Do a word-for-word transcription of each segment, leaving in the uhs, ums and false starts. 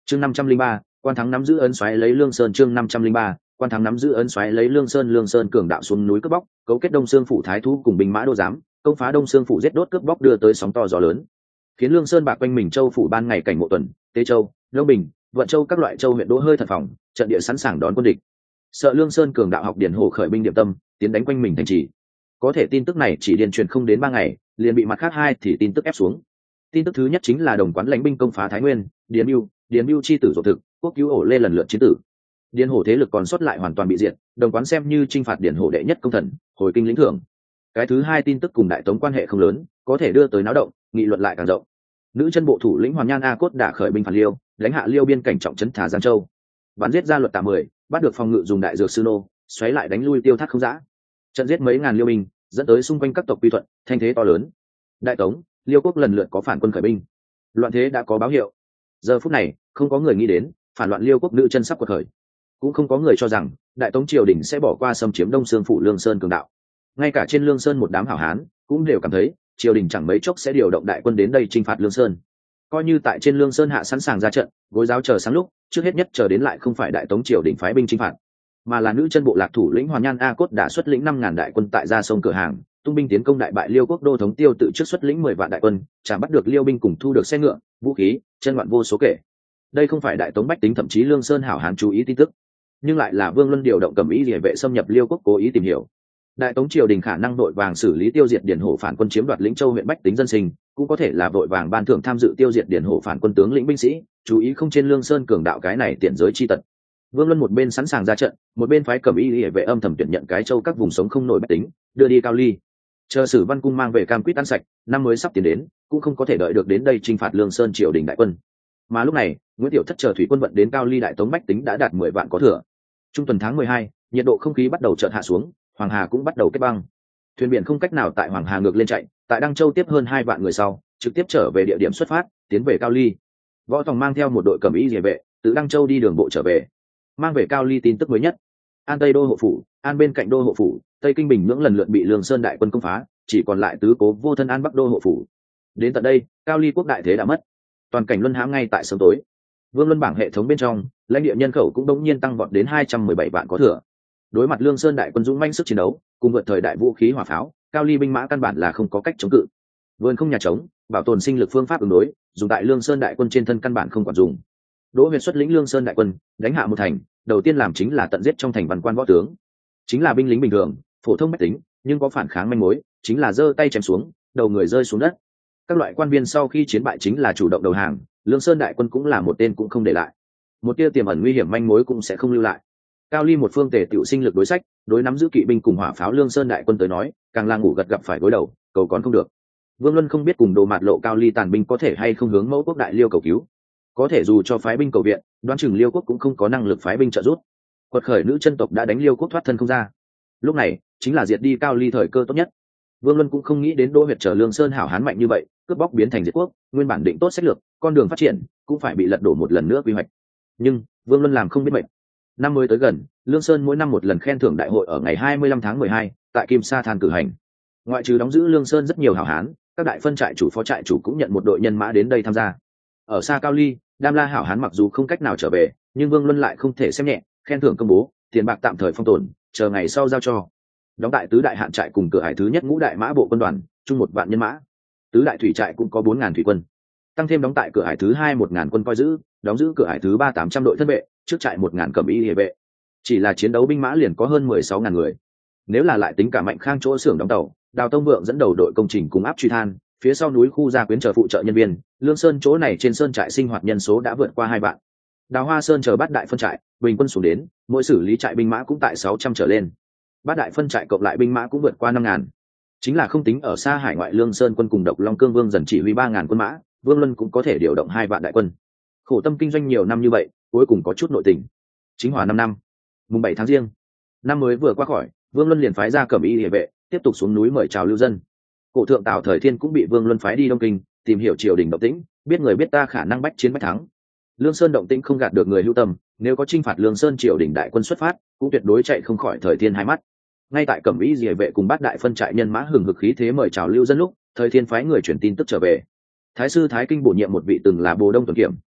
chương năm trăm linh ba quan thắng nắm giữ ấn xoáy lấy Lương Sơn. Chương năm trăm linh ba quan thắng nắm giữ ấn xoáy lấy Lương Sơn. Lương Sơn cường đạo xuống núi cướp bóc, cấu kết Đông Xương phủ thái thú cùng binh mã đô giám, công phá Đông Xương phủ, giết đốt cướp bóc, đưa tới sóng to gió lớn, khiến Lương Sơn bạc quanh mình châu phủ ban ngày cảnh Mộ Tuần, Tế Châu, Đông Bình, Vận Châu các loại châu huyện đỗ hơi thần phòng, trận địa sẵn sàng đón quân địch. Sợ Lương Sơn cường đạo học điển hổ khởi binh điểm tâm, tiến đánh quanh mình thành trì. Có thể tin tức này chỉ điền truyền không đến ba ngày, liền bị mặt khác hai thì tin tức ép xuống. Tin tức thứ nhất chính là Đồng Quán lãnh binh công phá Thái Nguyên, Điền Bưu, Điền Bưu chi tử Dụ Thực, Quốc Cứu Ổ Lê lần lượt chiến tử. Điền Hổ thế lực còn sót lại hoàn toàn bị diệt, Đồng Quán xem như chinh phạt Điền Hổ đệ nhất công thần, hồi kinh lĩnh thưởng. Cái thứ hai tin tức cùng Đại Tống quan hệ không lớn, có thể đưa tới náo động, nghị luận lại càng rộng. Nữ chân bộ thủ lĩnh Hoàn Nhan A Cốt đã khởi binh phản Liêu, đánh hạ Liêu biên cảnh trọng trấn Thả Giang Châu. Bắn giết ra luật tạ mười, bắt được phòng ngự dùng đại dược sư nô, xoáy lại đánh lui Tiêu Thác không dã. Trận giết mấy ngàn Liêu binh, dẫn tới xung quanh các tộc quy thuận, thanh thế to lớn. Đại Tống, Liêu quốc lần lượt có phản quân khởi binh. Loạn thế đã có báo hiệu. Giờ phút này, không có người nghĩ đến phản loạn Liêu quốc nữ chân sắp quật khởi, cũng không có người cho rằng Đại Tống triều đình sẽ bỏ qua xâm chiếm Đông Xương phủ Lương Sơn cường đạo. Ngay cả trên Lương Sơn một đám hảo hán cũng đều cảm thấy triều đình chẳng mấy chốc sẽ điều động đại quân đến đây chinh phạt Lương Sơn. Coi như tại trên Lương Sơn hạ sẵn sàng ra trận, gối giáo chờ sáng lúc, trước hết nhất chờ đến lại không phải Đại Tống triều đình phái binh chinh phạt, mà là nữ chân bộ lạc thủ lĩnh Hoàn Nhan A Cốt đã xuất lĩnh năm ngàn đại quân tại ra sông Cửa Hàng, tung binh tiến công đại bại Liêu quốc đô thống Tiêu tự trước xuất lĩnh mười vạn đại quân, chả bắt được Liêu binh cùng thu được xe ngựa, vũ khí, chân loạn vô số kể. Đây không phải Đại Tống bách tính thậm chí Lương Sơn hảo hán chú ý tin tức, nhưng lại là Vương Luân điều động Cẩm Ý Liề vệ xâm nhập Liêu quốc cố ý tìm hiểu. Đại Tống triều đình khả năng vội vàng xử lý tiêu diệt Điền Hổ phản quân chiếm đoạt lĩnh châu huyện bách tính dân sinh, cũng có thể là vội vàng ban thưởng tham dự tiêu diệt Điền Hổ phản quân tướng lĩnh binh sĩ, chú ý không trên Lương Sơn cường đạo cái này tiện giới chi tật. Vương Luân một bên sẵn sàng ra trận, một bên phái Cẩm Y Liề vệ âm thầm tuyển nhận cái châu các vùng sống không nổi bách tính, đưa đi Cao Ly. Chờ Sử Văn cung mang về cam quýt ăn sạch, năm mới sắp tiến đến, cũng không có thể đợi được đến đây chinh phạt Lương Sơn triều đình đại quân. Mà lúc này, Nguyễn Tiểu Thất chờ thủy quân vận đến Cao Ly, Đại Tống bách tính đã đạt mười vạn có thừa. Trung tuần tháng mười hai, nhiệt độ không khí bắt đầu chợt hạ xuống, Hoàng Hà cũng bắt đầu kết băng. Thuyền biển không cách nào tại Hoàng Hà ngược lên chạy, tại Đăng Châu tiếp hơn hai vạn người sau, trực tiếp trở về địa điểm xuất phát, tiến về Cao Ly. Võ Tòng mang theo một đội Cẩm Y Liề vệ, từ Đăng Châu đi đường bộ trở về, mang về Cao Ly tin tức mới nhất. An Tây đô hộ phủ, An bên cạnh đô hộ phủ, Tây Kinh Bình Nhưỡng lần lượt bị Lương Sơn đại quân công phá, chỉ còn lại tứ cố vô thân An Bắc đô hộ phủ. Đến tận đây, Cao Ly quốc đại thế đã mất, toàn cảnh luân hãm ngay tại sớm tối. Vương Luân bảng hệ thống bên trong, lãnh địa nhân khẩu cũng đống nhiên tăng vọt đến hai trăm mười bảy vạn có thừa. Đối mặt Lương Sơn đại quân dũng mãnh sức chiến đấu, cùng vượt thời đại vũ khí hỏa pháo, Cao Ly binh mã căn bản là không có cách chống cự. Vườn không nhà trống, bảo tồn sinh lực phương pháp ứng đối, dùng tại Lương Sơn đại quân trên thân căn bản không quản dùng. Đỗ Huyền xuất lĩnh Lương Sơn đại quân, đánh hạ một thành, đầu tiên làm chính là tận giết trong thành văn quan võ tướng, chính là binh lính bình thường, phổ thông bách tính, nhưng có phản kháng manh mối, chính là giơ tay chém xuống, đầu người rơi xuống đất. Các loại quan viên sau khi chiến bại chính là chủ động đầu hàng, Lương Sơn đại quân cũng là một tên cũng không để lại, một tia tiềm ẩn nguy hiểm manh mối cũng sẽ không lưu lại. Cao Ly một phương tề tiểu sinh lực đối sách, đối nắm giữ kỵ binh cùng hỏa pháo Lương Sơn đại quân tới nói, càng là ngủ gật gặp phải gối đầu, cầu còn không được. Vương Luân không biết cùng Đồ Mạt Lộ Cao Ly tàn binh có thể hay không hướng mẫu quốc đại Liêu cầu cứu, có thể dù cho phái binh cầu viện, đoán chừng Liêu quốc cũng không có năng lực phái binh trợ giúp. Quật khởi nữ chân tộc đã đánh Liêu quốc thoát thân không ra, lúc này chính là diệt đi Cao Ly thời cơ tốt nhất. Vương Luân cũng không nghĩ đến Đỗ Huyệt trở Lương Sơn hảo hán mạnh như vậy, cướp bóc biến thành diệt quốc, nguyên bản định tốt sách lược, con đường phát triển cũng phải bị lật đổ một lần nữa quy hoạch. Nhưng Vương Luân làm không biết mệnh. Năm mới tới gần, Lương Sơn mỗi năm một lần khen thưởng đại hội ở ngày hai mươi lăm tháng mười hai, tại Kim Sa Than cử hành. Ngoại trừ đóng giữ Lương Sơn rất nhiều hảo hán, các đại phân trại chủ phó trại chủ cũng nhận một đội nhân mã đến đây tham gia. Ở xa Cao Ly, Đam La hảo hán mặc dù không cách nào trở về, nhưng Vương Luân lại không thể xem nhẹ, khen thưởng công bố, tiền bạc tạm thời phong tồn, chờ ngày sau giao cho. Đóng tại tứ đại hạn trại cùng cửa hải thứ nhất ngũ đại mã bộ quân đoàn, chung một vạn nhân mã. Tứ đại thủy trại cũng có bốn ngàn thủy quân, tăng thêm đóng tại cửa hải thứ hai một ngàn quân coi giữ, đóng giữ cửa hải thứ ba tám trăm đội thân vệ, trước trại một ngàn Cẩm Y Liề vệ. Chỉ là chiến đấu binh mã liền có hơn mười sáu ngàn người. Nếu là lại tính cả Mạnh Khang chỗ xưởng đóng tàu, Đào Tông Vượng dẫn đầu đội công trình cùng áp truy than, phía sau núi khu gia quyến chờ phụ trợ nhân viên, Lương Sơn chỗ này trên sơn trại sinh hoạt nhân số đã vượt qua hai vạn. Đào Hoa Sơn chờ bát đại phân trại, bình quân xuống đến, mỗi xử lý trại binh mã cũng tại sáu trăm trở lên. Bát đại phân trại cộng lại binh mã cũng vượt qua năm ngàn. Chính là không tính ở xa hải ngoại Lương Sơn quân cùng Độc Long Cương Vương dần chỉ huy ba ngàn quân mã, Vương Luân cũng có thể điều động hai vạn đại quân. Khổ tâm kinh doanh nhiều năm như vậy, cuối cùng có chút nội tình. Chính hòa năm năm, mùng bảy tháng giêng, năm mới vừa qua khỏi, Vương Luân liền phái ra Cẩm Y Liề vệ, tiếp tục xuống núi mời chào lưu dân. Cổ thượng Tào Thời Thiên cũng bị Vương Luân phái đi Đông Kinh, tìm hiểu triều đình động tĩnh, biết người biết ta khả năng bách chiến bách thắng. Lương Sơn động tĩnh không gạt được người hữu tâm, nếu có chinh phạt Lương Sơn triều đình đại quân xuất phát, cũng tuyệt đối chạy không khỏi Thời Thiên hai mắt. Ngay tại Cẩm Y Liề vệ cùng bát đại phân trại nhân mã hừng hực khí thế mời chào lưu dân lúc, Thời Thiên phái người chuyển tin tức trở về. Thái sư Thái Kinh bổ nhiệm một vị từng là Bồ Đông tuần kiểm,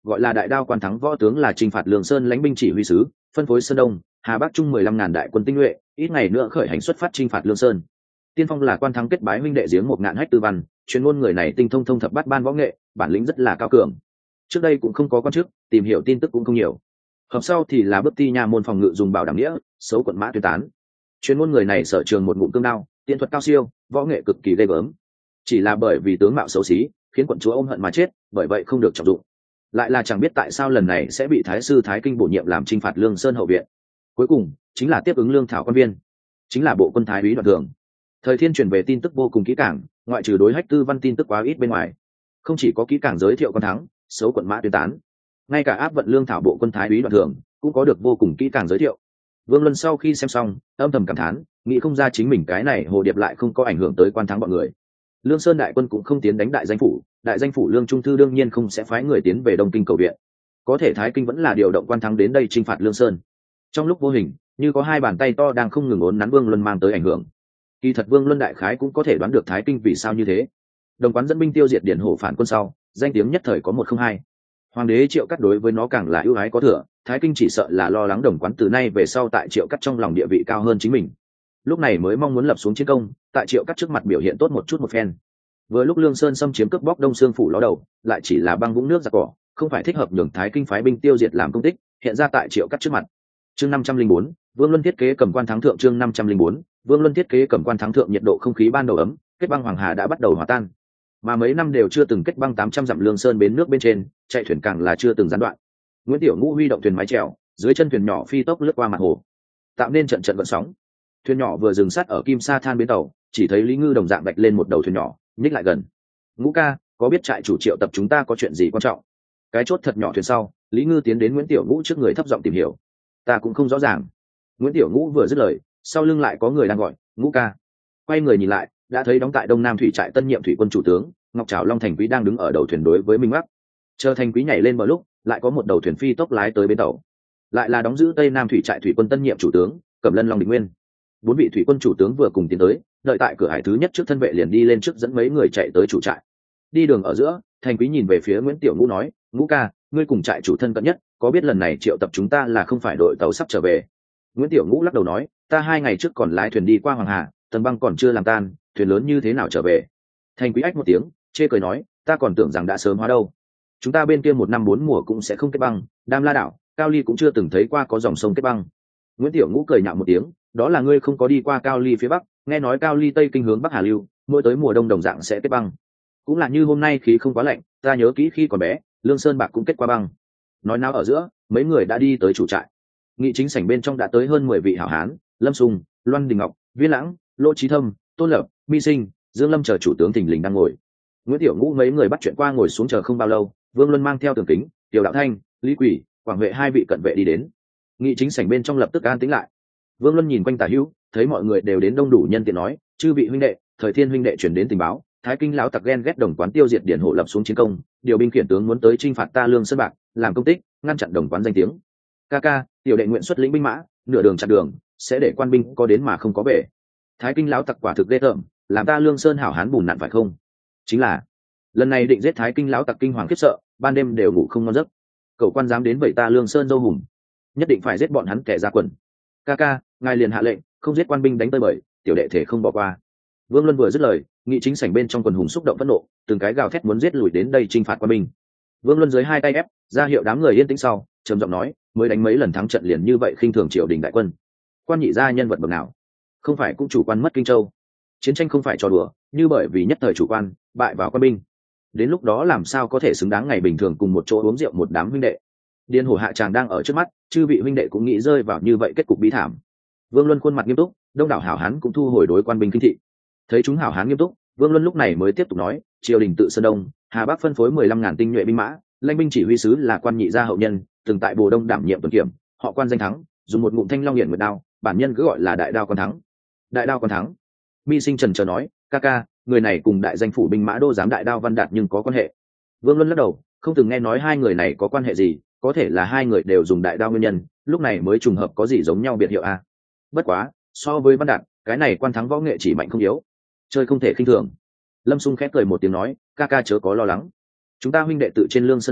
gọi là đại đao quan thắng võ tướng là chinh phạt Lương Sơn lãnh binh chỉ huy sứ, phân phối Sơn Đông, Hà Bắc Trung mười lăm ngàn đại quân tinh nhuệ, ít ngày nữa khởi hành xuất phát chinh phạt Lương Sơn. Tiên phong là quan thắng kết bái huynh đệ giếng một ngạn hách tư văn, chuyên môn người này tinh thông thông thập bát ban võ nghệ, bản lĩnh rất là cao cường. Trước đây cũng không có quan chức, tìm hiểu tin tức cũng không nhiều. Hợp sau thì là Bức Ti Nha môn phòng ngự dùng bảo đảm nghĩa, xấu quận mã tuyên tán. Chuyên môn người này sở trường một ngụm cương đao, tiên thuật cao siêu, võ nghệ cực kỳ ghê gớm. Chỉ là bởi vì tướng mạo xấu xí, khiến quận chúa ôm hận mà chết, bởi vậy không được trọng dụng. Lại là chẳng biết tại sao lần này sẽ bị thái sư Thái Kinh bổ nhiệm làm chinh phạt Lương Sơn hậu viện. Cuối cùng chính là tiếp ứng lương thảo quan viên, chính là bộ quân thái úy Đoạn Thường. Thời Thiên truyền về tin tức vô cùng kỹ càng, ngoại trừ đối hách tư văn tin tức quá ít bên ngoài, không chỉ có kỹ càng giới thiệu quan thắng, xấu quận mã tuyên tán, ngay cả áp vận lương thảo bộ quân thái úy Đoạn Thường cũng có được vô cùng kỹ càng giới thiệu. Vương Luân sau khi xem xong, âm thầm cảm thán, nghĩ không ra chính mình cái này hồ điệp lại không có ảnh hưởng tới quan thắng bọn người. Lương Sơn đại quân cũng không tiến đánh đại danh phủ, đại danh phủ Lương Trung Thư đương nhiên không sẽ phái người tiến về Đông Kinh cầu viện. Có thể Thái Kinh vẫn là điều động quan thắng đến đây chinh phạt Lương Sơn. Trong lúc vô hình, như có hai bàn tay to đang không ngừng ốn nắn Vương Luân mang tới ảnh hưởng. Kỳ thật Vương Luân đại khái cũng có thể đoán được Thái Kinh vì sao như thế. Đồng Quán dẫn binh tiêu diệt Điển Hổ phản quân sau, danh tiếng nhất thời có một không hai. Hoàng đế Triệu Cắt đối với nó càng là ưu ái có thừa, Thái Kinh chỉ sợ là lo lắng Đồng Quán từ nay về sau tại Triệu Cắt trong lòng địa vị cao hơn chính mình. Lúc này mới mong muốn lập xuống chiến công, tại Triệu Cắt trước mặt biểu hiện tốt một chút một phen. Vừa lúc Lương Sơn xâm chiếm cướp bóc Đông Sương phủ ló đầu, lại chỉ là băng vũng nước giặc cỏ, không phải thích hợp nhường Thái Kinh phái binh tiêu diệt làm công tích, hiện ra tại Triệu Cắt trước mặt. Chương năm trăm linh bốn, Vương Luân thiết kế cầm quan thắng thượng. Chương năm trăm linh bốn, Vương Luân thiết kế cầm quan thắng thượng. Nhiệt độ không khí ban đầu ấm, kết băng Hoàng Hà đã bắt đầu hòa tan. Mà mấy năm đều chưa từng kết băng tám trăm dặm Lương Sơn bến nước bên trên, chạy thuyền càng là chưa từng gián đoạn. Nguyễn Tiểu Ngũ huy động thuyền mái chèo, dưới chân thuyền nhỏ phi tốc lướt qua mặt hồ, tạo nên trận trận gợn sóng. Thuyền nhỏ vừa dừng sát ở Kim Sa Than bến tàu, chỉ thấy Lý Ngư đồng dạng vạch lên một đầu thuyền nhỏ, nhích lại gần. Ngũ ca, có biết trại chủ Triệu tập chúng ta có chuyện gì quan trọng? Cái chốt thật nhỏ thuyền sau, Lý Ngư tiến đến Nguyễn Tiểu Ngũ trước người thấp giọng tìm hiểu. Ta cũng không rõ ràng. Nguyễn Tiểu Ngũ vừa dứt lời, sau lưng lại có người đang gọi, Ngũ ca. Quay người nhìn lại, đã thấy đóng tại Đông Nam thủy trại tân nhiệm thủy quân chủ tướng Ngọc Trảo Long Thành Quý đang đứng ở đầu thuyền đối với Minh Bắc. Chờ Thành Quý nhảy lên bờ lúc, lại có một đầu thuyền phi tốc lái tới bến tàu. Lại là đóng giữ Tây Nam thủy trại thủy quân tân nhiệm chủ tướng Cẩm Lân Long Định Nguyên. Bốn vị thủy quân chủ tướng vừa cùng tiến tới, đợi tại cửa hải thứ nhất trước thân vệ liền đi lên trước dẫn mấy người chạy tới chủ trại. Đi đường ở giữa, Thành Quý nhìn về phía Nguyễn Tiểu Ngũ nói, Ngũ ca, ngươi cùng trại chủ thân cận nhất, có biết lần này triệu tập chúng ta là không phải đội tàu sắp trở về? Nguyễn Tiểu Ngũ lắc đầu nói, ta hai ngày trước còn lái thuyền đi qua Hoàng Hà, tầng băng còn chưa làm tan, thuyền lớn như thế nào trở về? Thành Quý ách một tiếng, chê cười nói, ta còn tưởng rằng đã sớm hóa đâu. Chúng ta bên kia một năm bốn mùa cũng sẽ không kết băng, Đam La đảo, Cao Ly cũng chưa từng thấy qua có dòng sông kết băng. Nguyễn Tiểu Ngũ cười nhạo một tiếng, đó là ngươi không có đi qua Cao Ly phía bắc, nghe nói Cao Ly tây kinh hướng bắc Hà lưu, mỗi tới mùa đông đồng dạng sẽ kết băng. Cũng là như hôm nay khí không quá lạnh, ta nhớ kỹ khi còn bé, Lương Sơn bạc cũng kết qua băng. Nói nào ở giữa, mấy người đã đi tới chủ trại. Nghị chính sảnh bên trong đã tới hơn mười vị hảo hán, Lâm Sùng, Loan Đình Ngọc, Viên Lãng, Lỗ Chí Thâm, Tôn Lập, Mi Sinh, Dương Lâm chờ chủ tướng thình lình đang ngồi. Nguyễn Tiểu Ngũ mấy người bắt chuyện qua ngồi xuống chờ không bao lâu, Vương Luân mang theo Tường Kính, Tiểu Đạo Thanh, Lý Quỷ, Quảng Huệ hai vị cận vệ đi đến. Nghị chính sảnh bên trong lập tức an tĩnh lại. Vương Luân nhìn quanh tả hữu, thấy mọi người đều đến đông đủ nhân tiện nói, chư vị huynh đệ, Thời Thiên huynh đệ chuyển đến tình báo, Thái Kinh lão tặc ghen ghét Đồng Quán tiêu diệt Điển Hộ lập xuống chiến công, điều binh khiển tướng muốn tới chinh phạt ta Lương Sơn bạc, làm công tích, ngăn chặn Đồng Quán danh tiếng. Ca ca, tiểu đệ nguyện xuất lĩnh binh mã, nửa đường chặn đường, sẽ để quan binh có đến mà không có về. Thái Kinh lão tặc quả thực ghê tởm, làm ta Lương Sơn hảo hán bùn nặn phải không? Chính là, lần này định giết Thái Kinh lão tặc kinh hoàng khiếp sợ, ban đêm đều ngủ không ngon giấc. Cậu quan dám đến vậy ta Lương Sơn dâu hùng, nhất định phải giết bọn hắn kẻ ra quần. Ca ca, ngài liền hạ lệnh, không giết quan binh đánh tơi bời, tiểu đệ thể không bỏ qua. Vương Luân vừa dứt lời, nghị chính sảnh bên trong quần hùng xúc động phẫn nộ, từng cái gào thét muốn giết lùi đến đây chinh phạt quan binh. Vương Luân dưới hai tay ép, ra hiệu đám người yên tĩnh sau, trầm giọng nói, mới đánh mấy lần thắng trận liền như vậy khinh thường triều đình đại quân. Quan nhị gia nhân vật bậc nào? Không phải cũng chủ quan mất Kinh Châu. Chiến tranh không phải trò đùa, như bởi vì nhất thời chủ quan, bại vào quan binh. Đến lúc đó làm sao có thể xứng đáng ngày bình thường cùng một chỗ uống rượu một đám huynh đệ. Điên Hổ hạ tràng đang ở trước mắt, chư vị huynh đệ cũng nghĩ rơi vào như vậy kết cục bi thảm. Vương Luân khuôn mặt nghiêm túc, đông đảo hảo hán cũng thu hồi đối quan binh kinh thị. Thấy chúng hảo hán nghiêm túc, Vương Luân lúc này mới tiếp tục nói, triều đình tự Sơn Đông, Hà Bắc phân phối mười lăm ngàn tinh nhuệ binh mã, lãnh binh chỉ huy sứ là quan nhị gia hậu nhân, từng tại Bồ Đông đảm nhiệm tuần kiểm, họ quan danh thắng, dùng một ngụm thanh long hiển nguyệt đao, bản nhân cứ gọi là đại đao quan thắng. Đại đao quan thắng. Mi Sinh trần chờ nói, ca ca, người này cùng đại danh phủ binh mã đô giám đại đao Văn Đạt nhưng có quan hệ. Vương Luân lắc đầu, không từng nghe nói hai người này có quan hệ gì, có thể là hai người đều dùng đại đao nguyên nhân, lúc này mới trùng hợp có gì giống nhau biệt hiệu a. Bất quá, so với Văn Đạt, cái này quan thắng võ nghệ chỉ mạnh không yếu, chơi không thể khinh thường. Lâm Xung khẽ cười một tiếng nói, ca ca chớ có lo lắng, chúng ta huynh đệ tự trên Lương Sơn sau,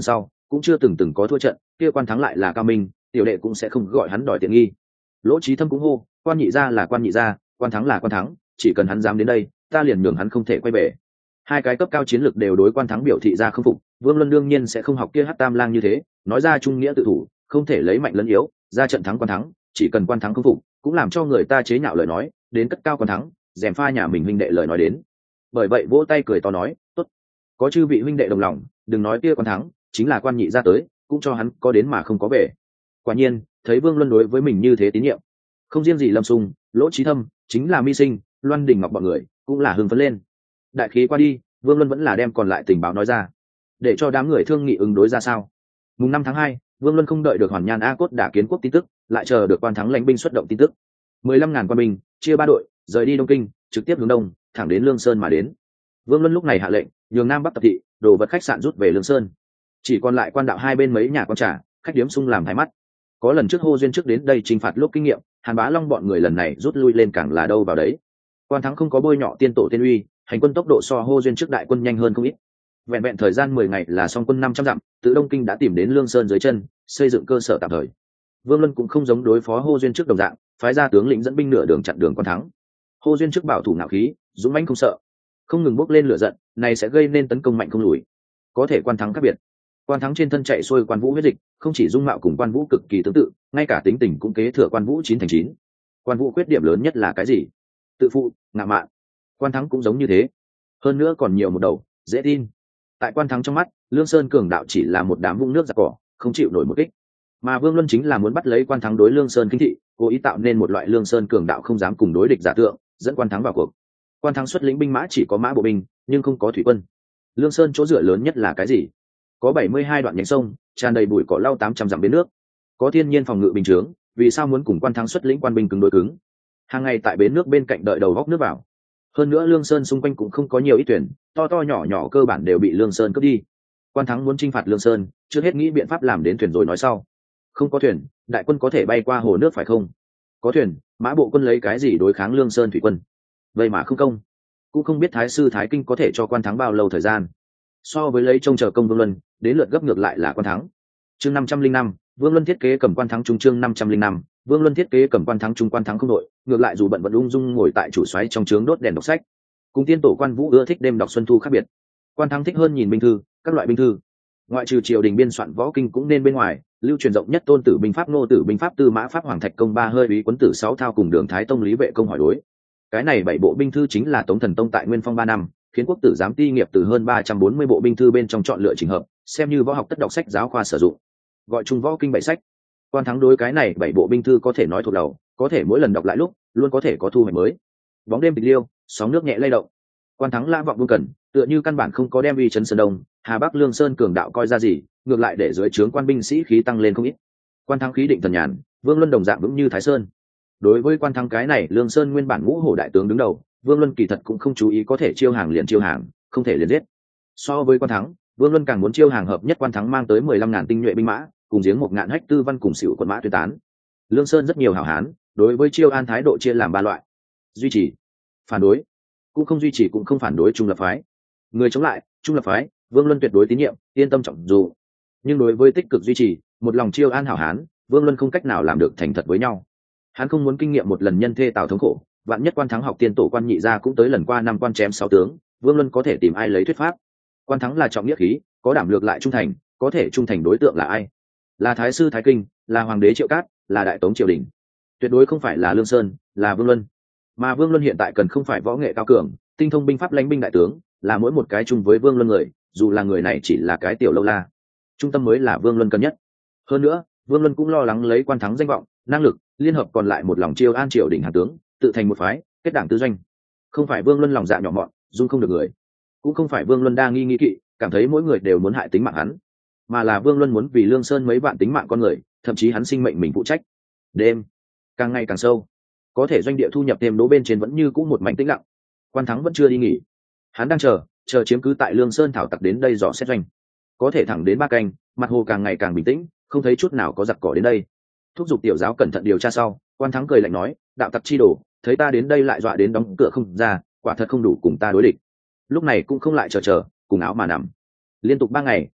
cũng chưa từng từng có thua trận, kia quan thắng lại là cao minh, tiểu đệ cũng sẽ không gọi hắn đòi tiện nghi. Lỗ Chí Thâm cũng hô, quan nhị gia là quan nhị gia, quan thắng là quan thắng, chỉ cần hắn dám đến đây, ta liền nhường hắn không thể quay về. Hai cái cấp cao chiến lược đều đối quan thắng biểu thị ra không phục, Vương Luân đương nhiên sẽ không học kia Hắc Tam Lang như thế, nói ra trung nghĩa tự thủ, không thể lấy mạnh lẫn yếu, ra trận thắng quan thắng, chỉ cần quan thắng không phục, cũng làm cho người ta chế nhạo lời nói, đến cất cao quan thắng, dèm pha nhà mình huynh đệ lời nói đến. Bởi vậy vỗ tay cười to nói, tốt, có chư vị huynh đệ đồng lòng, đừng nói kia quan thắng, chính là quan nhị gia tới, cũng cho hắn có đến mà không có về. Quả nhiên, thấy Vương Luân đối với mình như thế tín nhiệm, không riêng gì Lâm Sung, Lỗ Chí Thâm, chính là Mi Sinh, Loan Đình Ngọc bọn người, cũng là hưng phấn lên. Đại khí qua đi, Vương Luân vẫn là đem còn lại tình báo nói ra, để cho đám người thương nghị ứng đối ra sao. Mùng năm tháng hai, Vương Luân không đợi được Hoàn Nhan A Cốt đả kiến quốc tin tức, lại chờ được quan thắng lãnh binh xuất động tin tức. mười lăm ngàn quân binh, chia ba đội, rời đi Đông Kinh, trực tiếp hướng đông, thẳng đến Lương Sơn mà đến. Vương Luân lúc này hạ lệnh, nhường Nam Bắc tập thị, đồ vật khách sạn rút về Lương Sơn. Chỉ còn lại quan đạo hai bên mấy nhà quán trà, khách điếm sung làm thái mắt. Có lần trước Hô Duyên trước đến đây chinh phạt lúc kinh nghiệm, Hàn Bá Long bọn người lần này rút lui lên càng là đâu vào đấy. Quan thắng không có bôi nhọ tiên tổ tiên uy, hành quân tốc độ so Hô Duyên trước đại quân nhanh hơn không ít. Vẹn vẹn thời gian mười ngày là xong quân năm trăm dặm, từ Đông Kinh đã tìm đến Lương Sơn dưới chân, xây dựng cơ sở tạm thời. Vương Luân cũng không giống đối phó Hô Duyên trước đồng dạng, phái ra tướng lĩnh dẫn binh nửa đường chặn đường quan thắng. Hô Duyên trước bảo thủ ngạo khí, dũng mãnh không sợ, không ngừng bốc lên lửa giận, này sẽ gây nên tấn công mạnh không lùi. Có thể quan thắng khác biệt, quan thắng trên thân chạy xuôi quan vũ huyết dịch, không chỉ dung mạo cùng quan vũ cực kỳ tương tự, ngay cả tính tình cũng kế thừa quan vũ chín thành chín. Quan vũ khuyết điểm lớn nhất là cái gì? Tự phụ, ngạo mạn. Quan thắng cũng giống như thế, hơn nữa còn nhiều một đầu, dễ tin. Tại quan thắng trong mắt, Lương Sơn cường đạo chỉ là một đám vũng nước giặc cỏ, không chịu nổi một kích. Mà Vương Luân chính là muốn bắt lấy quan thắng đối Lương Sơn kinh thị, cố ý tạo nên một loại Lương Sơn cường đạo không dám cùng đối địch giả tượng, dẫn quan thắng vào cuộc. Quan thắng xuất lĩnh binh mã chỉ có mã bộ binh, nhưng không có thủy quân. Lương Sơn chỗ dựa lớn nhất là cái gì? Có bảy mươi hai đoạn nhánh sông, tràn đầy bụi cỏ lau tám trăm dặm bến nước. Có thiên nhiên phòng ngự bình chướng, vì sao muốn cùng quan thắng xuất lĩnh quan binh cứng đối cứng? Hàng ngày tại bến nước bên cạnh đợi đầu góc nước vào. Hơn nữa Lương Sơn xung quanh cũng không có nhiều ít thuyền, to to nhỏ nhỏ cơ bản đều bị Lương Sơn cướp đi. Quan thắng muốn chinh phạt Lương Sơn, trước hết nghĩ biện pháp làm đến thuyền rồi nói sau. Không có thuyền, đại quân có thể bay qua hồ nước phải không? Có thuyền, mã bộ quân lấy cái gì đối kháng Lương Sơn thủy quân? Vậy mà không công, cũng không biết Thái sư Thái Kinh có thể cho quan thắng bao lâu thời gian. So với lấy trông chờ công Vương Luân, đến lượt gấp ngược lại là quan thắng. Chương năm trăm linh năm, Vương Luân thiết kế cầm quan thắng trung. Chương năm trăm linh năm, Vương Luân thiết kế cầm quan thắng trung. Quan thắng không đội, ngược lại dù bận vẫn ung dung ngồi tại chủ xoáy trong trướng đốt đèn đọc sách. Cùng tiên tổ quan vũ ưa thích đêm đọc xuân thu khác biệt. Quan thắng thích hơn nhìn binh thư, các loại binh thư. Ngoại trừ triều đình biên soạn võ kinh cũng nên bên ngoài, lưu truyền rộng nhất Tôn Tử binh pháp, Ngô Tử binh pháp, Tư Mã pháp, Hoàng Thạch công ba hơi, Úy Quấn Tử sáu thao cùng Đường Thái Tông Lý Vệ công hỏi đối. Cái này bảy bộ binh thư chính là Tống Thần Tông tại Nguyên Phong ba năm, khiến quốc tử giám ti nghiệp từ hơn ba trăm bốn mươi bộ binh thư bên trong chọn lựa trình hợp, xem như võ học tất đọc sách giáo khoa sử dụng, gọi chung võ kinh bảy sách. Quan thắng đối cái này bảy bộ binh thư có thể nói thuộc đầu, có thể mỗi lần đọc lại lúc luôn có thể có thu hoạch mới. Bóng đêm tịch liêu, sóng nước nhẹ lay động. Quan thắng la vọng vương cần, tựa như căn bản không có đem uy chấn Sơn Đông, Hà Bắc Lương Sơn cường đạo coi ra gì, ngược lại để dưới trướng quan binh sĩ khí tăng lên không ít. Quan thắng khí định thần nhàn, Vương Luân đồng dạng vững như Thái Sơn. Đối với quan thắng cái này Lương Sơn nguyên bản ngũ hổ đại tướng đứng đầu, Vương Luân kỳ thật cũng không chú ý có thể chiêu hàng liền chiêu hàng, không thể liền giết. So với quan thắng, Vương Luân càng muốn chiêu hàng hợp nhất quan thắng mang tới mười lăm ngàn tinh nhuệ binh mã, cùng giếng một ngạn hách tư văn cùng xỉu quân mã tuyên tán. Lương Sơn rất nhiều hảo hán, đối với chiêu an thái độ chia làm ba loại: duy trì, phản đối, cũng không duy trì cũng không phản đối trung lập phái. Người chống lại, trung lập phái, Vương Luân tuyệt đối tín nhiệm, yên tâm trọng dù. Nhưng đối với tích cực duy trì, một lòng chiêu an hảo hán, Vương Luân không cách nào làm được thành thật với nhau. Hắn không muốn kinh nghiệm một lần nhân thê Tào thống khổ, vạn nhất quan thắng học tiên tổ quan nhị gia cũng tới lần qua năm quan chém sáu tướng, Vương Luân có thể tìm ai lấy thuyết pháp. Quan thắng là trọng nghĩa khí, có đảm lược lại trung thành, có thể trung thành đối tượng là ai? Là Thái sư Thái Kinh, là Hoàng đế Triệu Cát, là Đại Tống triều đình. Tuyệt đối không phải là Lương Sơn, là Vương Luân. Mà Vương Luân hiện tại cần không phải võ nghệ cao cường, tinh thông binh pháp lãnh binh đại tướng, là mỗi một cái chung với Vương Luân người, dù là người này chỉ là cái tiểu lâu la. Trung tâm mới là Vương Luân cần nhất. Hơn nữa, Vương Luân cũng lo lắng lấy quan thắng danh vọng, năng lực, liên hợp còn lại một lòng chiêu an triều đình hàn tướng, tự thành một phái, kết đảng tư doanh. Không phải Vương Luân lòng dạ nhỏ mọn, dung không được người, cũng không phải Vương Luân đa nghi nghĩ kỵ, cảm thấy mỗi người đều muốn hại tính mạng hắn, mà là Vương Luân muốn vì Lương Sơn mấy vạn tính mạng con người, thậm chí hắn sinh mệnh mình phụ trách. Đêm càng ngày càng sâu, có thể doanh địa thu nhập thêm đố bên trên vẫn như cũ một mảnh tĩnh lặng. Quan thắng vẫn chưa đi nghỉ, hắn đang chờ, chờ chiếm cứ tại Lương Sơn thảo tặc đến đây dò xét doanh. Có thể thẳng đến ba canh, mặt hồ càng ngày càng bình tĩnh, không thấy chút nào có giặc cỏ đến đây. Thúc giục tiểu giáo cẩn thận điều tra sau, Quan thắng cười lạnh nói: đạo tặc chi đồ, thấy ta đến đây lại dọa đến đóng cửa không ra, quả thật không đủ cùng ta đối địch. Lúc này cũng không lại chờ chờ, cùng áo mà nằm. Liên tục ba ngày,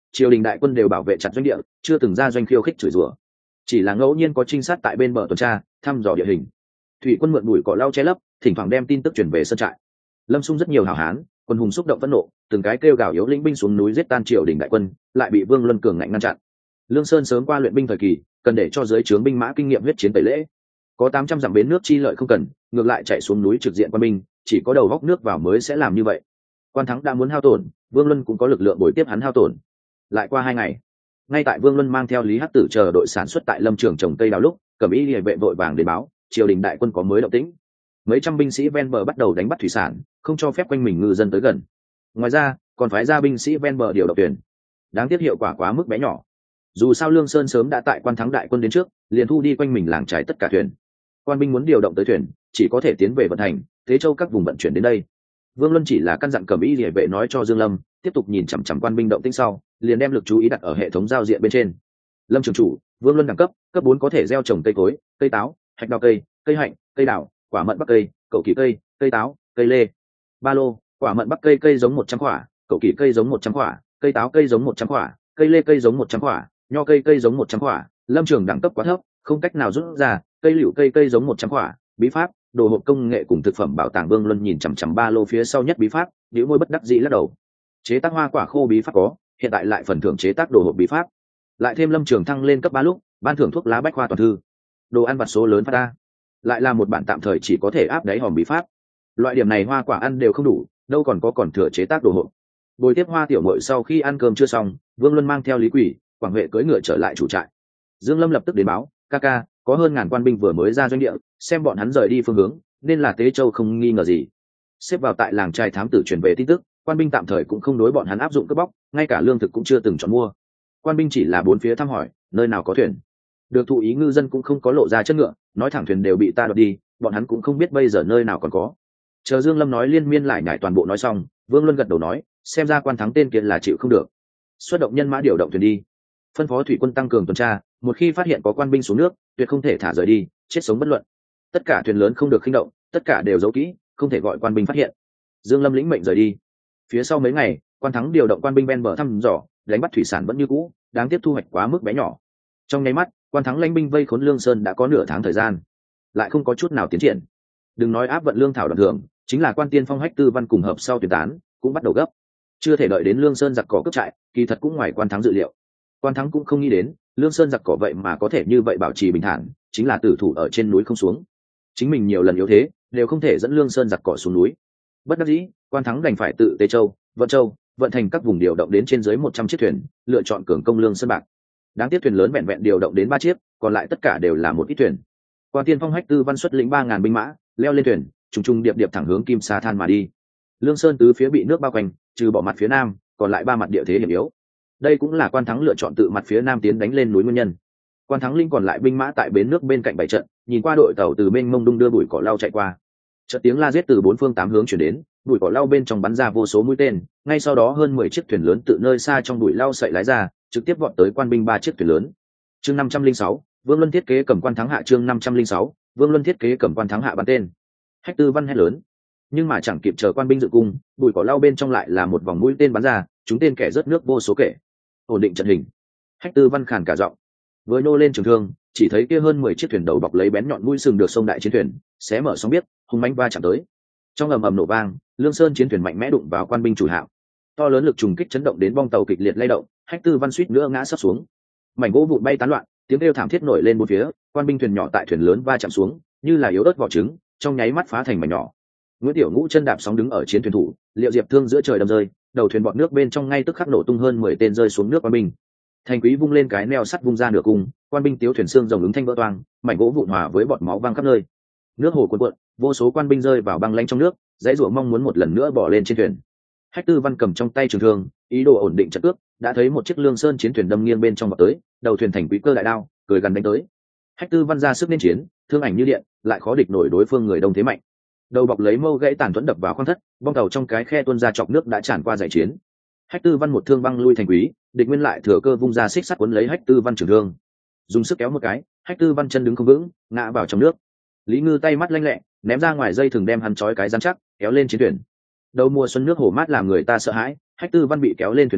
triều đình đại quân đều bảo vệ chặt doanh địa, chưa từng ra doanh khiêu khích chửi rủa, chỉ là ngẫu nhiên có trinh sát tại bên bờ tuần tra thăm dò địa hình. Thủy quân mượn bụi cỏ lau che lấp, thỉnh thoảng đem tin tức truyền về sân trại. Lâm Xung rất nhiều hảo hán, quân hùng xúc động phẫn nộ, từng cái kêu gào yếu lĩnh binh xuống núi giết tan triều đình đại quân, lại bị Vương Luân cường ngạnh ngăn chặn. Lương Sơn sớm qua luyện binh thời kỳ, cần để cho dưới trướng binh mã kinh nghiệm huyết chiến tẩy lễ. Có tám trăm dặm bến nước chi lợi không cần, ngược lại chạy xuống núi trực diện quân binh, chỉ có đầu góc nước vào mới sẽ làm như vậy. Quan Thắng đã muốn hao tổn, Vương Luân cũng có lực lượng bồi tiếp hắn hao tổn. Lại qua hai ngày, ngay tại Vương Luân mang theo Lý Hắc Tử chờ đội sản xuất tại lâm trường trồng cây đào lúc, Cẩm Y Liề vệ vội vàng đến báo, triều đình đại quân có mới động tĩnh. Mấy trăm binh sĩ ven bờ bắt đầu đánh bắt thủy sản, không cho phép quanh mình ngư dân tới gần. Ngoài ra, còn phái ra binh sĩ ven bờ điều động thuyền. Đáng tiếc hiệu quả quá mức bé nhỏ. Dù sao Lương Sơn sớm đã tại Quan Thắng đại quân đến trước, liền thu đi quanh mình làng trải tất cả thuyền. Quan binh muốn điều động tới thuyền, chỉ có thể tiến về vận hành, Thế Châu các vùng vận chuyển đến đây. Vương Luân chỉ là căn dặn Cẩm Y Liề vệ nói cho Dương Lâm, tiếp tục nhìn chằm chằm quan binh động tĩnh sau, liền đem lực chú ý đặt ở hệ thống giao diện bên trên. Lâm trưởng chủ, Vương Luân đẳng cấp, cấp bốn có thể gieo trồng cây cối, cây táo, hạch đào cây, cây hạnh, cây đào, quả mận bắc cây, cậu kỳ cây, cây táo, cây lê. Ba lô, quả mận bắc cây cây giống một trăm quả, cậu kỳ cây giống một trăm quả, cây táo cây giống một trăm quả, cây lê cây giống một trăm quả, nho cây cây giống một trăm quả. Lâm trường đẳng cấp quá thấp, không cách nào rút ra, cây liễu cây cây giống một trăm quả. Bí pháp, đồ hộp công nghệ cùng thực phẩm bảo tàng. Vương Luân nhìn chằm chằm ba lô phía sau nhất bí pháp, nhíu môi bất đắc dĩ lắc đầu. Chế tác hoa quả khô bí pháp có, hiện tại lại phần thưởng chế tác đồ hộp bí pháp. Lại thêm Lâm trường thăng lên cấp ba lúc, ban thưởng thuốc lá bách khoa toàn thư, đồ ăn vặt số lớn phát ra. Lại là một bản tạm thời chỉ có thể áp đáy hòm bí pháp. Loại điểm này hoa quả ăn đều không đủ, đâu còn có còn thừa chế tác đồ hộp. Bồi tiếp Hoa tiểu muội sau khi ăn cơm chưa xong, Vương Luân mang theo Lý Quỷ, Quảng Huệ cưỡi ngựa trở lại chủ trại. Dương Lâm lập tức đến báo, ca ca, có hơn ngàn quan binh vừa mới ra doanh địa, xem bọn hắn rời đi phương hướng, nên là Tế Châu không nghi ngờ gì. Xếp vào tại làng trai thám tử truyền về tin tức, quan binh tạm thời cũng không đối bọn hắn áp dụng cướp bóc, ngay cả lương thực cũng chưa từng chọn mua. Quan binh chỉ là bốn phía thăm hỏi, nơi nào có thuyền. Được thụ ý ngư dân cũng không có lộ ra chất ngựa, nói thẳng thuyền đều bị ta đoạt đi, bọn hắn cũng không biết bây giờ nơi nào còn có. Chờ Dương Lâm nói liên miên lại nhải toàn bộ nói xong, Vương Luân gật đầu nói, xem ra Quan Thắng tên kia là chịu không được. Xuất động nhân mã điều động thuyền đi, phân phó thủy quân tăng cường tuần tra, một khi phát hiện có quan binh xuống nước, tuyệt không thể thả rời đi, chết sống bất luận. Tất cả thuyền lớn không được khinh động, tất cả đều giấu kỹ, không thể gọi quan binh phát hiện. Dương Lâm lĩnh mệnh rời đi. Phía sau mấy ngày, Quan Thắng điều động quan binh ven bờ thăm dò, đánh bắt thủy sản vẫn như cũ, đáng tiếc thu hoạch quá mức bé nhỏ. Trong nháy mắt, Quan Thắng lãnh binh vây khốn Lương Sơn đã có nửa tháng thời gian, lại không có chút nào tiến triển. Đừng nói áp vận lương thảo đoạn thường, chính là Quan Tiên Phong Hách Tư Văn cùng hợp sau tuyển tán, cũng bắt đầu gấp. Chưa thể đợi đến Lương Sơn giặc cỏ cướp trại, kỳ thật cũng ngoài Quan Thắng dự liệu. Quan Thắng cũng không nghĩ đến, Lương Sơn giặc cỏ vậy mà có thể như vậy bảo trì bình thản, chính là tử thủ ở trên núi không xuống. Chính mình nhiều lần yếu thế, đều không thể dẫn Lương Sơn giặc cỏ xuống núi. Bất đắc dĩ, Quan Thắng đành phải tự Tế Châu, Vận Châu, vận thành các vùng điều động đến trên dưới một trăm chiếc thuyền, lựa chọn cường công Lương Sơn bạc. Đáng tiếc thuyền lớn vẹn vẹn điều động đến ba chiếc, còn lại tất cả đều là một ít thuyền. Quan Tiên Phong Hách Tư Văn xuất lĩnh ba ngàn binh mã, leo lên thuyền, trùng trùng điệp điệp thẳng hướng Kim Sa Than mà đi. Lương Sơn tứ phía bị nước bao quanh, trừ bỏ mặt phía nam, còn lại ba mặt địa thế hiểm yếu. Đây cũng là Quan Thắng lựa chọn tự mặt phía nam tiến đánh lên núi nguyên nhân. Quan Thắng linh còn lại binh mã tại bến nước bên cạnh bảy trận, nhìn qua đội tàu từ bên mông đung đưa bụi cỏ lau chạy qua. Chợt tiếng la giết từ bốn phương tám hướng truyền đến, bụi cỏ lau bên trong bắn ra vô số mũi tên, ngay sau đó hơn mười chiếc thuyền lớn tự nơi xa trong bụi lau sậy lái ra, trực tiếp vọt tới quan binh ba chiếc thuyền lớn. Chương năm trăm linh sáu, Vương Luân thiết kế cầm Quan Thắng hạ. Chương năm trăm linh sáu, Vương Luân thiết kế cầm Quan Thắng hạ bắn tên. Hách Tư Văn hét lớn, nhưng mà chẳng kịp chờ quan binh dự cung, bụi cỏ lau bên trong lại là một vòng mũi tên bắn ra, chúng tên kẻ rớt nước vô số kể. Ổn định trận hình. Hách Tư Văn khàn cả giọng, với nô lên trường thương, chỉ thấy kia hơn mười chiếc thuyền đầu bọc lấy bén nhọn mũi sừng được sông đại chiến thuyền, xé mở sóng biết, hung mãnh va chạm tới. Trong ầm ầm nổ vang, Lương Sơn chiến thuyền mạnh mẽ đụng vào quan binh chủ hạm. To lớn lực trùng kích chấn động đến bong tàu kịch liệt lay động, Hách Tư Văn suýt nữa ngã sấp xuống. Mảnh gỗ vụn bay tán loạn, tiếng kêu thảm thiết nổi lên bốn phía, quan binh thuyền nhỏ tại thuyền lớn va chạm xuống, như là yếu ớt vỏ trứng, trong nháy mắt phá thành mảnh nhỏ. Nguyễn Tiểu Ngũ chân đạp sóng đứng ở chiến thuyền thủ, Liệu Diệp thương giữa trời đâm rơi, đầu thuyền bọt nước bên trong ngay tức khắc nổ tung hơn mười tên rơi xuống nước quan binh. Thành Quý vung lên cái neo sắt vung ra nửa cung, quan binh tiếu thuyền xương rồng ứng thanh vỡ toang, mảnh gỗ vụn hòa với bọt máu văng khắp nơi. Nước hồ cuồn cuộn, vô số quan binh rơi vào băng lãnh trong nước, dãy rủa mong muốn một lần nữa bỏ lên trên thuyền. Hách Tư Văn cầm trong tay trường thương, ý đồ ổn định trận cước, đã thấy một chiếc Lương Sơn chiến thuyền đâm nghiêng bên trong vọt tới, đầu thuyền Thành Quý cơ đại đao, cười gần đánh tới. Hách Tư Văn ra sức nên chiến, thương ảnh như điện, lại khó địch nổi đối phương người đông thế mạnh. Đầu bọc lấy mâu gãy tàn thuẫn đập vào khoang thất, bong tàu trong cái khe tuôn ra chọc nước đã tràn qua giải chiến. Hách Tư Văn một thương băng lui Thành Quý, địch nguyên lại thừa cơ vung ra xích sắt cuốn lấy Hách Tư Văn trường thương, dùng sức kéo một cái, Hách Tư Văn chân đứng không vững, ngã vào trong nước. Lý Ngư tay mắt lanh lẹ, ném ra ngoài dây thừng đem hắn trói cái rắn chắc, kéo lên chiến thuyền. Đầu mùa xuân nước hồ mát làm người ta sợ hãi, Hách Tư Văn bị kéo lên thuyền lúc,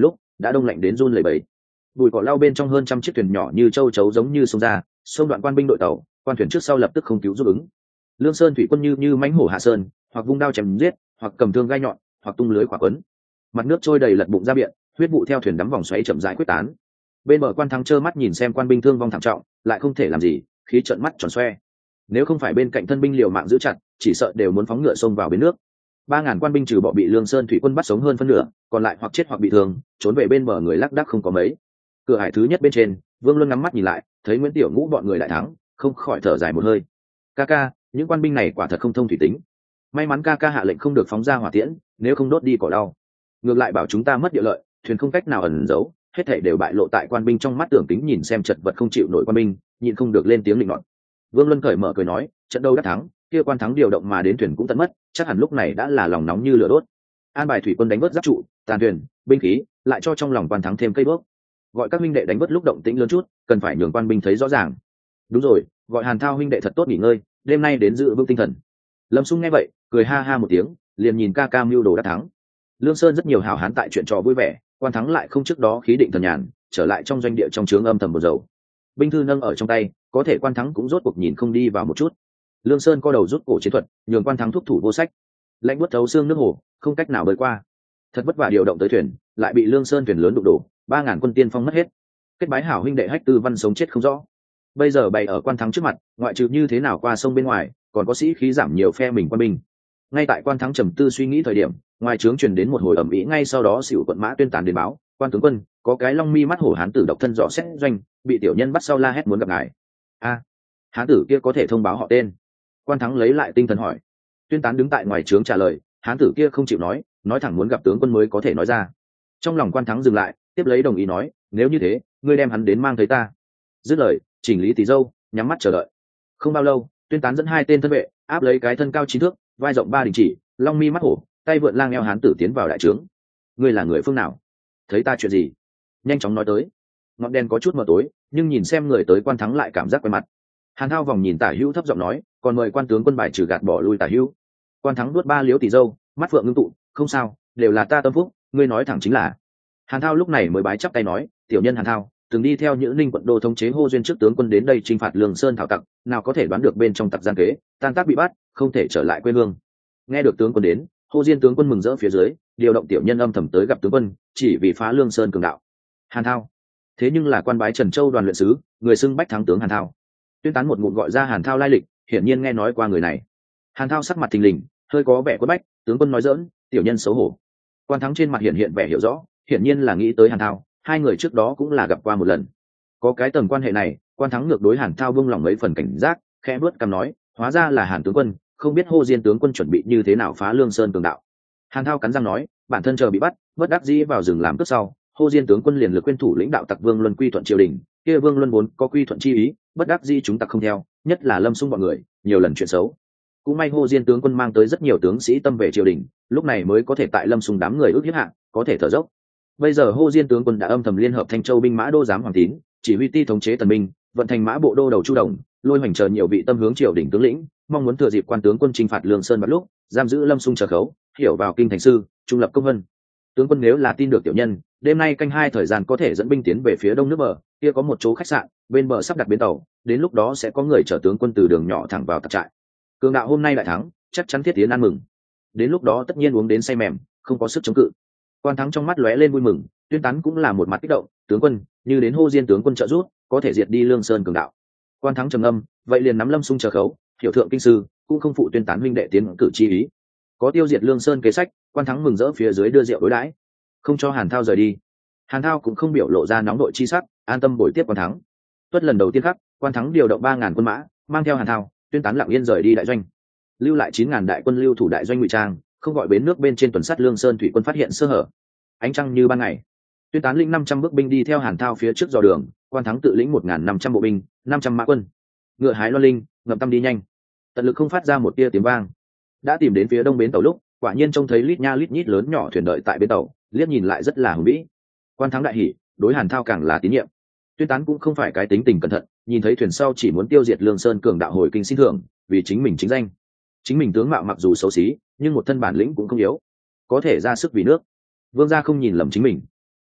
đã đông lạnh đến run lẩy bẩy. Bùi cỏ lau bên trong hơn trăm chiếc thuyền nhỏ như châu chấu giống như sông ra, sông đoạn quan binh đội tàu, quan thuyền trước sau lập tức không cứu giúp ứng. Lương Sơn thủy quân như như mãnh hổ hạ sơn, hoặc vung đao chém giết, hoặc cầm thương gai nhọn, hoặc tung lưới khỏa quấn. Mặt nước trôi đầy lật bụng ra biển, huyết vụ theo thuyền đắm vòng xoáy chậm rãi quyết tán. Bên bờ quan thắng trơ mắt nhìn xem quan binh thương vong thảm trọng, lại không thể làm gì, khí trợn mắt tròn xoe. Nếu không phải bên cạnh thân binh liều mạng giữ chặt, chỉ sợ đều muốn phóng ngựa xông vào bến nước. Ba ngàn quan binh trừ bỏ bị Lương Sơn thủy quân bắt sống hơn phân nửa, còn lại hoặc chết hoặc bị thương, trốn về bên bờ người lác đác không có mấy. Cửa hải thứ nhất bên trên, Vương Luân ngắm mắt nhìn lại, thấy Nguyễn Tiểu Ngũ bọn người đại thắng, không khỏi thở dài một hơi. Ca ca, những quan binh này quả thật không thông thủy tính. May mắn ca ca hạ lệnh không được phóng ra hỏa tiễn, nếu không đốt đi cỏ đau. Ngược lại bảo chúng ta mất địa lợi, thuyền không cách nào ẩn giấu, hết thảy đều bại lộ tại quan binh trong mắt. Tưởng Kính nhìn xem chật vật không chịu nổi quan binh, nhịn không được lên tiếng định nọt. Vương Luân cởi mở cười nói, trận đấu đã thắng, kia quan thắng điều động mà đến thuyền cũng tận mất, chắc hẳn lúc này đã là lòng nóng như lửa đốt. An bài thủy quân đánh vớt giáp trụ, tàn thuyền, binh khí, lại cho trong lòng quan thắng thêm cây bước. Gọi các huynh đệ đánh vớt lúc động tĩnh lớn chút, cần phải nhường quan binh thấy rõ ràng. Đúng rồi, gọi Hàn Thao huynh đệ thật tốt nghỉ ngơi, đêm nay đến giữ vững tinh thần. Lâm Xung nghe vậy, cười ha ha một tiếng, liền nhìn ca ca mưu đồ đã thắng. Lương Sơn rất nhiều hào hán tại chuyện trò vui vẻ, quan thắng lại không trước đó khí định thần nhàn, trở lại trong doanh địa trong trướng âm thầm buồn rầu. Binh thư nâng ở trong tay, có thể quan thắng cũng rốt cuộc nhìn không đi vào một chút. Lương Sơn co đầu rút cổ chiến thuật, nhường quan thắng thúc thủ vô sách. Lạnh buốt thấu xương nước hồ, không cách nào bơi qua. Thật vất vả điều động tới thuyền, lại bị Lương Sơn thuyền lớn đụng đổ, ba ngàn quân tiên phong mất hết. Kết bái hảo huynh đệ Hách Tư Văn sống chết không rõ. Bây giờ bày ở quan thắng trước mặt, ngoại trừ như thế nào qua sông bên ngoài, còn có sĩ khí giảm nhiều phe mình quan binh. Ngay tại quan thắng trầm tư suy nghĩ thời điểm, ngoài trướng truyền đến một hồi ầm ĩ, ngay sau đó Sửu quận mã tuyên tán đến báo, quan tướng quân, có cái long mi mắt hổ hán tử độc thân dò xét doanh, bị tiểu nhân bắt sau la hét muốn gặp ngài. A, hán tử kia có thể thông báo họ tên? Quan thắng lấy lại tinh thần hỏi. Tuyên tán đứng tại ngoài trướng trả lời, hán tử kia không chịu nói, nói thẳng muốn gặp tướng quân mới có thể nói ra. Trong lòng quan thắng dừng lại, tiếp lấy đồng ý nói, nếu như thế, ngươi đem hắn đến mang thấy ta. Dứt lời, chỉnh lý tí dâu, nhắm mắt chờ đợi. Không bao lâu, Tuyên tán dẫn hai tên thân vệ áp lấy cái thân cao chín thước, vai rộng ba đình chỉ, long mi mắt hổ, tay vượn lang eo hán tử tiến vào đại trướng. Ngươi là người phương nào? Thấy ta chuyện gì? Nhanh chóng nói tới. Ngọn đèn có chút mờ tối, nhưng nhìn xem người tới quan thắng lại cảm giác quen mặt. Hàn Thao vòng nhìn Tả Hữu thấp giọng nói, còn mời quan tướng quân bài trừ gạt bỏ lui Tả Hữu. Quan thắng nuốt ba liếu tỷ dâu, mắt phượng ngưng tụ, không sao, đều là ta tâm phúc, ngươi nói thẳng chính là. Hàn Thao lúc này mới bái chắp tay nói, tiểu nhân Hàn Thao từng đi theo Nhữ Ninh quận đô thống chế Hô Duyên trước tướng quân đến đây chinh phạt Lương Sơn thảo tặc, nào có thể đoán được bên trong tặc gian kế, tan tác bị bắt, không thể trở lại quê hương. Nghe được tướng quân đến, Hô Diên tướng quân mừng rỡ phía dưới, điều động tiểu nhân âm thầm tới gặp tướng quân, chỉ vì phá Lương Sơn cường đạo. Hàn Thao, thế nhưng là quan bái Trần Châu đoàn luyện sứ, người xưng bách thắng tướng Hàn Thao. Tuyên tán một ngụm gọi ra Hàn Thao lai lịch, hiển nhiên nghe nói qua người này. Hàn Thao sắc mặt thình lình, hơi có vẻ quất bách, tướng quân nói dỡn, tiểu nhân xấu hổ. Quan thắng trên mặt hiện hiện vẻ hiểu rõ, hiển nhiên là nghĩ tới Hàn Thao, hai người trước đó cũng là gặp qua một lần. Có cái tầng quan hệ này, quan thắng ngược đối Hàn Thao buông lòng mấy phần cảnh giác, khẽ bước cằm nói, hóa ra là Hàn tướng quân, không biết Hô Diên tướng quân chuẩn bị như thế nào phá Lương Sơn cường đạo. Hàn Thao cắn răng nói, bản thân chờ bị bắt, bất đắc dĩ vào rừng làm cướp sau, Hô Diên tướng quân liền lực quyên thủ lĩnh đạo tặc Vương Luân quy thuận triều đình, kia Vương Luân vốn có quy thuận chi ý, bất đắc dĩ chúng tặc không theo, nhất là Lâm Xung bọn người, nhiều lần chuyện xấu. Cũng may Hô Diên tướng quân mang tới rất nhiều tướng sĩ tâm về triều đình, lúc này mới có thể tại Lâm Xung đám người ước hiếp hạ, có thể thở dốc. Bây giờ Hô Diên tướng quân đã âm thầm liên hợp Thanh Châu binh mã đô giám Hoàng Tín, chỉ huy ti thống chế tần binh, vận thành mã bộ đô đầu Chu Đồng, lôi hoành chờ nhiều vị tâm hướng triều đình tướng lĩnh, mong muốn thừa dịp quan tướng quân chinh phạt Lương Sơn bắt lúc, giam giữ Lâm Xung chờ khấu, hiểu vào kinh thành sư, trung lập công vân. Tướng quân nếu là tin được tiểu nhân, đêm nay canh hai thời gian có thể dẫn binh tiến về phía đông nước bờ, kia có một chỗ khách sạn, bên bờ sắp đặt bến tàu, đến lúc đó sẽ có người chở tướng quân từ đường nhỏ thẳng vào tập trại. Cường đạo hôm nay đại thắng, chắc chắn thiết tiến ăn mừng. Đến lúc đó tất nhiên uống đến say mềm, không có sức chống cự. Quan thắng trong mắt lóe lên vui mừng, Tuyên tán cũng là một mặt kích động, tướng quân, như đến Hô Diên tướng quân trợ giúp, có thể diệt đi Lương Sơn cường đạo. Quan thắng trầm âm, vậy liền nắm Lâm Xung chờ khấu, hiểu thượng kinh sư, cũng không phụ Tuyên tán huynh đệ tiến cử chi ý. Có tiêu diệt Lương Sơn kế sách, quan thắng mừng rỡ phía dưới đưa rượu đối đãi, không cho Hàn Thao rời đi. Hàn Thao cũng không biểu lộ ra nóng đội chi sắc, an tâm bồi tiếp quan thắng. Tuất lần đầu tiên khắc, quan thắng điều động ba ngàn quân mã, mang theo Hàn Thao, Tuyên tán lặng yên rời đi đại doanh, lưu lại chín ngàn đại quân lưu thủ đại doanh ngụy trang, không gọi bến nước bên trên tuần sát Lương Sơn thủy quân phát hiện sơ hở. Ánh trăng như ban ngày, Tuyên tán lĩnh năm trăm bước binh đi theo Hàn Thao phía trước dò đường, quan thắng tự lĩnh một ngàn năm trăm bộ binh, năm trăm mã quân, ngựa hái loan linh, ngậm tâm đi nhanh, tận lực không phát ra một tia tiếng vang. Đã tìm đến phía đông bến tàu lúc, quả nhiên trông thấy lít nha lít nhít lớn nhỏ thuyền đợi tại bến tàu, liếc nhìn lại rất là hùng vĩ. Quan thắng đại hỉ, đối Hàn Thao càng là tín nhiệm. Tuyên tán cũng không phải cái tính tình cẩn thận, nhìn thấy thuyền sau chỉ muốn tiêu diệt Lương Sơn cường đạo hồi kinh xin thưởng, vì chính mình chính danh. Chính mình tướng mạo mặc dù xấu xí, nhưng một thân bản lĩnh cũng không yếu, có thể ra sức vì nước. Vương gia không nhìn lầm chính mình.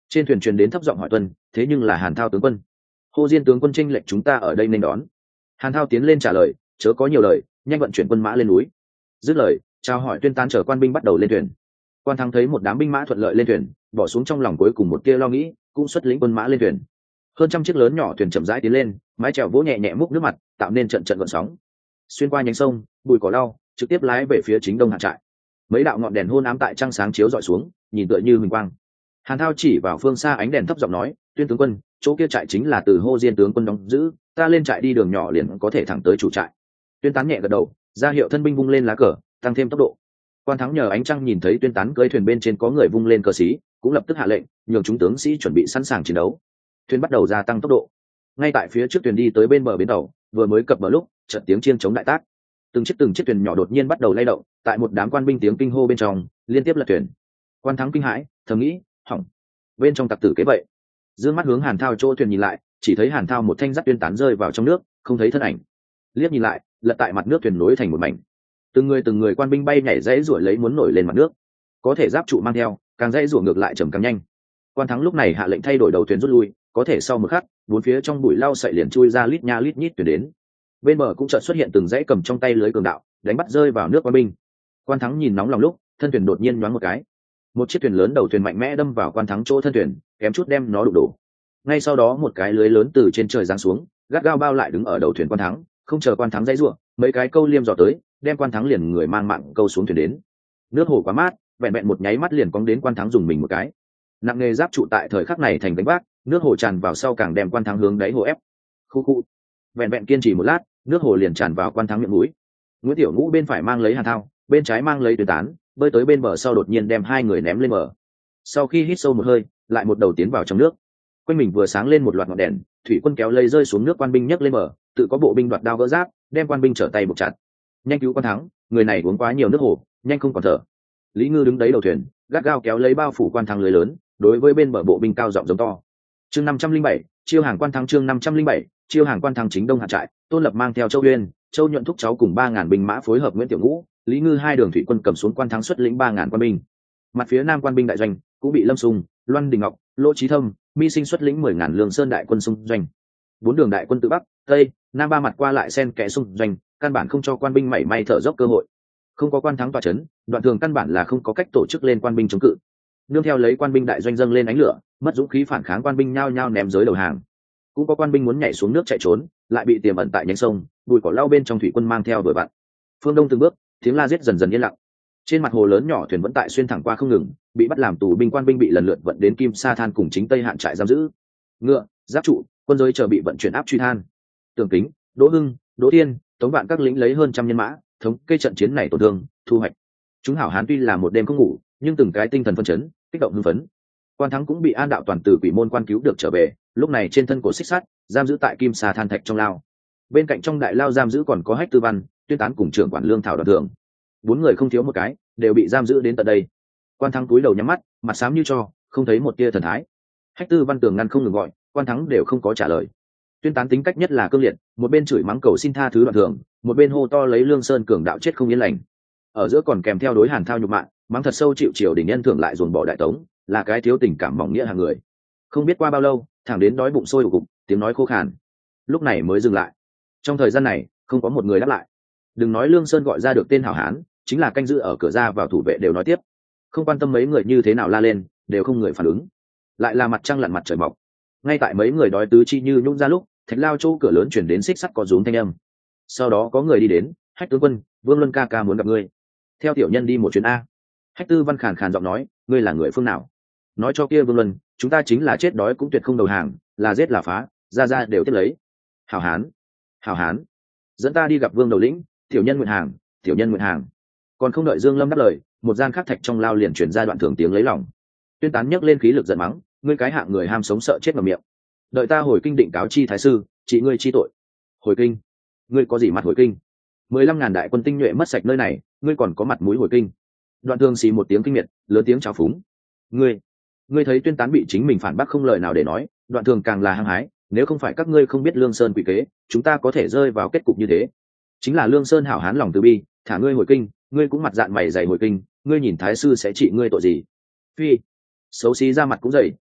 Trên thuyền truyền đến thấp giọng hỏi tuân, thế nhưng là Hàn Thao tướng quân. Hồ Diên tướng quân chênh lệnh chúng ta ở đây nên đón. Hàn Thao tiến lên trả lời, chớ có nhiều lời, nhanh vận chuyển quân mã lên núi. Dứt lời, chào hỏi Tuyên Tán chở quan binh bắt đầu lên thuyền. Quan Thắng thấy một đám binh mã thuận lợi lên thuyền, bỏ xuống trong lòng cuối cùng một tia lo nghĩ, cũng xuất lĩnh quân mã lên thuyền. Hơn trăm chiếc lớn nhỏ thuyền chậm rãi tiến lên, mái chèo vỗ nhẹ nhẹ múc nước mặt, tạo nên trận trận gợn sóng. Xuyên qua nhánh sông, bụi cỏ lau, trực tiếp lái về phía chính đông hạ trại. Mấy đạo ngọn đèn hôn ám tại trăng sáng chiếu dọi xuống, nhìn tựa như huỳnh quang. Hàn Thao chỉ vào phương xa ánh đèn thấp giọng nói, Tuyên tướng quân, chỗ kia trại chính là từ Hồ Diên tướng quân đóng giữ, ta lên trại đi đường nhỏ liền có thể thẳng tới chủ trại. Tuyên Tán nhẹ gật đầu, ra hiệu thân binh vung lên lá cờ, tăng thêm tốc độ. Quan Thắng nhờ ánh trăng nhìn thấy Tuyên Tán cưỡi thuyền bên trên có người vung lên cờ xí, cũng lập tức hạ lệnh, nhường chúng tướng sĩ chuẩn bị sẵn sàng chiến đấu. Thuyền bắt đầu gia tăng tốc độ. Ngay tại phía trước thuyền đi tới bên bờ bến tàu, vừa mới cập bờ lúc, chợt tiếng chiêng chống đại tác. Từng chiếc từng chiếc thuyền nhỏ đột nhiên bắt đầu lay động, tại một đám quan binh tiếng kinh hô bên trong, liên tiếp lật thuyền. Quan Thắng kinh hãi, thầm nghĩ, hỏng, bên trong tặc tử kế vậy. Dương mắt hướng Hàn Thao chỗ thuyền nhìn lại, chỉ thấy Hàn Thao một thanh dắt Tuyên Tán rơi vào trong nước, không thấy thân ảnh. Liếc nhìn lại, lật tại mặt nước thuyền nối thành một mảnh. Từng người từng người quan binh bay nhảy dãy rủa lấy muốn nổi lên mặt nước, có thể giáp trụ mang theo, càng dãy rủa ngược lại chậm càng nhanh. Quan Thắng lúc này hạ lệnh thay đổi đầu thuyền rút lui, có thể sau một khắc, bốn phía trong bụi lau sậy liền chui ra lít nha lít nhít thuyền đến. Bên bờ cũng chợt xuất hiện từng dãy cầm trong tay lưới cường đạo, đánh bắt rơi vào nước quan binh. Quan Thắng nhìn nóng lòng lúc, thân thuyền đột nhiên nhoáng một cái, một chiếc thuyền lớn đầu thuyền mạnh mẽ đâm vào Quan Thắng chỗ thân thuyền, kém chút đem nó đụng đổ. Ngay sau đó một cái lưới lớn từ trên trời giáng xuống, gắt gao bao lại đứng ở đầu thuyền Quan Thắng, không chờ Quan Thắng dãy rủa, mấy cái câu liêm dò tới, đem Quan Thắng liền người mang mạng câu xuống thuyền đến. Nước hồ quá mát, vẹn vẹn một nháy mắt liền cong đến Quan Thắng dùng mình một cái. Nặng nghề giáp trụ tại thời khắc này thành đánh vác, nước hồ tràn vào sau càng đem Quan Thắng hướng đáy hồ ép. Khu khu. Vẹn vẹn kiên trì một lát, nước hồ liền tràn vào Quan Thắng miệng mũi. Nguyễn Tiểu Ngũ bên phải mang lấy Hàn Thao, bên trái mang lấy Tuyên Tán, bơi tới bên bờ sau đột nhiên đem hai người ném lên bờ. Sau khi hít sâu một hơi, lại một đầu tiến vào trong nước. Quanh mình vừa sáng lên một loạt ngọn đèn, thủy quân kéo lây rơi xuống nước quan binh nhấc lên bờ, tự có bộ binh đoạt đao gỡ giáp, đem quan binh trở tay buộc chặt. Nhanh cứu Quan Thắng, người này uống quá nhiều nước hồ, nhanh không còn thở. Lý Ngư đứng đấy đầu thuyền, gắt gao kéo lấy bao phủ Quan Thắng lưới lớn, đối với bên bờ bộ binh cao giọng giống to. Chương năm trăm linh bảy, chiêu hàng Quan Thắng chương năm trăm linh bảy, chiêu hàng Quan Thắng chính đông hạ trại, Tôn Lập mang theo Châu Uyên, Châu Nhuận thúc cháu cùng ba ngàn binh mã phối hợp Nguyễn Tiểu Ngũ, Lý Ngư hai đường thủy quân cầm xuống Quan Thắng xuất lĩnh ba ngàn quan binh. Mặt phía nam quan binh đại doanh cũng bị Lâm Sùng, Loan Đình Ngọc, Lỗ Chí Thâm, Mi Sinh xuất lĩnh mười ngàn Lương Sơn đại quân xung doanh. Bốn đường đại quân từ bắc, tây, nam ba mặt qua lại xen kẽ xung doanh, căn bản không cho quan binh mảy may thở dốc cơ hội. Không có Quan Thắng tọa chấn, Đoạn Thường căn bản là không có cách tổ chức lên quan binh chống cự. Nương theo lấy quan binh đại doanh dâng lên ánh lửa, mất dũng khí phản kháng quan binh nhao nhao ném giới đầu hàng. Cũng có quan binh muốn nhảy xuống nước chạy trốn, lại bị tiềm ẩn tại nhánh sông, bụi cỏ lau bên trong thủy quân mang theo đuổi vặn. Phương Đông từng bước, tiếng la giết dần dần yên lặng. Trên mặt hồ lớn nhỏ thuyền vẫn tại xuyên thẳng qua không ngừng, bị bắt làm tù binh quan binh bị lần lượt vận đến Kim Sa Than cùng chính Tây Hạn trại giam giữ. Ngựa, giáp trụ, quân giới chờ bị vận chuyển áp truy than. Tường Kính, Đỗ Hưng, Đỗ Thiên, Tống Vạn các lính lấy hơn trăm nhân mã, thống kê trận chiến này tổn thương, thu hoạch. Chúng hảo hán tuy là một đêm không ngủ, nhưng từng cái tinh thần phân chấn, kích động hưng phấn. Quan Thắng cũng bị An đạo toàn từ Quỷ Môn quan cứu được trở về, lúc này trên thân cổ xích sắt, giam giữ tại Kim Sa Than thạch trong lao. Bên cạnh trong đại lao giam giữ còn có Hách Tư Văn, Tuyên Tán cùng trưởng quản lương thảo Đoạn Thường. Bốn người không thiếu một cái, đều bị giam giữ đến tận đây. Quan Thắng cúi đầu nhắm mắt, mặt xám như tro, không thấy một tia thần thái. Hách Tư Văn tường ngăn không ngừng gọi, Quan Thắng đều không có trả lời. Tuyên Tán tính cách nhất là cương liệt, một bên chửi mắng cầu xin tha thứ Đoạn Thường, một bên hô to lấy Lương Sơn cường đạo chết không yên lành. Ở giữa còn kèm theo đối Hàn Thao nhục mạ, mắng thật sâu chịu triều đình nhân thưởng lại dồn bỏ đại tống, là cái thiếu tình cảm mỏng nghĩa hàng người. Không biết qua bao lâu, thẳng đến đói bụng sôi ù cục, tiếng nói khô khàn, lúc này mới dừng lại. Trong thời gian này, không có một người đáp lại. Đừng nói Lương Sơn gọi ra được tên hảo hán, chính là canh giữ ở cửa ra vào thủ vệ đều nói tiếp, không quan tâm mấy người như thế nào la lên, đều không người phản ứng. Lại là mặt trăng lặn mặt trời mọc. Ngay tại mấy người đói tứ chi như nhung ra lúc, thạch lao chỗ cửa lớn chuyển đến xích sắt có rúm thanh âm. Sau đó có người đi đến, Hách tướng quân, Vương Luân ca ca muốn gặp ngươi. Theo tiểu nhân đi một chuyến a. Hách Tư Văn khàn khàn giọng nói, ngươi là người phương nào? Nói cho kia Vương Luân, chúng ta chính là chết đói cũng tuyệt không đầu hàng, là giết là phá, ra ra đều tiếp lấy. Hảo hán, hảo hán, dẫn ta đi gặp Vương đầu lĩnh, tiểu nhân nguyện hàng, tiểu nhân nguyện hàng. Còn không đợi Dương Lâm đáp lời, một gian khắc thạch trong lao liền truyền ra Đoạn Thường tiếng lấy lòng. Tuyên Tán nhấc lên khí lực giận mắng, ngươi cái hạng người ham sống sợ chết vào miệng. Đợi ta hồi kinh định cáo chi thái sư, chỉ ngươi chi tội. Hồi kinh? Ngươi có gì mặt hồi kinh? Mười lăm ngàn đại quân tinh nhuệ mất sạch nơi này, ngươi còn có mặt mũi hồi kinh? Đoạn Thường xì một tiếng kinh miệt, lớn tiếng chào phúng. Ngươi, ngươi thấy Tuyên Tán bị chính mình phản bác không lời nào để nói, Đoạn Thường càng là hăng hái, nếu không phải các ngươi không biết Lương Sơn quỷ kế, chúng ta có thể rơi vào kết cục như thế. Chính là Lương Sơn hảo hán lòng từ bi, thả ngươi hồi kinh, ngươi cũng mặt dạn mày dày hồi kinh, ngươi nhìn thái sư sẽ trị ngươi tội gì? Phi, xấu xí ra mặt cũng dày,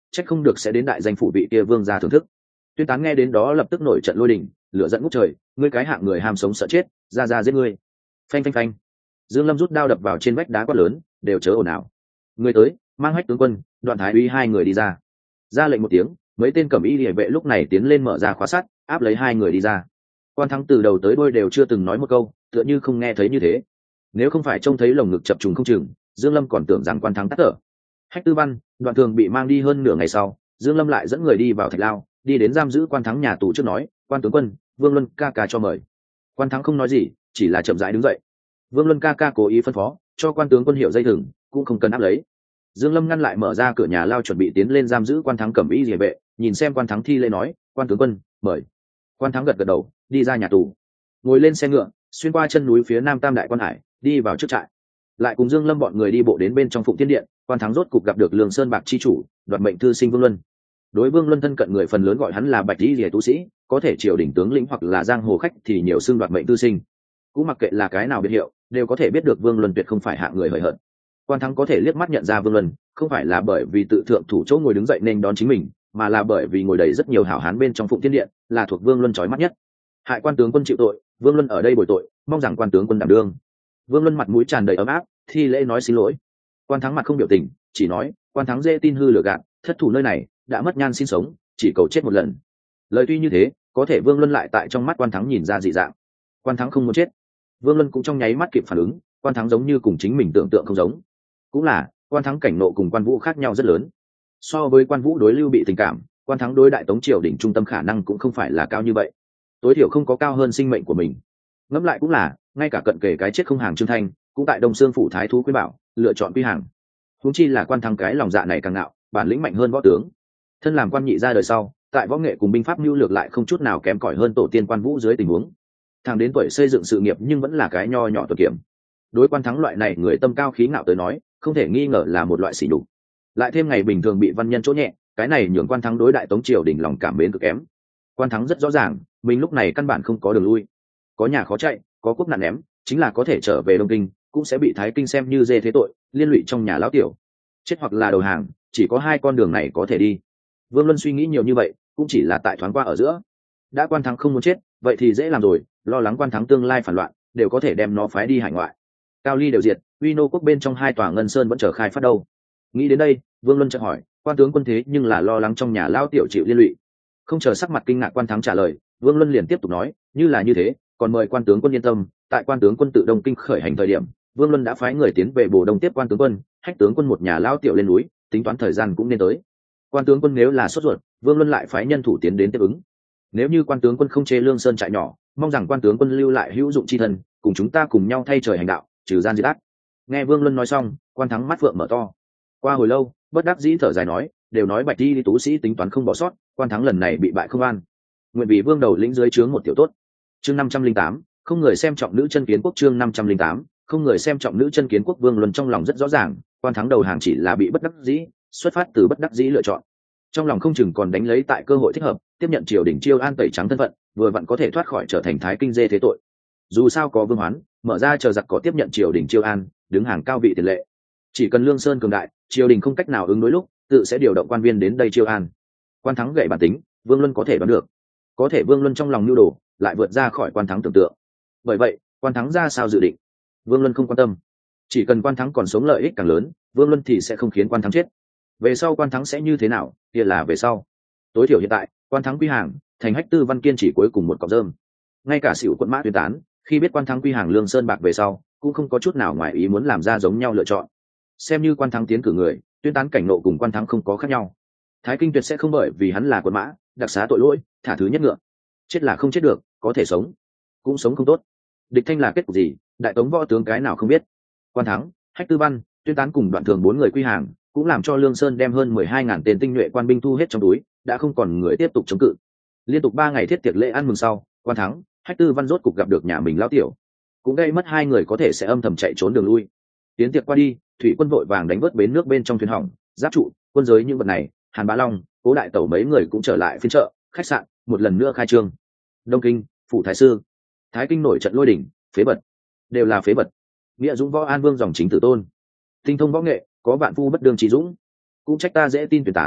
trách không được sẽ đến đại danh phủ vị kia vương gia thưởng thức. Tuyên Tán nghe đến đó lập tức nổi trận lôi đình, lửa giận ngút trời, ngươi cái hạng người ham sống sợ chết, ra ra giết ngươi. Phanh phanh phanh. Dương Lâm rút đao đập vào trên vách đá quát lớn, đều chớ ồn ào. Người tới, mang Hách tướng quân, Đoạn Thái úy hai người đi ra. Ra lệnh một tiếng, mấy tên cẩm y liề vệ lúc này tiến lên mở ra khóa sắt, áp lấy hai người đi ra. Quan Thắng từ đầu tới đuôi đều chưa từng nói một câu, tựa như không nghe thấy như thế. Nếu không phải trông thấy lồng ngực chập trùng không chừng, Dương Lâm còn tưởng rằng Quan Thắng tắt thở. Hách Tư Văn, Đoạn Thường bị mang đi hơn nửa ngày sau, Dương Lâm lại dẫn người đi vào Thạch Lao, đi đến giam giữ Quan Thắng nhà tù trước nói, quan tướng quân, Vương Luân ca ca cho mời. Quan Thắng không nói gì, chỉ là chậm rãi đứng dậy. Vương Luân ca ca cố ý phân phó, cho quan tướng quân hiệu dây thừng, cũng không cần áp lấy. Dương Lâm ngăn lại mở ra cửa nhà lao chuẩn bị tiến lên giam giữ Quan Thắng cẩm y liề vệ, nhìn xem Quan Thắng thi lễ nói, quan tướng quân, mời. Quan Thắng gật gật đầu, đi ra nhà tù, ngồi lên xe ngựa, xuyên qua chân núi phía nam Tam Đại Quan Hải, đi vào trước trại. Lại cùng Dương Lâm bọn người đi bộ đến bên trong Phụng Thiên Điện, Quan Thắng rốt cục gặp được Lương Sơn Bạc chi chủ, Đoạt Mệnh thư sinh Vương Luân. Đối Vương Luân thân cận người phần lớn gọi hắn là Bạch Y Liễu tu sĩ, có thể triều đình tướng lĩnh hoặc là giang hồ khách thì nhiều xưng Đoạt Mệnh thư sinh. Cũng mặc kệ là cái nào biệt hiệu, đều có thể biết được Vương Luân tuyệt không phải hạng người hời hợt. Quan Thắng có thể liếc mắt nhận ra Vương Luân, không phải là bởi vì tự thượng thủ chỗ ngồi đứng dậy nên đón chính mình, mà là bởi vì ngồi đầy rất nhiều hảo hán bên trong Phụng Thiên Điện, là thuộc Vương Luân chói mắt nhất. Hại quan tướng quân chịu tội, Vương Luân ở đây bồi tội, mong rằng quan tướng quân đảm đương. Vương Luân mặt mũi tràn đầy ấm áp, thi lễ nói xin lỗi. Quan Thắng mặt không biểu tình, chỉ nói, Quan Thắng dễ tin hư lừa gạt, thất thủ nơi này, đã mất nhan xin sống, chỉ cầu chết một lần. Lời tuy như thế, có thể Vương Luân lại tại trong mắt Quan Thắng nhìn ra dị dạng. Quan Thắng không muốn chết. Vương Luân cũng trong nháy mắt kịp phản ứng, Quan Thắng giống như cùng chính mình tưởng tượng không giống. Cũng là, Quan Thắng cảnh nộ cùng Quan Vũ khác nhau rất lớn. So với Quan Vũ đối Lưu Bị tình cảm, Quan Thắng đối Đại Tống triều đỉnh trung tâm khả năng cũng không phải là cao như vậy. Tối thiểu không có cao hơn sinh mệnh của mình. Ngẫm lại cũng là, ngay cả cận kề cái chết không hàng Trương Thanh, cũng tại Đông Xương phủ thái thú Quý Bảo, lựa chọn quy hàng. Huống chi là Quan Thắng cái lòng dạ này càng ngạo, bản lĩnh mạnh hơn võ tướng. Thân làm quan nhị ra đời sau, tại võ nghệ cùng binh pháp mưu lược lại không chút nào kém cỏi hơn tổ tiên Quan Vũ dưới tình huống. Thằng đến tuổi xây dựng sự nghiệp nhưng vẫn là cái nho nhỏ tuột kiểm. Đối Quan Thắng loại này người tâm cao khí ngạo tới nói, không thể nghi ngờ là một loại sỉ nhục. Lại thêm ngày bình thường bị văn nhân chỗ nhẹ, cái này nhường Quan Thắng đối Đại Tống triều đình lòng cảm mến cực kém. Quan Thắng rất rõ ràng, mình lúc này căn bản không có đường lui. Có nhà khó chạy, có quốc nạn ném, chính là có thể trở về Đông Kinh, cũng sẽ bị Thái Kinh xem như dê thế tội, liên lụy trong nhà lão tiểu. Chết hoặc là đầu hàng, chỉ có hai con đường này có thể đi. Vương Luân suy nghĩ nhiều như vậy, cũng chỉ là tại thoáng qua ở giữa. Đã Quan Thắng không muốn chết, vậy thì dễ làm rồi, lo lắng Quan Thắng tương lai phản loạn, đều có thể đem nó phái đi hải ngoại. Cao Ly đều diệt, Uy Nô quốc bên trong hai tòa Ngân Sơn vẫn chờ khai phát đâu. Nghĩ đến đây, Vương Luân chợt hỏi, quan tướng quân thế nhưng là lo lắng trong nhà lão tiểu chịu liên lụy. Không chờ sắc mặt kinh ngạc Quan Thắng trả lời, Vương Luân liền tiếp tục nói, như là như thế, còn mời quan tướng quân yên tâm, tại quan tướng quân tự Đông Kinh khởi hành thời điểm, Vương Luân đã phái người tiến về Bồ Đông tiếp quan tướng quân, Hách tướng quân một nhà lão tiểu lên núi, tính toán thời gian cũng nên tới. Quan tướng quân nếu là sốt ruột, Vương Luân lại phái nhân thủ tiến đến tiếp ứng. Nếu như quan tướng quân không chê Lương Sơn trại nhỏ, mong rằng quan tướng quân lưu lại hữu dụng chi thân, cùng chúng ta cùng nhau thay trời hành đạo, trừ gian diệt ác. Nghe Vương Luân nói xong, Quan Thắng mắt vượng mở to. Qua hồi lâu, bất đắc dĩ thở dài nói, đều nói Bạch Y tú sĩ tính toán không bỏ sót, Quan Thắng lần này bị bại không an. Nguyện vì vương đầu lĩnh dưới trướng một tiểu tốt. Chương năm trăm linh tám, không người xem trọng nữ chân kiến quốc. Chương năm trăm linh tám, không người xem trọng nữ chân kiến quốc. Vương Luân trong lòng rất rõ ràng, Quan Thắng đầu hàng chỉ là bị bất đắc dĩ, xuất phát từ bất đắc dĩ lựa chọn. Trong lòng không chừng còn đánh lấy tại cơ hội thích hợp, tiếp nhận triều đình chiêu an tẩy trắng thân phận, vừa vặn có thể thoát khỏi trở thành Thái Kinh dê thế tội. Dù sao có vương hoán, mở ra chờ giặc có tiếp nhận triều đình chiêu an, đứng hàng cao vị tiền lệ. Chỉ cần Lương Sơn cường đại, triều đình không cách nào ứng đối lúc, tự sẽ điều động quan viên đến đây chiêu an. Quan Thắng gậy bản tính, Vương Luân có thể đoán được. Có thể Vương Luân trong lòng nhu đồ lại vượt ra khỏi Quan Thắng tưởng tượng. Bởi vậy, Quan Thắng ra sao dự định, Vương Luân không quan tâm. Chỉ cần Quan Thắng còn sống lợi ích càng lớn, Vương Luân thì sẽ không khiến Quan Thắng chết. Về sau Quan Thắng sẽ như thế nào, kia là về sau. Tối thiểu hiện tại, Quan Thắng quy hàng, thành Hách Tư Văn kiên chỉ cuối cùng một cọng rơm. Ngay cả Sửu Quận Mã Tuyên Tán, khi biết Quan Thắng quy hàng Lương Sơn bạc về sau, cũng không có chút nào ngoài ý muốn làm ra giống nhau lựa chọn. Xem như Quan Thắng tiến cử người, Tuyên Tán cảnh nộ cùng Quan Thắng không có khác nhau. Thái Kinh tuyệt sẽ không bởi vì hắn là quận mã, đặc xá tội lỗi, thả thứ nhất ngựa. Chết là không chết được, có thể sống, cũng sống không tốt. Địch thanh là kết cục gì, Đại Tống võ tướng cái nào không biết. Quan Thắng, Hách Tư Văn, Tuyên Tán cùng Đoạn Thường bốn người quy hàng, cũng làm cho Lương Sơn đem hơn mười hai ngàn tên tinh nhuệ quan binh thu hết trong túi, đã không còn người tiếp tục chống cự. Liên tục ba ngày thiết tiệc lễ ăn mừng sau, Quan Thắng, Hách Tư Văn rốt cục gặp được nhà mình lão tiểu, cũng gây mất hai người có thể sẽ âm thầm chạy trốn đường lui. Tiến tiệc qua đi, thủy quân vội vàng đánh vớt bến nước bên trong thuyền hỏng, giáp trụ, quân giới những vật này, Hàn Bá Long, Cố Đại Tẩu mấy người cũng trở lại phiên chợ, khách sạn, một lần nữa khai trương. Đông Kinh, phủ Thái Sư, Thái Kinh nổi trận lôi đỉnh, phế vật, đều là phế vật. Nghĩa dũng võ an vương dòng chính tử tôn, tinh thông võ nghệ, có vạn phu bất đương trí dũng, cũng trách ta dễ tin Tuyên Tán,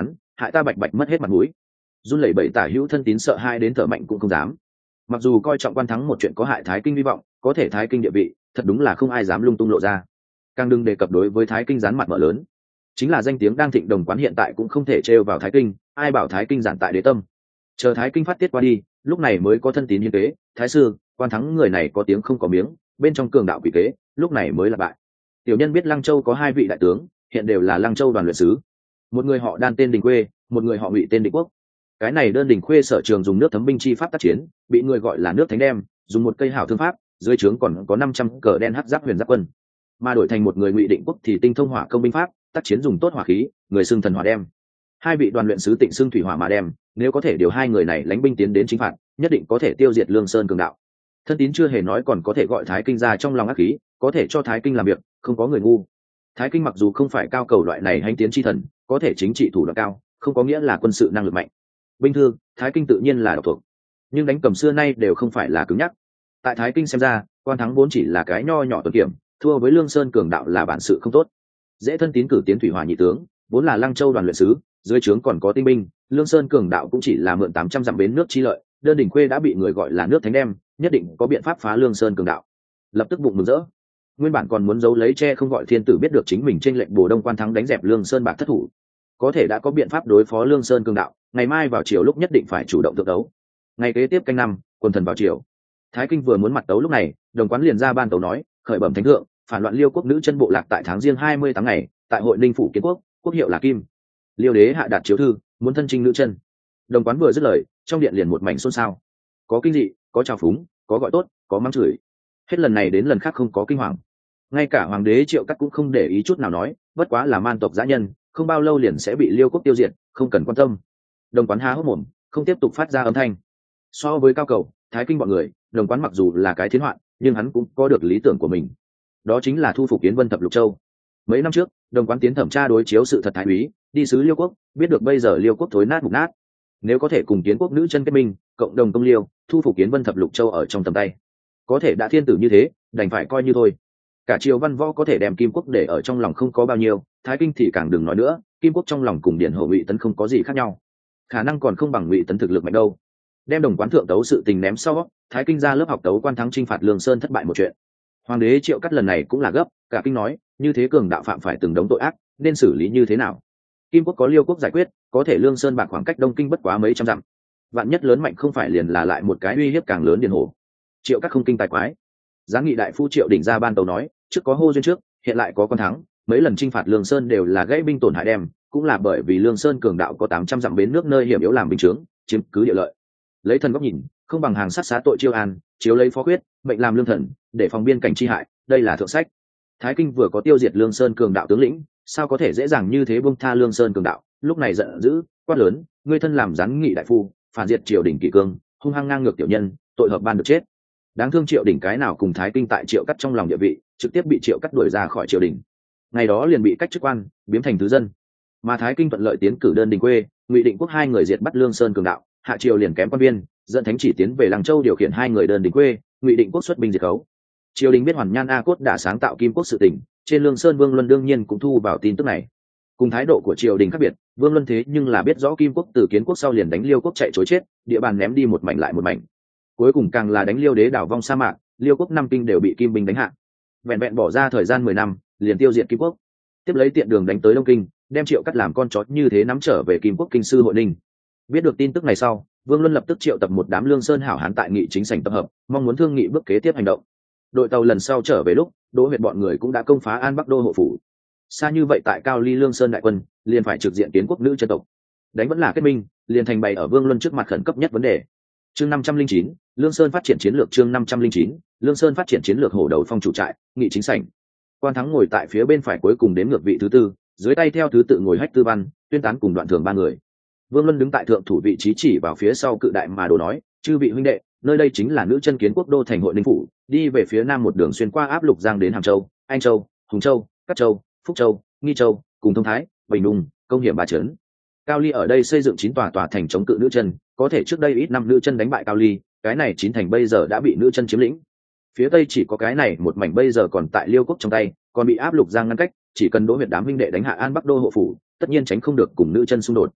hại ta bạch bạch mất hết mặt mũi. Run lẩy bẩy tả hữu thân tín sợ hai đến thở mạnh cũng không dám. Mặc dù coi trọng Quan Thắng một chuyện có hại Thái Kinh hy vọng, có thể Thái Kinh địa vị thật đúng là không ai dám lung tung lộ ra. Càng đừng đề cập đối với Thái Kinh dán mặt mở lớn. Chính là danh tiếng đang thịnh Đồng Quán hiện tại cũng không thể trêu vào Thái Kinh, ai bảo Thái Kinh giản tại đế tâm. Chờ Thái Kinh phát tiết qua đi, lúc này mới có thân tín hiến kế, thái sư, Quan Thắng người này có tiếng không có miếng, bên trong cường đạo quỷ kế, lúc này mới là bại. Tiểu nhân biết Lăng Châu có hai vị đại tướng, hiện đều là Lăng Châu đoàn luyện sứ. Một người họ Đan tên Đình Khuê, một người họ Ngụy tên Định Quốc. Cái này Đơn Đình Khuê sở trường dùng nước thấm binh chi pháp tác chiến, bị người gọi là nước thánh đem, dùng một cây hảo thương pháp, dưới trướng còn có năm trăm cờ đen hắc giáp huyền giáp quân. Mà đổi thành một người Ngụy Định Quốc thì tinh thông hỏa công binh pháp, tác chiến dùng tốt hỏa khí, người xưng thần hỏa đem. Hai vị đoàn luyện sứ Tịnh xưng thủy hỏa mà đem, nếu có thể điều hai người này lãnh binh tiến đến chính phạt, nhất định có thể tiêu diệt Lương Sơn cường đạo. Thân tín chưa hề nói còn có thể gọi Thái Kinh ra trong lòng ác khí, có thể cho Thái Kinh làm việc, không có người ngu. Thái Kinh mặc dù không phải cao cầu loại này hành tiến chi thần, có thể chính trị thủ đoạn cao, không có nghĩa là quân sự năng lực mạnh. Binh thư, Thái Kinh tự nhiên là độc thuộc, nhưng đánh cầm xưa nay đều không phải là cứng nhắc. Tại Thái Kinh xem ra, Quan Thắng vốn chỉ là cái nho nhỏ tuần kiểm, thua với Lương Sơn cường đạo là bản sự không tốt. Dễ thân tín cử tiến thủy hỏa nhị tướng, vốn là Lăng Châu đoàn luyện sứ, dưới trướng còn có tinh binh, Lương Sơn cường đạo cũng chỉ là mượn tám trăm dặm bến nước chi lợi, Đơn Đình Khuê đã bị người gọi là nước thánh đem, nhất định có biện pháp phá Lương Sơn cường đạo. Lập tức bụng mừng rỡ. Nguyên bản còn muốn giấu lấy che không gọi thiên tử biết được chính mình trên lệnh Bồ Đông Quan Thắng đánh dẹp Lương Sơn bạc thất thủ, có thể đã có biện pháp đối phó Lương Sơn cường đạo, ngày mai vào chiều lúc nhất định phải chủ động thượng đấu. Ngày kế tiếp canh năm, quân thần vào chiều. Thái Kinh vừa muốn mặt tấu lúc này, Đồng Quán liền ra ban tấu nói, khởi bẩm thánh thượng, phản loạn Liêu quốc nữ chân bộ lạc tại tháng riêng hai mươi tháng ngày, tại hội Ninh phủ kiến quốc, quốc hiệu là Kim. Liêu đế hạ đạt chiếu thư, muốn thân trinh nữ chân. Đồng Quán vừa dứt lời, trong điện liền một mảnh xôn xao. Có kinh dị, có trào phúng, có gọi tốt, có mắng chửi. Hết lần này đến lần khác không có kinh hoàng. Ngay cả hoàng đế Triệu Cắt cũng không để ý chút nào nói, bất quá là man tộc dã nhân, không bao lâu liền sẽ bị Liêu quốc tiêu diệt, không cần quan tâm. Đồng Quán há hốc mồm, không tiếp tục phát ra âm thanh. So với cao cầu, Thái Kinh bọn người, Đồng Quán mặc dù là cái thiến hoạn, nhưng hắn cũng có được lý tưởng của mình. Đó chính là thu phục Yến Vân thập lục châu. Mấy năm trước, Đồng Quán tiến thẩm tra đối chiếu sự thật thái úy, đi sứ Liêu quốc, biết được bây giờ Liêu quốc thối nát mục nát. Nếu có thể cùng Kiến quốc nữ chân kết minh, cộng đồng công Liêu, thu phục Yến Vân thập lục châu ở trong tầm tay, có thể đã thiên tử như thế, đành phải coi như thôi. Cả triều văn võ có thể đem Kim quốc để ở trong lòng không có bao nhiêu, Thái Kinh thì càng đừng nói nữa, Kim quốc trong lòng cùng Điển Hổ Ngụy Tấn không có gì khác nhau, khả năng còn không bằng Ngụy Tấn thực lực mạnh đâu. Đem Đồng Quán thượng tấu sự tình ném sau, Thái Kinh ra lớp học tấu Quan Thắng chinh phạt Lương Sơn thất bại một chuyện. Hoàng đế Triệu Cắt lần này cũng là gấp, cả kinh nói, như thế cường đạo phạm phải từng đống tội ác, nên xử lý như thế nào? Kim quốc có Liêu quốc giải quyết, có thể Lương Sơn bạc khoảng cách Đông Kinh bất quá mấy trăm dặm, vạn nhất lớn mạnh không phải liền là lại một cái uy hiếp càng lớn Điền Hổ. Triệu Cắt không kinh tài quái. Giáng nghị đại phu Triệu Đỉnh ra ban tấu nói, trước có hô duyên trước, hiện lại có Quan Thắng, mấy lần chinh phạt Lương Sơn đều là gãy binh tổn hại đem, cũng là bởi vì Lương Sơn cường đạo có tám trăm dặm bến nước nơi hiểm yếu làm binh trướng, chiếm cứ địa lợi. Lấy thần góc nhìn, không bằng hàng sát xá tội chiêu an, chiếu lấy phó quyết, mệnh làm lương thần, để phòng biên cảnh chi hại, đây là thượng sách. Thái Kinh vừa có tiêu diệt Lương Sơn cường đạo tướng lĩnh, sao có thể dễ dàng như thế buông tha Lương Sơn cường đạo, lúc này giận dữ, quát lớn, ngươi thân làm giáng nghị đại phu, phản diệt triều đình kỷ cương, hung hăng ngang ngược tiểu nhân, tội hợp ban được chết. Đáng thương Triệu Đỉnh cái nào cùng Thái Kinh tại Triệu Cắt trong lòng địa vị, trực tiếp bị Triệu Cắt đuổi ra khỏi triều đình. Ngày đó liền bị cách chức quan, biếm thành thứ dân. Mà Thái Kinh thuận lợi tiến cử Đơn Đình Khuê, Ngụy Định Quốc hai người diệt bắt Lương Sơn cường đạo, hạ triều liền kém quan viên, dẫn thánh chỉ tiến về Lăng Châu điều khiển hai người Đơn Đình Khuê, Ngụy Định Quốc xuất binh diệt khấu. Triều đình biết Hoàn Nhan A Cốt đã sáng tạo Kim quốc sự tình, trên Lương Sơn Vương Luân đương nhiên cũng thu vào tin tức này. Cùng thái độ của triều đình khác biệt, Vương Luân thế nhưng là biết rõ Kim quốc từ Kiến quốc sau liền đánh Liêu quốc chạy trối chết, địa bàn ném đi một mảnh lại một mảnh. Cuối cùng càng là đánh Liêu đế đảo vong sa mạc, Liêu quốc năm kinh đều bị Kim binh đánh hạ. Vẹn vẹn bỏ ra thời gian mười năm, liền tiêu diệt Kim quốc. Tiếp lấy tiện đường đánh tới Đông Kinh, đem Triệu Cắt làm con chó như thế nắm trở về Kim quốc kinh sư Hội Ninh. Biết được tin tức này sau, Vương Luân lập tức triệu tập một đám Lương Sơn hảo hán tại nghị chính sảnh tập hợp, mong muốn thương nghị bước kế tiếp hành động. Đội tàu lần sau trở về lúc, Đỗ Huyệt bọn người cũng đã công phá An Bắc Đô hộ phủ. Xa như vậy tại Cao Ly Lương Sơn đại quân, liền phải trực diện Kiến quốc nữ chân tộc. Đánh vẫn là kết minh, liền thành bày ở Vương Luân trước mặt khẩn cấp nhất vấn đề. Chương năm trăm linh chín, Lương Sơn phát triển chiến lược chương năm trăm linh chín, Lương Sơn phát triển chiến lược hổ đầu phong chủ trại, nghị chính sảnh. Quan Thắng ngồi tại phía bên phải cuối cùng đếm ngược vị thứ tư, dưới tay theo thứ tự ngồi Hách Tư Văn, Tuyên Tán cùng Đoạn Thường ba người. Vương Luân đứng tại thượng thủ vị trí chỉ vào phía sau cự đại mà đồ nói, chư vị huynh đệ, nơi đây chính là nữ chân Kiến quốc đô thành Hội Ninh phủ, đi về phía nam một đường xuyên qua áp lục giang đến Hàm Châu, Anh Châu, Hùng Châu, Cát Châu, Phúc Châu, Nghi Châu, cùng Thông Thái, Bình Đùng, công hiểm ba trấn. Cao Ly ở đây xây dựng chín tòa tòa thành chống cự nữ chân, có thể trước đây ít năm nữ chân đánh bại Cao Ly, cái này chín thành bây giờ đã bị nữ chân chiếm lĩnh. Phía tây chỉ có cái này một mảnh bây giờ còn tại Liêu quốc trong tay, còn bị áp lục giang ngăn cách, chỉ cần Đỗ Huyệt đám huynh đệ đánh hạ An Bắc Đô hộ phủ, tất nhiên tránh không được cùng nữ chân xung đột.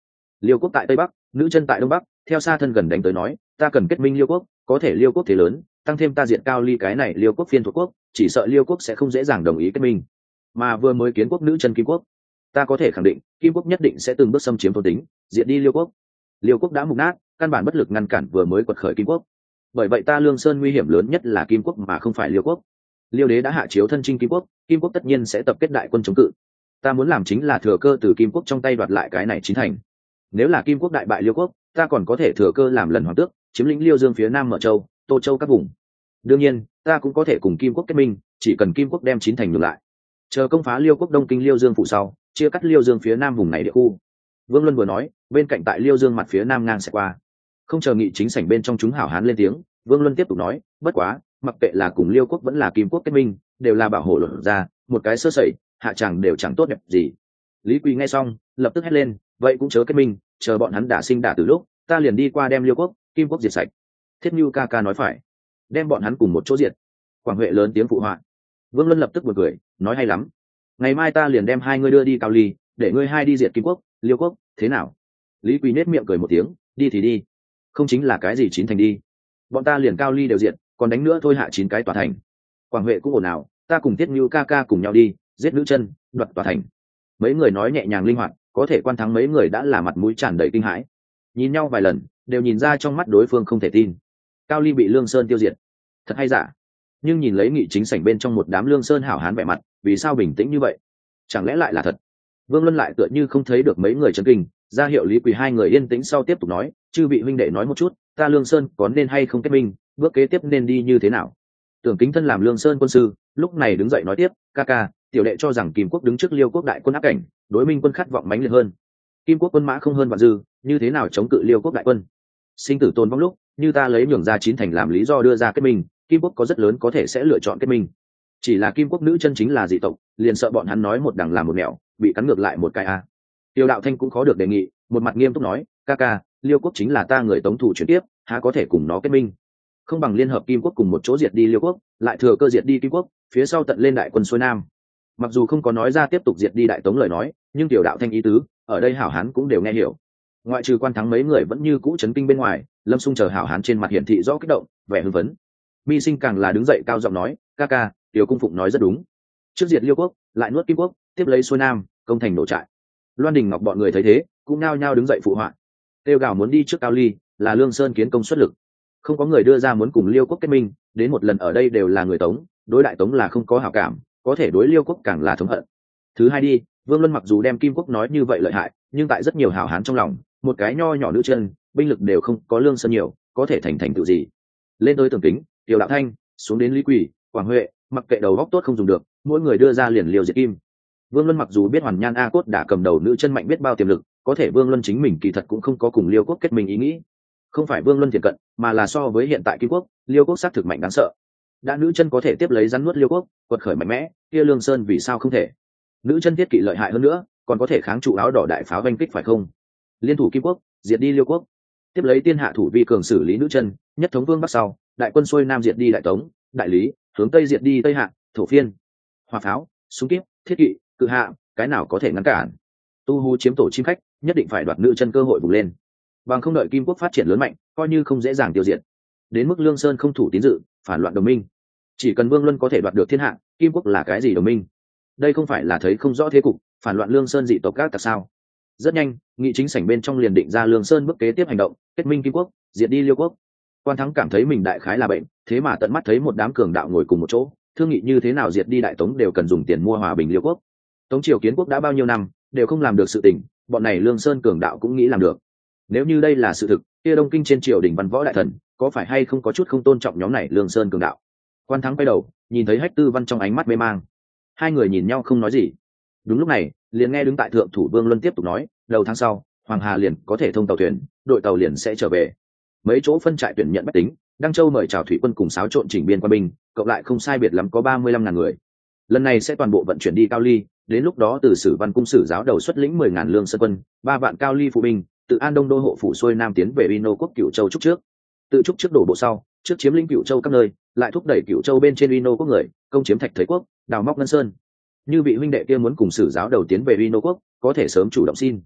Liêu quốc tại tây bắc, nữ chân tại đông bắc, theo xa thân gần đánh tới nói ta cần kết minh Liêu quốc, có thể Liêu quốc thế lớn, tăng thêm ta diệt Cao Ly cái này Liêu quốc phiên thuộc quốc, chỉ sợ Liêu quốc sẽ không dễ dàng đồng ý kết minh. Mà vừa mới kiến quốc nữ chân Kim quốc, ta có thể khẳng định Kim quốc nhất định sẽ từng bước xâm chiếm thôn tính, diệt đi Liêu quốc. Liêu quốc đã mục nát, căn bản bất lực ngăn cản vừa mới quật khởi Kim quốc. Bởi vậy ta Lương Sơn nguy hiểm lớn nhất là Kim quốc mà không phải Liêu quốc. Liêu đế đã hạ chiếu thân chinh Kim quốc, Kim quốc tất nhiên sẽ tập kết đại quân chống cự. Ta muốn làm chính là thừa cơ từ Kim quốc trong tay đoạt lại cái này chín thành. Nếu là Kim quốc đại bại Liêu quốc, ta còn có thể thừa cơ làm lần hoàng tước, chiếm lĩnh Liêu Dương phía nam Mở Châu, Tô Châu các vùng. Đương nhiên, ta cũng có thể cùng Kim quốc kết minh, chỉ cần Kim quốc đem chín thành ngược lại. Chờ công phá Liêu quốc Đông Kinh Liêu Dương phụ sau, chia cắt Liêu Dương phía nam vùng này địa khu. Vương Luân vừa nói, bên cạnh tại Liêu Dương mặt phía nam ngang sẽ qua. Không chờ nghị chính sảnh bên trong chúng hảo hán lên tiếng, Vương Luân tiếp tục nói, bất quá, mặc kệ là cùng Liêu quốc vẫn là Kim quốc kết minh, đều là bảo hộ luật ra, một cái sơ sẩy, hạ chàng đều chẳng tốt đẹp gì. Lý Quỳ nghe xong, lập tức hét lên, vậy cũng chớ kết minh, chờ bọn hắn đả sinh đả từ lúc, ta liền đi qua đem Liêu quốc, Kim quốc diệt sạch. Thiết Nhu ca ca nói phải, đem bọn hắn cùng một chỗ diệt. Quảng Huệ lớn tiếng phụ họa. Vương Luân lập tức bật cười, nói hay lắm, ngày mai ta liền đem hai ngươi đưa đi Cao Ly, để ngươi hai đi diệt Kim quốc, Liêu quốc, thế nào? Lý Quỳ nết miệng cười một tiếng, đi thì đi, không chính là cái gì chín thành đi, bọn ta liền Cao Ly đều diệt, còn đánh nữa thôi hạ chín cái tòa thành. Quảng Huệ cũng ồn ào, ta cùng Tiết Nhu ca ca cùng nhau đi, giết nữ chân, đoạt tòa thành. Mấy người nói nhẹ nhàng linh hoạt, có thể quan thắng mấy người đã là mặt mũi tràn đầy kinh hãi, nhìn nhau vài lần đều nhìn ra trong mắt đối phương không thể tin. Cao Ly bị Lương Sơn tiêu diệt, thật hay giả? Nhưng nhìn lấy nghị chính sảnh bên trong một đám Lương Sơn hảo hán vẻ mặt, vì sao bình tĩnh như vậy? Chẳng lẽ lại là thật? Vương Luân lại tựa như không thấy được mấy người chấn kinh, ra hiệu Lý Quỳ hai người yên tĩnh sau tiếp tục nói, chư vị huynh đệ nói một chút, ta Lương Sơn có nên hay không kết minh, bước kế tiếp nên đi như thế nào? Tưởng Kính thân làm Lương Sơn quân sư, lúc này đứng dậy nói tiếp, ca ca, tiểu đệ cho rằng Kim quốc đứng trước Liêu quốc đại quân áp cảnh, đối minh quân khát vọng mãnh liệt hơn. Kim quốc quân mã không hơn vạn dư, như thế nào chống cự Liêu quốc đại quân? Sinh tử tồn vong lúc, như ta lấy nhường ra chín thành làm lý do đưa ra kết minh, Kim quốc có rất lớn có thể sẽ lựa chọn kết minh. Chỉ là Kim quốc nữ chân chính là dị tộc, liền sợ bọn hắn nói một đằng làm một nẻo, bị cắn ngược lại một cái a. Tiêu Đạo Thanh cũng khó được đề nghị, một mặt nghiêm túc nói, ca ca, Liêu quốc chính là ta người tống thủ chuyển tiếp, há có thể cùng nó kết minh? Không bằng liên hợp Kim quốc cùng một chỗ diệt đi Liêu quốc, lại thừa cơ diệt đi Kim quốc, phía sau tận lên đại quân xuôi nam. Mặc dù không có nói ra tiếp tục diệt đi đại tống lời nói, nhưng Tiểu Đạo Thanh ý tứ, ở đây hảo hán cũng đều nghe hiểu. Ngoại trừ quan thắng mấy người vẫn như cũ chấn kinh bên ngoài, Lâm Xung chờ hảo hán trên mặt hiển thị rõ kích động, vẻ hưng phấn. Mi Sinh càng là đứng dậy cao giọng nói, ca ca, Tiểu cung phụng nói rất đúng. Trước diệt Liêu quốc, lại nuốt Kim quốc, tiếp lấy xuôi nam, công thành nổ trại. Loan Đình Ngọc bọn người thấy thế, cũng nao nhao đứng dậy phụ họa. Tiêu gào muốn đi trước Cao Ly, là Lương Sơn kiến công xuất lực. Không có người đưa ra muốn cùng Liêu quốc kết minh, đến một lần ở đây đều là người Tống, đối đại Tống là không có hảo cảm, có thể đối Liêu quốc càng là thống hận. Thứ hai đi, Vương Luân mặc dù đem Kim quốc nói như vậy lợi hại, nhưng tại rất nhiều hảo hán trong lòng, một cái nho nhỏ nữ chân, binh lực đều không có Lương Sơn nhiều, có thể thành thành tựu gì? Lên tới Tưởng Kính, Tiểu Đạo Thanh, xuống đến Lý Quỳ, Quảng Huệ, mặc kệ đầu góc tốt không dùng được, mỗi người đưa ra liền liều diệt Kim. Vương Luân mặc dù biết Hoàn Nhan A Cốt đã cầm đầu nữ chân mạnh biết bao tiềm lực, có thể Vương Luân chính mình kỳ thật cũng không có cùng Liêu quốc kết minh ý nghĩ. Không phải Vương Luân thiện cận, mà là so với hiện tại Kim quốc, Liêu quốc xác thực mạnh đáng sợ. Đã nữ chân có thể tiếp lấy rắn nuốt Liêu quốc, quật khởi mạnh mẽ, kia Lương Sơn vì sao không thể? Nữ chân thiết kỵ lợi hại hơn nữa, còn có thể kháng trụ áo đỏ đại pháo vanh kích phải không? Liên thủ Kim quốc, diệt đi Liêu quốc, tiếp lấy tiên hạ thủ vi cường xử lý nữ chân, nhất thống vương bắc sau, đại quân xuôi nam diệt đi đại tống, đại lý, hướng tây diệt đi tây hạ, thổ phiên, hỏa pháo, súng kíp, thiết kỵ, cự hạ, cái nào có thể ngăn cản? Tu Hú chiếm tổ chim khách, nhất định phải đoạt nữ chân cơ hội vùng lên, bằng không đợi Kim quốc phát triển lớn mạnh, coi như không dễ dàng tiêu diệt. Đến mức Lương Sơn không thủ tín dự, phản loạn đồng minh, chỉ cần Vương Luân có thể đoạt được thiên hạ, Kim quốc là cái gì đồng minh? Đây không phải là thấy không rõ thế cục, phản loạn Lương Sơn dị tộc các tặc sao? Rất nhanh, nghị chính sảnh bên trong liền định ra Lương Sơn bước kế tiếp hành động, kết minh Kim quốc, diệt đi Liêu quốc. Quan Thắng cảm thấy mình đại khái là bệnh, thế mà tận mắt thấy một đám cường đạo ngồi cùng một chỗ, thương nghị như thế nào diệt đi đại tống đều cần dùng tiền mua hòa bình Liêu quốc. Tống triều kiến quốc đã bao nhiêu năm, đều không làm được sự tình, bọn này Lương Sơn cường đạo cũng nghĩ làm được. Nếu như đây là sự thực, kia Đông Kinh trên triều đình văn võ đại thần, có phải hay không có chút không tôn trọng nhóm này Lương Sơn cường đạo? Quan Thắng quay đầu, nhìn thấy Hách Tư Văn trong ánh mắt mê mang. Hai người nhìn nhau không nói gì. Đúng lúc này, liền nghe đứng tại thượng thủ Vương Luân tiếp tục nói, đầu tháng sau, Hoàng Hà liền có thể thông tàu thuyền, đội tàu liền sẽ trở về. Mấy chỗ phân trại tuyển nhận bách tính, Đăng Châu mời chào thủy quân cùng xáo trộn chỉnh biên quân binh, cộng lại không sai biệt lắm có ba mươi lăm ngàn người. Lần này sẽ toàn bộ vận chuyển đi Cao Ly, đến lúc đó từ Sử Văn cung sử giáo đầu xuất lĩnh mười ngàn lương sơn quân, ba vạn Cao Ly phụ binh, từ An Đông đô hộ phủ xuôi nam tiến về Uy quốc Cửu Châu trúc trước. Tự trúc trước đổ bộ sau, trước chiếm lĩnh Cửu Châu các nơi, lại thúc đẩy Cửu Châu bên trên Uy quốc người, công chiếm Thạch Thới quốc, đào móc ngân sơn. Như vị huynh đệ kia muốn cùng sử giáo đầu tiến về Uy quốc, có thể sớm chủ động xin.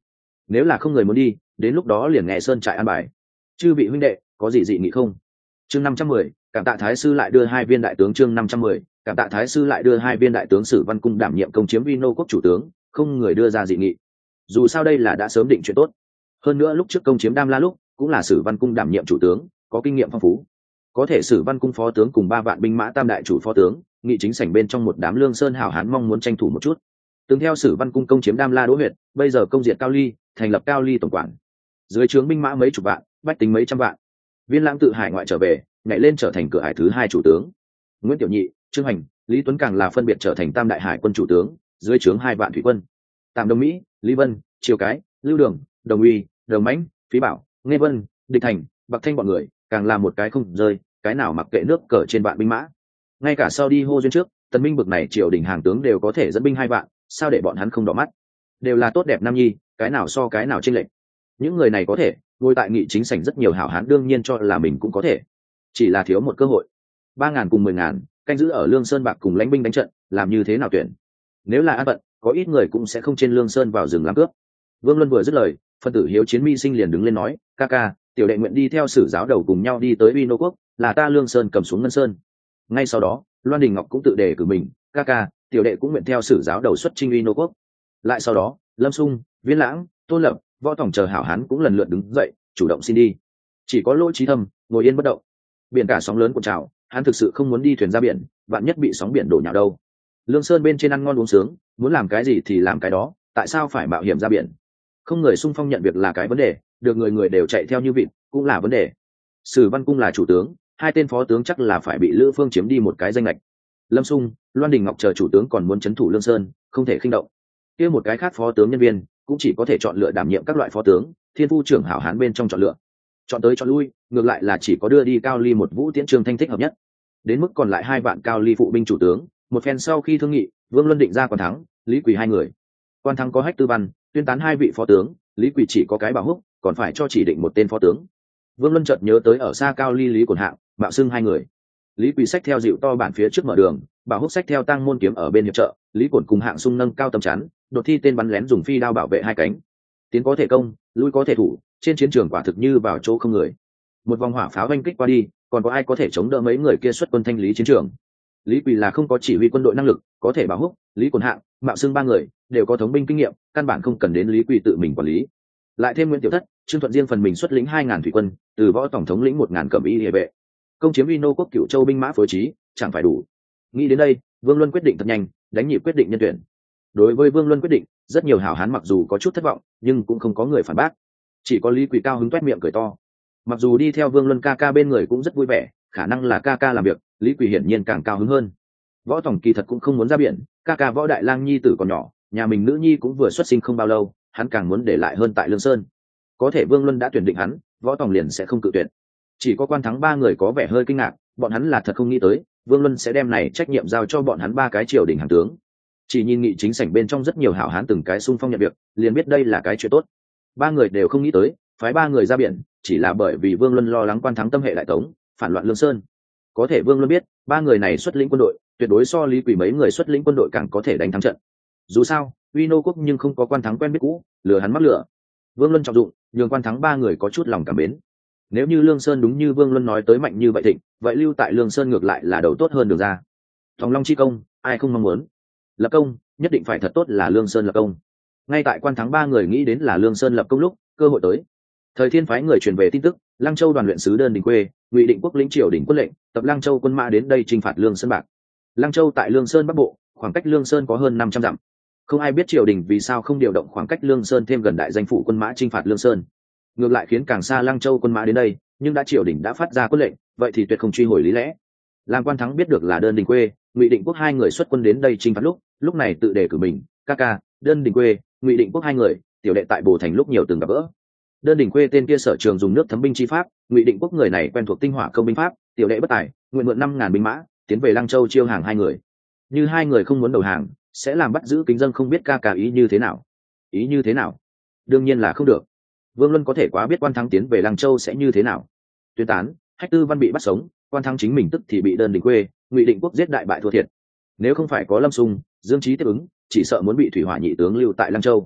nếu là không người muốn đi, đến lúc đó liền nghe sơn trại an bài. Chư vị huynh đệ, có gì dị nghị không? Chương năm trăm mười, cảm tạ thái sư lại đưa hai viên đại tướng. Chương năm trăm mười, cảm tạ thái sư lại đưa hai viên đại tướng. Sử Văn Cung đảm nhiệm công chiếm Vino quốc chủ tướng, không người đưa ra dị nghị. Dù sao đây là đã sớm định chuyện tốt. Hơn nữa lúc trước công chiếm Đam La lúc, cũng là Sử Văn Cung đảm nhiệm chủ tướng, có kinh nghiệm phong phú. Có thể Sử Văn Cung phó tướng cùng ba vạn binh mã tam đại chủ phó tướng, nghị chính sảnh bên trong một đám lương sơn hảo hán mong muốn tranh thủ một chút. Từng theo Sử Văn Cung công chiếm Đam La Đỗ huyện, bây giờ công diệt Cao Ly, thành lập Cao Ly tổng quản. Dưới trướng binh mã mấy chục vạn, bách tính mấy trăm vạn. Viên Lãng tự hải ngoại trở về, nhảy lên trở thành cửa hải thứ hai chủ tướng. Nguyễn Tiểu Nhị, Trương Hành, Lý Tuấn càng là phân biệt trở thành tam đại hải quân chủ tướng, dưới trướng hai vạn thủy quân. Tam Đông Mỹ, Lý Vân, Triều Cái, Lưu Đường, Đồng Uy, Đồng Mãnh, Phí Bảo, Nghe Vân, Địch Thành, Bạc Thanh bọn người, càng là một cái không rơi, cái nào mặc kệ nước cờ trên vạn binh mã. Ngay cả sau đi hô duyên trước, Tần Minh bực này triều đình hàng tướng đều có thể dẫn binh hai vạn, sao để bọn hắn không đỏ mắt? Đều là tốt đẹp nam nhi, cái nào so cái nào chênh lệch. Những người này có thể, ngồi tại nghị chính sảnh rất nhiều hảo hán đương nhiên cho là mình cũng có thể, chỉ là thiếu một cơ hội. Ba ngàn cùng mười ngàn, canh giữ ở Lương Sơn bạc cùng lãnh binh đánh trận, làm như thế nào tuyển? Nếu là an phận, có ít người cũng sẽ không trên Lương Sơn vào rừng làm cướp. Vương Luân vừa dứt lời, phân tử hiếu chiến mi sinh liền đứng lên nói, ca ca, tiểu đệ nguyện đi theo sử giáo đầu cùng nhau đi tới Uy Nô quốc, là ta Lương Sơn cầm xuống Ngân Sơn. Ngay sau đó, Loan Đình Ngọc cũng tự đề cử mình, ca ca, tiểu đệ cũng nguyện theo sử giáo đầu xuất chinh Uy Nô quốc. Lại sau đó, Lâm Sung, Viên Lãng, Tôn Lập, Võ Tổng chờ hảo hán cũng lần lượt đứng dậy, chủ động xin đi. Chỉ có Lỗ Chí Thâm ngồi yên bất động. Biển cả sóng lớn cuộn trào, hắn thực sự không muốn đi thuyền ra biển, vạn nhất bị sóng biển đổ nhào đâu. Lương Sơn bên trên ăn ngon uống sướng, muốn làm cái gì thì làm cái đó, tại sao phải mạo hiểm ra biển? Không người xung phong nhận việc là cái vấn đề, được người người đều chạy theo như vịt cũng là vấn đề. Sử Văn Cung là chủ tướng, hai tên phó tướng chắc là phải bị Lữ Phương chiếm đi một cái danh lệch. Lâm Sung, Loan Đình Ngọc chờ chủ tướng còn muốn trấn thủ Lương Sơn, không thể khinh động. Kia một cái khác phó tướng nhân viên cũng chỉ có thể chọn lựa đảm nhiệm các loại phó tướng, thiên phu trưởng hảo hán bên trong chọn lựa. Chọn tới chọn lui, ngược lại là chỉ có đưa đi Cao Ly một vũ tiễn Trương Thanh thích hợp nhất. Đến mức còn lại hai vạn Cao Ly phụ binh chủ tướng, một phen sau khi thương nghị, Vương Luân định ra Quan Thắng, Lý Quỳ hai người. Quan Thắng có Hách Tư Văn, tuyên tán hai vị phó tướng, Lý Quỳ chỉ có cái Bảo Húc, còn phải cho chỉ định một tên phó tướng. Vương Luân chợt nhớ tới ở xa Cao Ly Lý Quần Hạng, mạo xưng hai người. Lý Quỳ xách theo dịu to bản phía trước mở đường, Bảo Húc xách theo tăng môn kiếm ở bên hiệp trợ, Lý Quần cùng Hạng Sung nâng cao tầm chắn, đột thi tên bắn lén dùng phi đao bảo vệ hai cánh. Tiến có thể công, lui có thể thủ, trên chiến trường quả thực như vào chỗ không người. Một vòng hỏa pháo oanh kích qua đi, còn có ai có thể chống đỡ mấy người kia xuất quân thanh lý chiến trường? Lý Quỳ là không có chỉ huy quân đội năng lực, có thể Bảo Húc, Lý Quần Hạng, mạo xưng ba người đều có thống binh kinh nghiệm, căn bản không cần đến Lý Quỳ tự mình quản lý. Lại thêm Nguyễn Tiểu Thất, Trương Thuận riêng phần mình xuất lĩnh hai ngàn thủy quân, từ Võ tổng thống lĩnh một ngàn cẩm y địa vệ, công chiếm Uy Nô quốc Cửu Châu binh mã phối trí, chẳng phải đủ. Nghĩ đến đây, Vương Luân quyết định thật nhanh, đánh nhịp quyết định nhân tuyển. Đối với Vương Luân quyết định, rất nhiều hảo hán mặc dù có chút thất vọng, nhưng cũng không có người phản bác. Chỉ có Lý Quỳ cao hứng toét miệng cười to. Mặc dù đi theo Vương Luân ca ca bên người cũng rất vui vẻ, khả năng là ca ca làm việc, Lý Quỳ hiển nhiên càng cao hứng hơn. Võ tổng kỳ thật cũng không muốn ra biển, ca ca Võ Đại Lang nhi tử còn nhỏ, nhà mình nữ nhi cũng vừa xuất sinh không bao lâu, hắn càng muốn để lại hơn tại Lương Sơn. Có thể Vương Luân đã tuyển định hắn, Võ tổng liền sẽ không cự tuyệt. Chỉ có Quan Thắng ba người có vẻ hơi kinh ngạc, bọn hắn là thật không nghĩ tới Vương Luân sẽ đem này trách nhiệm giao cho bọn hắn ba cái triều đình hàng tướng. Chỉ nhìn nghị chính sảnh bên trong rất nhiều hảo hán từng cái xung phong nhận việc, liền biết đây là cái chuyện tốt. Ba người đều không nghĩ tới phái ba người ra biển chỉ là bởi vì Vương Luân lo lắng Quan Thắng tâm hệ đại tống, phản loạn Lương Sơn. Có thể Vương Luân biết ba người này xuất lĩnh quân đội tuyệt đối so Lý Quỳ mấy người xuất lĩnh quân đội càng có thể đánh thắng trận. Dù sao Uy Nô quốc nhưng không có Quan Thắng quen biết cũ, lừa hắn mắc lửa. Vương Luân trọng dụng, nhường Quan Thắng ba người có chút lòng cảm mến. Nếu như Lương Sơn đúng như Vương Luân nói tới mạnh như vậy thịnh, vậy lưu tại Lương Sơn ngược lại là đầu tốt hơn được ra. Thòng Long chi công, ai không mong muốn. Lập công, nhất định phải thật tốt là Lương Sơn lập công. Ngay tại Quan Thắng ba người nghĩ đến là Lương Sơn lập công lúc, cơ hội tới. Thời Thiên phái người truyền về tin tức, Lăng Châu đoàn luyện sứ đơn đình quê, Ngụy Định quốc lĩnh triều đình quân lệnh, tập Lăng Châu quân mã đến đây chinh phạt Lương Sơn bạc. Lăng Châu tại Lương Sơn bắc bộ, khoảng cách Lương Sơn có hơn năm trăm dặm. Không ai biết triều đình vì sao không điều động khoảng cách Lương Sơn thêm gần đại danh phủ quân mã chinh phạt Lương Sơn. Ngược lại khiến càng xa Lăng Châu quân mã đến đây, nhưng đã triều đình đã phát ra quân lệnh, vậy thì tuyệt không truy hồi lý lẽ. Làm Quan Thắng biết được là đơn đình quê, Ngụy Định quốc hai người xuất quân đến đây chinh phạt lúc, lúc này tự đề cử mình, ca ca, đơn đình quê, Ngụy Định quốc hai người, tiểu đệ tại Bồ Thành lúc nhiều từng gặp gỡ. Đơn đình quê tên kia sở trường dùng nước thấm binh chi pháp, Ngụy Định quốc người này quen thuộc tinh hỏa công binh pháp, tiểu đệ bất tài, nguyện mượn năm ngàn binh mã, tiến về Lăng Châu chiêu hàng hai người. Như hai người không muốn đầu hàng, sẽ làm bắt giữ kính dân, không biết ca ca ý như thế nào. Ý như thế nào? Đương nhiên là không được. Vương Luân có thể quá biết Quan Thắng tiến về Lăng Châu sẽ như thế nào. Tuyên tán, Hách Tư Văn bị bắt sống, Quan Thắng chính mình tức thì bị đơn đình quê, Ngụy Định quốc giết đại bại thua thiệt. Nếu không phải có Lâm Sung, Dương Trí tiếp ứng, chỉ sợ muốn bị thủy hỏa nhị tướng lưu tại Lăng Châu.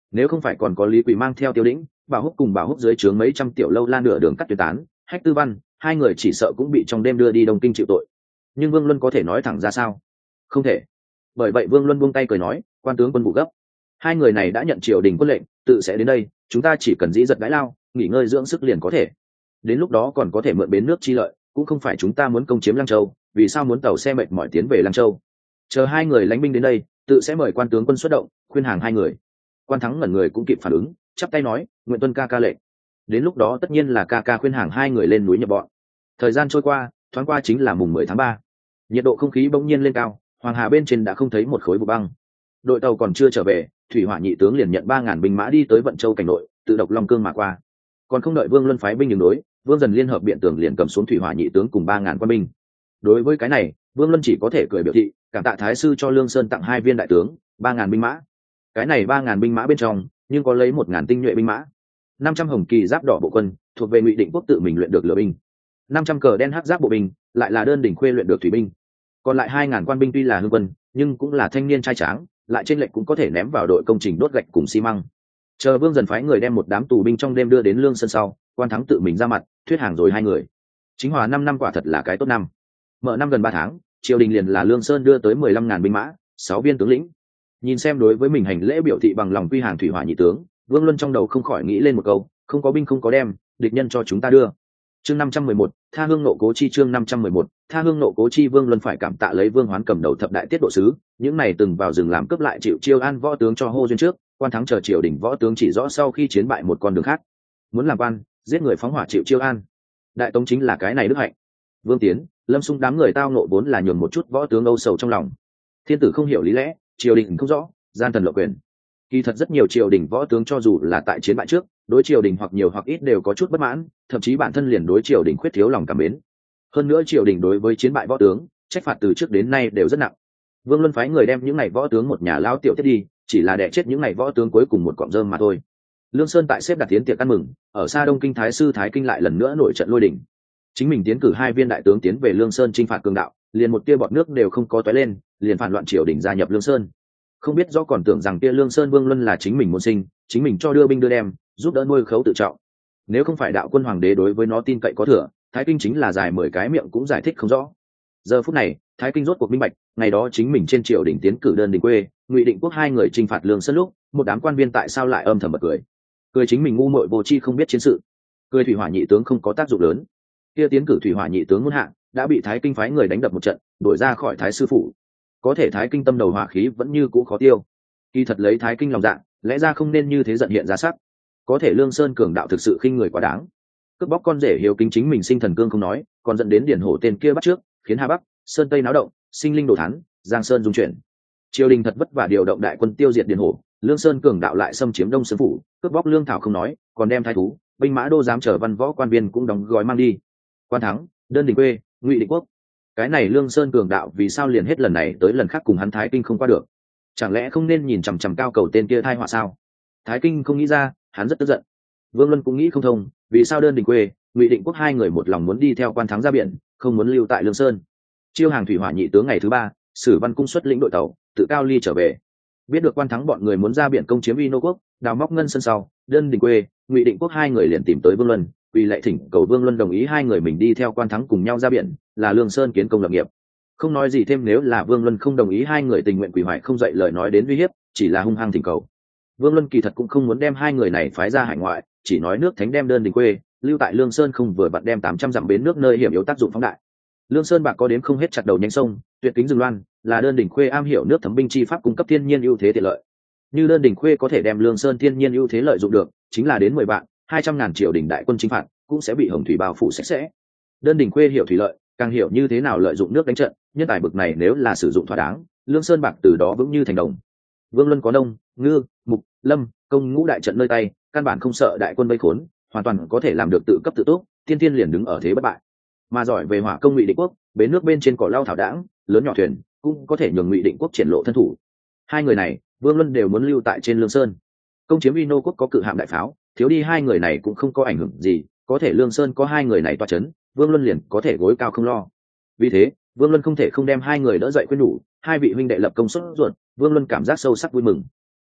Nếu không phải còn có Lý Quỳ mang theo Tiêu Đĩnh, Bảo Húc cùng Bảo Húc dưới trướng mấy trăm tiểu lâu la nửa đường cắt tuyệt tán, Hách Tư Văn, hai người chỉ sợ cũng bị trong đêm đưa đi Đông Kinh chịu tội. Nhưng Vương Luân có thể nói thẳng ra sao? Không thể. Bởi vậy Vương Luân buông tay cười nói, quan tướng quân vụ gấp, hai người này đã nhận triều đình quân lệnh, tự sẽ đến đây, chúng ta chỉ cần dĩ giật đái lao, nghỉ ngơi dưỡng sức liền có thể. Đến lúc đó còn có thể mượn bến nước chi lợi, cũng không phải chúng ta muốn công chiếm Lăng Châu, vì sao muốn tàu xe mệt mỏi tiến về Lăng Châu? Chờ hai người lãnh binh đến đây, tự sẽ mời quan tướng quân xuất động, khuyên hàng hai người. Quan Thắng ngẩn người cũng kịp phản ứng, chắp tay nói, nguyện tuân ca ca lệnh. Đến lúc đó tất nhiên là ca ca khuyên hàng hai người lên núi nhập bọn. Thời gian trôi qua, thoáng qua chính là mùng mười tháng ba. Nhiệt độ không khí bỗng nhiên lên cao, Hoàng Hà bên trên đã không thấy một khối vụ băng. Đội tàu còn chưa trở về, Thủy Hỏa nhị tướng liền nhận ba ngàn binh mã đi tới Vận Châu cảnh nội, tự độc Long Cương mà qua. Còn không đợi Vương Luân phái binh đường đối, Vương Dần liên hợp biện tường liền cầm xuống Thủy Hỏa nhị tướng cùng ba ngàn quân binh. Đối với cái này, Vương Luân chỉ có thể cười biểu thị, cảm tạ thái sư cho Lương Sơn tặng hai viên đại tướng, ba ngàn binh mã. Cái này ba ngàn binh mã bên trong, nhưng có lấy một ngàn tinh nhuệ binh mã, năm trăm hồng kỳ giáp đỏ bộ quân, thuộc về Ngụy Định Quốc tự mình luyện được lửa binh, năm trăm cờ đen hắc giáp bộ binh, lại là đơn đỉnh khuê luyện được thủy binh. Còn lại hai ngàn quan binh tuy là hương quân, nhưng cũng là thanh niên trai tráng, lại trên lệnh cũng có thể ném vào đội công trình đốt gạch cùng xi măng. Chờ Vương Dần phái người đem một đám tù binh trong đêm đưa đến Lương Sơn sau, Quan Thắng tự mình ra mặt thuyết hàng rồi hai người. Chính hòa năm năm quả thật là cái tốt năm. Mở năm gần ba tháng, triều đình liền là Lương Sơn đưa tới mười lăm ngàn binh mã, sáu viên tướng lĩnh. Nhìn xem đối với mình hành lễ biểu thị bằng lòng quy hàng Thủy Hỏa nhị tướng, Vương Luân trong đầu không khỏi nghĩ lên một câu, không có binh không có đem, địch nhân cho chúng ta đưa. Chương năm trăm mười một, tha hương nộ cố chi. Chương năm trăm mười một, tha hương nộ cố chi. Vương Luân phải cảm tạ lấy Vương Hoán cầm đầu thập đại tiết độ sứ, những này từng vào rừng làm cướp lại chịu chiêu an võ tướng cho hô duyên trước, Quan Thắng chờ triều đình võ tướng chỉ rõ sau khi chiến bại một con đường khác, muốn làm quan, giết người phóng hỏa chịu chiêu an. Đại tống chính là cái này đức hạnh. Vương Tiến, Lâm Xung đám người tao nộ vốn là nhường một chút võ tướng âu sầu trong lòng. Thiên tử không hiểu lý lẽ, triều đình không rõ, gian thần lộ quyền. Kỳ thật rất nhiều triều đình võ tướng cho dù là tại chiến bại trước, đối triều đình hoặc nhiều hoặc ít đều có chút bất mãn, thậm chí bản thân liền đối triều đình khuyết thiếu lòng cảm mến. Hơn nữa triều đình đối với chiến bại võ tướng, trách phạt từ trước đến nay đều rất nặng. Vương Luân phái người đem những ngày võ tướng một nhà lao tiểu tiết đi, chỉ là đẻ chết những ngày võ tướng cuối cùng một cọng rơm mà thôi. Lương Sơn tại xếp đặt tiến tiệc ăn mừng, ở xa Đông Kinh thái sư Thái Kinh lại lần nữa nổi trận lôi đình. Chính mình tiến cử hai viên đại tướng tiến về Lương Sơn chinh phạt cường đạo, liền một tia bọt nước đều không có tóe lên, liền phản loạn triều đình gia nhập Lương Sơn. Không biết do còn tưởng rằng tia Lương Sơn Vương Luân là chính mình muốn sinh, chính mình cho đưa binh đưa đem, giúp đỡ nuôi khấu tự trọng. Nếu không phải đạo quân hoàng đế đối với nó tin cậy có thừa, Thái Kinh chính là dài mười cái miệng cũng giải thích không rõ. Giờ phút này, Thái Kinh rốt cuộc minh bạch, ngày đó chính mình trên triều đình tiến cử đơn đình quê, Ngụy Định Quốc hai người chinh phạt Lương Sơn lúc, một đám quan viên tại sao lại âm thầm bật cười. Cười chính mình ngu muội vô tri không biết chiến sự, cười Thủy Hỏa nhị tướng không có tác dụng lớn. Kia tiến cử Thủy Hỏa nhị tướng muôn hạ, đã bị Thái Kinh phái người đánh đập một trận, đuổi ra khỏi Thái sư phủ. Có thể Thái Kinh tâm đầu hỏa khí vẫn như cũ khó tiêu. Kỳ thật lấy Thái Kinh lòng dạ, lẽ ra không nên như thế giận hiện ra sắc. Có thể Lương Sơn cường đạo thực sự khinh người quá đáng, cướp bóc con rể hiếu kính chính mình sinh thần cương không nói, còn dẫn đến Điển Hổ tên kia bắt trước, khiến Hà Bắc, Sơn Tây náo động, sinh linh đồ thán, Giang Sơn dung chuyển. Triều đình thật vất vả điều động đại quân tiêu diệt Điển Hổ, Lương Sơn cường đạo lại xâm chiếm Đông Sơn phủ, cướp bóc lương thảo không nói, còn đem thái thú, binh mã đô giám trở văn võ quan viên cũng đóng gói mang đi. Quan Thắng, đơn đình quê, Ngụy Định Quốc, cái này Lương Sơn cường đạo vì sao liền hết lần này tới lần khác cùng hắn Thái Kinh không qua được? Chẳng lẽ không nên nhìn chằm chằm cao cầu tên kia thai họa sao? Thái Kinh không nghĩ ra, hắn rất tức giận. Vương Luân cũng nghĩ không thông, vì sao đơn đình quê, Ngụy Định Quốc hai người một lòng muốn đi theo Quan Thắng ra biển, không muốn lưu tại Lương Sơn. Chiêu hàng Thủy Hỏa nhị tướng ngày thứ ba, Sử Văn Cung xuất lĩnh đội tàu tự Cao Ly trở về. Biết được Quan Thắng bọn người muốn ra biển công chiếm Uy Nô Quốc, đào móc ngân sơn sau, đơn đình quê, Ngụy Định Quốc hai người liền tìm tới Vương Luân, vì lệ thỉnh cầu Vương Luân đồng ý hai người mình đi theo Quan Thắng cùng nhau ra biển, là Lương Sơn kiến công lập nghiệp. Không nói gì thêm, nếu là Vương Luân không đồng ý hai người tình nguyện quỷ hoại không dậy lời nói đến uy hiếp, chỉ là hung hăng thỉnh cầu. Vương Luân kỳ thật cũng không muốn đem hai người này phái ra hải ngoại, chỉ nói nước Thánh đem đơn đình quê, lưu tại Lương Sơn không vừa vặn đem tám trăm dặm bến nước nơi hiểm yếu tác dụng phóng đại. Lương Sơn bạc có đến không hết chặt đầu nhánh sông, tuyệt kính rừng loan, là đơn đình khuê am hiểu nước thấm binh chi pháp cung cấp thiên nhiên ưu thế tiện lợi. Như đơn đình khuê có thể đem Lương Sơn thiên nhiên ưu thế lợi dụng được, chính là đến mười vạn, hai trăm ngàn triều đình đại quân chính phạt, cũng sẽ bị hồng thủy bao phủ sạch sẽ. Đơn đình khuê hiểu thủy lợi, càng hiểu như thế nào lợi dụng nước đánh trận, nhân tài bực này nếu là sử dụng thỏa đáng, Lương Sơn bạc từ đó vững như thành đồng. Vương Luân có nông, ngư, mục, lâm, công ngũ đại trận nơi tay, căn bản không sợ đại quân vây khốn, hoàn toàn có thể làm được tự cấp tự túc, tiên tiên liền đứng ở thế bất bại. Mà giỏi về hỏa công Ngụy Định Quốc, bến nước bên trên cỏ lau thảo đãng, lớn nhỏ thuyền cũng có thể nhường Ngụy Định Quốc triển lộ thân thủ. Hai người này, Vương Luân đều muốn lưu tại trên Lương Sơn. Công chiếm Uy Nô Quốc có cự hạm đại pháo, thiếu đi hai người này cũng không có ảnh hưởng gì, có thể Lương Sơn có hai người này toa chấn, Vương Luân liền có thể gối cao không lo. Vì thế, Vương Luân không thể không đem hai người đỡ dậy khuyên nhủ, hai vị huynh đệ lập công xuất ruột, Vương Luân cảm giác sâu sắc vui mừng.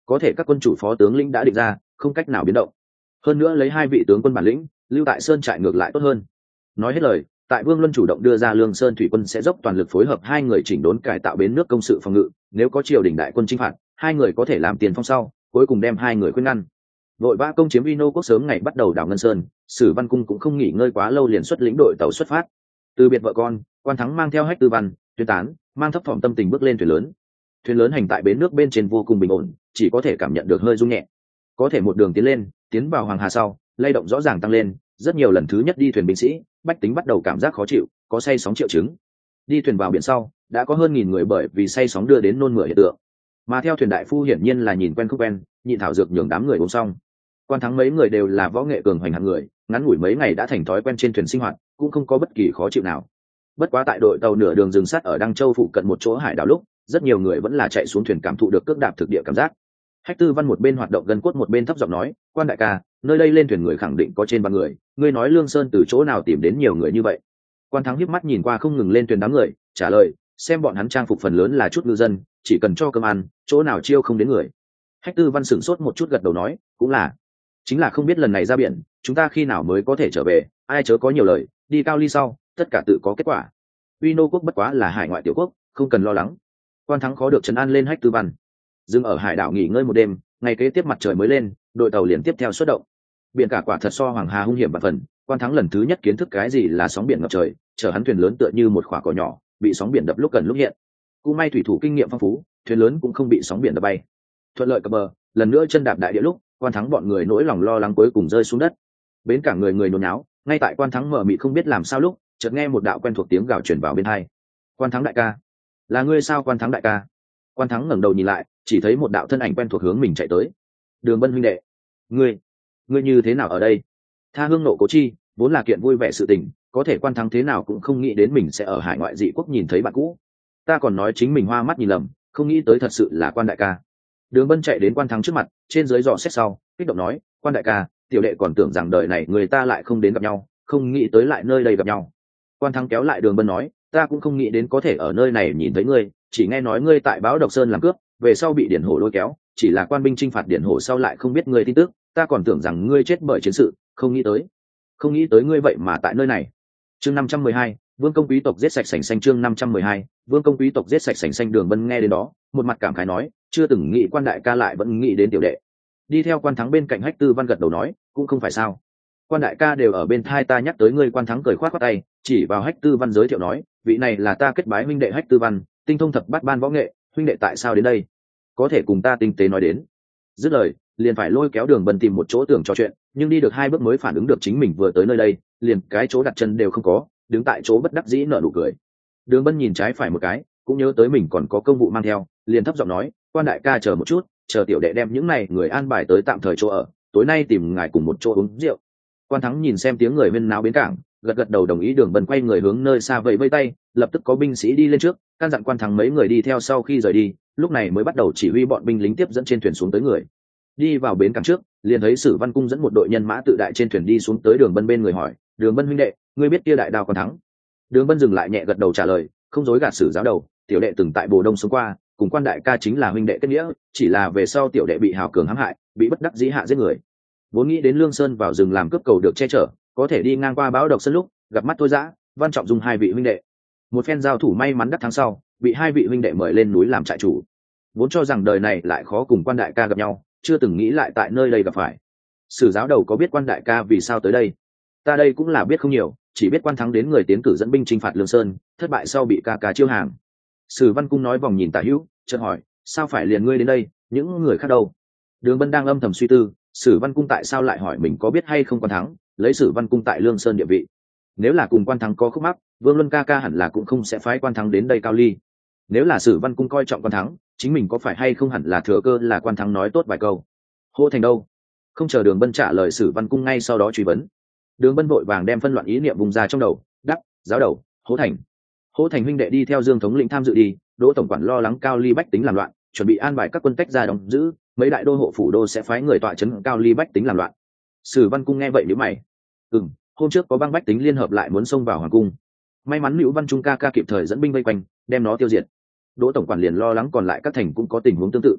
có thể các quân chủ phó tướng lĩnh đã định ra, không cách nào biến động. Hơn nữa lấy hai vị tướng quân bản lĩnh, lưu tại sơn trại ngược lại tốt hơn. Nói hết lời, tại Vương Luân chủ động đưa ra Lương Sơn thủy quân sẽ dốc toàn lực phối hợp hai người chỉnh đốn cải tạo bến nước công sự phòng ngự, nếu có triều đình đại quân chinh phạt, hai người có thể làm tiền phong sau, cuối cùng đem hai người khuyên ngăn. Vội vã công chiếm Vino quốc sớm ngày bắt đầu đảo Ngân Sơn, Sử Văn Cung cũng không nghỉ ngơi quá lâu liền xuất lĩnh đội tàu xuất phát. Từ biệt vợ con, Quan Thắng mang theo Hách Tư Văn, Tuyên Tán, mang thấp thỏm tâm tình bước lên thuyền lớn. Thuyền lớn hành tại bến nước bên trên vô cùng bình ổn, chỉ có thể cảm nhận được hơi rung nhẹ. Có thể một đường tiến lên, tiến vào Hoàng Hà sau, lay động rõ ràng tăng lên, rất nhiều lần thứ nhất đi thuyền binh sĩ, bách tính bắt đầu cảm giác khó chịu, có say sóng triệu chứng. Đi thuyền vào biển sau, đã có hơn nghìn người bởi vì say sóng đưa đến nôn mửa hiện tượng. Mà theo thuyền đại phu hiển nhiên là nhìn quen không quen, nhịn thảo dược nhường đám người uống xong. Quan Thắng mấy người đều là võ nghệ cường hoành hạng người, ngắn ngủi mấy ngày đã thành thói quen trên thuyền sinh hoạt, cũng không có bất kỳ khó chịu nào. Bất quá tại đội tàu nửa đường dừng sát ở Đăng Châu phụ cận một chỗ hải đảo lúc, rất nhiều người vẫn là chạy xuống thuyền cảm thụ được cước đạp thực địa cảm giác. Hách Tư Văn một bên hoạt động gân cốt một bên thấp giọng nói, Quan đại ca, nơi đây lên thuyền người khẳng định có trên ba người, ngươi nói Lương Sơn từ chỗ nào tìm đến nhiều người như vậy? Quan Thắng híp mắt nhìn qua không ngừng lên thuyền đám người, trả lời, xem bọn hắn trang phục phần lớn là chút ngư dân, chỉ cần cho cơm ăn, chỗ nào chiêu không đến người. Hách Tư Văn sửng sốt một chút gật đầu nói, cũng là, chính là không biết lần này ra biển, chúng ta khi nào mới có thể trở về, ai chớ có nhiều lời, đi Cao Ly sau, tất cả tự có kết quả. Uy Nô quốc bất quá là hải ngoại tiểu quốc, không cần lo lắng. Quan Thắng khó được trấn an lên Hách Tư Văn. Dừng ở hải đảo nghỉ ngơi một đêm, ngày kế tiếp mặt trời mới lên, đội tàu liền tiếp theo xuất động. Biển cả quả thật so Hoàng Hà hung hiểm bạc phần, Quan Thắng lần thứ nhất kiến thức cái gì là sóng biển ngập trời, chở hắn thuyền lớn tựa như một khỏa cỏ nhỏ, bị sóng biển đập lúc gần lúc hiện. Cũng may thủy thủ kinh nghiệm phong phú, thuyền lớn cũng không bị sóng biển đập bay. Thuận lợi cập bờ, lần nữa chân đạp đại địa lúc, Quan Thắng bọn người nỗi lòng lo lắng cuối cùng rơi xuống đất. Bến cả người người nôn náo, ngay tại Quan Thắng mở mịt không biết làm sao lúc, chợt nghe một đạo quen thuộc tiếng gào truyền vào bên tai. Quan Thắng đại ca, là ngươi sao? Quan Thắng đại ca. Quan Thắng ngẩng đầu nhìn lại, chỉ thấy một đạo thân ảnh quen thuộc hướng mình chạy tới. Đường Bân huynh đệ, ngươi, ngươi như thế nào ở đây? Tha hương nộ cố chi, vốn là kiện vui vẻ sự tình, có thể Quan Thắng thế nào cũng không nghĩ đến mình sẽ ở hải ngoại dị quốc nhìn thấy bạn cũ. Ta còn nói chính mình hoa mắt nhìn lầm, không nghĩ tới thật sự là Quan đại ca. Đường Bân chạy đến Quan Thắng trước mặt, trên dưới dò xét sau, kích động nói, Quan đại ca, tiểu đệ còn tưởng rằng đời này người ta lại không đến gặp nhau, không nghĩ tới lại nơi đây gặp nhau. Quan Thắng kéo lại Đường Bân nói, ta cũng không nghĩ đến có thể ở nơi này nhìn thấy ngươi, chỉ nghe nói ngươi tại Báo Độc Sơn làm cướp, về sau bị Điển Hổ lôi kéo, chỉ là quan binh chinh phạt Điển Hổ sau lại không biết ngươi tin tức, ta còn tưởng rằng ngươi chết bởi chiến sự, không nghĩ tới, không nghĩ tới ngươi vậy mà tại nơi này. Chương năm trăm mười hai, Vương công quý tộc giết sạch sành xanh. Chương năm trăm mười hai, Vương công quý tộc giết sạch sành xanh. Đường Bân nghe đến đó, một mặt cảm khái nói, chưa từng nghĩ Quan đại ca lại vẫn nghĩ đến tiểu đệ. Đi theo Quan Thắng bên cạnh Hách Tư Văn gật đầu nói, cũng không phải sao, Quan đại ca đều ở bên thai ta nhắc tới ngươi. Quan Thắng cười khoát khoát tay, chỉ vào Hách Tư Văn giới thiệu nói, vị này là ta kết bái huynh đệ Hách Tư Văn, tinh thông thập bát ban võ nghệ, huynh đệ tại sao đến đây, có thể cùng ta tinh tế nói đến. Dứt lời, liền phải lôi kéo Đường Bân tìm một chỗ tưởng trò chuyện, nhưng đi được hai bước mới phản ứng được chính mình vừa tới nơi đây, liền cái chỗ đặt chân đều không có, đứng tại chỗ bất đắc dĩ nở nụ cười. Đường Bân nhìn trái phải một cái, cũng nhớ tới mình còn có công vụ mang theo, liền thấp giọng nói, Quan đại ca chờ một chút, chờ tiểu đệ đem những này người an bài tới tạm thời chỗ ở, tối nay tìm ngài cùng một chỗ uống rượu. Quan Thắng nhìn xem tiếng người huyên náo bến cảng, gật gật đầu đồng ý. Đường Bân quay người hướng nơi xa vẫy vẫy tay, lập tức có binh sĩ đi lên trước, căn dặn Quan Thắng mấy người đi theo sau khi rời đi, lúc này mới bắt đầu chỉ huy bọn binh lính tiếp dẫn trên thuyền xuống tới người. Đi vào bến cảng trước, liền thấy Sử Văn Cung dẫn một đội nhân mã tự đại trên thuyền đi xuống tới Đường Bân bên người hỏi, Đường Bân huynh đệ, ngươi biết kia đại đao Quan Thắng? Đường Bân dừng lại nhẹ gật đầu trả lời, không dối gạt Sử giáo đầu, tiểu đệ từng tại Bồ Đông sống qua, cùng Quan đại ca chính là huynh đệ kết nghĩa, chỉ là về sau tiểu đệ bị hào cường hãm hại, bị bất đắc dĩ hạ giết người. Vốn nghĩ đến Lương Sơn vào rừng làm cướp cầu được che chở, có thể đi ngang qua Báo Độc Sơn lúc gặp mắt Thôi Dã, Văn Trọng Dung hai vị huynh đệ, một phen giao thủ may mắn đắc thắng sau, bị hai vị huynh đệ mời lên núi làm trại chủ. Vốn cho rằng đời này lại khó cùng Quan đại ca gặp nhau, chưa từng nghĩ lại tại nơi đây gặp phải. Sử giáo đầu có biết Quan đại ca vì sao tới đây? Ta đây cũng là biết không nhiều, chỉ biết Quan Thắng đến người tiến cử dẫn binh chinh phạt Lương Sơn, thất bại sau bị ca ca chiêu hàng. Sử Văn Cung nói vòng nhìn Tả Hữu, chợt hỏi, sao phải liền ngươi đến đây, những người khác đâu? Đường Bân đang âm thầm suy tư, Sử Văn Cung tại sao lại hỏi mình có biết hay không Quan Thắng, lấy Sử Văn Cung tại Lương Sơn địa vị, nếu là cùng Quan Thắng có khúc mắc, Vương Luân ca ca hẳn là cũng không sẽ phái Quan Thắng đến đây Cao Ly. Nếu là Sử Văn Cung coi trọng Quan Thắng, chính mình có phải hay không hẳn là thừa cơ là Quan Thắng nói tốt vài câu. Hô Thành đâu? Không chờ Đường Bân trả lời, Sử Văn Cung ngay sau đó truy vấn. Đường Bân vội vàng đem phân loạn ý niệm vùng ra trong đầu, đáp, giáo đầu, Hô Thành. Hô Thành huynh đệ đi theo Dương thống lĩnh tham dự đi, Đỗ tổng quản lo lắng Cao Ly bách tính làm loạn, chuẩn bị an bài các quân tách ra đóng giữ, mấy đại đô hộ phủ đô sẽ phái người tọa trấn Cao Ly bách tính làm loạn. Sử Văn Cung nghe vậy nhíu mày. Ừm, hôm trước có băng bách tính liên hợp lại muốn xông vào hoàng cung, may mắn Lưu Văn Trung ca ca kịp thời dẫn binh vây quanh, đem nó tiêu diệt. Đỗ tổng quản liền lo lắng còn lại các thành cũng có tình huống tương tự.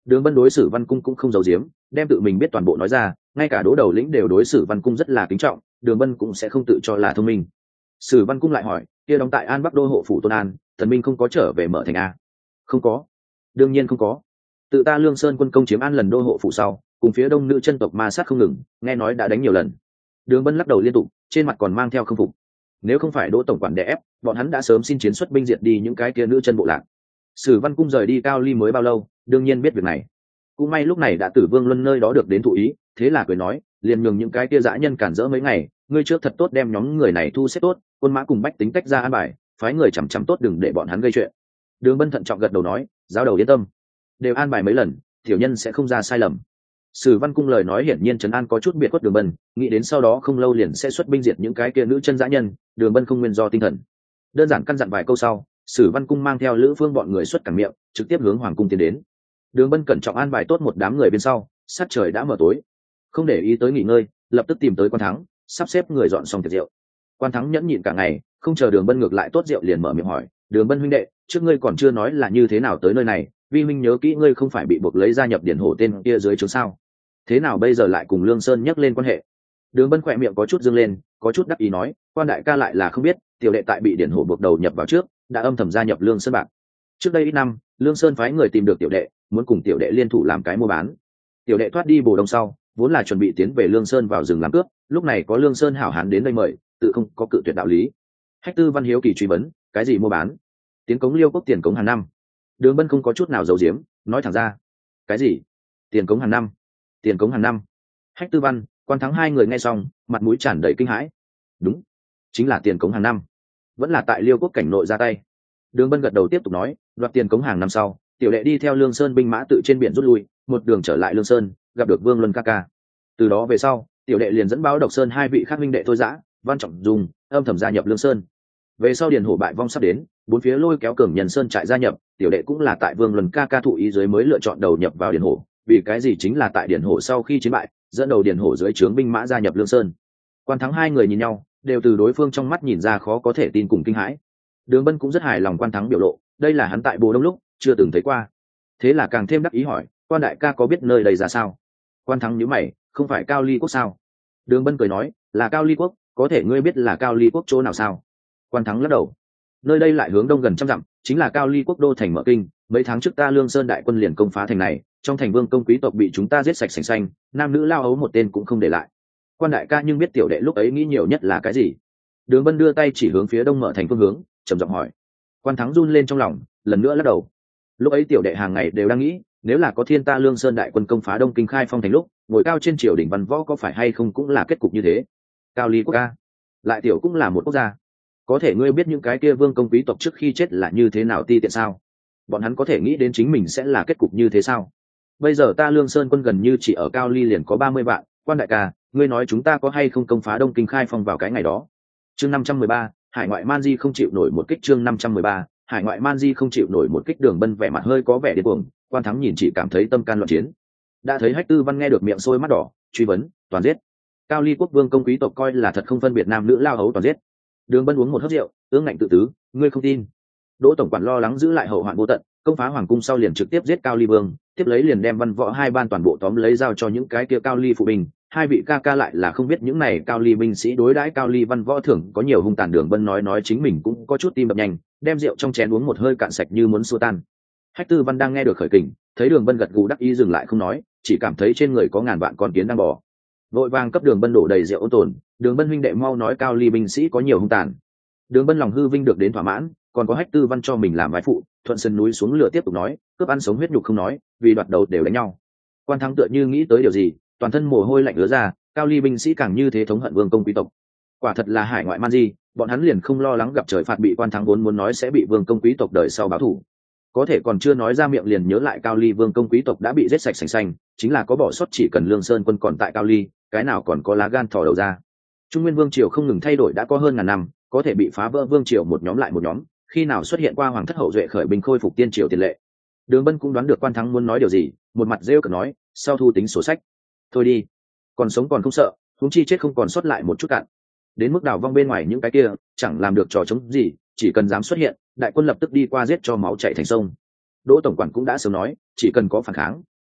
Đường Bân đối xử Văn Cung cũng không giấu giếm, đem tự mình biết toàn bộ nói ra, ngay cả Đỗ Đầu lĩnh đều đối xử Văn Cung rất là kính trọng, Đường Bân cũng sẽ không tự cho là thông minh. Sử Văn Cung lại hỏi, kia đóng tại An Bắc đô hộ phủ Tôn An, Tần Minh không có trở về mở thành a? Không có. Đương nhiên không có. Tự ta Lương Sơn quân công chiếm An lần đô hộ phủ sau, cùng phía đông nữ chân tộc ma sát không ngừng, nghe nói đã đánh nhiều lần. Đường Bân lắc đầu liên tục, trên mặt còn mang theo không phục. Nếu không phải Đỗ tổng quản đè ép, bọn hắn đã sớm xin chiến xuất binh diệt đi những cái kia nữ chân bộ lạc. Sử Văn Cung rời đi Cao Ly mới bao lâu, đương nhiên biết việc này. Cũng may lúc này đã Tử Vương Luân nơi đó được đến thụ ý, thế là cười nói, liền nhường những cái kia dã nhân cản rỡ mấy ngày, ngươi trước thật tốt đem nhóm người này thu xếp tốt, quân mã cùng bách tính tách ra an bài, phái người chằm chằm tốt đừng để bọn hắn gây chuyện. Đường Bân thận trọng gật đầu nói, giáo đầu yên tâm, đều an bài mấy lần, tiểu nhân sẽ không ra sai lầm. Sử Văn Cung lời nói hiển nhiên trấn an có chút biệt khuất Đường Bân, nghĩ đến sau đó không lâu liền sẽ xuất binh diệt những cái kia nữ chân dã nhân, Đường Bân không nguyên do tinh thần. Đơn giản căn dặn vài câu sau, Sử Văn Cung mang theo Lữ Phương bọn người xuất cảng miệng, trực tiếp hướng hoàng cung tiến đến. Đường Bân cẩn trọng an bài tốt một đám người bên sau, sát trời đã mờ tối, không để ý tới nghỉ ngơi, lập tức tìm tới Quan Thắng, sắp xếp người dọn xong tiệc rượu. Quan Thắng nhẫn nhịn cả ngày, không chờ Đường Bân ngược lại tốt rượu liền mở miệng hỏi, Đường Bân huynh đệ, trước ngươi còn chưa nói là như thế nào tới nơi này, vi huynh nhớ kỹ ngươi không phải bị buộc lấy gia nhập điển hổ tên kia dưới trướng sao? Thế nào bây giờ lại cùng Lương Sơn nhắc lên quan hệ? Đường Bân khỏe miệng có chút dương lên, có chút đắc ý nói, quan đại ca lại là không biết, tiểu đệ tại bị điển hổ buộc đầu nhập vào trước, đã âm thầm gia nhập Lương Sơn bạc. Trước đây ít năm, Lương Sơn phái người tìm được tiểu đệ, muốn cùng tiểu đệ liên thủ làm cái mua bán. Tiểu đệ thoát đi Bồ Đông sau, vốn là chuẩn bị tiến về Lương Sơn vào rừng làm cướp, lúc này có Lương Sơn hảo hán đến đây mời, tự không có cự tuyệt đạo lý. Hách Tư Văn hiếu kỳ truy vấn, cái gì mua bán? Tiến cống Liêu Quốc tiền cống hàng năm. Đường Bân không có chút nào giấu giếm, nói thẳng ra. Cái gì? Tiền cống hàng năm? Tiền cống hàng năm? Hách Tư Văn, Quan Thắng hai người nghe xong, mặt mũi tràn đầy kinh hãi. Đúng, chính là tiền cống hàng năm, vẫn là tại Liêu Quốc cảnh nội ra tay. Đường Bân gật đầu tiếp tục nói, đoạt tiền cống hàng năm sau, tiểu đệ đi theo Lương Sơn binh mã tự trên biển rút lui, một đường trở lại Lương Sơn, gặp được Vương Luân ca ca. Từ đó về sau, tiểu đệ liền dẫn báo Độc Sơn hai vị khác huynh đệ thôi dã, Văn Trọng Dùng, âm thầm gia nhập Lương Sơn. Về sau điền hổ bại vong sắp đến, bốn phía lôi kéo cường nhân sơn trại gia nhập, tiểu đệ cũng là tại Vương Luân ca ca thụ ý dưới mới lựa chọn đầu nhập vào điền hổ, vì cái gì chính là tại điền hổ sau khi chiến bại, dẫn đầu điền hổ dưới trướng binh mã gia nhập Lương Sơn. Quan Thắng hai người nhìn nhau, đều từ đối phương trong mắt nhìn ra khó có thể tin cùng kinh hãi. Đường Bân cũng rất hài lòng Quan Thắng biểu lộ, đây là hắn tại Bồ Đông lúc chưa từng thấy qua, thế là càng thêm đắc ý hỏi, quan đại ca có biết nơi đây ra sao? Quan Thắng nhíu mày, không phải Cao Ly Quốc sao? Đường Bân cười nói, là Cao Ly Quốc, có thể ngươi biết là Cao Ly Quốc chỗ nào sao? Quan Thắng lắc đầu, nơi đây lại hướng đông gần trăm dặm, chính là Cao Ly Quốc đô thành mở kinh, mấy tháng trước ta Lương Sơn đại quân liền công phá thành này, trong thành vương công quý tộc bị chúng ta giết sạch sành xanh, nam nữ lao ấu một tên cũng không để lại. Quan đại ca nhưng biết tiểu đệ lúc ấy nghĩ nhiều nhất là cái gì? Đường Bân đưa tay chỉ hướng phía đông mở thành phương hướng, trầm giọng hỏi. Quan Thắng run lên trong lòng, lần nữa lắc đầu. Lúc ấy tiểu đệ hàng ngày đều đang nghĩ, nếu là có thiên ta Lương Sơn đại quân công phá đông kinh khai phong thành lúc, ngồi cao trên triều đỉnh văn võ có phải hay không cũng là kết cục như thế. Cao Ly Quốc ca, lại tiểu cũng là một quốc gia, có thể ngươi biết những cái kia vương công quý tộc trước khi chết là như thế nào ti tiện sao? Bọn hắn có thể nghĩ đến chính mình sẽ là kết cục như thế sao? Bây giờ ta Lương Sơn quân gần như chỉ ở Cao Ly liền có ba mươi vạn, quan đại ca, ngươi nói chúng ta có hay không công phá đông kinh khai phong vào cái ngày đó? Chương năm trăm mười ba, hải ngoại man di không chịu nổi một kích. Chương năm trăm mười ba, hải ngoại man di không chịu nổi một kích. Đường Bân vẻ mặt hơi có vẻ điên cuồng, Quan Thắng nhìn chỉ cảm thấy tâm can loạn chiến. Đã thấy Hách Tư Văn nghe được miệng sôi mắt đỏ, truy vấn, toàn giết. Cao Ly Quốc vương công quý tộc coi là thật không phân biệt nam nữ lao hấu toàn giết. Đường Bân uống một hớp rượu, ương ngạnh tự tứ, ngươi không tin? Đỗ tổng quản lo lắng giữ lại hậu hoạn vô tận, công phá hoàng cung sau liền trực tiếp giết Cao Ly vương, tiếp lấy liền đem văn võ hai ban toàn bộ tóm lấy giao cho những cái kia Cao Ly phụ binh. Hai vị ca ca lại là không biết những này Cao Ly binh sĩ đối đãi Cao Ly văn võ thưởng có nhiều hung tàn. Đường Bân nói nói chính mình cũng có chút tim đập nhanh, đem rượu trong chén uống một hơi cạn sạch như muốn xua tan. Hách Tư Văn đang nghe được khởi kình, thấy Đường Bân gật gù đắc ý dừng lại không nói, chỉ cảm thấy trên người có ngàn vạn con kiến đang bò, vội vàng cấp Đường Bân đổ đầy rượu ôn tồn. Đường Bân huynh đệ mau nói Cao Ly binh sĩ có nhiều hung tàn. Đường Bân lòng hư vinh được đến thỏa mãn, còn có Hách Tư Văn cho mình làm vai phụ, thuận sân núi xuống lửa tiếp tục nói, cướp ăn sống huyết nhục không nói, vì đoạt đầu đều đánh nhau. Quan Thắng tựa như nghĩ tới điều gì, toàn thân mồ hôi lạnh ứa ra. Cao Ly binh sĩ càng như thế thống hận vương công quý tộc, quả thật là hải ngoại man di, bọn hắn liền không lo lắng gặp trời phạt bị Quan Thắng vốn muốn nói sẽ bị vương công quý tộc đời sau báo thù, có thể còn chưa nói ra miệng liền nhớ lại Cao Ly vương công quý tộc đã bị giết sạch sành xanh, chính là có bỏ sót, chỉ cần Lương Sơn quân còn tại Cao Ly, cái nào còn có lá gan thò đầu ra. Trung Nguyên vương triều không ngừng thay đổi đã có hơn ngàn năm, có thể bị phá vỡ vương triều một nhóm lại một nhóm, khi nào xuất hiện qua hoàng thất hậu duệ khởi binh khôi phục tiên triều tiền lệ. Đường Bân cũng đoán được Quan Thắng muốn nói điều gì, một mặt rêu cợt nói, sau thu tính sổ sách, thôi đi, còn sống còn không sợ, huống chi chết không còn sót lại một chút cạn. Đến mức đào vong bên ngoài những cái kia chẳng làm được trò chống gì, chỉ cần dám xuất hiện, đại quân lập tức đi qua giết cho máu chảy thành sông. Đỗ tổng quản cũng đã sớm nói, chỉ cần có phản kháng,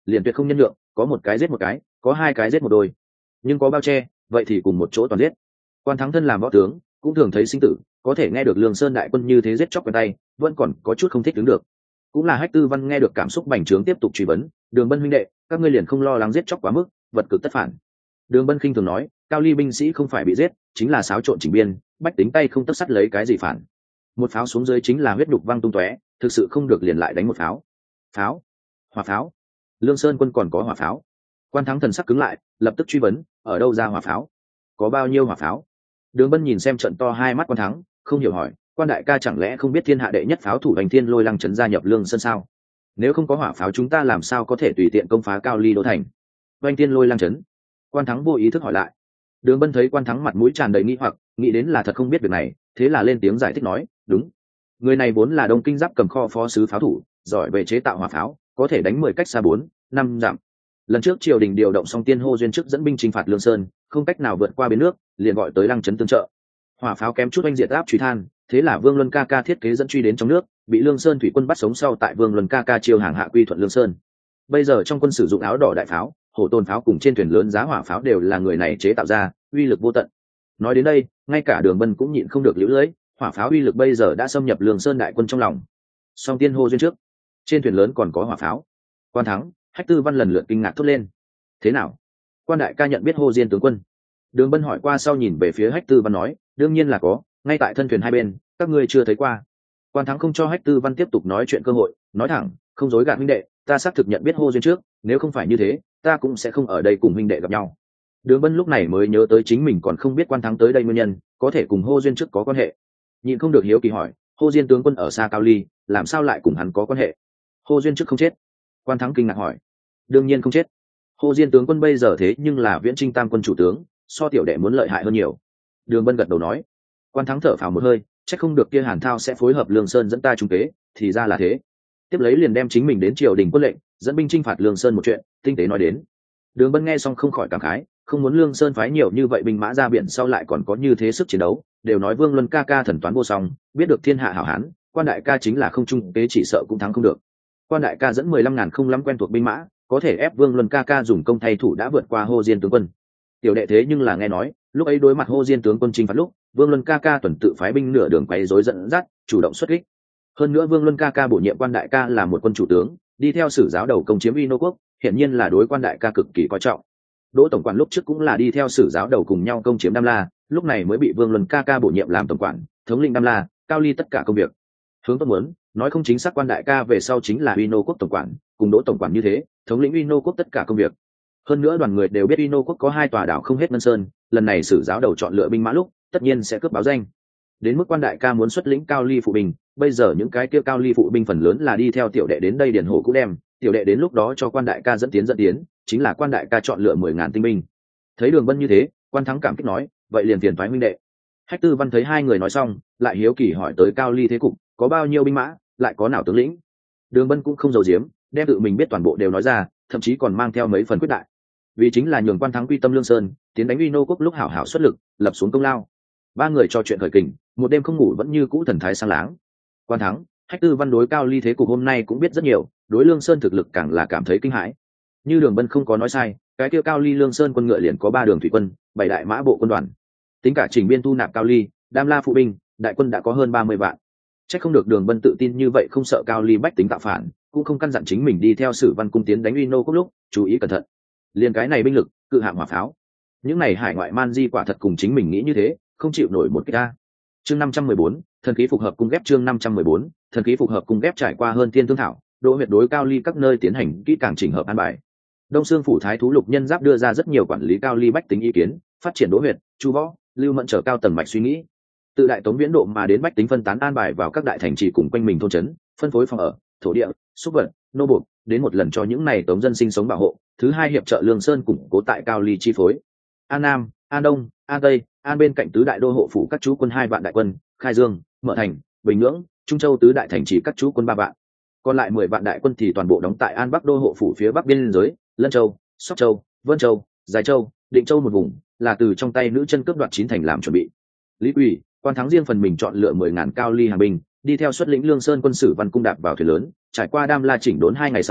liền tuyệt không nhân lượng, có một cái giết một cái, có hai cái giết một đôi, nhưng có bao che vậy thì cùng một chỗ toàn giết. Quan Thắng thân làm võ tướng cũng thường thấy sinh tử, có thể nghe được Lương Sơn đại quân như thế giết chóc quen tay, vẫn còn có chút không thích đứng được. Cũng là Hách Tư Văn nghe được cảm xúc bành trướng, tiếp tục truy vấn: Đường Bân huynh đệ, các ngươi liền không lo lắng giết chóc quá mức, vật cực tất phản? Đường Bân khinh thường nói: Cao Ly binh sĩ không phải bị giết, chính là xáo trộn chỉnh biên, bách tính tay không tất sắt lấy cái gì phản. Một pháo xuống dưới chính là huyết đục văng tung tóe, thực sự không được liền lại đánh một pháo. Pháo? Hỏa pháo? Lương Sơn quân còn có hỏa pháo? Quan Thắng thần sắc cứng lại, lập tức truy vấn: ở đâu ra hỏa pháo? Có bao nhiêu hỏa pháo? Đường Bân nhìn xem trận to hai mắt Quan Thắng, không hiểu hỏi: Quan đại ca chẳng lẽ không biết thiên hạ đệ nhất pháo thủ Hành Thiên Lôi Lăng trấn gia nhập Lương Sơn sao? Nếu không có hỏa pháo chúng ta làm sao có thể tùy tiện công phá Cao Ly đô thành? Hành Thiên Lôi Lăng trấn? Quan Thắng vô ý thức hỏi lại. Đường Bân thấy Quan Thắng mặt mũi tràn đầy nghi hoặc, nghĩ đến là thật không biết việc này, thế là lên tiếng giải thích nói: đúng, người này vốn là Đông Kinh Giáp cầm kho phó sứ pháo thủ, giỏi về chế tạo hỏa pháo, có thể đánh mười cách xa bốn năm dặm. Lần trước triều đình điều động xong Tiên Hô duyên chức dẫn binh chinh phạt Lương Sơn, không cách nào vượt qua bến nước, liền gọi tới Lăng trấn tương trợ. Hỏa pháo kém chút oanh diệt áp truy than, thế là Vương Luân ca ca thiết kế dẫn truy đến trong nước, bị Lương Sơn thủy quân bắt sống sau tại Vương Luân ca ca chiêu hàng hạ quy thuận Lương Sơn. Bây giờ trong quân sử dụng áo đỏ đại pháo, hổ tôn pháo cùng trên thuyền lớn giá hỏa pháo đều là người này chế tạo ra, uy lực vô tận. Nói đến đây, ngay cả Đường Bân cũng nhịn không được liễu lưỡi, hỏa pháo uy lực bây giờ đã xâm nhập Lương Sơn đại quân trong lòng. Song Tiên Hô duyên trước, trên thuyền lớn còn có hỏa pháo. Quan Thắng, Hách Tư Văn lần lượt kinh ngạc thốt lên. Thế nào? Quan đại ca nhận biết Hô Diên tướng quân? Đường Bân hỏi qua sau nhìn về phía Hách Tư Văn nói: đương nhiên là có, ngay tại thân thuyền hai bên, các ngươi chưa thấy qua. Quan Thắng không cho Hách Tư Văn tiếp tục nói chuyện cơ hội, nói thẳng: không dối gạt huynh đệ, ta xác thực nhận biết Hô Duyên trước, nếu không phải như thế, ta cũng sẽ không ở đây cùng huynh đệ gặp nhau. Đường Bân lúc này mới nhớ tới chính mình còn không biết Quan Thắng tới đây nguyên nhân, có thể cùng Hô Duyên trước có quan hệ. Nhịn không được hiếu kỳ hỏi: Hô Diên tướng quân ở xa Cao Ly, làm sao lại cùng hắn có quan hệ? Hô Duyên trước không chết? Quan Thắng kinh ngạc hỏi. Đương nhiên không chết. Hô Diên tướng quân bây giờ thế nhưng là Viễn Trinh tam quân chủ tướng, so tiểu đệ muốn lợi hại hơn nhiều. Đường Bân gật đầu nói. Quan Thắng thở phào một hơi, chắc không được kia Hàn Thao sẽ phối hợp Lương Sơn dẫn ta trúng kế, thì ra là thế. Tiếp lấy liền đem chính mình đến triều đình quân lệnh, dẫn binh chinh phạt Lương Sơn một chuyện, tinh tế nói đến. Đường Bân nghe xong không khỏi cảm khái, không muốn Lương Sơn phái nhiều như vậy binh mã ra biển sau lại còn có như thế sức chiến đấu, đều nói Vương Luân ca ca thần toán vô song, biết được thiên hạ hảo hán, Quan đại ca chính là không trung kế chỉ sợ cũng thắng không được. Quan đại ca dẫn mười lăm ngàn không lắm quen thuộc binh mã, có thể ép Vương Luân ca ca dùng công thay thủ đã vượt qua Hô Diên tướng quân. Tiểu đệ thế nhưng là nghe nói, lúc ấy đối mặt Hô Diên tướng quân chinh phạt lúc, Vương Luân ca ca tuần tự phái binh nửa đường quấy rối dẫn dắt, chủ động xuất kích. Hơn nữa Vương Luân ca ca bổ nhiệm Quan đại ca là một quân chủ tướng, đi theo sử giáo đầu công chiếm Uy quốc, hiển nhiên là đối Quan đại ca cực kỳ coi trọng. Đỗ tổng quản lúc trước cũng là đi theo sử giáo đầu cùng nhau công chiếm Đam La, lúc này mới bị Vương Luân ca ca bổ nhiệm làm tổng quản, thống lĩnh Đam La, Cao Ly tất cả công việc. Hướng tôi muốn nói không chính xác Quan đại ca về sau chính là Uy quốc tổng quản, cùng Đỗ tổng quản như thế, thống lĩnh Uy quốc tất cả công việc. Hơn nữa đoàn người đều biết Uy quốc có hai tòa đảo không hết ngân sơn, lần này sử giáo đầu chọn lựa binh mã lúc, tất nhiên sẽ cướp báo danh. Đến mức Quan đại ca muốn xuất lĩnh Cao Ly phụ binh, bây giờ những cái kia Cao Ly phụ binh phần lớn là đi theo tiểu đệ đến đây điền hồ cũ đem, tiểu đệ đến lúc đó cho Quan đại ca dẫn tiến dẫn tiến, chính là Quan đại ca chọn lựa mười ngàn tinh binh. Thấy Đường Bân như thế, Quan Thắng cảm kích nói: vậy liền tiền phái huynh đệ. Hách Tư Văn thấy hai người nói xong, lại hiếu kỳ hỏi tới Cao Ly thế cục, có bao nhiêu binh mã, lại có nào tướng lĩnh. Đường Bân cũng không giấu giếm, đem tự mình biết toàn bộ đều nói ra, thậm chí còn mang theo mấy phần quyết đại. Vì chính là nhường Quan Thắng quy tâm Lương Sơn, tiến đánh Uy quốc lúc hảo hảo xuất lực, lập xuống công lao. Ba người trò chuyện khởi kình, một đêm không ngủ vẫn như cũ thần thái sáng láng. Quan Thắng, Hách Tư Văn đối Cao Ly thế cục hôm nay cũng biết rất nhiều, đối Lương Sơn thực lực càng là cảm thấy kinh hãi. Như Đường Bân không có nói sai, cái kia Cao Ly Lương Sơn quân ngựa liền có ba đường thủy quân, bảy đại mã bộ quân đoàn. Tính cả trình biên thu nạp Cao Ly, Đam La phụ binh, đại quân đã có hơn ba mươi vạn. Chắc không được Đường Bân tự tin như vậy, không sợ Cao Ly bách tính tạo phản, cũng không căn dặn chính mình đi theo Sử Văn cung tiến đánh Uy quốc lúc, chú ý cẩn thận. Liên cái này binh lực, cự hạng hỏa pháo. Những này hải ngoại man di quả thật cùng chính mình nghĩ như thế, không chịu nổi một cái ta. Chương năm trăm mười bốn, thần khí phục hợp cung ghép chương năm trăm mười bốn, thần khí phục hợp cung ghép trải qua hơn thiên thương thảo, Đỗ Huyệt đối Cao Ly các nơi tiến hành kỹ càng chỉnh hợp an bài. Đông Sương phủ thái thú Lục Nhân Giáp đưa ra rất nhiều quản lý Cao Ly bách tính ý kiến, phát triển Đỗ Huyệt, Chu Võ, Lưu Mẫn trở cao tầng mạch suy nghĩ. Từ đại tống viễn độ mà đến bách tính phân tán an bài vào các đại thành trì cùng quanh mình thôn trấn, phân phối phòng ở, thổ địa, súc vật, nô buộc, đến một lần cho những này tống dân sinh sống bảo hộ. Thứ hai hiệp trợ Lương Sơn củng cố tại Cao Ly chi phối. An Nam, An Đông, An Tây, An bên cạnh tứ đại đô hộ phủ các chú quân hai vạn đại quân, Khai Dương, Mở Thành, Bình Nhưỡng, Trung Châu tứ đại thành trì các chú quân ba vạn. Còn lại mười vạn đại quân thì toàn bộ đóng tại An Bắc đô hộ phủ phía bắc biên giới, Lân Châu, Sóc Châu, Vân Châu, Dài Châu, Định Châu một vùng, là từ trong tay nữ chân cướp đoạt chín thành làm chuẩn bị. Lý Quỳ, Quan Thắng riêng phần mình chọn lựa mười ngàn Cao Ly hàng binh, đi theo xuất lĩnh Lương Sơn quân sử Văn cung đạp vào thuyền lớn, trải qua Đam La chỉnh đốn hai ngày sau,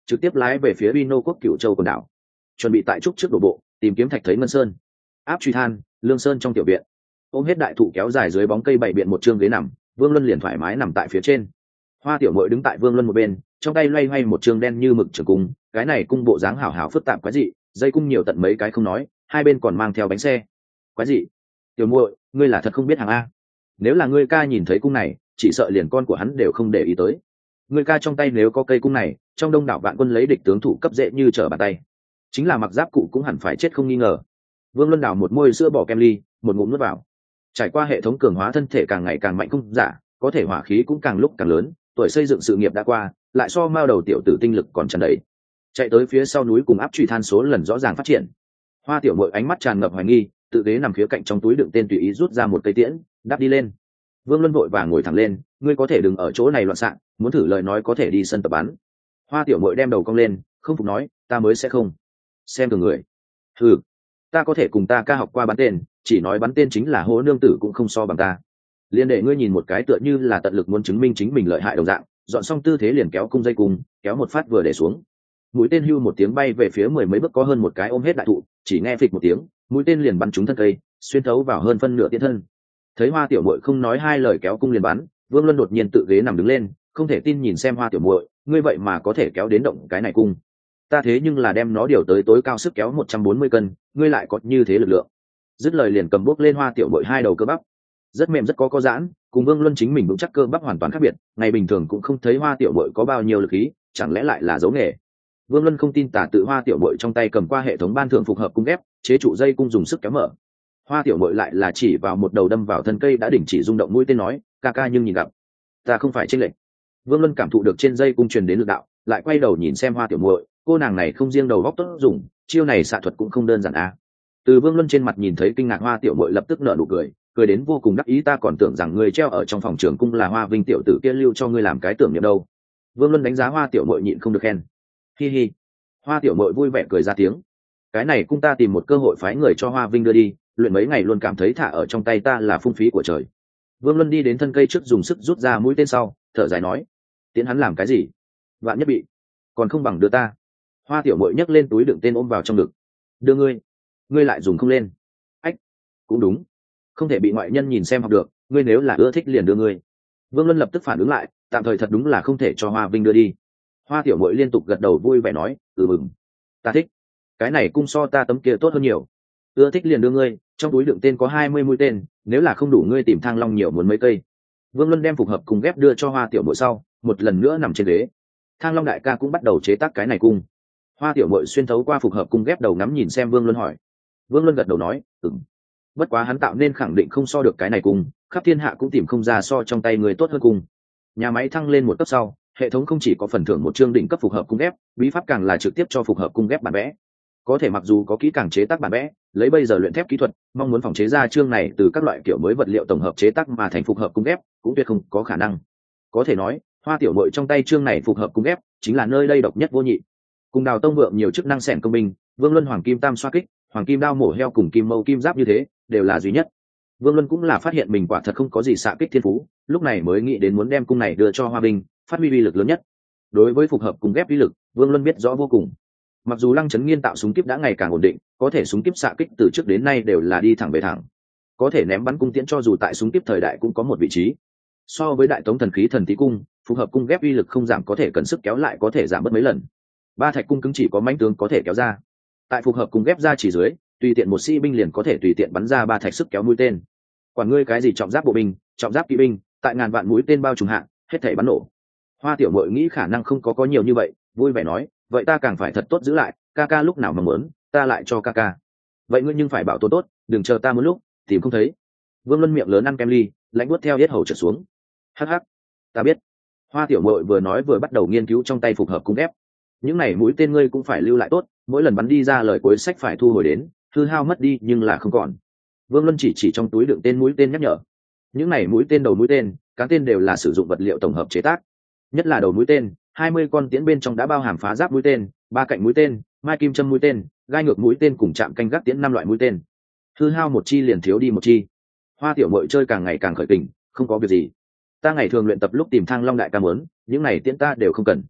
trực tiếp lái về phía Vino quốc Cửu Châu quần đảo, chuẩn bị tại trúc trước đổ bộ tìm kiếm thạch thấy ngân sơn. Áp truy than, Lương Sơn trong tiểu viện, ôm hết đại thụ kéo dài dưới bóng cây bảy biện một chương ghế nằm, Vương Luân liền thoải mái nằm tại phía trên. Hoa Tiểu Mội đứng tại Vương Luân một bên, trong tay loay hoay một chương đen như mực trường cung, cái này cung bộ dáng hảo hảo phức tạp quái dị, dây cung nhiều tận mấy cái không nói, hai bên còn mang theo bánh xe. Quái dị. Tiểu Muội, ngươi là thật không biết hàng a. Nếu là ngươi ca nhìn thấy cung này, chỉ sợ liền con của hắn đều không để ý tới. Ngươi ca trong tay nếu có cây cung này, trong đông đảo vạn quân lấy địch tướng thủ cấp dễ như trở bàn tay. Chính là mặc giáp cụ cũng hẳn phải chết không nghi ngờ. Vương Luân đào một môi sữa bỏ kem ly, một ngụm nuốt vào. Trải qua hệ thống cường hóa thân thể càng ngày càng mạnh không giả, có thể hỏa khí cũng càng lúc càng lớn, tuổi xây dựng sự nghiệp đã qua, lại so mao đầu tiểu tử tinh lực còn tràn đầy. Chạy tới phía sau núi cùng áp truy than số lần rõ ràng phát triển. Hoa Tiểu Mội ánh mắt tràn ngập hoài nghi, tự ghế nằm phía cạnh trong túi đựng tên tùy ý rút ra một cây tiễn, đáp đi lên. Vương Luân vội vàng ngồi thẳng lên, ngươi có thể đừng ở chỗ này loạn xạ, muốn thử lời nói có thể đi sân tập bắn. Hoa Tiểu Mội đem đầu cong lên, không phục nói, ta mới sẽ không. Xem thường người. Hừ, ta có thể cùng ta ca học qua bắn tên, chỉ nói bắn tên chính là hố nương tử cũng không so bằng ta. Liên để ngươi nhìn một cái tựa như là tận lực muốn chứng minh chính mình lợi hại đồng dạng, dọn xong tư thế liền kéo cung dây cung, kéo một phát vừa để xuống. Mũi tên hưu một tiếng bay về phía mười mấy bước có hơn một cái ôm hết đại thụ, chỉ nghe phịch một tiếng, mũi tên liền bắn trúng thân cây, xuyên thấu vào hơn phân nửa tiễn thân. Thấy Hoa Tiểu Mội không nói hai lời kéo cung liền bắn, Vương Luân đột nhiên tự ghế nằm đứng lên, không thể tin nhìn xem Hoa Tiểu Mội, ngươi vậy mà có thể kéo đến động cái này cung. Ta thế nhưng là đem nó điều tới tối cao sức kéo một trăm bốn mươi cân, ngươi lại có như thế lực lượng. Dứt lời liền cầm bốc lên Hoa Tiểu Mội hai đầu cơ bắp, rất mềm rất có có giãn, cùng Vương Luân chính mình vững chắc cơ bắp hoàn toàn khác biệt, ngày bình thường cũng không thấy Hoa Tiểu Mội có bao nhiêu lực khí, chẳng lẽ lại là dấu nghề. Vương Luân không tin tả tự Hoa Tiểu Mội trong tay cầm qua hệ thống ban thượng phục hợp cung ghép, chế trụ dây cung dùng sức kéo mở. Hoa Tiểu Mội lại là chỉ vào một đầu đâm vào thân cây đã đình chỉ rung động mũi tên nói, ca ca nhưng nhìn gặp, ta không phải chênh lệch. Vương Luân cảm thụ được trên dây cung truyền đến lực đạo, lại quay đầu nhìn xem Hoa Tiểu Mội, cô nàng này không riêng đầu góc tốt dùng, chiêu này xạ thuật cũng không đơn giản à. Từ Vương Luân trên mặt nhìn thấy kinh ngạc, Hoa Tiểu Mội lập tức nở nụ cười, cười đến vô cùng đắc ý, ta còn tưởng rằng người treo ở trong phòng trường cung là Hoa Vinh tiểu tử kia lưu cho ngươi làm cái tưởng niệm đâu. Vương Luân đánh giá Hoa Tiểu Mội nhịn không được khen. Hi hi. Hoa Tiểu Mội vui vẻ cười ra tiếng. Cái này cung ta tìm một cơ hội phái người cho Hoa Vinh đưa đi, luyện mấy ngày luôn cảm thấy thả ở trong tay ta là phung phí của trời. Vương Luân đi đến thân cây trước dùng sức rút ra mũi tên sau, thở dài nói, tiến hắn làm cái gì? Vạn nhất bị, còn không bằng đưa ta. Hoa Tiểu Mội nhấc lên túi đựng tên ôm vào trong ngực. Đưa ngươi, ngươi lại dùng không lên. Ách, cũng đúng, không thể bị ngoại nhân nhìn xem học được, ngươi nếu là ưa thích liền đưa ngươi. Vương Luân lập tức phản ứng lại, tạm thời thật đúng là không thể cho Hoa Vinh đưa đi. Hoa Tiểu Mội liên tục gật đầu vui vẻ nói, ừ mừng, ta thích, cái này cung so ta tấm kia tốt hơn nhiều. Ưa thích liền đưa ngươi, trong túi đựng tên có hai mươi mũi tên, nếu là không đủ ngươi tìm Thang Long nhiều muốn mấy cây. Vương Luân đem phục hợp cùng ghép đưa cho Hoa Tiểu Mội sau, một lần nữa nằm trên ghế. Thang Long đại ca cũng bắt đầu chế tác cái này cung. Hoa Tiểu Mội xuyên thấu qua phục hợp cung ghép đầu ngắm nhìn xem Vương Luân hỏi. Vương Luân gật đầu nói, ừm. Bất quá hắn tạo nên khẳng định không so được cái này cung, khắp thiên hạ cũng tìm không ra so trong tay người tốt hơn cung. Nhà máy thăng lên một cấp sau, hệ thống không chỉ có phần thưởng một chương đỉnh cấp phục hợp cung ghép, bí pháp càng là trực tiếp cho phục hợp cung ghép bản vẽ. Có thể mặc dù có kỹ càng chế tác bản vẽ, lấy bây giờ luyện thép kỹ thuật, mong muốn phòng chế ra chương này từ các loại kiểu mới vật liệu tổng hợp chế tác mà thành phục hợp cung ghép, cũng tuyệt không có khả năng. Có thể nói, Hoa Tiểu Mội trong tay chương này phục hợp cung ghép, chính là nơi đây độc nhất vô nhị. Cùng Đào Tông vượng nhiều chức năng xẻn công binh, Vương Luân hoàng kim tam xoa kích, hoàng kim đao mổ heo cùng kim mâu kim giáp như thế, đều là duy nhất. Vương Luân cũng là phát hiện mình quả thật không có gì xạ kích thiên phú, lúc này mới nghĩ đến muốn đem cung này đưa cho Hoa Vinh, phát huy uy lực lớn nhất. Đối với phục hợp cung ghép uy lực, Vương Luân biết rõ vô cùng. Mặc dù Lăng Chấn Nghiên tạo súng kíp đã ngày càng ổn định, có thể súng kíp xạ kích từ trước đến nay đều là đi thẳng về thẳng, có thể ném bắn cung tiễn cho dù tại súng kíp thời đại cũng có một vị trí. So với đại tống thần khí thần tí cung, phục hợp cung ghép uy lực không giảm, có thể cần sức kéo lại có thể giảm bớt mấy lần. Ba thạch cung cứng chỉ có mãnh tướng có thể kéo ra, tại phục hợp cung ghép ra chỉ dưới, tùy tiện một sĩ binh liền có thể tùy tiện bắn ra ba thạch sức kéo mũi tên. Quản ngươi cái gì trọng giáp bộ binh, trọng giáp kỵ binh, tại ngàn vạn mũi tên bao trùm hạng, hết thảy bắn nổ. Hoa Tiểu Mội nghĩ khả năng không có có nhiều như vậy, vui vẻ nói, vậy ta càng phải thật tốt giữ lại, ca ca lúc nào mà muốn, ta lại cho ca ca. Vậy ngươi nhưng phải bảo tồn tốt, đừng chờ ta muốn lúc tìm không thấy. Vương Luân miệng lớn ăn kem ly, lãnh buốt theo yết hầu trở xuống. Hắc hắc, ta biết. Hoa Tiểu Mội vừa nói vừa bắt đầu nghiên cứu trong tay phục hợp cung ghép. Những này mũi tên ngươi cũng phải lưu lại tốt, mỗi lần bắn đi ra lời cuối sách phải thu hồi đến, hư hao mất đi nhưng là không còn. Vương Luân chỉ chỉ trong túi đựng tên mũi tên nhắc nhở. Những này mũi tên đầu mũi tên, các tên đều là sử dụng vật liệu tổng hợp chế tác. Nhất là đầu mũi tên, hai mươi con tiễn bên trong đã bao hàm phá giáp mũi tên, ba cạnh mũi tên, mai kim châm mũi tên, gai ngược mũi tên cùng chạm canh gác tiễn năm loại mũi tên. Hư hao một chi liền thiếu đi một chi. Hoa Tiểu Mội chơi càng ngày càng khởi kình, không có việc gì. Ta ngày thường luyện tập lúc tìm Thang Long đại ca muốn, những này tiễn ta đều không cần.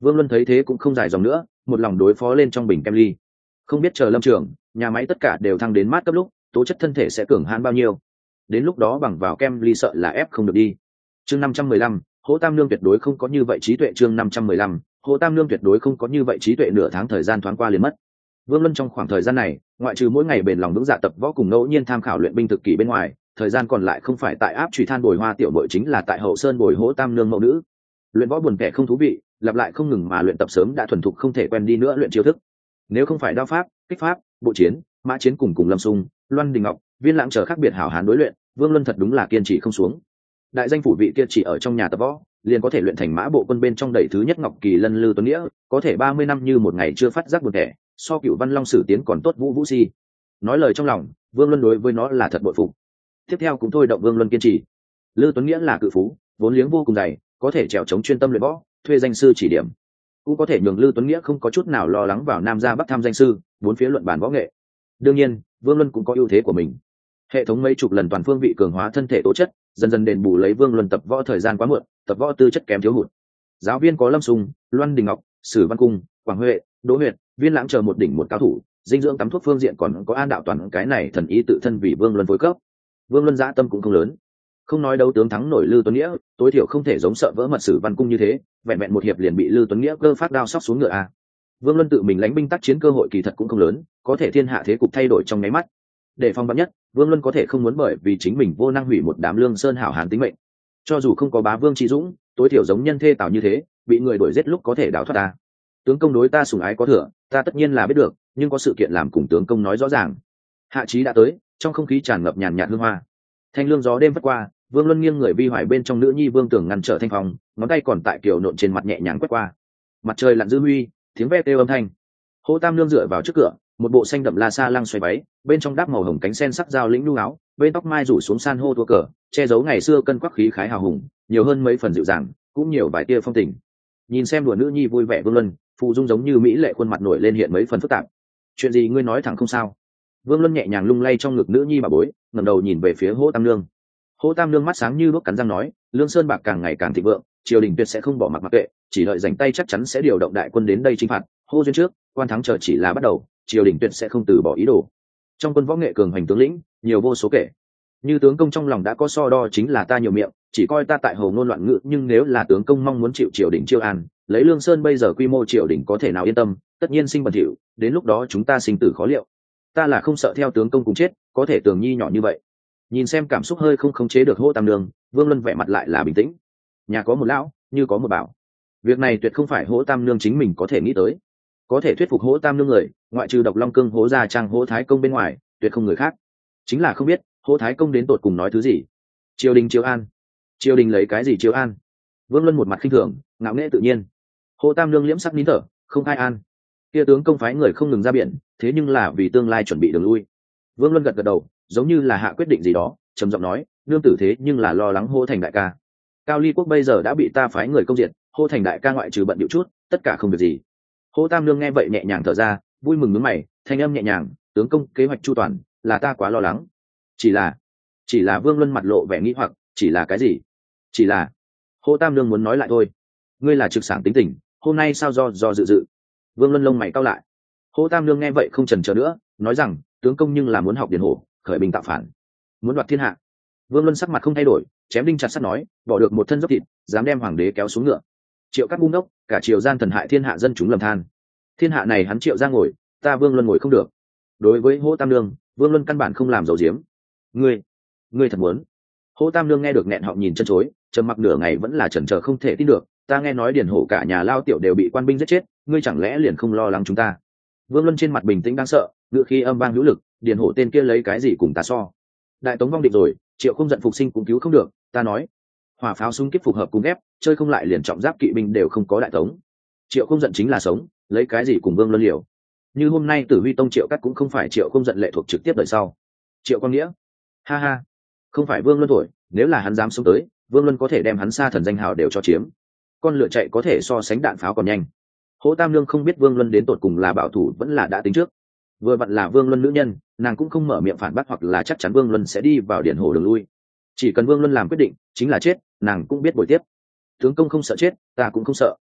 Vương Luân thấy thế cũng không dài dòng nữa, một lòng đối phó lên trong bình kem ly. Không biết chờ lâm trường, nhà máy tất cả đều thăng đến mát cấp lúc, tố chất thân thể sẽ cường hãn bao nhiêu. Đến lúc đó bằng vào kem ly sợ là ép không được đi. Chương năm trăm mười lăm, Hỗ Tam Nương tuyệt đối không có như vậy trí tuệ. Chương năm trăm mười lăm, Hỗ Tam Nương tuyệt đối không có như vậy trí tuệ. Nửa tháng thời gian thoáng qua liền mất. Vương Luân trong khoảng thời gian này, ngoại trừ mỗi ngày bền lòng vững dạ tập võ cùng ngẫu nhiên tham khảo luyện binh thực kỷ bên ngoài, thời gian còn lại không phải tại áp chùy than bồi hoa tiểu bội, chính là tại hậu sơn bồi Hỗ Tam Nương mẫu nữ. Luyện võ buồn tẻ không thú vị, lặp lại không ngừng mà luyện tập sớm đã thuần thục không thể quen đi nữa luyện chiêu thức. Nếu không phải đao pháp, kích pháp, bộ chiến, mã chiến cùng cùng Lâm Sung, Loan Đình Ngọc, Viên Lãng chờ khác biệt hảo hán đối luyện, Vương Luân thật đúng là kiên trì không xuống. Đại danh phủ vị kia chỉ ở trong nhà tập võ, liền có thể luyện thành mã bộ quân bên trong đẩy thứ nhất Ngọc Kỳ Lân Lư Tuấn Nghĩa, có thể ba mươi năm như một ngày chưa phát giác buồn tẻ, so Cựu Văn Long Sử Tiến còn tốt Vũ Vũ Si. Nói lời trong lòng, Vương Luân đối với nó là thật bội phục. Tiếp theo cũng thôi động Vương Luân kiên trì. Lư Tuấn Nghĩa là cự phú, vốn liếng vô cùng dày, có thể trèo chống chuyên tâm luyện võ, thuê danh sư chỉ điểm, cũng có thể nhường Lư Tuấn Nghĩa không có chút nào lo lắng vào Nam ra Bắc tham danh sư, bốn phía luận bàn võ nghệ. Đương nhiên, Vương Luân cũng có ưu thế của mình. Hệ thống mấy chục lần toàn phương vị cường hóa thân thể tố chất, dần dần đền bù lấy Vương Luân tập võ thời gian quá muộn, tập võ tư chất kém thiếu hụt. Giáo viên có Lâm Sung, Loan Đình Ngọc, Sử Văn Cung, Quảng Huệ, Đỗ Huyệt, Viên Lãng chờ một đỉnh một cao thủ, dinh dưỡng tắm thuốc phương diện còn có An Đạo Toàn, cái này thần ý tự thân vì Vương Luân phối cấp. Vương Luân dã tâm cũng không lớn. Không nói đấu tướng thắng nổi Lư Tuấn Nghĩa, tối thiểu không thể giống sợ vỡ mật Sử Văn Cung như thế, vẹn vẹn một hiệp liền bị Lư Tuấn Nghĩa cơ phát đao sóc xuống ngựa a. Vương Luân tự mình lãnh binh tác chiến cơ hội kỳ thật cũng không lớn, có thể thiên hạ thế cục thay đổi trong nháy mắt. Để phòng vắn nhất, Vương Luân có thể không muốn bởi vì chính mình vô năng hủy một đám lương sơn hảo hán tính mệnh. Cho dù không có bá vương Trí Dũng, tối thiểu giống nhân thê Tào như thế, bị người đuổi giết lúc có thể đào thoát ta. Tướng công đối ta sủng ái có thừa, ta tất nhiên là biết được, nhưng có sự kiện làm cùng tướng công nói rõ ràng. Hạ chí đã tới, trong không khí tràn ngập nhàn nhạt hương hoa. Thanh lương gió đêm vất qua, Vương Luân nghiêng người vi hoài bên trong nữ nhi Vương Tưởng ngăn trở thanh phong, ngón tay còn tại kiều nộn trên mặt nhẹ nhàng quét qua. Mặt trời lặn dư huy, tiếng ve kêu âm thanh. Hỗ Tam Nương dựa vào trước cửa, một bộ xanh đậm la sa lăng xoay váy, bên trong đắp màu hồng cánh sen sắc dao lĩnh nu áo, bên tóc mai rủ xuống san hô tua cờ, che giấu ngày xưa cân quắc khí khái hào hùng, nhiều hơn mấy phần dịu dàng, cũng nhiều vài tia phong tình. Nhìn xem đùa nữ nhi vui vẻ Vương Luân, phụ dung giống như mỹ lệ khuôn mặt nổi lên hiện mấy phần phức tạp. Chuyện gì ngươi nói thẳng không sao? Vương Luân nhẹ nhàng lung lay trong ngực nữ nhi bà bối, ngẩng đầu nhìn về phía Hỗ Tam Nương. Hỗ Tam Nương mắt sáng như đuốc cắn răng nói, Lương Sơn bạc càng ngày càng thịnh vượng, triều đình tuyệt sẽ không bỏ mặc mặc kệ, chỉ đợi rảnh tay chắc chắn sẽ điều động đại quân đến đây chinh phạt. Hô duyên trước, quan thắng chờ chỉ là bắt đầu, triều đình tuyệt sẽ không từ bỏ ý đồ. Trong quân võ nghệ cường hành tướng lĩnh, nhiều vô số kể. Như tướng công trong lòng đã có so đo chính là ta nhiều miệng, chỉ coi ta tại hồ ngôn loạn ngữ, nhưng nếu là tướng công mong muốn chịu triều đình chiêu an, lấy Lương Sơn bây giờ quy mô triều đình có thể nào yên tâm, tất nhiên sinh bẩn thỉu, đến lúc đó chúng ta sinh tử khó liệu. Ta là không sợ theo tướng công cùng chết, có thể Tường Nhi nhỏ như vậy. Nhìn xem cảm xúc hơi không khống chế được Hỗ Tam Nương, Vương Luân vẻ mặt lại là bình tĩnh. Nhà có một lão, như có một bảo. Việc này tuyệt không phải Hỗ Tam Nương chính mình có thể nghĩ tới. Có thể thuyết phục Hỗ Tam Nương người, ngoại trừ Độc Long Cương Hỗ Gia Trang Hỗ Thái Công bên ngoài, tuyệt không người khác. Chính là không biết Hỗ Thái Công đến tột cùng nói thứ gì. Triều đình chiếu an, triều đình lấy cái gì chiếu an? Vương Luân một mặt khinh thường, ngạo nghễ tự nhiên. Hỗ Tam Nương liễm sắc nín thở, không ai an. Kia tướng công phái người không ngừng ra biển, thế nhưng là vì tương lai chuẩn bị đường lui. Vương Luân gật gật đầu, giống như là hạ quyết định gì đó, trầm giọng nói, nương tử thế nhưng là lo lắng Hô Thành đại ca. Cao Ly quốc bây giờ đã bị ta phái người công diệt, Hô Thành đại ca ngoại trừ bận điệu chút, tất cả không việc gì. Hô Tam Nương nghe vậy nhẹ nhàng thở ra, vui mừng nhướng mày, thanh âm nhẹ nhàng, tướng công kế hoạch chu toàn, là ta quá lo lắng. Chỉ là, chỉ là Vương Luân mặt lộ vẻ nghi hoặc, chỉ là cái gì? Chỉ là, Hô Tam Nương muốn nói lại thôi. Ngươi là trực sảng tính tình, hôm nay sao do do dự dự. Vương Luân lông mày cau lại. Hô Tam Nương nghe vậy không chần chờ nữa, nói rằng, tướng công nhưng là muốn học điền hổ, khởi binh tạo phản, muốn đoạt thiên hạ. Vương Luân sắc mặt không thay đổi, chém đinh chặt sắt nói, bỏ được một thân dốc thịt, dám đem hoàng đế kéo xuống ngựa. Triệu Cát ngu ngốc, cả triều gian thần hại thiên hạ dân chúng lầm than. Thiên hạ này hắn Triệu ra ngồi, ta Vương Luân ngồi không được. Đối với Hỗ Tam Nương, Vương Luân căn bản không làm dầu diếm. Ngươi, ngươi thật muốn? Hỗ Tam Nương nghe được nghẹn họng nhìn chân chối, trầm mặc nửa ngày vẫn là chần chờ không thể tin được. Ta nghe nói điền hổ cả nhà lao tiểu đều bị quan binh giết chết, ngươi chẳng lẽ liền không lo lắng chúng ta? Vương Luân trên mặt bình tĩnh đáng sợ, ngựa khi âm vang hữu lực, điền hổ tên kia lấy cái gì cùng ta so? Đại Tống vong định rồi, Triệu không giận phục sinh cũng cứu không được, ta nói. Hỏa pháo súng kiếp phục hợp cùng ghép, chơi không lại liền trọng giáp kỵ binh đều không có Đại Tống. Triệu không giận chính là sống, lấy cái gì cùng Vương Luân liều? Như hôm nay Tử Huy Tông Triệu Cát cũng không phải Triệu không giận lệ thuộc trực tiếp đời sau. Triệu Quang Nghĩa, ha ha, không phải Vương Luân thổi, nếu là hắn dám sống tới, Vương Luân có thể đem hắn xa thần danh hào đều cho chiếm. Con lửa chạy có thể so sánh đạn pháo còn nhanh. Hỗ Tam Nương không biết Vương Luân đến tột cùng là bảo thủ vẫn là đã tính trước. Vừa vặn là Vương Luân nữ nhân, nàng cũng không mở miệng phản bác hoặc là chắc chắn Vương Luân sẽ đi vào điển hổ đường lui. Chỉ cần Vương Luân làm quyết định, chính là chết, nàng cũng biết bồi tiếp. Tướng công không sợ chết, ta cũng không sợ.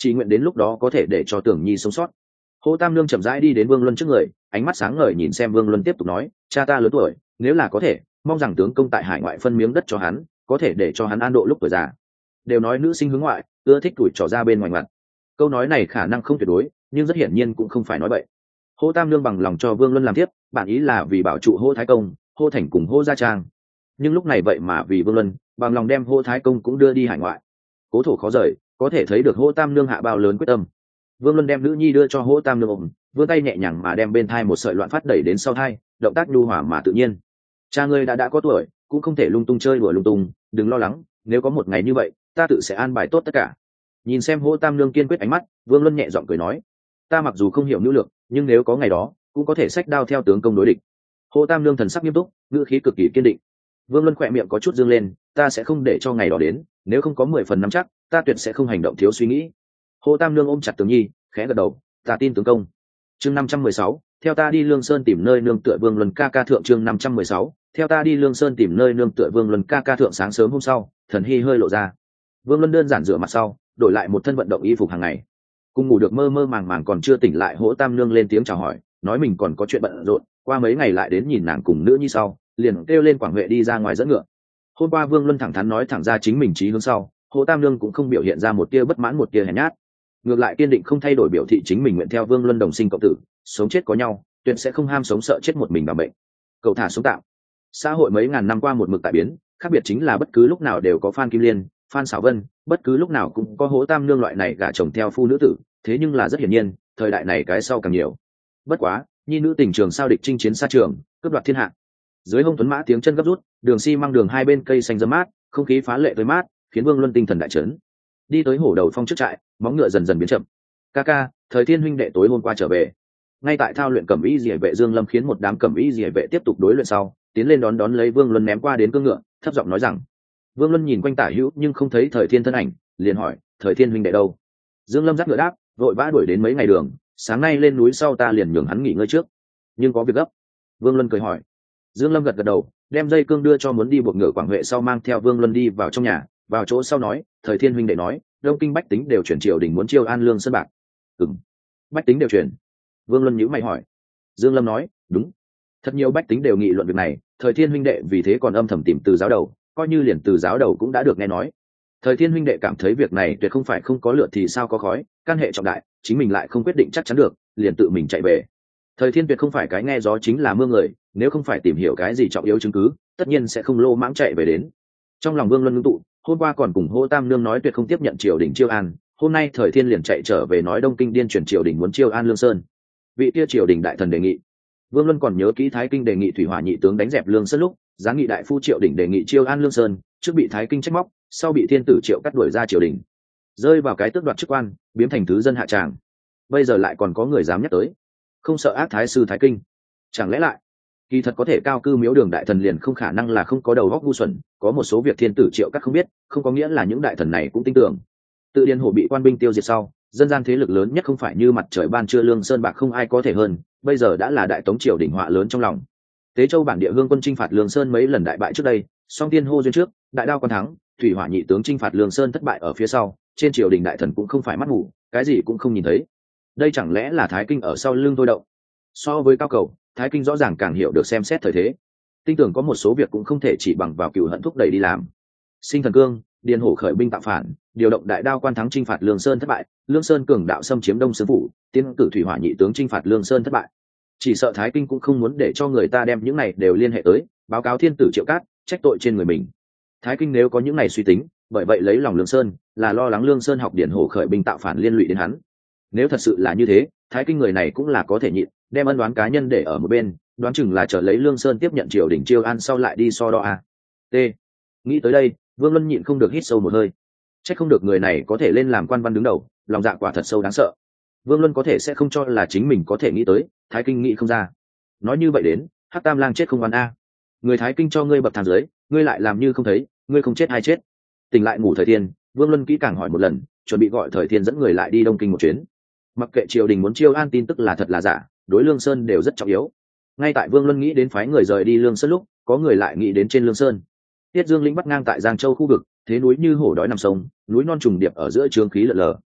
chỉ nguyện đến lúc đó có thể để cho Tưởng Nhi sống sót. Hồ Tam Nương chậm rãi đi đến Vương Luân trước người, ánh mắt sáng ngời nhìn xem Vương Luân, tiếp tục nói, cha ta lớn tuổi, nếu là có thể, mong rằng tướng công tại hải ngoại phân miếng đất cho hắn, có thể để cho hắn an độ lúc tuổi già. Đều nói nữ sinh hướng ngoại, ưa thích tuổi trò ra bên ngoài mặt. Câu nói này khả năng không tuyệt đối, nhưng rất hiển nhiên cũng không phải nói bậy. Hồ Tam Nương bằng lòng cho Vương Luân làm tiếp, bản ý là vì bảo trụ Hồ Thái Công, Hồ Thành cùng Hồ Gia Trang. Nhưng lúc này vậy mà vì Vương Luân, bằng lòng đem Hồ Thái Công cũng đưa đi hải ngoại. Cố thổ khó rời, có thể thấy được Hồ Tam Nương hạ bao lớn quyết tâm. Vương Luân đem nữ nhi đưa cho Hồ Tam Nương ôm, vươn tay nhẹ nhàng mà đem bên thai một sợi loạn phát đẩy đến sau thai, động tác nhu hòa mà tự nhiên. Cha ngươi đã đã có tuổi, cũng không thể lung tung chơi đùa lung tung, đừng lo lắng, nếu có một ngày như vậy, ta tự sẽ an bài tốt tất cả. Nhìn xem Hồ Tam Nương kiên quyết ánh mắt, Vương Luân nhẹ giọng cười nói, ta mặc dù không hiểu nữ lược, nhưng nếu có ngày đó, cũng có thể xách đao theo tướng công đối địch. Hồ Tam Nương thần sắc nghiêm túc, ngữ khí cực kỳ kiên định. Vương Luân khỏe miệng có chút dương lên, ta sẽ không để cho ngày đó đến, nếu không có mười phần nắm chắc, ta tuyệt sẽ không hành động thiếu suy nghĩ. Hồ Tam Nương ôm chặt Tường Nhi, khẽ gật đầu, ta tin tướng công. Chương năm trăm mười sáu, theo ta đi Lương Sơn tìm nơi nương tựa. Vương Luân ca ca thượng. Chương năm trăm mười sáu, theo ta đi Lương Sơn tìm nơi nương tựa. Vương Luân ca ca thượng. Sáng sớm hôm sau, thần hy hơi lộ ra. Vương Luân đơn giản rửa mặt sau, đổi lại một thân vận động y phục hàng ngày. Cùng ngủ được mơ mơ màng màng còn chưa tỉnh lại, Hỗ Tam Nương lên tiếng chào hỏi, nói mình còn có chuyện bận rộn, qua mấy ngày lại đến nhìn nàng cùng nữ nhi sau, liền kêu lên Quảng Huệ đi ra ngoài dẫn ngựa. Hôm qua Vương Luân thẳng thắn nói thẳng ra chính mình chí hướng sau, Hỗ Tam Nương cũng không biểu hiện ra một tia bất mãn một tia hèn nhát, ngược lại kiên định không thay đổi biểu thị chính mình nguyện theo Vương Luân đồng sinh cộng tử, sống chết có nhau, tuyệt sẽ không ham sống sợ chết một mình bằng bệnh. Cậu thả sống tạm. Xã hội mấy ngàn năm qua một mực tại biến, khác biệt chính là bất cứ lúc nào đều có Phan Kim Liên, Phan Sảo Vân, bất cứ lúc nào cũng có Hỗ Tam Nương loại này gả chồng theo phu nữ tử, thế nhưng là rất hiển nhiên, thời đại này cái sau càng nhiều. Bất quá, nhi nữ tình trường sao địch chinh chiến xa trường, cướp đoạt thiên hạ. Dưới hông tuấn mã tiếng chân gấp rút, đường xi măng đường hai bên cây xanh râm mát, không khí phá lệ tới mát, khiến Vương Luân tinh thần đại chấn. Đi tới Hổ Đầu Phong trước trại, móng ngựa dần dần biến chậm. Ca ca, Thời Thiên huynh đệ tối hôm qua trở về. Ngay tại thao luyện cẩm y diệ vệ Dương Lâm khiến một đám cẩm y diệ vệ tiếp tục đối luyện sau, tiến lên đón đón lấy Vương Luân ném qua đến cương ngựa, thấp giọng nói rằng. Vương Luân nhìn quanh tả hữu nhưng không thấy Thời Thiên thân ảnh, liền hỏi, Thời Thiên huynh đệ đâu? Dương Lâm dắt ngựa đáp, vội vã đuổi đến mấy ngày đường, sáng nay lên núi sau ta liền nhường hắn nghỉ ngơi trước. Nhưng có việc gấp. Vương Luân cười hỏi. Dương Lâm gật gật đầu, đem dây cương đưa cho muốn đi buộc ngựa Quảng Huệ sau mang theo Vương Luân đi vào trong nhà, vào chỗ sau nói, Thời Thiên huynh đệ nói, Đông Kinh bách tính đều chuyển triều đình muốn chiêu an Lương Sơn bạc. Ừm, bách tính đều chuyển. Vương Luân nhíu mày hỏi. Dương Lâm nói, đúng. Thật nhiều bách tính đều nghị luận việc này, Thời Thiên huynh đệ vì thế còn âm thầm tìm Từ giáo đầu, coi như liền Từ giáo đầu cũng đã được nghe nói. Thời Thiên huynh đệ cảm thấy việc này tuyệt không phải không có lượt thì sao có khói, căn hệ trọng đại, chính mình lại không quyết định chắc chắn được, liền tự mình chạy về. Thời Thiên tuyệt không phải cái nghe gió chính là mưa người, nếu không phải tìm hiểu cái gì trọng yếu chứng cứ, tất nhiên sẽ không lô mãng chạy về đến. Trong lòng Vương Luân ngưng tụ, hôm qua còn cùng Hỗ Tam Nương nói tuyệt không tiếp nhận triều đình chiêu an, hôm nay Thời Thiên liền chạy trở về nói Đông Kinh điên chuyển triều đình muốn chiêu an Lương Sơn. Vị kia triều đình đại thần đề nghị. Vương Luân còn nhớ kỹ Thái Kinh đề nghị Thủy Hỏa nhị tướng đánh dẹp Lương Sơn lúc, giáng nghị đại phu Triệu Đỉnh đề nghị chiêu an Lương Sơn, trước bị Thái Kinh trách móc, sau bị thiên tử Triệu cắt đuổi ra triều đình, rơi vào cái tước đoạt chức quan, biến thành thứ dân hạ tràng. Bây giờ lại còn có người dám nhắc tới, không sợ ác thái sư Thái Kinh. Chẳng lẽ lại kỳ thật có thể cao cư miếu đường đại thần liền không khả năng là không có đầu óc ngu xuẩn, có một số việc thiên tử Triệu cắt không biết, không có nghĩa là những đại thần này cũng tin tưởng. Tự Điền Hổ bị quan binh tiêu diệt sau, dân gian thế lực lớn nhất không phải như mặt trời ban trưa Lương Sơn bạc không ai có thể hơn, bây giờ đã là đại tống triều đỉnh họa lớn trong lòng. Tế Châu bản địa hương quân chinh phạt Lương Sơn mấy lần đại bại trước đây, song tiên hô duyên trước, đại đao quan thắng, Thủy Hỏa nhị tướng chinh phạt Lương Sơn thất bại ở phía sau, trên triều đình đại thần cũng không phải mắt mù, cái gì cũng không nhìn thấy. Đây chẳng lẽ là Thái Kinh ở sau lưng tôi động? So với cao cầu, Thái Kinh rõ ràng càng hiểu được xem xét thời thế, tin tưởng có một số việc cũng không thể chỉ bằng vào cừu hận thúc đẩy đi làm. Sinh Thần Cương, Điền Hổ khởi binh tạo phản, điều động đại đao quan thắng chinh phạt Lương Sơn thất bại, Lương Sơn cường đạo xâm chiếm Đông Sương phủ, tiến cử Thủy Hỏa nhị tướng chinh phạt Lương Sơn thất bại. Chỉ sợ Thái Kinh cũng không muốn để cho người ta đem những này đều liên hệ tới, báo cáo thiên tử Triệu Cát, trách tội trên người mình. Thái Kinh nếu có những này suy tính, bởi vậy lấy lòng Lương Sơn, là lo lắng Lương Sơn học Điền Hổ khởi binh tạo phản liên lụy đến hắn. Nếu thật sự là như thế, Thái Kinh người này cũng là có thể nhịn, đem ân đoán cá nhân để ở một bên, đoán chừng là chờ lấy Lương Sơn tiếp nhận triều đình chiêu an sau lại đi so đo a. T. Nghĩ tới đây, Vương Luân nhịn không được hít sâu một hơi. Chắc không được người này có thể lên làm quan văn đứng đầu, lòng dạ quả thật sâu đáng sợ. Vương Luân có thể sẽ không cho là chính mình có thể nghĩ tới, Thái Kinh nghĩ không ra. Nói như vậy đến, Hắc Tam Lang chết không oan a. Người Thái Kinh cho ngươi bậc thang dưới, ngươi lại làm như không thấy, ngươi không chết hay chết. Tỉnh lại ngủ Thời Thiên, Vương Luân kỹ càng hỏi một lần, chuẩn bị gọi Thời Thiên dẫn người lại đi Đông Kinh một chuyến. Mặc kệ triều đình muốn chiêu an tin tức là thật là giả, đối Lương Sơn đều rất trọng yếu. Ngay tại Vương Luân nghĩ đến phái người rời đi Lương Sơn lúc, có người lại nghĩ đến trên Lương Sơn. Tiết Dương lĩnh bắc ngang tại Giang Châu khu vực, thế núi như hổ đói nằm sông, núi non trùng điệp ở giữa trường khí lở lờ.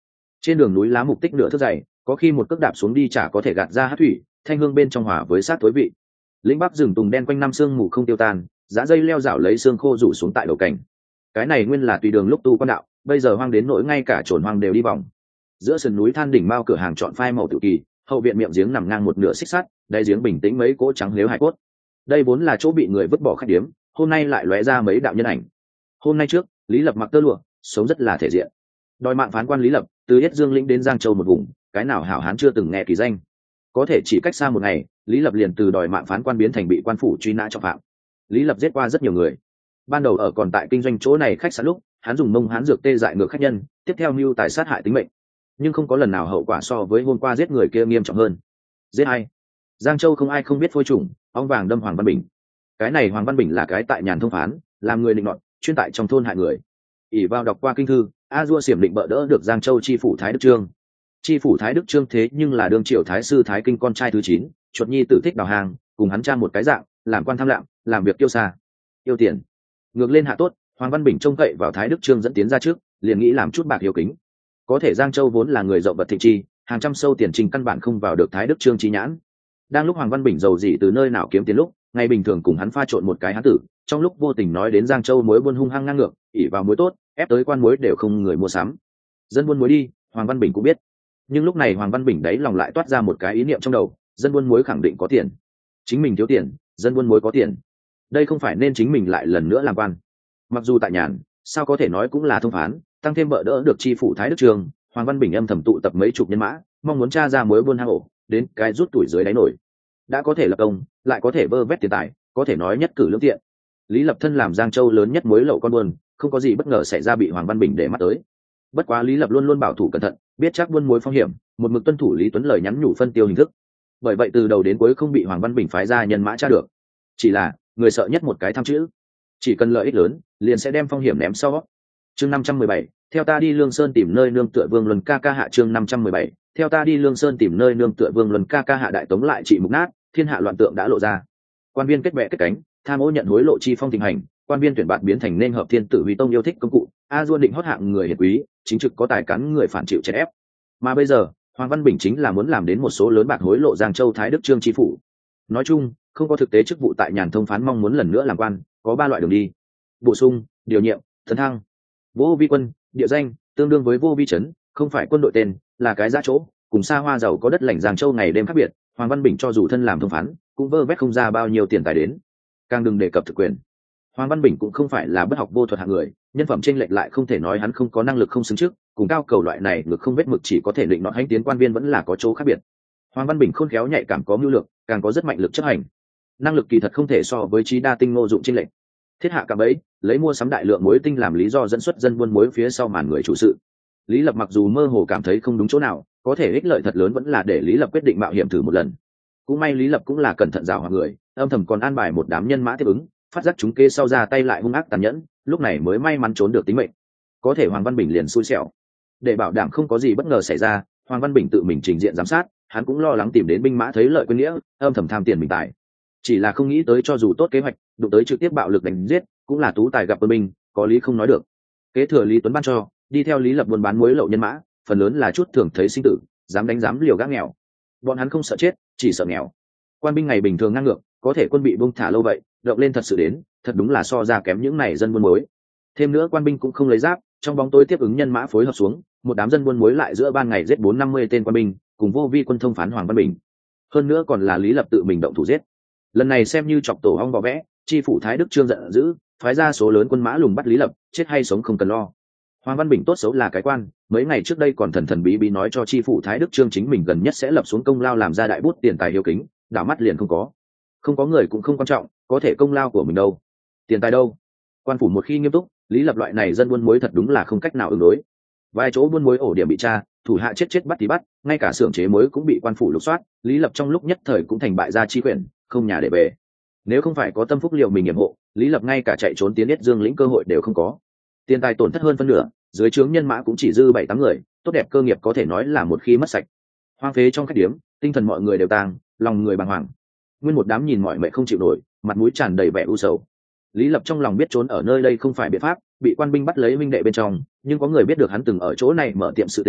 Trên đường núi lá mục tích nửa thước dày, có khi một cước đạp xuống đi chả có thể gạt ra hát thủy, thanh hương bên trong hòa với sát tối vị. Lĩnh bắc rừng tùng đen quanh năm sương mù không tiêu tan, giá dây leo rảo lấy xương khô rủ xuống tại đầu cảnh. Cái này nguyên là tùy đường lúc tu quan đạo, bây giờ hoang đến nỗi ngay cả trồn hoang đều đi vòng. Giữa sườn núi than đỉnh mao cửa hàng chọn phai màu tự kỳ, hậu viện miệng giếng nằm ngang một nửa xích sắt, đáy giếng bình tĩnh mấy cỗ trắng liếu hải cốt. Đây vốn là chỗ bị người vứt bỏ khách điếm, hôm nay lại lóe ra mấy đạo nhân ảnh. Hôm nay trước, Lý Lập mặc tơ lụa, sống rất là thể diện. Đòi mạng phán quan Lý Lập, từ Yết Dương lĩnh đến Giang Châu một vùng, cái nào hảo hán chưa từng nghe kỳ danh. Có thể chỉ cách xa một ngày, Lý Lập liền từ đòi mạng phán quan biến thành bị quan phủ truy nã trọng phạm. Lý Lập giết qua rất nhiều người. Ban đầu ở còn tại kinh doanh chỗ này khách sạn lúc, hắn dùng mông hán dược tê dại ngược khách nhân, tiếp theo mưu tài sát hại tính mệnh. Nhưng không có lần nào hậu quả so với hôm qua giết người kia nghiêm trọng hơn. Giết ai? Giang Châu không ai không biết phôi trùng, ong vàng đâm Hoàng Văn Bình. Cái này Hoàng Văn Bình là cái tại nhàn thông phán, làm người định nọt, chuyên tại trong thôn hại người. ỷ vào đọc qua kinh thư, a dua xiểm định bợ đỡ được Giang Châu chi phủ Thái Đức Trương. Chi phủ Thái Đức Trương thế nhưng là đương triều thái sư Thái Kinh con trai thứ chín, chuột nhi tử thích đào hàng, cùng hắn cha một cái dạng, làm quan tham lạm, làm việc tiêu xa, yêu tiền. Ngược lên hạ tốt, Hoàng Văn Bình trông cậy vào Thái Đức Trương dẫn tiến ra trước, liền nghĩ làm chút bạc hiếu kính. Có thể Giang Châu vốn là người rộng vật thịnh chi, hàng trăm sâu tiền trình căn bản không vào được Thái Đức Trương trí nhãn. Đang lúc Hoàng Văn Bình giàu gì từ nơi nào kiếm tiền lúc, ngày bình thường cùng hắn pha trộn một cái hán tử, trong lúc vô tình nói đến Giang Châu muối buôn hung hăng ngang ngược, ỷ vào muối tốt, ép tới quan muối đều không người mua sắm. Dân buôn muối đi, Hoàng Văn Bình cũng biết. Nhưng lúc này Hoàng Văn Bình đấy lòng lại toát ra một cái ý niệm trong đầu, dân buôn muối khẳng định có tiền. Chính mình thiếu tiền, dân buôn muối có tiền. Đây không phải nên chính mình lại lần nữa làm quan. Mặc dù tại nhàn, sao có thể nói cũng là thông phán, tăng thêm bợ đỡ được chi phủ Thái Đức Trương, Hoàng Văn Bình âm thầm tụ tập mấy chục nhân mã, mong muốn tra ra muối buôn hang ổ, đến cái rút tuổi dưới đáy nổi. Đã có thể lập công, lại có thể vơ vét tiền tài, có thể nói nhất cử lưỡng tiện. Lý Lập thân làm Giang Châu lớn nhất muối lậu con buôn, không có gì bất ngờ xảy ra bị Hoàng Văn Bình để mắt tới. Bất quá Lý Lập luôn luôn bảo thủ cẩn thận, biết chắc buôn muối phong hiểm, một mực tuân thủ Lý Tuấn lời nhắn nhủ phân tiêu hình thức. Bởi vậy từ đầu đến cuối không bị Hoàng Văn Bình phái ra nhân mã tra được. Chỉ là người sợ nhất một cái tham chữ, chỉ cần lợi ích lớn, liền sẽ đem phong hiểm ném sau. Chương năm trăm mười bảy, theo ta đi Lương Sơn tìm nơi nương tựa Vương Luân ca ca hạ. Chương năm trăm mười bảy, theo ta đi Lương Sơn tìm nơi nương tựa Vương Luân ca ca hạ. Đại Tống lại trị mục nát, thiên hạ loạn tượng đã lộ ra. Quan viên kết bè kết cánh, tham ô nhận hối lộ chi phong thịnh hành, quan viên tuyển bạn biến thành nên hợp thiên tử Huy Tông yêu thích công cụ, a dua định hót hạng người hiền quý, chính trực có tài cán người phản chịu chèn ép. Mà bây giờ, Hoàng Văn Bình chính là muốn làm đến một số lớn bạc hối lộ Giang Châu Thái Đức Trương chi phủ. Nói chung, không có thực tế chức vụ tại nhàn thông phán mong muốn lần nữa làm quan, có ba loại đường đi: bổ sung, điều nhiệm, tấn thăng. Vô vi quân, địa danh tương đương với vô vi trấn, không phải quân đội tên, là cái giá chỗ, cùng xa hoa giàu có đất lành Giang Châu ngày đêm khác biệt. Hoàng Văn Bình cho dù thân làm thông phán, cũng vơ vét không ra bao nhiêu tiền tài đến, càng đừng đề cập thực quyền. Hoàng Văn Bình cũng không phải là bất học vô thuật hạng người, nhân phẩm chênh lệch lại không thể nói hắn không có năng lực không xứng trước, cùng cao cầu loại này ngược không vết mực chỉ có thể định nọt hành tiến quan viên vẫn là có chỗ khác biệt. Hoàng Văn Bình khôn khéo nhạy cảm có mưu lược, càng có rất mạnh lực chấp hành. Năng lực kỳ thật không thể so với trí đa tinh ngô dụng chênh lệch. Thiết hạ cả bấy, lấy mua sắm đại lượng muối tinh làm lý do dẫn xuất dân buôn muối phía sau màn người chủ sự. Lý Lập mặc dù mơ hồ cảm thấy không đúng chỗ nào, có thể ích lợi thật lớn vẫn là để Lý Lập quyết định mạo hiểm thử một lần. Cũng may Lý Lập cũng là cẩn thận giàu hoặc người, âm thầm còn an bài một đám nhân mã tiếp ứng, phát giác chúng kê sau ra tay lại hung ác tàn nhẫn, lúc này mới may mắn trốn được tính mệnh. Có thể Hoàng Văn Bình liền xui xẻo. Để bảo đảm không có gì bất ngờ xảy ra, Hoàng Văn Bình tự mình trình diện giám sát, hắn cũng lo lắng tìm đến binh mã thấy lợi quên nghĩa, âm thầm tham tiền bình tài. Chỉ là không nghĩ tới cho dù tốt kế hoạch, đụng tới trực tiếp bạo lực đánh giết, cũng là tú tài gặp ơn binh, có lý không nói được. Kế thừa Lý Tuấn ban cho, đi theo Lý Lập buôn bán muối lậu nhân mã, phần lớn là chút thường thấy sinh tử, dám đánh dám liều gác nghèo. Bọn hắn không sợ chết, chỉ sợ nghèo. Quan binh ngày bình thường ngang ngược, có thể quân bị buông thả lâu vậy, động lên thật sự đến, thật đúng là so ra kém những này dân buôn muối. Thêm nữa quan binh cũng không lấy giáp, trong bóng tối tiếp ứng nhân mã phối hợp xuống, một đám dân buôn muối lại giữa ban ngày giết bốn năm mươi tên quan binh, cùng vô vi quân thông phán Hoàng Văn Bình. Hơn nữa còn là Lý Lập tự mình động thủ giết. Lần này xem như chọc tổ ong vò vẽ, chi phủ Thái Đức Trương giận dữ, phái ra số lớn quân mã lùng bắt Lý Lập, chết hay sống không cần lo. Hoàng Văn Bình tốt xấu là cái quan, mấy ngày trước đây còn thần thần bí bí nói cho chi phủ Thái Đức Trương chính mình gần nhất sẽ lập xuống công lao làm ra đại bút tiền tài hiếu kính, đảo mắt liền không có. Không có người cũng không quan trọng, có thể công lao của mình đâu, tiền tài đâu. Quan phủ một khi nghiêm túc, Lý Lập loại này dân buôn muối thật đúng là không cách nào ứng đối. Vài chỗ buôn muối ổ điểm bị tra, thủ hạ chết chết bắt thì bắt, ngay cả xưởng chế muối cũng bị quan phủ lục soát, Lý Lập trong lúc nhất thời cũng thành bại gia chi quyền, không nhà để về. Nếu không phải có tâm phúc liệu mình nghiệm hộ, Lý Lập ngay cả chạy trốn tiến Yết Dương lĩnh cơ hội đều không có. Tiền tài tổn thất hơn phân nửa, dưới trướng nhân mã cũng chỉ dư bảy tám người, tốt đẹp cơ nghiệp có thể nói là một khi mất sạch. Hoang phế trong khách điếm, tinh thần mọi người đều tang, lòng người bàng hoàng. Nguyên một đám nhìn mọi mệnh không chịu nổi, mặt mũi tràn đầy vẻ u sầu. Lý Lập trong lòng biết trốn ở nơi đây không phải biện pháp, bị quan binh bắt lấy minh đệ bên trong, nhưng có người biết được hắn từng ở chỗ này mở tiệm sự tình,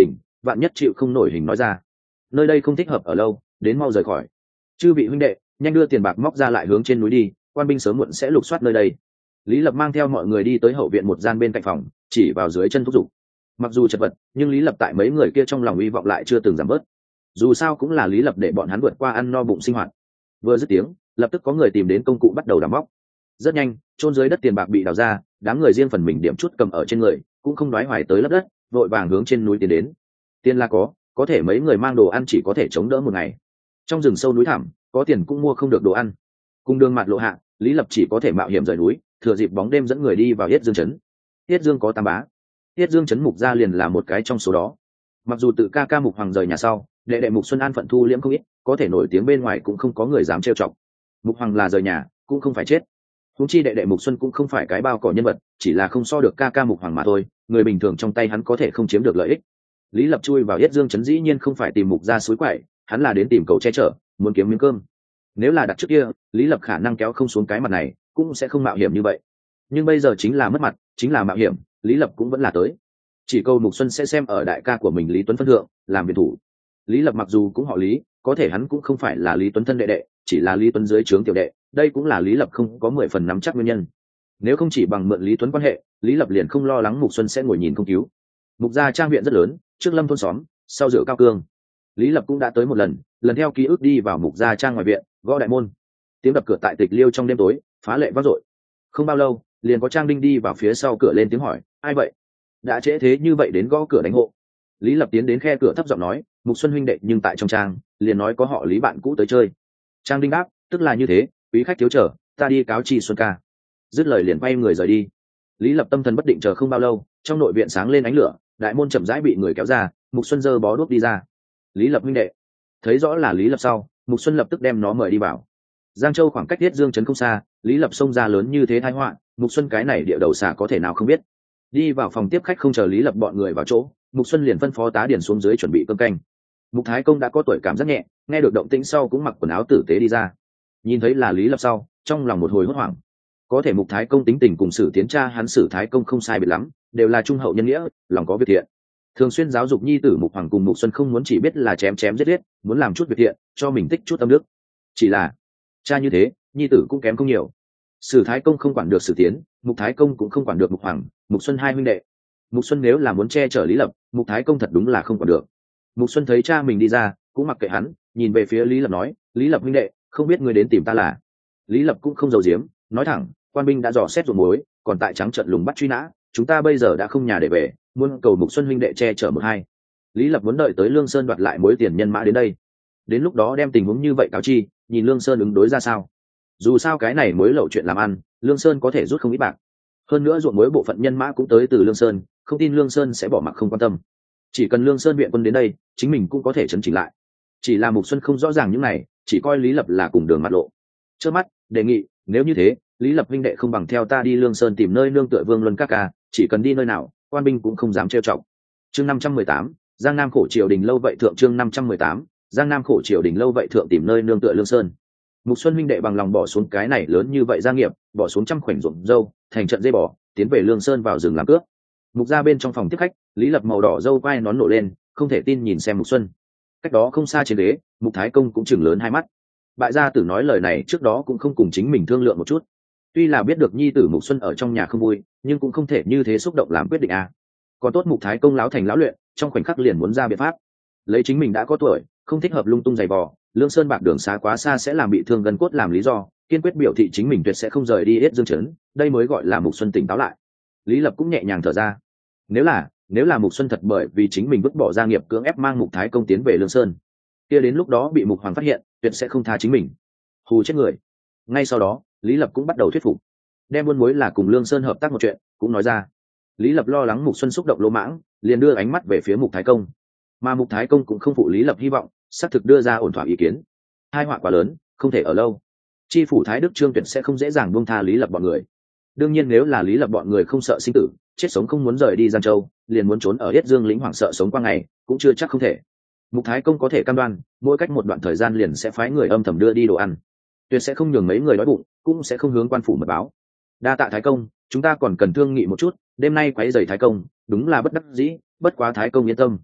vạn nhất chịu không nổi hình nói ra. Nơi đây không thích hợp ở lâu, đến mau rời khỏi. Chư vị huynh đệ, nhanh đưa tiền bạc móc ra lại hướng trên núi đi, quan binh sớm muộn sẽ lục soát nơi đây. Lý Lập mang theo mọi người đi tới hậu viện một gian bên cạnh phòng, chỉ vào dưới chân thúc giục. Mặc dù chật vật, nhưng Lý Lập tại mấy người kia trong lòng hy vọng lại chưa từng giảm bớt. Dù sao cũng là Lý Lập để bọn hắn vượt qua ăn no bụng sinh hoạt. Vừa dứt tiếng, lập tức có người tìm đến công cụ bắt đầu đào móc. Rất nhanh, chôn dưới đất tiền bạc bị đào ra, đám người riêng phần mình điểm chút cầm ở trên người, cũng không đoái hoài tới lấp đất, vội vàng hướng trên núi tiến đến. Tiền là có, có thể mấy người mang đồ ăn chỉ có thể chống đỡ một ngày. Trong rừng sâu núi thẳm, có tiền cũng mua không được đồ ăn. Cùng đường mạt lộ hạ, Lý Lập chỉ có thể mạo hiểm rời núi, thừa dịp bóng đêm dẫn người đi vào Yết Dương trấn. Yết Dương có tam bá, Yết Dương trấn Mục gia liền là một cái trong số đó. Mặc dù tự ca ca Mục Hoàng rời nhà sau, đệ đệ Mục Xuân An phận thu liễm không ít, có thể nổi tiếng bên ngoài cũng không có người dám trêu chọc. Mục Hoàng là rời nhà, cũng không phải chết. Huống chi đệ đệ Mục Xuân cũng không phải cái bao cỏ nhân vật, chỉ là không so được ca ca Mục Hoàng mà thôi, người bình thường trong tay hắn có thể không chiếm được lợi ích. Lý Lập chui vào Yết Dương trấn dĩ nhiên không phải tìm Mục gia suối quậy, hắn là đến tìm cầu che chở, muốn kiếm miếng cơm. Nếu là đặt trước kia, Lý Lập khả năng kéo không xuống cái mặt này, cũng sẽ không mạo hiểm như vậy. Nhưng bây giờ chính là mất mặt, chính là mạo hiểm, Lý Lập cũng vẫn là tới. Chỉ câu Mục Xuân sẽ xem ở đại ca của mình Lý Tuấn phân thượng, làm viện thủ. Lý Lập mặc dù cũng họ Lý, có thể hắn cũng không phải là Lý Tuấn thân đệ đệ, chỉ là Lý Tuấn dưới trướng tiểu đệ, đây cũng là Lý Lập không có mười phần nắm chắc nguyên nhân. Nếu không chỉ bằng mượn Lý Tuấn quan hệ, Lý Lập liền không lo lắng Mục Xuân sẽ ngồi nhìn không cứu. Mục gia trang viện rất lớn, trước lâm thôn xóm, sau dựa cao cương. Lý Lập cũng đã tới một lần, lần theo ký ức đi vào Mục gia trang ngoài viện, gõ đại môn. Tiếng đập cửa tại Tịch Liêu trong đêm tối, phá lệ vang dội. Không bao lâu, liền có trang đinh đi vào phía sau cửa lên tiếng hỏi, ai vậy? Đã trễ thế như vậy đến gõ cửa đánh hộ. Lý Lập tiến đến khe cửa thấp giọng nói, Mục Xuân huynh đệ nhưng tại trong trang, liền nói có họ Lý bạn cũ tới chơi. Trang đinh đáp, tức là như thế, quý khách thiếu chờ, ta đi cáo chi Xuân ca. Dứt lời liền quay người rời đi. Lý Lập tâm thần bất định chờ không bao lâu, trong nội viện sáng lên ánh lửa, đại môn chậm rãi bị người kéo ra, Mục Xuân giơ bó đuốc đi ra. Lý Lập huynh đệ. Thấy rõ là Lý Lập sau, Mục Xuân lập tức đem nó mời đi vào. Giang Châu khoảng cách Tiết Dương trấn không xa, Lý Lập xông ra lớn như thế tai họa, Mục Xuân cái này địa đầu xà có thể nào không biết. Đi vào phòng tiếp khách không chờ Lý Lập bọn người vào chỗ, Mục Xuân liền phân phó tá điển xuống dưới chuẩn bị cơm canh. Mục Thái Công đã có tuổi cảm rất nhẹ, nghe được động tĩnh sau cũng mặc quần áo tử tế đi ra. Nhìn thấy là Lý Lập sau, trong lòng một hồi hốt hoảng. Có thể Mục Thái Công tính tình cùng Sử Tiến cha hắn Sử Thái Công không sai biệt lắm, đều là trung hậu nhân nghĩa, lòng có việc thiện. Thường xuyên giáo dục nhi tử Mục Hoàng cùng Mục Xuân không muốn chỉ biết là chém chém giết giết, muốn làm chút việc thiện, cho mình tích chút tâm đức. Chỉ là cha như thế, nhi tử cũng kém không nhiều. Sử Thái Công không quản được Sử Tiến, Mục Thái Công cũng không quản được Mục Hoàng, Mục Xuân hai huynh đệ. Mục Xuân nếu là muốn che chở Lý Lập, Mục Thái Công thật đúng là không quản được. Mục Xuân thấy cha mình đi ra, cũng mặc kệ hắn, nhìn về phía Lý Lập nói, Lý Lập huynh đệ, không biết ngươi đến tìm ta là? Lý Lập cũng không giấu giếm, nói thẳng, quan binh đã dò xét ruộng muối, còn tại trắng trận lùng bắt truy nã, chúng ta bây giờ đã không nhà để về, muốn cầu Mục Xuân huynh đệ che chở một hai. Lý Lập muốn đợi tới Lương Sơn đoạt lại mối tiền nhân mã đến đây, đến lúc đó đem tình huống như vậy cáo chi, nhìn Lương Sơn ứng đối ra sao. Dù sao cái này mối lậu chuyện làm ăn, Lương Sơn có thể rút không ít bạc. Hơn nữa ruộng muối bộ phận nhân mã cũng tới từ Lương Sơn, không tin Lương Sơn sẽ bỏ mặc không quan tâm. Chỉ cần Lương Sơn viện quân đến đây, chính mình cũng có thể chấn chỉnh lại. Chỉ là Mục Xuân không rõ ràng những này, chỉ coi Lý Lập là cùng đường mặt lộ. Trước mắt, đề nghị, nếu như thế, Lý Lập huynh đệ không bằng theo ta đi Lương Sơn tìm nơi nương tựa Vương Luân các ca, chỉ cần đi nơi nào, quan binh cũng không dám trêu chọc. Chương năm trăm mười tám, Giang Nam khổ triều đình lâu vậy thượng chương năm trăm mười tám, Giang Nam khổ triều đình lâu vậy thượng tìm nơi nương tựa Lương Sơn. Mục Xuân huynh đệ bằng lòng bỏ xuống cái này lớn như vậy gia nghiệp, bỏ xuống trăm khoảnh ruộng dâu, thành trận dây bò, tiến về Lương Sơn vào rừng làm cướp. Mục gia bên trong phòng tiếp khách, Lý Lập màu đỏ dâu quai nón nổ lên, không thể tin nhìn xem Mục Xuân. Cách đó không xa trên ghế, Mục Thái Công cũng chừng lớn hai mắt. Bại gia tử nói lời này trước đó cũng không cùng chính mình thương lượng một chút. Tuy là biết được nhi tử Mục Xuân ở trong nhà không vui, nhưng cũng không thể như thế xúc động làm quyết định à. Còn tốt Mục Thái Công láo thành láo luyện, trong khoảnh khắc liền muốn ra biện pháp. Lấy chính mình đã có tuổi, không thích hợp lung tung giày vò, Lương Sơn bạc đường xá quá xa sẽ làm bị thương gân cốt làm lý do, kiên quyết biểu thị chính mình tuyệt sẽ không rời đi Yết Dương trấn, đây mới gọi là Mục Xuân tỉnh táo lại. Lý Lập cũng nhẹ nhàng thở ra. Nếu là, nếu là Mục Xuân thật bởi vì chính mình vứt bỏ gia nghiệp cưỡng ép mang Mục Thái Công tiến về Lương Sơn, kia đến lúc đó bị Mục Hoàng phát hiện, tuyệt sẽ không tha chính mình. Hù chết người. Ngay sau đó, Lý Lập cũng bắt đầu thuyết phục, đem buôn mối là cùng Lương Sơn hợp tác một chuyện, cũng nói ra. Lý Lập lo lắng Mục Xuân xúc động lỗ mãng, liền đưa ánh mắt về phía Mục Thái Công. Mà Mục Thái Công cũng không phụ Lý Lập hy vọng, xác thực đưa ra ổn thỏa ý kiến. Hai họa quá lớn, không thể ở lâu. Chi phủ Thái Đức Trương tuyệt sẽ không dễ dàng buông tha Lý Lập bọn người. Đương nhiên nếu là Lý Lập bọn người không sợ sinh tử, chết sống không muốn rời đi Giang Châu, liền muốn trốn ở Yết Dương lĩnh hoảng sợ sống qua ngày, cũng chưa chắc không thể. Mục Thái Công có thể cam đoan, mỗi cách một đoạn thời gian liền sẽ phái người âm thầm đưa đi đồ ăn, tuyệt sẽ không nhường mấy người đói bụng, cũng sẽ không hướng quan phủ mật báo. Đa tạ Thái Công, chúng ta còn cần thương nghị một chút, đêm nay quấy rầy Thái Công, đúng là bất đắc dĩ, bất quá Thái Công yên tâm.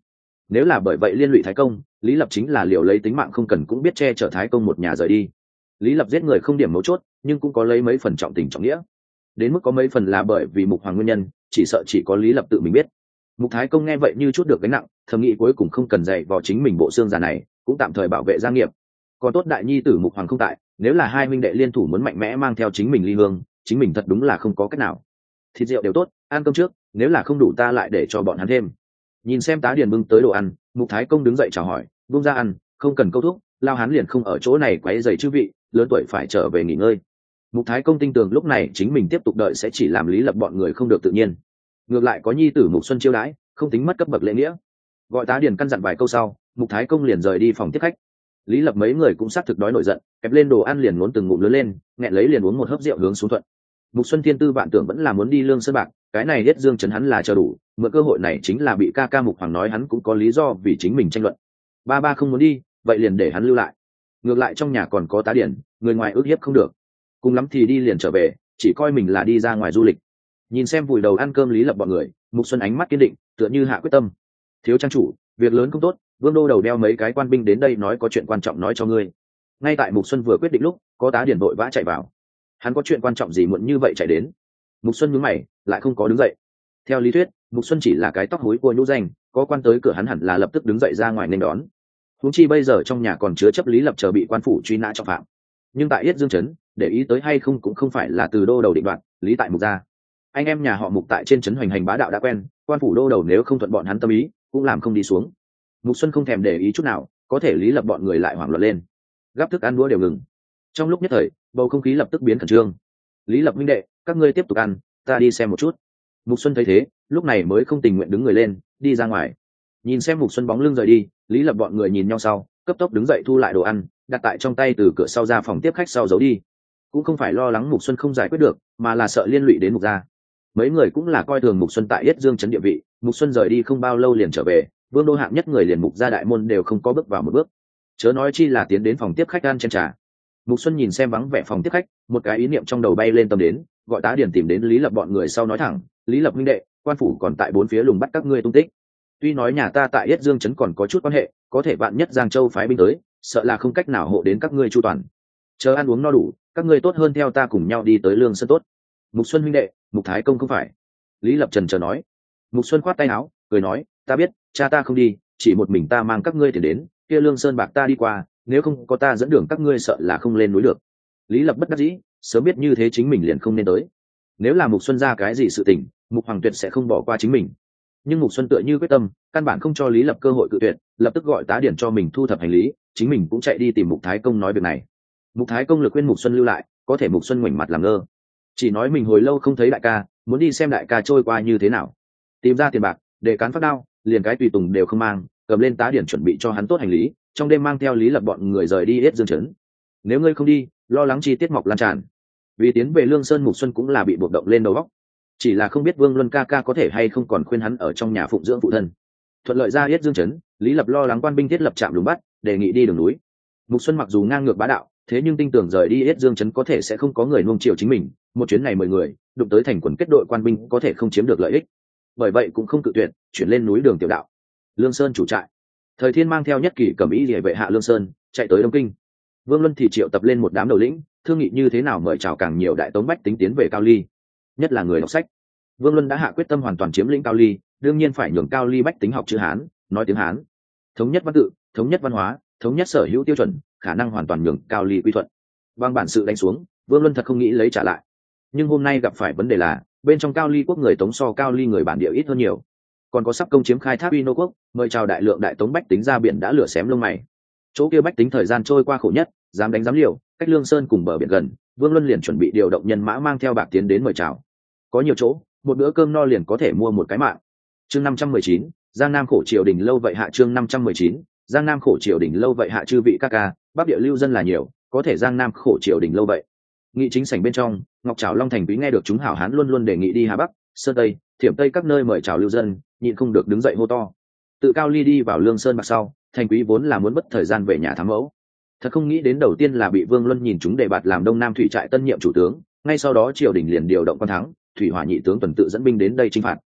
nếu là bởi vậy liên lụy Thái Công, Lý Lập chính là liều lấy tính mạng không cần cũng biết che chở Thái Công một nhà rời đi. Lý Lập giết người không điểm mấu chốt, nhưng cũng có lấy mấy phần trọng tình trọng nghĩa. Đến mức có mấy phần là bởi vì Mục Hoàng nguyên nhân, chỉ sợ chỉ có Lý Lập tự mình biết. Mục Thái Công nghe vậy như chút được gánh nặng, thầm nghĩ cuối cùng không cần dạy vào chính mình bộ xương già này, cũng tạm thời bảo vệ gia nghiệp. Còn tốt đại nhi tử Mục Hoàng không tại, nếu là hai huynh đệ liên thủ muốn mạnh mẽ mang theo chính mình ly hương, chính mình thật đúng là không có cách nào. Thịt rượu đều tốt, ăn cơm trước, nếu là không đủ ta lại để cho bọn hắn thêm. Nhìn xem Tá Điền bưng tới đồ ăn, Mục Thái Công đứng dậy chào hỏi, buông ra ăn, không cần câu thúc, lao hắn liền không ở chỗ này quấy rầy chư vị, lớn tuổi phải trở về nghỉ ngơi. Mục Thái Công tin tưởng lúc này chính mình tiếp tục đợi sẽ chỉ làm Lý Lập bọn người không được tự nhiên. Ngược lại có nhi tử Mục Xuân chiêu đãi, không tính mất cấp bậc lễ nghĩa. Gọi Tá Điền căn dặn vài câu sau, Mục Thái Công liền rời đi phòng tiếp khách. Lý Lập mấy người cũng xác thực đói nổi giận, kẹp lên đồ ăn liền muốn từng ngụm lớn lên, nghẹn lấy liền uống một hớp rượu hướng xuống thuận. Mục Xuân Thiên Tư vạn tưởng vẫn là muốn đi Lương Sơn Bạc, cái này Yết Dương trấn hắn là chờ đủ, mượn cơ hội này chính là bị ca ca Mục Hoàng nói hắn cũng có lý do vì chính mình tranh luận. Ba ba không muốn đi, vậy liền để hắn lưu lại. Ngược lại trong nhà còn có Tá Điển, người ngoài ước hiếp không được. Cùng lắm thì đi liền trở về, chỉ coi mình là đi ra ngoài du lịch. Nhìn xem vùi đầu ăn cơm Lý Lập bọn người, Mục Xuân ánh mắt kiên định, tựa như hạ quyết tâm. Thiếu trang chủ, việc lớn không tốt, Vương đô đầu đeo mấy cái quan binh đến đây nói có chuyện quan trọng nói cho ngươi. Ngay tại Mục Xuân vừa quyết định lúc, có Tá Điển vội vã chạy vào. Hắn có chuyện quan trọng gì muộn như vậy chạy đến? Mục Xuân nhướng mày, lại không có đứng dậy. Theo lý thuyết, Mục Xuân chỉ là cái tóc hối của nhũ danh, có quan tới cửa hắn hẳn là lập tức đứng dậy ra ngoài nên đón. Huống chi bây giờ trong nhà còn chứa chấp Lý Lập chờ bị quan phủ truy nã trọng phạm. Nhưng tại Yết Dương trấn, để ý tới hay không cũng không phải là từ đô đầu định đoạt, lý tại Mục gia. Anh em nhà họ Mục tại trên trấn hoành hành bá đạo đã quen, quan phủ đô đầu nếu không thuận bọn hắn tâm ý, cũng làm không đi xuống. Mục Xuân không thèm để ý chút nào, có thể Lý Lập bọn người lại hoảng loạn lên. Gắp thức ăn đũa đều ngừng. Trong lúc nhất thời, bầu không khí lập tức biến khẩn trương. Lý Lập huynh đệ, các ngươi tiếp tục ăn, ta đi xem một chút. Mục Xuân thấy thế, lúc này mới không tình nguyện đứng người lên, đi ra ngoài. Nhìn xem Mục Xuân bóng lưng rời đi, Lý Lập bọn người nhìn nhau sau, cấp tốc đứng dậy thu lại đồ ăn, đặt tại trong tay từ cửa sau ra phòng tiếp khách sau giấu đi. Cũng không phải lo lắng Mục Xuân không giải quyết được, mà là sợ liên lụy đến Mục gia. Mấy người cũng là coi thường Mục Xuân tại Yết Dương trấn địa vị, Mục Xuân rời đi không bao lâu liền trở về, Vương đô hạng nhất người liền Mục gia đại môn đều không có bước vào một bước. Chớ nói chi là tiến đến phòng tiếp khách ăn chén trà. Mục Xuân nhìn xem vắng vẻ phòng tiếp khách, một cái ý niệm trong đầu bay lên tâm đến, gọi Tá Điền tìm đến Lý Lập bọn người sau nói thẳng, Lý Lập huynh đệ, quan phủ còn tại bốn phía lùng bắt các ngươi tung tích. Tuy nói nhà ta tại Yết Dương trấn còn có chút quan hệ, có thể bạn nhất Giang Châu phái binh tới, sợ là không cách nào hộ đến các ngươi chu toàn. Chờ ăn uống no đủ, các ngươi tốt hơn theo ta cùng nhau đi tới Lương Sơn tốt. Mục Xuân huynh đệ, Mục Thái Công không phải. Lý Lập trần chờ nói. Mục Xuân khoát tay áo, cười nói, ta biết, cha ta không đi, chỉ một mình ta mang các ngươi tiền đến, kia Lương Sơn bạc ta đi qua, nếu không có ta dẫn đường các ngươi sợ là không lên núi được. Lý Lập bất đắc dĩ, sớm biết như thế chính mình liền không nên tới. Nếu là Mục Xuân ra cái gì sự tình, Mục Hoàng tuyệt sẽ không bỏ qua chính mình. Nhưng Mục Xuân tựa như quyết tâm, căn bản không cho Lý Lập cơ hội cự tuyệt, lập tức gọi Tá Điển cho mình thu thập hành lý, chính mình cũng chạy đi tìm Mục Thái Công nói việc này. Mục Thái Công lực khuyên Mục Xuân lưu lại, có thể Mục Xuân ngoảnh mặt làm ngơ, chỉ nói mình hồi lâu không thấy đại ca, muốn đi xem đại ca trôi qua như thế nào. Tìm ra tiền bạc, để cán phát đao, liền cái tùy tùng đều không mang, cầm lên Tá Điển chuẩn bị cho hắn tốt hành lý, trong đêm mang theo Lý Lập bọn người rời đi Yết Dương trấn. Nếu ngươi không đi, lo lắng chi tiết mọc lan tràn. Vì tiến về Lương Sơn, Mục Xuân cũng là bị buộc động lên đầu óc. Chỉ là không biết Vương Luân ca ca có thể hay không còn khuyên hắn ở trong nhà phụng dưỡng phụ thân. Thuận lợi ra Yết Dương trấn, Lý Lập lo lắng quan binh thiết lập trạm lùng bắt, đề nghị đi đường núi. Mục Xuân mặc dù ngang ngược bá đạo, thế nhưng tin tưởng rời đi Yết Dương trấn có thể sẽ không có người nuông chiều chính mình, một chuyến này mười người, đụng tới thành quần kết đội quan binh có thể không chiếm được lợi ích. Bởi vậy cũng không cự tuyệt, chuyển lên núi đường tiểu đạo. Lương Sơn chủ trại. Thời Thiên mang theo nhất kỳ cầm ý liề vệ hạ Lương Sơn, chạy tới Đông Kinh. Vương Luân thì triệu tập lên một đám đầu lĩnh, thương nghị như thế nào mời chào càng nhiều đại tống bách tính tiến về Cao Ly, nhất là người đọc sách. Vương Luân đã hạ quyết tâm hoàn toàn chiếm lĩnh Cao Ly, đương nhiên phải nhường Cao Ly bách tính học chữ Hán, nói tiếng Hán, thống nhất văn tự, thống nhất văn hóa, thống nhất sở hữu tiêu chuẩn, khả năng hoàn toàn nhường Cao Ly quy thuận. Bằng bản sự đánh xuống, Vương Luân thật không nghĩ lấy trả lại. Nhưng hôm nay gặp phải vấn đề là, bên trong Cao Ly quốc người Tống so Cao Ly người bản địa ít hơn nhiều, còn có sắp công chiếm khai thác Uy Nô quốc, mời chào đại lượng đại tống bách tính ra biển đã lửa xém lông mày. Chỗ kia bách tính thời gian trôi qua khổ nhất, dám đánh dám liều, cách Lương Sơn cùng bờ biển gần, Vương Luân liền chuẩn bị điều động nhân mã mang theo bạc tiến đến mời chào. Có nhiều chỗ, một bữa cơm no liền có thể mua một cái mạng. Chương năm trăm mười chín, Giang Nam khổ triều đình lâu vậy hạ chương năm trăm mười chín, Giang Nam khổ triều đình lâu vậy hạ chư vị ca ca, bắc địa lưu dân là nhiều, có thể Giang Nam khổ triều đình lâu vậy. Nghị chính sảnh bên trong, Ngọc Trảo Long Thành quý nghe được chúng hảo hán luôn luôn đề nghị đi Hà Bắc, Sơn Tây, Thiểm Tây các nơi mời chào lưu dân, nhịn không được đứng dậy hô to. Tự Cao Ly đi vào Lương Sơn bạc sau, thành quý vốn là muốn mất thời gian về nhà thám mẫu. Thật không nghĩ đến đầu tiên là bị Vương Luân nhìn chúng đề bạt làm Đông Nam thủy trại tân nhiệm chủ tướng, ngay sau đó triều đình liền điều động quan thắng, thủy hỏa nhị tướng tuần tự dẫn binh đến đây chinh phạt.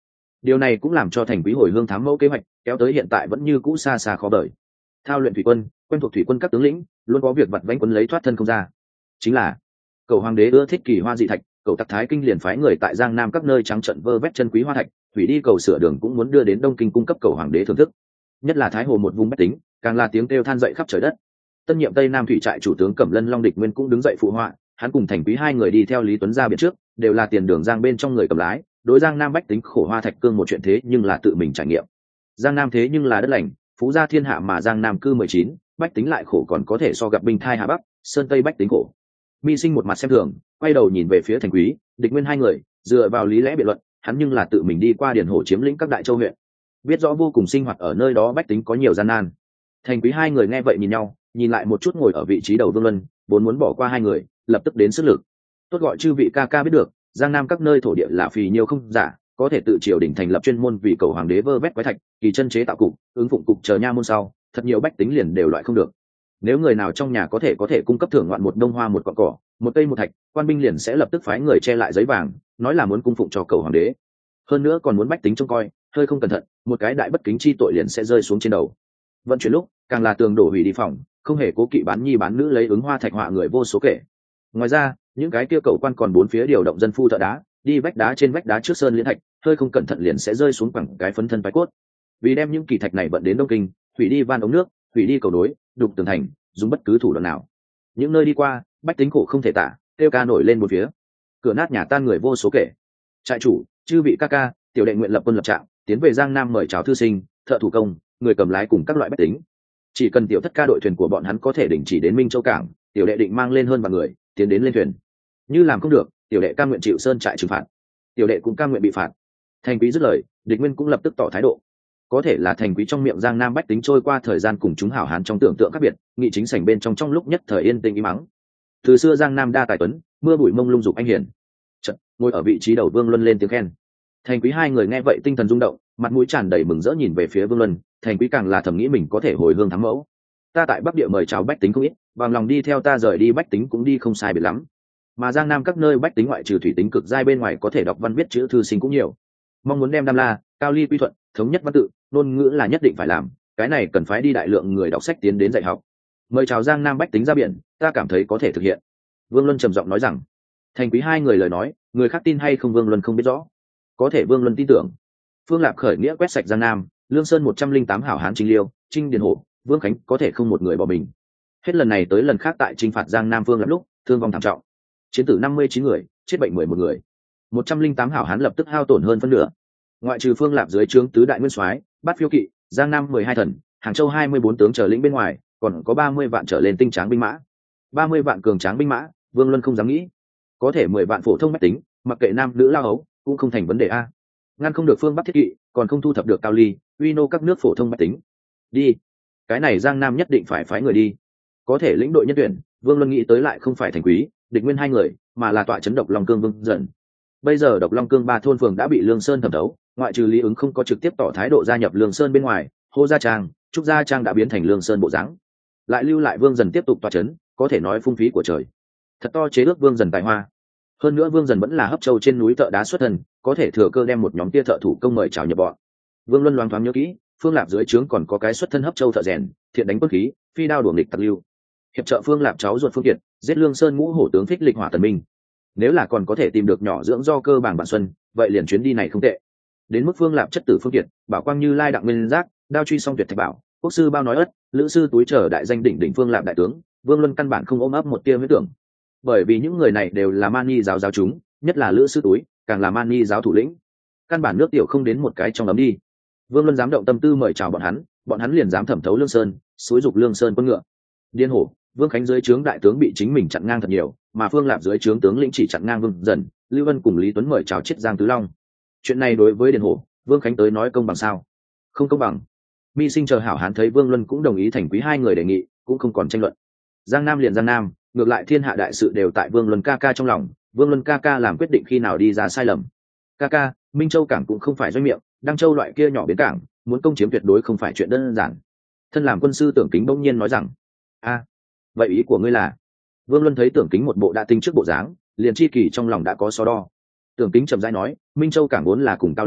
Điều này cũng làm cho thành quý hồi hương thám mẫu kế hoạch kéo tới hiện tại vẫn như cũ xa xa khó đợi. Thao luyện thủy quân, quen thuộc thủy quân các tướng lĩnh luôn có việc vặt vãnh quân lấy thoát thân không ra. Chính là cầu hoàng đế ưa thích kỳ hoa dị thạch, cầu tặc thái kinh liền phái người tại giang nam các nơi trắng trận vơ vét chân quý hoa thạch, hủy đi cầu sửa đường cũng muốn đưa đến đông kinh cung cấp cầu hoàng đế thưởng thức. Nhất là thái hồ một vùng bách tính, càng là tiếng kêu than dậy khắp trời đất. Tân nhiệm tây nam thủy trại chủ tướng Cẩm Lân Long Địch Nguyên cũng đứng dậy phụ họa, hắn cùng thành quý hai người đi theo Lý Tuấn ra biển trước, đều là tiền đường giang bên trong người cầm lái, đối giang nam bách tính khổ hoa thạch cương một chuyện thế nhưng là tự mình trải nghiệm. Giang nam thế nhưng là đất lành, phú gia thiên hạ mà giang nam cư mười chín, bách tính lại khổ còn có thể so gặp binh thai hà bắc, sơn tây bách tính khổ. Mi Sinh một mặt xem thường, quay đầu nhìn về phía thành quý, Địch Nguyên hai người, dựa vào lý lẽ biện luận, hắn nhưng là tự mình đi qua điền hồ chiếm lĩnh các đại châu huyện, biết rõ vô cùng sinh hoạt ở nơi đó bách tính có nhiều gian nan. Thành quý hai người nghe vậy nhìn nhau, nhìn lại một chút ngồi ở vị trí đầu Vương Luân, vốn muốn bỏ qua hai người, lập tức đến sức lực. Tốt gọi chư vị ca ca biết được, giang nam các nơi thổ địa là phì nhiều không giả, có thể tự triều đình thành lập chuyên môn vì cầu hoàng đế vơ vét quái thạch, kỳ chân chế tạo cục, ứng phụng cục chờ nha môn sau, thật nhiều bách tính liền đều loại không được. Nếu người nào trong nhà có thể có thể cung cấp thưởng ngoạn một đông hoa một cọn cỏ, một cây một thạch, quan binh liền sẽ lập tức phái người che lại giấy vàng, nói là muốn cung phụng cho cầu hoàng đế. Hơn nữa còn muốn bách tính trông coi, hơi không cẩn thận, một cái đại bất kính chi tội liền sẽ rơi xuống trên đầu. Vận chuyển lúc, càng là tường đổ hủy đi phòng, không hề cố kỵ bán nhi bán nữ lấy ứng hoa thạch họa người vô số kể. Ngoài ra, những cái kia cầu quan còn bốn phía điều động dân phu thợ đá, đi vách đá trên vách đá trước sơn liên thạch, hơi không cẩn thận liền sẽ rơi xuống bằng cái phấn thân phái cốt. Vì đem những kỳ thạch này vận đến đông kinh, hủy đi van ống nước, hủy đi cầu nối, đục tường thành, dùng bất cứ thủ đoạn nào. Những nơi đi qua, bách tính khổ không thể tả, kêu ca nổi lên một phía, cửa nát nhà tan người vô số kể. Trại chủ, chư vị ca ca, tiểu đệ nguyện lập quân lập trạng, tiến về giang nam mời chào thư sinh, thợ thủ công, người cầm lái cùng các loại bách tính. Chỉ cần tiểu thất ca đội thuyền của bọn hắn có thể đình chỉ đến Minh Châu cảng, tiểu đệ định mang lên hơn vạn người tiến đến lên thuyền. Như làm không được, tiểu đệ cam nguyện chịu sơn trại trừng phạt. Tiểu đệ cũng cam nguyện bị phạt. Thành quý dứt lời, Địch Nguyên cũng lập tức tỏ thái độ. Có thể là thành quý trong miệng giang nam bách tính trôi qua thời gian cùng chúng hảo hán trong tưởng tượng khác biệt, nghị chính sảnh bên trong trong lúc nhất thời yên tĩnh im mắng. Từ xưa giang nam đa tài tuấn, mưa bụi mông lung dục anh hiển. Chợt, ngồi ở vị trí đầu Vương Luân lên tiếng khen. Thành quý hai người nghe vậy tinh thần rung động, mặt mũi tràn đầy mừng rỡ nhìn về phía Vương Luân. Thành quý càng là thầm nghĩ mình có thể hồi hương thám mẫu. Ta tại bắc địa mời chào bách tính không ít, bằng lòng đi theo ta rời đi bách tính cũng đi không sai biệt lắm. Mà giang nam các nơi bách tính ngoại trừ thủy tính cực giai bên ngoài có thể đọc văn viết chữ thư sinh cũng nhiều. Mong muốn đem đam la, cao ly quy thuận, thống nhất văn tự, ngôn ngữ là nhất định phải làm, cái này cần phải đi đại lượng người đọc sách tiến đến dạy học. Mời chào giang nam bách tính ra biển, ta cảm thấy có thể thực hiện. Vương Luân trầm giọng nói rằng. Thành quý hai người lời nói, người khác tin hay không Vương Luân không biết rõ, có thể Vương Luân tin tưởng. Phương Lạp khởi nghĩa quét sạch giang nam, lương sơn một trăm linh tám hảo hán Trinh Liêu, Trinh Điền Hổ, Vương Khánh có thể không một người bỏ mình. Hết lần này tới lần khác tại chinh phạt giang nam Phương Lạp lúc thương vong thảm trọng, chiến tử năm mươi chín người, chết bệnh mười một người, một trăm linh tám hảo hán lập tức hao tổn hơn phân nửa. Ngoại trừ Phương Lạp dưới trướng tứ đại nguyên soái, bát phiêu kỵ, giang nam mười hai thần, hàng châu hai mươi bốn tướng trở lĩnh bên ngoài, còn có ba mươi vạn trở lên tinh tráng binh mã. ba mươi vạn cường tráng binh mã, Vương Luân không dám nghĩ. Có thể mười vạn phổ thông mách tính, mặc kệ nam nữ lao ấu, cũng không thành vấn đề a. Ngăn không được phương Bắc thiết kỵ, còn không thu thập được cao ly, uy nô các nước phổ thông mách tính. Đi, cái này giang nam nhất định phải phái người đi. Có thể lĩnh đội nhân tuyển, Vương Luân nghĩ tới lại không phải Thành quý, Địch Nguyên hai người, mà là tọa trấn Độc Long Cương Vương Dần. Bây giờ Độc Long Cương ba thôn phường đã bị Lương Sơn thẩm thấu, ngoại trừ Lý Ứng không có trực tiếp tỏ thái độ gia nhập Lương Sơn bên ngoài, Hô Gia Trang, Trúc Gia Trang đã biến thành Lương Sơn bộ dáng. Lại lưu lại Vương Dần tiếp tục tọa trấn, có thể nói phung phí của trời. Thật to chế ước Vương Dần tài hoa. Hơn nữa Vương Dần vẫn là Hấp Châu trên núi thợ đá xuất thân, có thể thừa cơ đem một nhóm kia thợ thủ công mời chào nhập bọn. Vương Luân loáng thoáng nhớ kỹ, Phương Lạp dưới trướng còn có cái xuất thân Hấp Châu thợ rèn, thiện đánh quân khí, phi đao đuổi nghịch tặc lưu. Hiệp trợ Phương Lạp cháu ruột Phương Kiệt, giết Lương Sơn ngũ hổ tướng Phích Lịch Hỏa Tần Minh. Nếu là còn có thể tìm được nhỏ dưỡng do cơ bảng bạn xuân, vậy liền chuyến đi này không tệ. Đến mức Phương Lạp chất tử Phương Kiệt, Bảo Quang Như Lai Đặng Nguyên Giác, đao truy song tuyệt thạch bảo, quốc sư bao nói ất, lữ sư túi trở đại danh đỉnh đỉnh Phương Lạp đại tướng, Vương Luân căn bản không ôm ấp một tia huyết tưởng. Bởi vì những người này đều là Mani giáo giáo chúng, nhất là lữ sư túi, càng là Mani giáo thủ lĩnh. Căn bản nước tiểu không đến một cái trong ấm đi. Vương Luân dám động tâm tư mời chào bọn hắn, bọn hắn liền dám thẩm thấu Lương Sơn, xúi dục Lương Sơn quân ngựa. Điên hổ, Vương Khánh dưới trướng đại tướng bị chính mình chặn ngang thật nhiều, mà Phương Lạp dưới trướng tướng lĩnh chỉ chặn ngang Vương Dần, Lưu Vân cùng Lý Tuấn mời chào chết Giang Tứ Long. Chuyện này đối với Điền Hổ, Vương Khánh tới nói công bằng sao? Không công bằng. Mi Sinh chờ hảo hán thấy Vương Luân cũng đồng ý thành quý hai người đề nghị, cũng không còn tranh luận. Giang Nam liền Giang Nam, ngược lại thiên hạ đại sự đều tại Vương Luân ca ca trong lòng, Vương Luân ca ca làm quyết định khi nào đi ra sai lầm. Ca ca, Minh Châu cảng cũng không phải doanh miệng, Đăng Châu loại kia nhỏ bến cảng, muốn công chiếm tuyệt đối không phải chuyện đơn giản. Thân làm quân sư Tưởng Kính bỗng nhiên nói rằng, a, vậy ý của ngươi là? Vương Luân thấy Tưởng Kính một bộ đã tinh trước bộ dáng, liền chi kỳ trong lòng đã có so đo. Tưởng Kính trầm rãi nói, Minh Châu cảng vốn là cùng Cao Ly,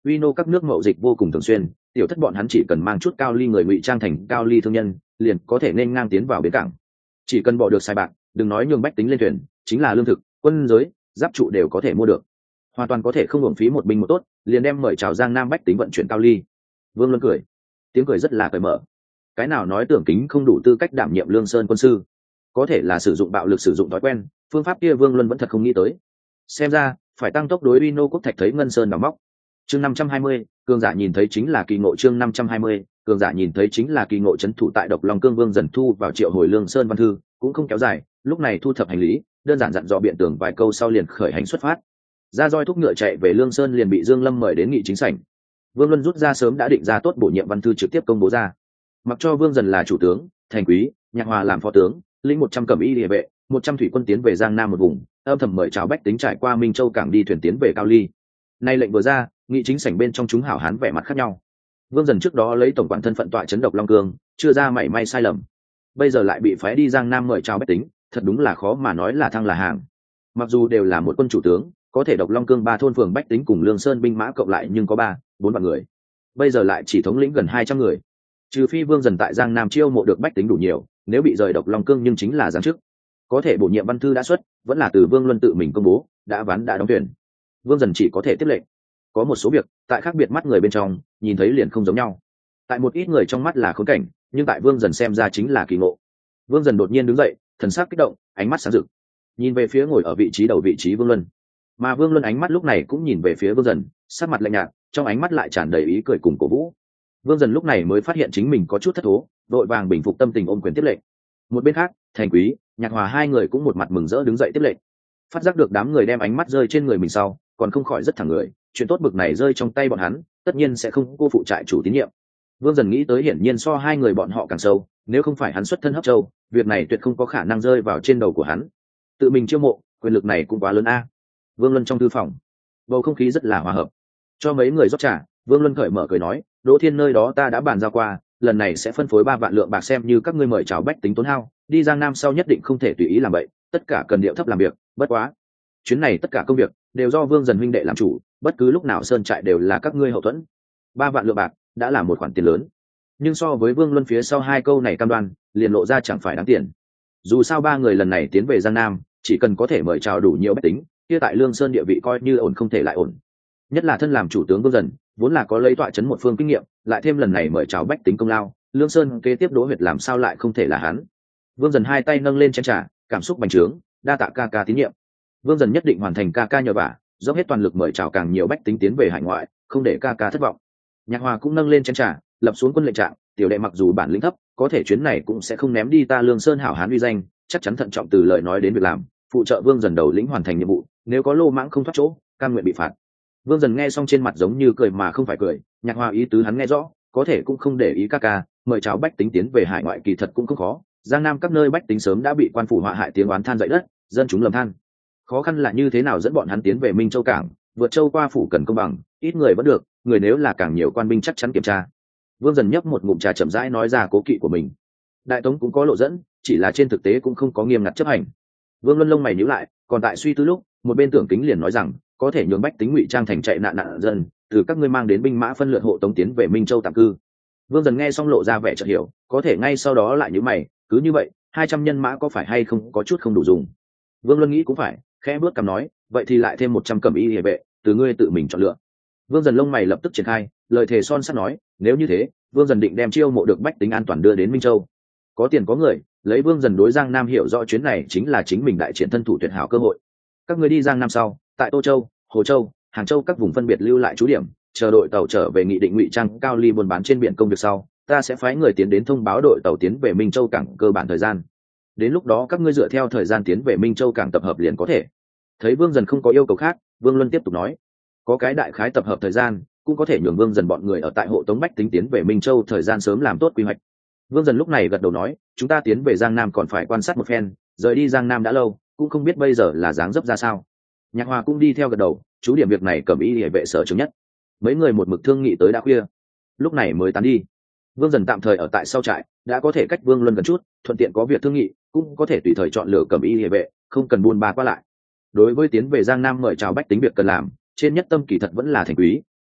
Uino các nước mậu dịch vô cùng thường xuyên, tiểu thất bọn hắn chỉ cần mang chút cao ly người ngụy trang thành cao ly thương nhân, liền có thể nên ngang tiến vào bến cảng. Chỉ cần bỏ được sai bạc, đừng nói nhường bách tính lên thuyền, chính là lương thực, quân giới, giáp trụ đều có thể mua được. Hoàn toàn có thể không uổng phí một binh một tốt, liền đem mời chào Giang Nam bách tính vận chuyển cao ly. Vương Luân cười, tiếng cười rất là cởi mở. Cái nào nói Tưởng Kính không đủ tư cách đảm nhiệm Lương Sơn quân sư, có thể là sử dụng bạo lực sử dụng thói quen, phương pháp kia Vương Luân vẫn thật không nghĩ tới. Xem ra phải tăng tốc đối Uino quốc thạch thấy Ngân Sơn đào móc. Chương năm trăm hai mươi, cường giả nhìn thấy chính là kỳ ngộ. Chương năm trăm hai mươi, cường giả nhìn thấy chính là kỳ ngộ. Trấn thủ tại Độc Long Cương Vương dần thu vào triệu hồi Lương Sơn văn thư, cũng không kéo dài, lúc này thu thập hành lý, đơn giản dặn dò biện tường vài câu sau liền khởi hành xuất phát. Ra roi thúc ngựa chạy về Lương Sơn liền bị Dương Lâm mời đến nghị chính sảnh. Vương Luân rút ra sớm đã định ra tốt bổ nhiệm văn thư trực tiếp công bố ra. Mặc cho Vương dần là chủ tướng, thành quý, Nhạc Hòa làm phó tướng, lĩnh một trăm cẩm y địa vệ, một trăm thủy quân tiến về Giang Nam một vùng, âm thầm mời chào bách tính trải qua Minh Châu cảng đi thuyền tiến về Cao Ly. Nay lệnh vừa ra, nghị chính sảnh bên trong chúng hảo hán vẻ mặt khác nhau. Vương dần trước đó lấy tổng quản thân phận tọa trấn Độc Long Cương, chưa ra mảy may sai lầm. Bây giờ lại bị phái đi Giang Nam mời chào bách tính, thật đúng là khó mà nói là thăng là hàng. Mặc dù đều là một quân chủ tướng, có thể Độc Long Cương ba thôn phường bách tính cùng Lương Sơn binh mã cộng lại nhưng có ba, bốn vạn người. Bây giờ lại chỉ thống lĩnh gần hai trăm người. Trừ phi Vương dần tại Giang Nam chiêu mộ được bách tính đủ nhiều, nếu bị rời Độc Long Cương nhưng chính là giáng chức. Có thể bổ nhiệm văn thư đã xuất, vẫn là từ Vương Luân tự mình công bố, đã ván đã đóng tuyển. Vương dần chỉ có thể tiếp lệnh. Có một số việc, tại khác biệt mắt người bên trong, nhìn thấy liền không giống nhau. Tại một ít người trong mắt là khốn cảnh, nhưng tại Vương dần xem ra chính là kỳ ngộ. Vương dần đột nhiên đứng dậy, thần sắc kích động, ánh mắt sáng rực, nhìn về phía ngồi ở vị trí đầu vị trí Vương Luân. Mà Vương Luân ánh mắt lúc này cũng nhìn về phía Vương dần, sắc mặt lạnh nhạt, trong ánh mắt lại tràn đầy ý cười cùng cổ vũ. Vương dần lúc này mới phát hiện chính mình có chút thất thố, đội vàng bình phục tâm tình ôm quyền tiếp lệnh. Một bên khác, Thành Quý, Nhạc Hòa hai người cũng một mặt mừng rỡ đứng dậy tiếp lệnh. Phát giác được đám người đem ánh mắt rơi trên người mình sau, còn không khỏi rất thẳng người, chuyện tốt bực này rơi trong tay bọn hắn, tất nhiên sẽ không cô phụ trại chủ tín nhiệm. Vương dần nghĩ tới hiển nhiên so hai người bọn họ càng sâu, nếu không phải hắn xuất thân hấp châu, việc này tuyệt không có khả năng rơi vào trên đầu của hắn. Tự mình chiêu mộ, quyền lực này cũng quá lớn a. Vương Luân trong thư phòng, bầu không khí rất là hòa hợp. Cho mấy người rót trà, Vương Luân cởi mở cười nói, Đỗ Thiên nơi đó ta đã bàn giao qua, lần này sẽ phân phối ba vạn lượng bạc xem như các ngươi mời chào bách tính tốn hao, đi Giang Nam sau nhất định không thể tùy ý làm vậy, tất cả cần điệu thấp làm việc, bất quá chuyến này tất cả công việc đều do Vương dần huynh đệ làm chủ, bất cứ lúc nào sơn trại đều là các ngươi hậu thuẫn. Ba vạn lượng bạc đã là một khoản tiền lớn, nhưng so với Vương Luân phía sau hai câu này cam đoan, liền lộ ra chẳng phải đáng tiền. Dù sao ba người lần này tiến về Giang Nam, chỉ cần có thể mời chào đủ nhiều bách tính, kia tại Lương Sơn địa vị coi như ổn không thể lại ổn. Nhất là thân làm chủ tướng Vương dần, vốn là có lấy tọa chấn một phương kinh nghiệm, lại thêm lần này mời chào bách tính công lao, Lương Sơn kế tiếp Đỗ Huyệt làm sao lại không thể là hắn. Vương dần hai tay nâng lên chén trà, cảm xúc bành trướng, đa tạ ca ca tín nhiệm. Vương dần nhất định hoàn thành ca ca nhờ vả, dốc hết toàn lực mời chào càng nhiều bách tính tiến về hải ngoại, không để ca ca thất vọng. Nhạc Hòa cũng nâng lên chén trà, lập xuống quân lệnh trạng, tiểu đệ mặc dù bản lĩnh thấp, có thể chuyến này cũng sẽ không ném đi ta Lương Sơn hảo hán uy danh, chắc chắn thận trọng từ lời nói đến việc làm, phụ trợ Vương dần đầu lĩnh hoàn thành nhiệm vụ, nếu có lô mãng không thoát chỗ, cam nguyện bị phạt. Vương dần nghe xong trên mặt giống như cười mà không phải cười, Nhạc Hòa ý tứ hắn nghe rõ, có thể cũng không để ý ca ca, mời chào bách tính tiến về hải ngoại kỳ thật cũng không khó. Giang Nam các nơi bách tính sớm đã bị quan phủ họa hại tiếng oán than dậy đất, dân chúng lầm than. Khó khăn là như thế nào dẫn bọn hắn tiến về Minh Châu cảng, vượt châu qua phủ cần công bằng, ít người vẫn được, người nếu là càng nhiều quan binh chắc chắn kiểm tra. Vương dần nhấp một ngụm trà chậm rãi nói ra cố kỵ của mình. Đại Tống cũng có lộ dẫn, chỉ là trên thực tế cũng không có nghiêm ngặt chấp hành. Vương Luân lông mày nhíu lại, còn tại suy tư lúc, một bên Tưởng Kính liền nói rằng, có thể nhường bách tính ngụy trang thành chạy nạn nạn dân, từ các ngươi mang đến binh mã phân lượt hộ tống tiến về Minh Châu tạm cư. Vương dần nghe xong lộ ra vẻ chợt hiểu, có thể ngay sau đó lại nhíu mày, cứ như vậy, hai trăm nhân mã có phải hay không có chút không đủ dùng. Vương Luân nghĩ cũng phải, khẽ bước cằm nói, vậy thì lại thêm một trăm cẩm y hề vệ, từ ngươi tự mình chọn lựa. Vương dần lông mày lập tức triển khai, lời thề son sắt nói, nếu như thế, Vương dần định đem chiêu mộ được bách tính an toàn đưa đến Minh Châu. Có tiền có người, lấy Vương dần đối Giang Nam hiểu rõ chuyến này chính là chính mình đại triển thân thủ tuyệt hảo cơ hội. Các ngươi đi Giang Nam sau, tại Tô Châu, Hồ Châu, Hàng Châu các vùng phân biệt lưu lại trú điểm, chờ đội tàu trở về nghị định ngụy trang cao ly buôn bán trên biển công việc sau, ta sẽ phái người tiến đến thông báo đội tàu tiến về Minh Châu cảng cơ bản thời gian. Đến lúc đó các ngươi dựa theo thời gian tiến về Minh Châu cảng tập hợp liền có thể. Thấy Vương dần không có yêu cầu khác, Vương Luân tiếp tục nói, có cái đại khái tập hợp thời gian, cũng có thể nhường Vương dần bọn người ở tại hộ tống bách tính tiến về Minh Châu thời gian sớm làm tốt quy hoạch. Vương dần lúc này gật đầu nói, chúng ta tiến về Giang Nam còn phải quan sát một phen, rời đi Giang Nam đã lâu, cũng không biết bây giờ là dáng dấp ra sao. Nhạc Hòa cũng đi theo gật đầu, chú điểm việc này cầm ý địa vệ sở chứng nhất. Mấy người một mực thương nghị tới đã khuya, lúc này mới tán đi. Vương dần tạm thời ở tại sau trại, đã có thể cách Vương Luân gần chút, thuận tiện có việc thương nghị, cũng có thể tùy thời chọn lựa cầm ý địa vệ, không cần buôn ba qua lại. Đối với tiến về Giang Nam mời chào bách tính việc cần làm, trên nhất tâm kỳ thật vẫn là Thành Quý,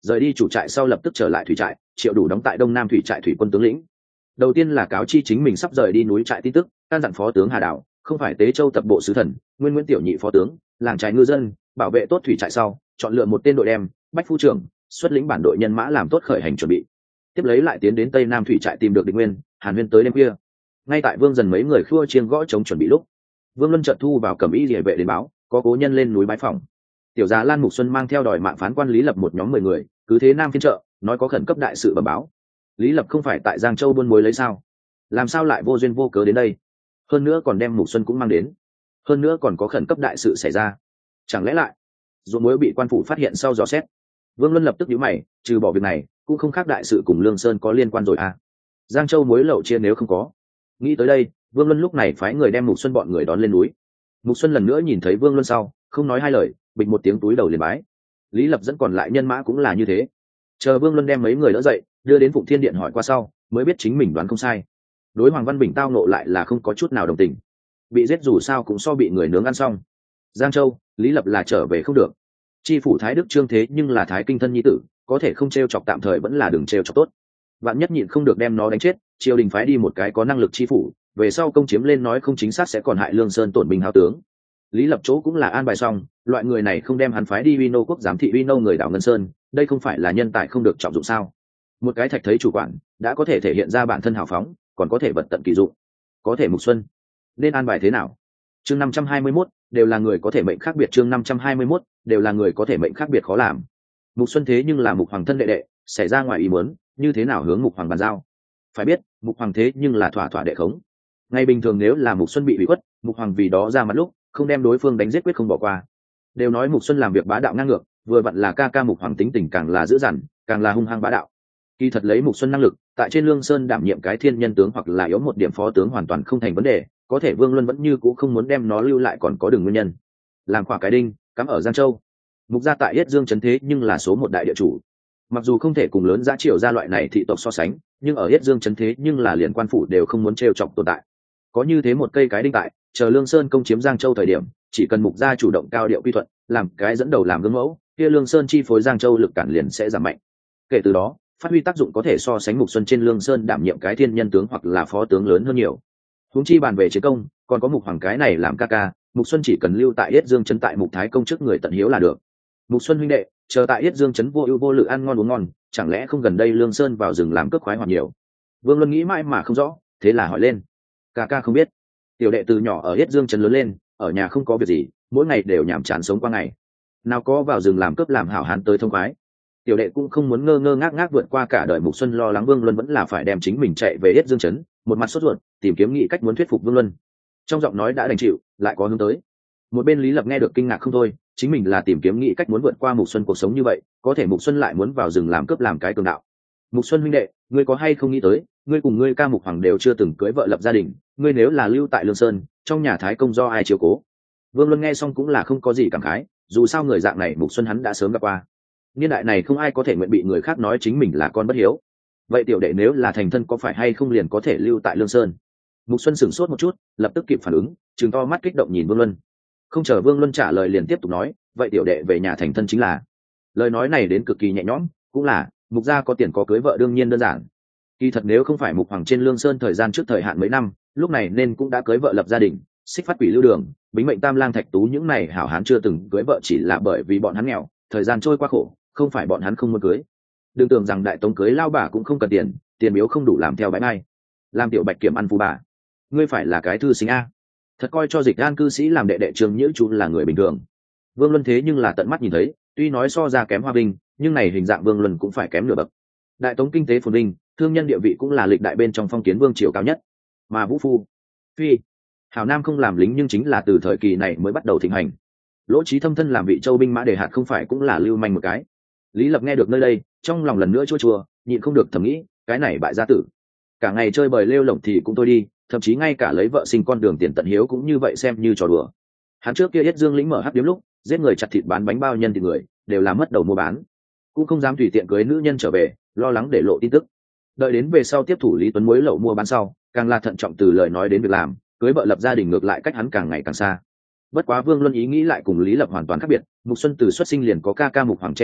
rời đi chủ trại sau lập tức trở lại thủy trại, triệu đủ đóng tại đông nam thủy trại thủy quân tướng lĩnh. Đầu tiên là cáo chi chính mình sắp rời đi núi trại tin tức, can dặn phó tướng Hà Đảo không phải Tế Châu tập bộ sứ thần, nguyên Nguyễn Tiểu Nhị phó tướng, làng trại ngư dân, bảo vệ tốt thủy trại sau, chọn lựa một tên đội đem, bách phu trưởng, xuất lĩnh bản đội nhân mã làm tốt khởi hành chuẩn bị. Tiếp lấy lại tiến đến tây nam thủy trại tìm được Địch Nguyên, Hàn Huyên tới đêm khuya. Ngay tại Vương Dần mấy người khua chiêng gõ chống chuẩn bị lúc, Vương Luân chợt thu vào cẩm y liề vệ đến báo, có cố nhân lên núi bái phỏng. Tiểu gia Lan Mục Xuân mang theo đòi mạng phán quan Lý Lập một nhóm mười người, cứ thế nam phiên trợ, nói có khẩn cấp đại sự bẩm báo. Lý Lập không phải tại Giang Châu buôn mối lấy sao? Làm sao lại vô duyên vô cớ đến đây? Hơn nữa còn đem Mục Xuân cũng mang đến. Hơn nữa còn có khẩn cấp đại sự xảy ra. Chẳng lẽ lại ruộng muối bị quan phủ phát hiện sau dò xét? Vương Luân lập tức nhíu mày, trừ bỏ việc này, cũng không khác đại sự cùng Lương Sơn có liên quan rồi à? Giang Châu muối lậu chia nếu không có. Nghĩ tới đây, Vương Luân lúc này phái người đem Mục Xuân bọn người đón lên núi. Mục Xuân lần nữa nhìn thấy Vương Luân sau, không nói hai lời, bịch một tiếng túi đầu liền bái. Lý Lập dẫn còn lại nhân mã cũng là như thế. Chờ Vương Luân đem mấy người đỡ dậy, đưa đến Phụng Thiên Điện hỏi qua sau, mới biết chính mình đoán không sai. Đối Hoàng Văn Bình tao nộ lại là không có chút nào đồng tình. Bị giết dù sao cũng so bị người nướng ăn xong. Giang Châu, Lý Lập là trở về không được. Chi phủ Thái Đức Trương thế nhưng là Thái Kinh thân nhi tử, có thể không trêu chọc tạm thời vẫn là đừng trêu chọc tốt. Vạn nhất nhịn không được đem nó đánh chết, triều đình phái đi một cái có năng lực chi phủ, về sau công chiếm lên nói không chính xác sẽ còn hại Lương Sơn tổn binh hao tướng. Lý Lập chỗ cũng là an bài xong, loại người này không đem hắn phái đi Vino quốc giám thị Vino người đảo Ngân Sơn, đây không phải là nhân tài không được trọng dụng sao? Một cái thạch thấy chủ quản, đã có thể thể hiện ra bản thân hào phóng, còn có thể vật tận kỳ dụng. Có thể Mục Xuân, nên an bài thế nào? Chương năm trăm hai mươi mốt, đều là người có thể mệnh khác biệt chương năm trăm hai mươi mốt, đều là người có thể mệnh khác biệt khó làm. Mục Xuân thế nhưng là Mục Hoàng thân đệ đệ, xảy ra ngoài ý muốn, như thế nào hướng Mục Hoàng bàn giao? Phải biết, Mục Hoàng thế nhưng là thỏa thỏa đệ khống. Ngày bình thường nếu là Mục Xuân bị bị khuất, Mục Hoàng vì đó ra mặt lúc, không đem đối phương đánh giết quyết không bỏ qua. Đều nói Mục Xuân làm việc bá đạo ngang ngược, vừa vặn là ca ca Mục Hoàng tính tình càng là dữ dằn, càng là hung hăng bá đạo. Kỳ thật lấy Mục Xuân năng lực, tại trên Lương Sơn đảm nhiệm cái thiên nhân tướng hoặc là yếu một điểm phó tướng hoàn toàn không thành vấn đề, có thể Vương Luân vẫn như cũ không muốn đem nó lưu lại còn có đường nguyên nhân. Làm khỏa cái đinh, cắm ở Giang Châu. Mục gia tại Yết Dương trấn thế nhưng là số một đại địa chủ. Mặc dù không thể cùng lớn giá triều gia loại này thị tộc so sánh, nhưng ở Yết Dương trấn thế nhưng là liền quan phủ đều không muốn trêu chọc tồn tại. Có như thế một cây cái đinh tại, chờ Lương Sơn công chiếm Giang Châu thời điểm, chỉ cần Mục gia chủ động cao điệu quy thuận, làm cái dẫn đầu làm gương mẫu, kia Lương Sơn chi phối Giang Châu lực cản liền sẽ giảm mạnh. Kể từ đó, phát huy tác dụng có thể so sánh Mục Xuân trên Lương Sơn đảm nhiệm cái thiên nhân tướng hoặc là phó tướng lớn hơn nhiều. Huống chi bàn về chiến công, còn có Mục Hoàng cái này làm ca ca, Mục Xuân chỉ cần lưu tại Yết Dương trấn tại Mục Thái công trước người tận hiếu là được. Mục Xuân huynh đệ, chờ tại Yết Dương trấn vô ưu vô lự ăn ngon uống ngon, chẳng lẽ không gần đây Lương Sơn vào rừng làm cướp khoái hoạt nhiều? Vương Luân nghĩ mãi mà không rõ, thế là hỏi lên. Ca ca không biết. Tiểu đệ từ nhỏ ở Yết Dương trấn lớn lên, ở nhà không có việc gì, mỗi ngày đều nhàm chán sống qua ngày. Nào có vào rừng làm cướp làm hảo hán tới thông khoái. Tiểu đệ cũng không muốn ngơ ngơ ngác ngác vượt qua cả đời. Mục Xuân lo lắng Vương Luân vẫn là phải đem chính mình chạy về Yết Dương trấn, một mặt sốt ruột, tìm kiếm nghị cách muốn thuyết phục Vương Luân. Trong giọng nói đã đành chịu, lại có hướng tới. Một bên Lý Lập nghe được kinh ngạc không thôi, chính mình là tìm kiếm nghị cách muốn vượt qua Mục Xuân cuộc sống như vậy, có thể Mục Xuân lại muốn vào rừng làm cướp làm cái cường đạo. Mục Xuân huynh đệ, ngươi có hay không nghĩ tới, ngươi cùng ngươi ca Mục Hoàng đều chưa từng cưới vợ lập gia đình, ngươi nếu là lưu tại Lương Sơn, trong nhà Thái công do ai chiếu cố? Vương Luân nghe xong cũng là không có gì cảm khái, dù sao người dạng này Mục Xuân hắn đã sớm gặp qua. Niên đại này không ai có thể nguyện bị người khác nói chính mình là con bất hiếu. Vậy tiểu đệ nếu là thành thân có phải hay không liền có thể lưu tại Lương Sơn? Mục Xuân sửng sốt một chút, lập tức kịp phản ứng, trừng to mắt kích động nhìn Vương Luân. Không chờ Vương Luân trả lời liền tiếp tục nói, vậy tiểu đệ về nhà thành thân chính là. Lời nói này đến cực kỳ nhẹ nhõm, cũng là, Mục gia có tiền có cưới vợ đương nhiên đơn giản. Kỳ thật nếu không phải Mục Hoàng trên Lương Sơn thời gian trước thời hạn mấy năm, lúc này nên cũng đã cưới vợ lập gia đình, xích phát quỷ lưu đường, bính mệnh tam lang thạch tú những này hảo hán chưa từng cưới vợ chỉ là bởi vì bọn hắn nghèo, thời gian trôi qua khổ, không phải bọn hắn không muốn cưới. Đừng tưởng rằng đại tống cưới lao bà cũng không cần tiền, tiền biếu không đủ làm theo bãi ngay. Làm tiểu bạch kiểm ăn phú bà. Ngươi phải là cái thư sinh a. Thật coi cho Dịch An cư sĩ làm đệ đệ Trương Nhữ Chu là người bình thường. Vương Luân thế nhưng là tận mắt nhìn thấy, tuy nói so ra kém Hoa Vinh, nhưng này hình dạng Vương Luân cũng phải kém nửa bậc. Đại tống kinh tế phồn vinh, thương nhân địa vị cũng là lịch đại bên trong phong kiến vương triều cao nhất. Mà vũ phu, phi, hảo nam không làm lính nhưng chính là từ thời kỳ này mới bắt đầu thịnh hành. Lỗ Chí thâm thân làm vị châu binh mã đề hạt không phải cũng là lưu manh một cái. Lý Lập nghe được nơi đây, trong lòng lần nữa chua chua, nhịn không được thầm nghĩ, cái này bại gia tử, cả ngày chơi bời lêu lổng thì cũng thôi đi, thậm chí ngay cả lấy vợ sinh con đường tiền tận hiếu cũng như vậy xem như trò đùa. Hắn trước kia Yết Dương lĩnh mở hắc điếm lúc, giết người chặt thịt bán bánh bao nhân thịt người, đều là mất đầu mua bán, cũng không dám tùy tiện cưới nữ nhân trở về, lo lắng để lộ tin tức. Đợi đến về sau tiếp thủ Lý Tuấn muối lậu mua bán sau, càng là thận trọng từ lời nói đến việc làm, cưới vợ lập gia đình ngược lại cách hắn càng ngày càng xa. Bất quá Vương Luân ý nghĩ lại cùng Lý Lập hoàn toàn khác biệt, Mục Xuân từ xuất sinh liền có ca ca Mục Hoàng che chở,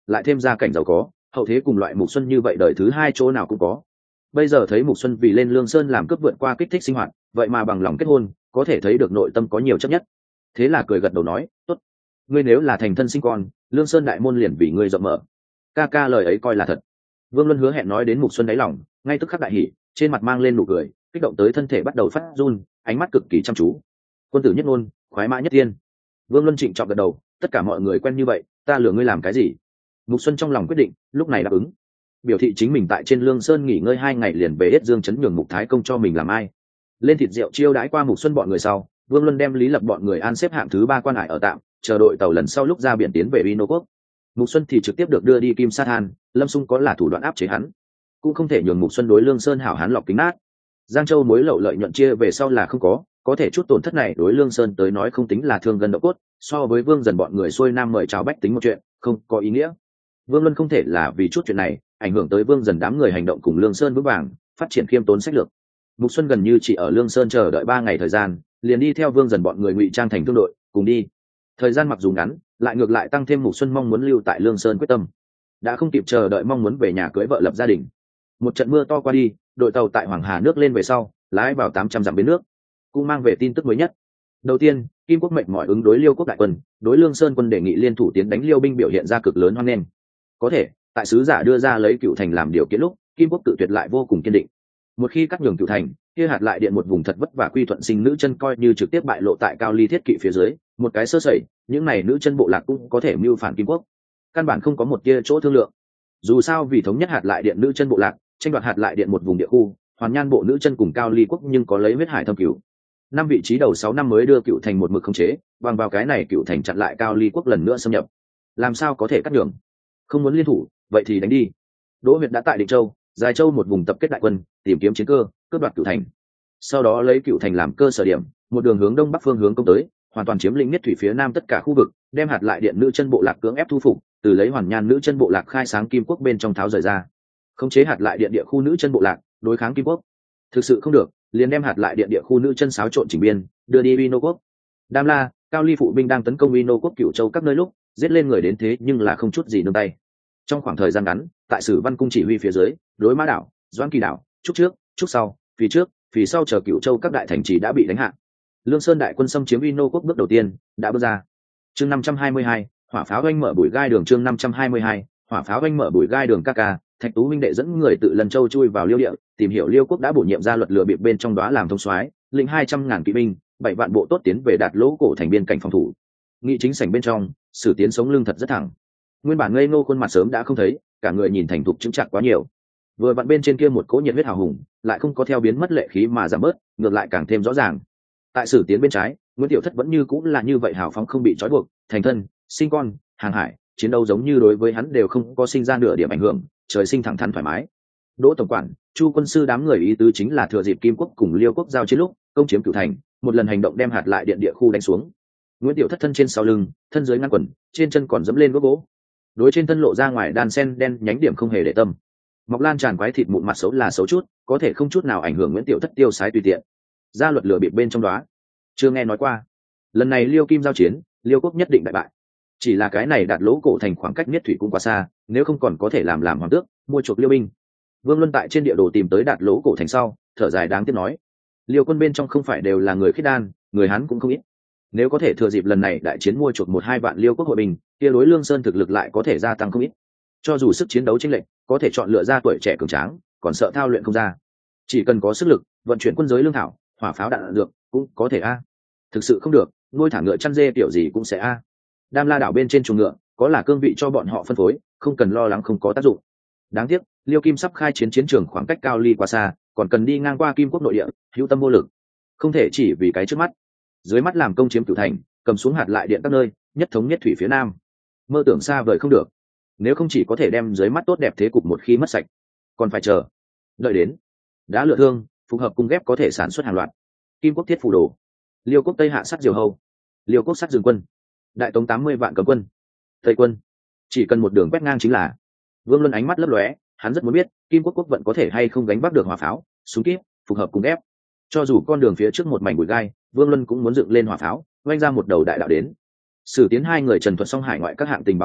lại thêm gia cảnh giàu có, hậu thế cùng loại Mục Xuân như vậy đời thứ hai chỗ nào cũng có. Bây giờ thấy Mục Xuân vì lên Lương Sơn làm cướp vượt qua kích thích sinh hoạt, vậy mà bằng lòng kết hôn, có thể thấy được nội tâm có nhiều chấp nhất. Thế là cười gật đầu nói, tốt, ngươi nếu là thành thân sinh con, Lương Sơn đại môn liền vì ngươi rộng mở. Ca ca lời ấy coi là thật. Vương Luân hứa hẹn nói đến Mục Xuân đáy lòng, ngay tức khắc đại hỉ, trên mặt mang lên nụ cười, kích động tới thân thể bắt đầu phát run, ánh mắt cực kỳ chăm chú. Quân tử nhất ngôn, khoái mã nhất tiên. Vương Luân trịnh trọng gật đầu, tất cả mọi người quen như vậy, ta lừa ngươi làm cái gì? Mục Xuân trong lòng quyết định, lúc này đáp ứng, biểu thị chính mình tại trên Lương Sơn nghỉ ngơi hai ngày liền về hết Dương chấn nhường Mục Thái công cho mình làm ai. Lên thịt rượu chiêu đãi qua Mục Xuân bọn người sau, Vương Luân đem Lý Lập bọn người an xếp hạng thứ ba quan hải ở tạm, chờ đội tàu lần sau lúc ra biển tiến về Vino Quốc. Mục Xuân thì trực tiếp được đưa đi Kim Sát Han, Lâm Xung có là thủ đoạn áp chế hắn, cũng không thể nhường Mục Xuân đối Lương Sơn hảo hán lọc kính nát. Giang Châu mối lậu lợi nhuận chia về sau là không có, có thể chút tổn thất này đối Lương Sơn tới nói không tính là thương gần độ cốt, so với Vương Dần bọn người xuôi nam mời chào bách tính một chuyện, không có ý nghĩa. Vương Luân không thể là vì chút chuyện này ảnh hưởng tới Vương Dần đám người hành động cùng Lương Sơn vững vàng, phát triển khiêm tốn sách lược. Mục Xuân gần như chỉ ở Lương Sơn chờ đợi ba ngày thời gian, liền đi theo Vương Dần bọn người ngụy trang thành thương đội, cùng đi. Thời gian mặc dù ngắn, lại ngược lại tăng thêm Mục Xuân mong muốn lưu tại Lương Sơn quyết tâm. Đã không kịp chờ đợi mong muốn về nhà cưới vợ lập gia đình. Một trận mưa to qua đi, đội tàu tại Hoàng Hà nước lên về sau, lái vào tám trăm dặm bến nước, cũng mang về tin tức mới nhất. Đầu tiên, Kim Quốc mệnh mọi ứng đối Liêu Quốc đại quân, đối Lương Sơn quân đề nghị liên thủ tiến đánh Liêu binh biểu hiện ra cực lớn hoan nghênh. Có thể, tại sứ giả đưa ra lấy Cựu Thành làm điều kiện lúc, Kim Quốc tự tuyệt lại vô cùng kiên định. Một khi cắt nhường Cựu Thành, kia hạt lại điện một vùng thật vất vả quy thuận sinh nữ chân coi như trực tiếp bại lộ tại Cao Ly thiết kỵ phía dưới, một cái sơ sẩy, những này nữ chân bộ lạc cũng có thể mưu phản Kim Quốc. Căn bản không có một tia chỗ thương lượng. Dù sao vì thống nhất hạt lại điện nữ chân bộ lạc, tranh đoạt hạt lại điện một vùng địa khu, Hoàn Nhan bộ nữ chân cùng Cao Ly quốc nhưng có lấy huyết hải thâm cửu. Năm vị trí đầu sáu năm mới đưa Cựu Thành một mực khống chế, bằng vào cái này Cựu Thành chặn lại Cao Ly quốc lần nữa xâm nhập. Làm sao có thể cắt nhường? Không muốn liên thủ, vậy thì đánh đi. Đỗ Huyệt đã tại Định Châu, Dài Châu một vùng tập kết đại quân, tìm kiếm chiến cơ, cướp đoạt Cựu Thành. Sau đó lấy Cựu Thành làm cơ sở điểm, một đường hướng đông bắc phương hướng công tới, hoàn toàn chiếm lĩnh Niết thủy phía nam tất cả khu vực, đem hạt lại điện nữ chân bộ lạc cưỡng ép thu phục, từ lấy Hoàn Nhan nữ chân bộ lạc khai sáng Kim Quốc bên trong tháo rời ra. Khống chế hạt lại điện địa khu nữ chân bộ lạc, đối kháng Kim Quốc. Thực sự không được, liền đem hạt lại điện địa khu nữ chân xáo trộn chỉnh biên, đưa đi Vino Quốc. Đam La, Cao Ly phụ binh đang tấn công Vino Quốc Cửu Châu các nơi lúc, giết lên người đến thế nhưng là không chút gì nương tay. Trong khoảng thời gian ngắn, tại Sử Văn cung chỉ huy phía dưới, đối Mã đảo, Doãn Kỳ đảo, trúc trước, trúc sau, phía trước, phía sau chờ Cửu Châu các đại thành trì đã bị đánh hạ. Lương Sơn đại quân xâm chiếm Vino Quốc bước đầu tiên đã bước ra. Chương năm trăm hai mươi hai, hỏa pháo oanh mở bụi gai đường. Chương năm trăm hai mươi hai, hỏa pháo oanh mở bụi gai đường. Ca ca, Thạch Tú minh đệ dẫn người tự Lân Châu chui vào Liêu địa, tìm hiểu Liêu Quốc đã bổ nhiệm ra luật lừa bịp bên trong đó làm thông soái, lĩnh hai trăm ngàn kỵ binh, bảy vạn bộ tốt tiến về đạt lỗ cổ thành biên cảnh phòng thủ. Nghị chính sảnh bên trong, Sử Tiến sống lưng thật rất thẳng. Nguyên bản ngây ngô khuôn mặt sớm đã không thấy, cả người nhìn thành thục chứng chặt quá nhiều. Vừa vặn bên trên kia một cỗ nhiệt huyết hào hùng, lại không có theo biến mất lệ khí mà giảm bớt, ngược lại càng thêm rõ ràng. Tại Sử Tiến bên trái, Nguyễn Tiểu Thất vẫn như cũng là như vậy hào phóng không bị trói buộc, thành thân, sinh con, hàng hải, chiến đấu giống như đối với hắn đều không có sinh ra nửa điểm ảnh hưởng, trời sinh thẳng thắn thoải mái. Đỗ tổng quản, Chu quân sư đám người ý tứ chính là thừa dịp Kim Quốc cùng Liêu Quốc giao chiến lúc, công chiếm Cửu Thành, một lần hành động đem hạt lại điện địa khu đánh xuống. Nguyễn Tiểu Thất thân trên sau lưng, thân dưới ngăn quần, trên chân còn dẫm lên gốc gỗ. Đối trên thân lộ ra ngoài đan sen đen nhánh điểm không hề để tâm. Mọc lan tràn quái thịt mụn mặt xấu là xấu chút, có thể không chút nào ảnh hưởng Nguyễn Tiểu Thất tiêu sái tùy tiện. Gia luật lửa bịp bên trong đó, chưa nghe nói qua. Lần này Liêu Kim giao chiến, Liêu Quốc nhất định đại bại. Chỉ là cái này đạt lỗ cổ thành khoảng cách Niết thủy cũng quá xa, nếu không còn có thể làm làm hoàng tước, mua chuộc Liêu binh. Vương Luân tại trên địa đồ tìm tới đạt lỗ cổ thành sau, thở dài đáng tiếc nói: Liêu quân bên trong không phải đều là người khiết đan, người Hán cũng không ít. Nếu có thể thừa dịp lần này đại chiến mua chuộc một hai vạn Liêu quốc hội bình, kia đối Lương Sơn thực lực lại có thể gia tăng không ít. Cho dù sức chiến đấu chênh lệch, có thể chọn lựa ra tuổi trẻ cường tráng, còn sợ thao luyện không ra. Chỉ cần có sức lực, vận chuyển quân giới lương thảo, hỏa pháo đạn dược, cũng có thể a. Thực sự không được, nuôi thả ngựa chăn dê kiểu gì cũng sẽ a. Đam La đảo bên trên chuồng ngựa, có là cương vị cho bọn họ phân phối, không cần lo lắng không có tác dụng. Đáng tiếc, Liêu Kim sắp khai chiến chiến trường khoảng cách Cao Ly quá xa, còn cần đi ngang qua Kim Quốc nội địa, hữu tâm vô lực. Không thể chỉ vì cái trước mắt. Dưới mắt làm công chiếm Cửu Thành, cầm xuống hạt lại điện các nơi, nhất thống nhất thủy phía nam. Mơ tưởng xa vời không được. Nếu không chỉ có thể đem dưới mắt tốt đẹp thế cục một khi mất sạch, còn phải chờ. Đợi đến đã lựa thương, phù hợp cung ghép có thể sản xuất hàng loạt. Kim Quốc thiết phù đồ, Liêu Quốc Tây hạ sắt diều hầu, Liêu Quốc sắt dừng quân, đại tống tám mươi vạn cấm quân, Tây quân, chỉ cần một đường quét ngang chính là. Vương Luân ánh mắt lấp lóe, hắn rất muốn biết Kim Quốc quốc vận có thể hay không gánh vác được hỏa pháo, súng kíp, phù hợp cung ghép. Cho dù con đường phía trước một mảnh bụi gai, Vương Luân cũng muốn dựng lên hỏa pháo, oanh ra một đầu đại đạo đến. Sử Tiến hai người trần thuật xong hải ngoại các hạng tình báo sau,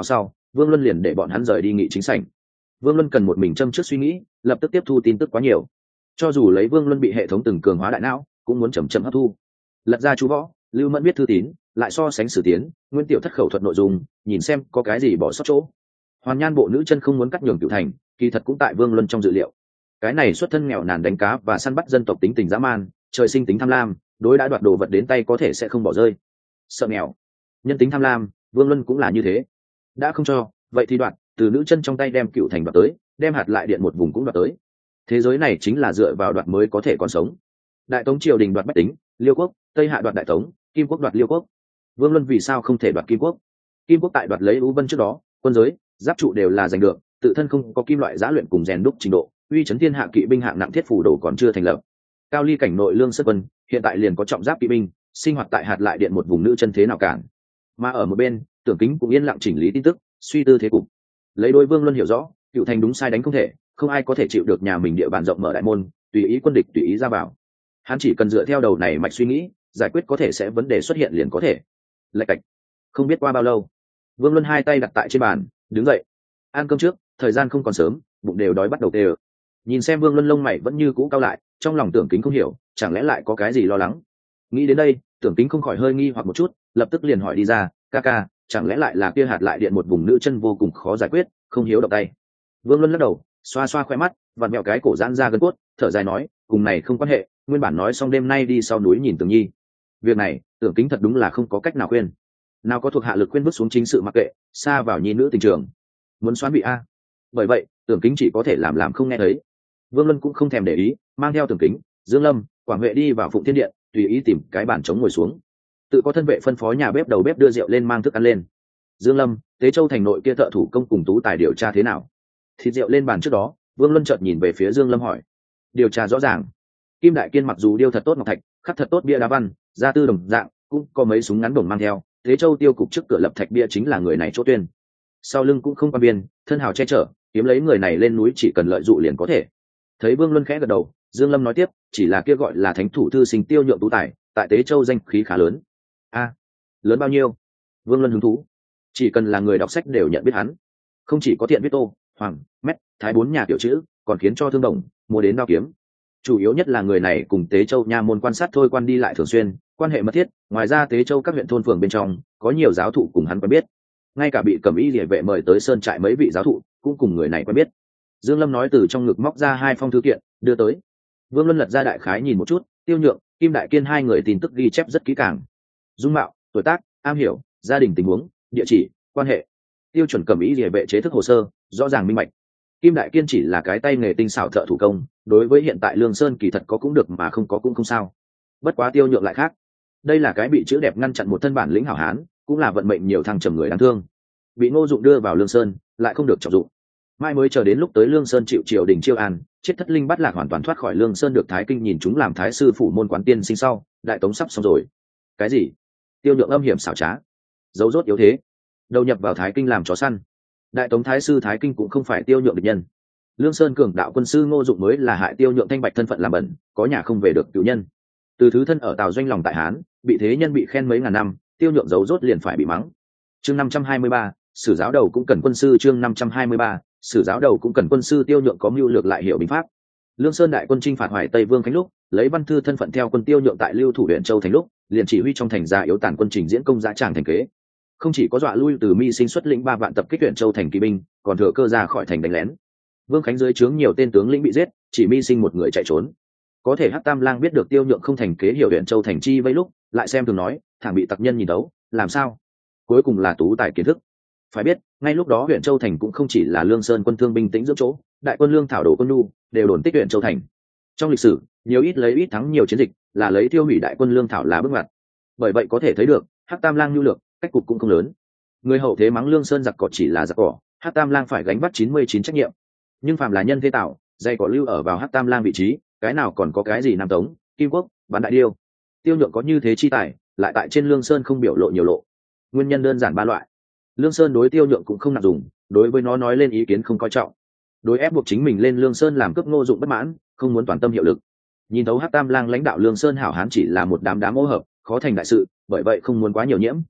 Vương Luân liền để bọn hắn rời đi nghị chính sảnh. Vương Luân cần một mình châm trước suy nghĩ, lập tức tiếp thu tin tức quá nhiều. Cho dù lấy Vương Luân bị hệ thống từng cường hóa đại não, cũng muốn chậm chậm hấp thu. Lật ra chú võ, Lưu Mẫn biết thư tín, lại so sánh sử tiến, Nguyên Tiểu Thất khẩu thuật nội dung, nhìn xem có cái gì bỏ sót chỗ. Hoàn Nhan bộ nữ chân không muốn cắt nhường Cửu Thành, kỳ thật cũng tại Vương Luân trong dự liệu. Cái này xuất thân nghèo nàn đánh cá và săn bắt dân tộc tính tình dã man, trời sinh tính tham lam, đối đã đoạt đồ vật đến tay có thể sẽ không bỏ rơi. Sợ nghèo, nhân tính tham lam, Vương Luân cũng là như thế. Đã không cho, vậy thì đoạt, từ nữ chân trong tay đem Cửu Thành đoạt tới, đem hạt lại điện một vùng cũng đoạt tới. Thế giới này chính là dựa vào đoạt mới có thể còn sống. Đại Tống triều đình đoạt Bách Tính, Liêu quốc, Tây Hạ đoạt Đại Tống, Kim quốc đoạt Liêu quốc. Vương Luân vì sao không thể đoạt Kim quốc? Kim quốc tại đoạt lấy U Vân trước đó, quân giới, giáp trụ đều là giành được, tự thân không có kim loại giã luyện cùng rèn đúc trình độ, uy chấn thiên hạ kỵ binh hạng nặng thiết phủ đồ còn chưa thành lập. Cao ly cảnh nội lương sơn quân, hiện tại liền có trọng giáp kỵ binh, sinh hoạt tại hạt lại điện một vùng nữ chân thế nào cản. Mà ở một bên, Tưởng Kính cũng yên lặng chỉnh lý tin tức, suy tư thế cục. Lấy đôi Vương Luân hiểu rõ, Cựu Thành đúng sai đánh không thể, không ai có thể chịu được nhà mình địa bàn rộng mở đại môn, tùy ý quân địch tùy ý ra vào. Hắn chỉ cần dựa theo đầu này mạch suy nghĩ, giải quyết có thể sẽ vấn đề xuất hiện liền có thể. Lạch cạch. Không biết qua bao lâu, Vương Luân hai tay đặt tại trên bàn, đứng dậy. Ăn cơm trước, thời gian không còn sớm, bụng đều đói bắt đầu tê ơ. Nhìn xem Vương Luân lông mày vẫn như cũ cao lại, trong lòng Tưởng Kính không hiểu, chẳng lẽ lại có cái gì lo lắng. Nghĩ đến đây, Tưởng Kính không khỏi hơi nghi hoặc một chút, lập tức liền hỏi đi ra, ca ca, chẳng lẽ lại là kia hạt lại điện một vùng nữ chân vô cùng khó giải quyết, không hiếu động tay. Vương Luân lắc đầu, xoa xoa khoe mắt, vặn mẹo cái cổ giãn ra gân cốt, thở dài nói, cùng này không quan hệ, nguyên bản nói xong đêm nay đi sau núi nhìn Tường Nhi. Việc này, Tưởng Kính thật đúng là không có cách nào khuyên. Nào có thuộc hạ lực khuyên bước xuống chính sự mặc kệ, xa vào nhi nữ tình trường. Muốn xoán bị a. Bởi vậy, Tưởng Kính chỉ có thể làm làm không nghe thấy. Vương Luân cũng không thèm để ý, mang theo Tưởng Kính, Dương Lâm, Quảng Huệ đi vào Phụng Thiên Điện, tùy ý tìm cái bàn trống ngồi xuống. Tự có thân vệ phân phó nhà bếp đầu bếp đưa rượu lên mang thức ăn lên. Dương Lâm, Tế Châu thành nội kia thợ thủ công cùng tú tài điều tra thế nào? Thịt rượu lên bàn trước đó, Vương Luân chợt nhìn về phía Dương Lâm hỏi. Điều tra rõ ràng. Kim Đại Kiên mặc dù điêu thật tốt ngọc thạch, khắc thật tốt bia đá văn, gia tư đồng dạng, cũng có mấy súng ngắn đồng mang theo. Tế Châu tiêu cục trước cửa lập thạch bia chính là người này chỗ tuyên. Sau lưng cũng không quan biên, thân hào che chở, kiếm lấy người này lên núi chỉ cần lợi dụng liền có thể. Thấy Vương Luân khẽ gật đầu, Dương Lâm nói tiếp, chỉ là kia gọi là thánh thủ thư sinh tiêu nhượng tú tài, tại Tế Châu danh khí khá lớn. A, lớn bao nhiêu? Vương Luân hứng thú. Chỉ cần là người đọc sách đều nhận biết hắn. Không chỉ có thiện viết tô, hoàng, mét, thái bốn nhà tiểu chữ, còn khiến cho thương đồng, mua đến đao kiếm. Chủ yếu nhất là người này cùng Tế Châu nha môn quan sát thôi quan đi lại thường xuyên, quan hệ mật thiết. Ngoài ra Tế Châu các huyện thôn phường bên trong có nhiều giáo thụ cùng hắn quen biết, ngay cả bị cẩm y liề vệ mời tới sơn trại mấy vị giáo thụ cũng cùng người này quen biết. Dương Lâm nói từ trong ngực móc ra hai phong thư kiện đưa tới. Vương Luân lật ra đại khái nhìn một chút, Tiêu Nhượng, Kim Đại Kiên hai người tin tức ghi chép rất kỹ càng, dung mạo, tuổi tác, am hiểu, gia đình tình huống, địa chỉ, quan hệ, tiêu chuẩn cẩm y liề vệ chế thức hồ sơ rõ ràng minh bạch. Kim Đại Kiên chỉ là cái tay nghề tinh xảo thợ thủ công, đối với hiện tại Lương Sơn kỳ thật có cũng được mà không có cũng không sao. Bất quá Tiêu Nhượng lại khác, đây là cái bị chữ đẹp ngăn chặn một thân bản lĩnh hảo hán, cũng là vận mệnh nhiều thăng trầm người đáng thương, bị Ngô Dụng đưa vào Lương Sơn lại không được trọng dụng, mai mới chờ đến lúc tới Lương Sơn chịu triều đình chiêu an, chết thất linh bắt lạc hoàn toàn thoát khỏi Lương Sơn, được Thái Kinh nhìn chúng làm thái sư phủ môn quán tiên sinh sau, đại tống sắp xong rồi. Cái gì? Tiêu Nhượng âm hiểm xảo trá, dấu rốt yếu thế, đầu nhập vào Thái Kinh làm chó săn. Đại tống thái sư Thái Kinh cũng không phải Tiêu Nhượng địch nhân. Lương Sơn cường đạo quân sư Ngô Dụng mới là hại Tiêu Nhượng thanh bạch thân phận làm bẩn, có nhà không về được cửu nhân. Từ thứ thân ở Tào Doanh lòng tại Hán, bị thế nhân bị khen mấy ngàn năm, Tiêu Nhượng dấu rốt liền phải bị mắng. Chương năm trăm hai mươi ba, sử giáo đầu cũng cần quân sư. Chương năm trăm hai mươi ba, sử giáo đầu cũng cần quân sư. Tiêu Nhượng có mưu lược lại hiểu binh pháp. Lương Sơn đại quân chinh phạt Hoài Tây Vương Khánh lúc, lấy văn thư thân phận theo quân Tiêu Nhượng tại Lưu Thủ huyện Châu thành lúc, liền chỉ huy trong thành gia yếu tàn quân trình diễn công giá tràng thành kế. Không chỉ có dọa lui từ Mi Sinh xuất lĩnh ba vạn tập kích huyện Châu thành kỵ binh, còn thừa cơ ra khỏi thành đánh lén. Vương Khánh dưới trướng nhiều tên tướng lĩnh bị giết, chỉ Mi Sinh một người chạy trốn. Có thể Hắc Tam Lang biết được Tiêu Nhượng không thành kế hiểu huyện Châu thành chi vây lúc, lại xem thường nói, thẳng bị tặc nhân nhìn đấu, làm sao? Cuối cùng là tú tài kiến thức. Phải biết, ngay lúc đó huyện Châu thành cũng không chỉ là Lương Sơn quân thương binh tĩnh dưỡng chỗ, đại quân lương thảo đồ quân nhu đều đồn tích huyện Châu thành. Trong lịch sử, nhiều ít lấy ít thắng nhiều chiến dịch, là lấy tiêu hủy đại quân lương thảo là bước ngoặt. Bởi vậy có thể thấy được, Hắc Tam Lang nhu lược, cách cục cũng không lớn. Người hậu thế mắng Lương Sơn giặc cỏ chỉ là giặc cỏ, Hắc Tam Lang phải gánh vác chín mươi chín trách nhiệm. Nhưng phàm là nhân thế tạo, dây cỏ lưu ở vào Hắc Tam Lang vị trí, cái nào còn có cái gì Nam Tống, Kim Quốc, Bán Đại Điêu. Tiêu Nhượng có như thế chi tài, lại tại trên Lương Sơn không biểu lộ nhiều lộ. Nguyên nhân đơn giản ba loại. Lương Sơn đối Tiêu Nhượng cũng không nặng dùng, đối với nó nói lên ý kiến không coi trọng. Đối ép buộc chính mình lên Lương Sơn làm cướp Ngô Dụng bất mãn, không muốn toàn tâm hiệu lực. Nhìn thấu Hắc Tam Lang lãnh đạo Lương Sơn hảo hán chỉ là một đám đám ô hợp, khó thành đại sự, bởi vậy không muốn quá nhiều nhiễm.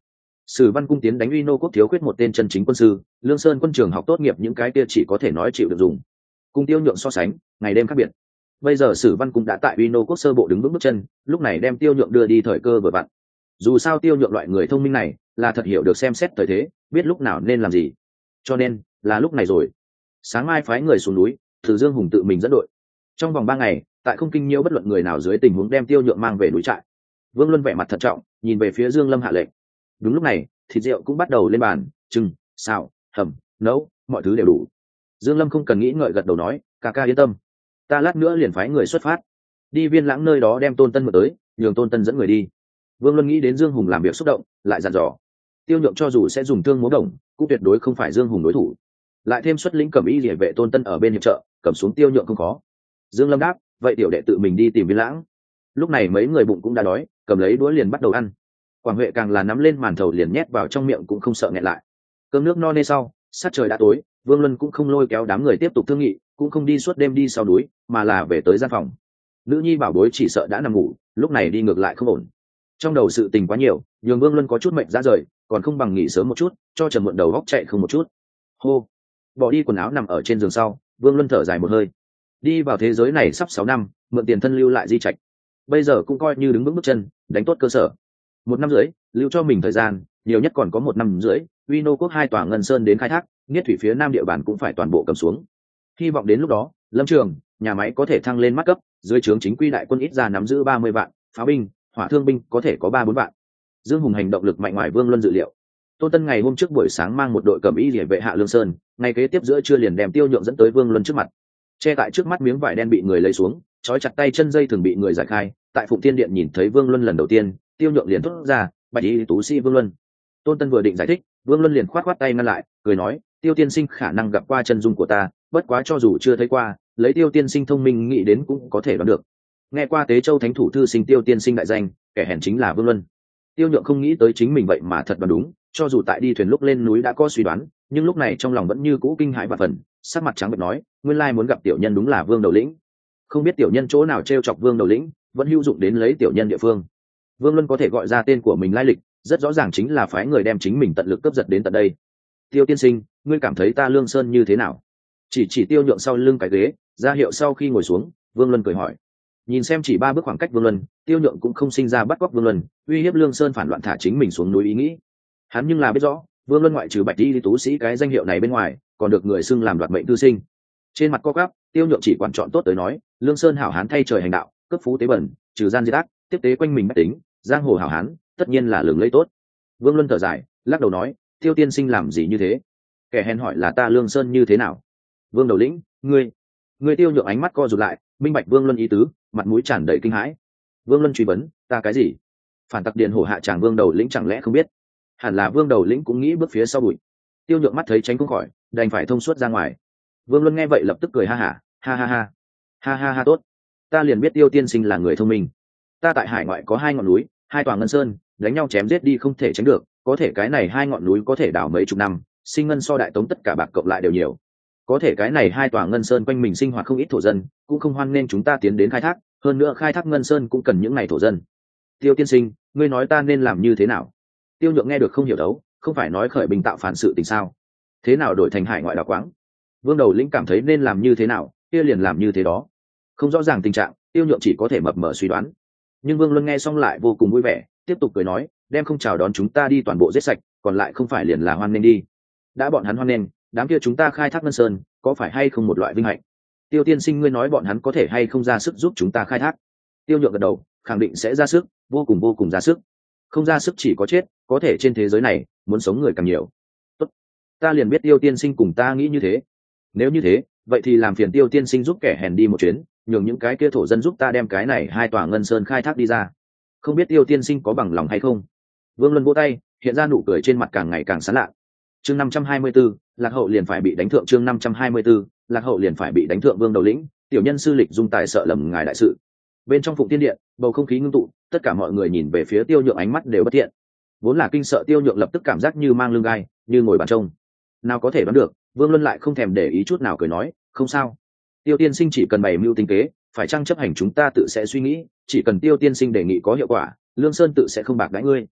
Sử Văn Cung tiến đánh Uy Nô quốc thiếu khuyết một tên chân chính quân sư, Lương Sơn quân trường học tốt nghiệp những cái kia chỉ có thể nói chịu được dùng. Cùng Tiêu Nhượng so sánh, ngày đêm khác biệt. Bây giờ Sử Văn Cung đã tại Uy Nô quốc sơ bộ đứng vững bước chân, lúc này đem Tiêu Nhượng đưa đi thời cơ vừa vặn. Dù sao Tiêu Nhượng loại người thông minh này, là thật hiểu được xem xét thời thế, biết lúc nào nên làm gì. Cho nên, là lúc này rồi. Sáng mai phái người xuống núi, Từ Dương Hùng tự mình dẫn đội. Trong vòng ba ngày, tại không kinh nhiễu bất luận người nào dưới tình huống đem Tiêu Nhượng mang về núi trại. Vương Luân vẻ mặt thận trọng, nhìn về phía Dương Lâm hạ lệnh. Đúng lúc này, thịt rượu cũng bắt đầu lên bàn, trưng, xào, hầm, nấu, mọi thứ đều đủ. Dương Lâm không cần nghĩ ngợi gật đầu nói, ca ca yên tâm, ta lát nữa liền phái người xuất phát, đi Viên Lãng nơi đó đem Tôn Tân mời tới, nhường Tôn Tân dẫn người đi. Vương Luân nghĩ đến Dương Hùng làm việc xúc động, lại dặn dò, Tiêu Nhượng cho dù sẽ dùng thương múa đồng, cũng tuyệt đối không phải Dương Hùng đối thủ. Lại thêm xuất lĩnh Cẩm Y Liễu vệ Tôn Tân ở bên hiệp trợ, cầm xuống Tiêu Nhượng không khó. Dương Lâm đáp, vậy tiểu đệ tự mình đi tìm Viên Lãng. Lúc này mấy người bụng cũng đã đói, cầm lấy đũa liền bắt đầu ăn. Quảng Huệ càng là nắm lên màn thầu liền nhét vào trong miệng cũng không sợ nghẹn lại. Cơm nước no nê sau, sát trời đã tối, Vương Luân cũng không lôi kéo đám người tiếp tục thương nghị, cũng không đi suốt đêm đi sau núi, mà là về tới gian phòng. Nữ nhi bảo bối chỉ sợ đã nằm ngủ, lúc này đi ngược lại không ổn. Trong đầu sự tình quá nhiều, nhường Vương Luân có chút mệnh ra rời, còn không bằng nghỉ sớm một chút, cho trầm muộn đầu góc chạy không một chút. Hô, bỏ đi quần áo nằm ở trên giường sau, Vương Luân thở dài một hơi. Đi vào thế giới này sắp sáu năm, mượn tiền thân lưu lại di trạch, bây giờ cũng coi như đứng vững bước chân, đánh tốt cơ sở. Một năm rưỡi, lưu cho mình thời gian, nhiều nhất còn có một năm rưỡi. Uy Nô quốc hai tòa ngân sơn đến khai thác, Niết thủy phía nam địa bàn cũng phải toàn bộ cầm xuống. Hy vọng đến lúc đó, lâm trường, nhà máy có thể thăng lên mắt cấp, dưới trướng chính quy đại quân ít ra nắm giữ ba mươi vạn, pháo binh, hỏa thương binh có thể có ba bốn vạn. Dương Hùng hành động lực mạnh ngoài Vương Luân dự liệu. Tôn Tân ngày hôm trước buổi sáng mang một đội Cẩm Y Liễu vệ hạ Lương Sơn, ngày kế tiếp giữa trưa liền đem Tiêu Nhượng dẫn tới Vương Luân trước mặt. Che tại trước mắt miếng vải đen bị người lấy xuống, trói chặt tay chân dây thường bị người giải khai. Tại Phụng Thiên Điện nhìn thấy Vương Luân lần đầu tiên, Tiêu Nhượng liền thốt ra, bạch y tú sĩ Vương Luân. Tôn Tân vừa định giải thích, Vương Luân liền khoát khoát tay ngăn lại, cười nói, Tiêu tiên sinh khả năng gặp qua chân dung của ta, bất quá cho dù chưa thấy qua, lấy Tiêu tiên sinh thông minh nghĩ đến cũng có thể đoán được. Nghe qua Tế Châu Thánh thủ thư sinh Tiêu tiên sinh đại danh, kẻ hèn chính là Vương Luân. Tiêu Nhượng không nghĩ tới chính mình vậy mà thật đoán đúng, cho dù tại đi thuyền lúc lên núi đã có suy đoán, nhưng lúc này trong lòng vẫn như cũ kinh hãi và phần, sắc mặt trắng bệch nói, nguyên lai muốn gặp tiểu nhân đúng là Vương Đầu Lĩnh. Không biết tiểu nhân chỗ nào trêu chọc Vương Đầu Lĩnh, vẫn hữu dụng đến lấy tiểu nhân địa phương. Vương Luân có thể gọi ra tên của mình lai lịch, rất rõ ràng chính là phái người đem chính mình tận lực cướp giật đến tận đây. Tiêu tiên sinh, ngươi cảm thấy ta Lương Sơn như thế nào? Chỉ chỉ Tiêu Nhượng sau lưng cái ghế, ra hiệu sau khi ngồi xuống, Vương Luân cười hỏi. Nhìn xem chỉ ba bước khoảng cách Vương Luân, Tiêu Nhượng cũng không sinh ra bắt cóc Vương Luân, uy hiếp Lương Sơn phản loạn thả chính mình xuống núi ý nghĩ. Hắn nhưng là biết rõ, Vương Luân ngoại trừ bạch y tú sĩ cái danh hiệu này bên ngoài, còn được người xưng làm đoạt mệnh thư sinh. Trên mặt co quắp, Tiêu Nhượng chỉ quản chọn tốt tới nói, Lương Sơn hảo hán thay trời hành đạo, cấp phú tế bẩn, trừ gian diệt ác, tiếp tế quanh mình bách tính, giang hồ hảo hán, tất nhiên là lừng lẫy tốt. Vương Luân thở dài, lắc đầu nói, Tiêu tiên sinh làm gì như thế? Kẻ hèn hỏi là ta Lương Sơn như thế nào? Vương Đầu Lĩnh, ngươi, ngươi Tiêu Nhượng ánh mắt co rụt lại, minh bạch Vương Luân ý tứ, mặt mũi tràn đầy kinh hãi. Vương Luân truy vấn, ta cái gì? Phản tặc điện hổ hạ tràng Vương Đầu Lĩnh chẳng lẽ không biết? Hẳn là Vương Đầu Lĩnh cũng nghĩ bước phía sau bụi. Tiêu Nhượng mắt thấy tránh không khỏi, đành phải thông suốt ra ngoài. Vương Luân nghe vậy lập tức cười ha hả, ha ha ha, ha ha ha tốt, ta liền biết Tiêu tiên sinh là người thông minh. Ta tại hải ngoại có hai ngọn núi, hai tòa ngân sơn, đánh nhau chém giết đi không thể tránh được, có thể cái này hai ngọn núi có thể đào mấy chục năm, sinh ngân so đại tống tất cả bạc cộng lại đều nhiều. Có thể cái này hai tòa ngân sơn quanh mình sinh hoạt không ít thổ dân, cũng không hoan nên chúng ta tiến đến khai thác, hơn nữa khai thác ngân sơn cũng cần những ngày thổ dân. Tiêu tiên sinh, ngươi nói ta nên làm như thế nào? Tiêu Nhượng nghe được không hiểu đấu, không phải nói khởi binh tạo phản sự tình sao? Thế nào đổi thành hải ngoại đào quáng? Vương Đầu Lĩnh cảm thấy nên làm như thế nào, kia liền làm như thế đó. Không rõ ràng tình trạng, Tiêu Nhượng chỉ có thể mập mờ suy đoán. Nhưng Vương Luân nghe xong lại vô cùng vui vẻ, tiếp tục cười nói, đem không chào đón chúng ta đi toàn bộ giết sạch, còn lại không phải liền là hoan nên đi. Đã bọn hắn hoan nên, đám kia chúng ta khai thác ngân sơn, có phải hay không một loại vinh hạnh? Tiêu tiên sinh ngươi nói bọn hắn có thể hay không ra sức giúp chúng ta khai thác? Tiêu Nhượng gật đầu, khẳng định sẽ ra sức, vô cùng vô cùng ra sức. Không ra sức chỉ có chết, có thể trên thế giới này, muốn sống người càng nhiều. Tốt, ta liền biết Tiêu tiên sinh cùng ta nghĩ như thế. Nếu như thế, vậy thì làm phiền Tiêu tiên sinh giúp kẻ hèn đi một chuyến, nhường những cái kia thổ dân giúp ta đem cái này hai tòa ngân sơn khai thác đi ra. Không biết Tiêu tiên sinh có bằng lòng hay không? Vương Luân vỗ tay, hiện ra nụ cười trên mặt càng ngày càng sán lạ. Chương năm trăm hai mươi 524, Lạc Hậu liền phải bị đánh thượng. Chương năm trăm hai mươi 524, Lạc Hậu liền phải bị đánh thượng. Vương Đầu Lĩnh, tiểu nhân sư lịch dung tài sợ lầm ngài đại sự. Bên trong Phụng Tiên Điện, bầu không khí ngưng tụ, tất cả mọi người nhìn về phía Tiêu Nhượng ánh mắt đều bất thiện. Vốn là kinh sợ Tiêu Nhượng lập tức cảm giác như mang lưng gai, như ngồi bàn trông. Nào có thể đoán được, Vương Luân lại không thèm để ý chút nào cười nói, không sao. Tiêu tiên sinh chỉ cần bày mưu tinh kế, phải chăng chấp hành chúng ta tự sẽ suy nghĩ, chỉ cần Tiêu tiên sinh đề nghị có hiệu quả, Lương Sơn tự sẽ không bạc đãi ngươi.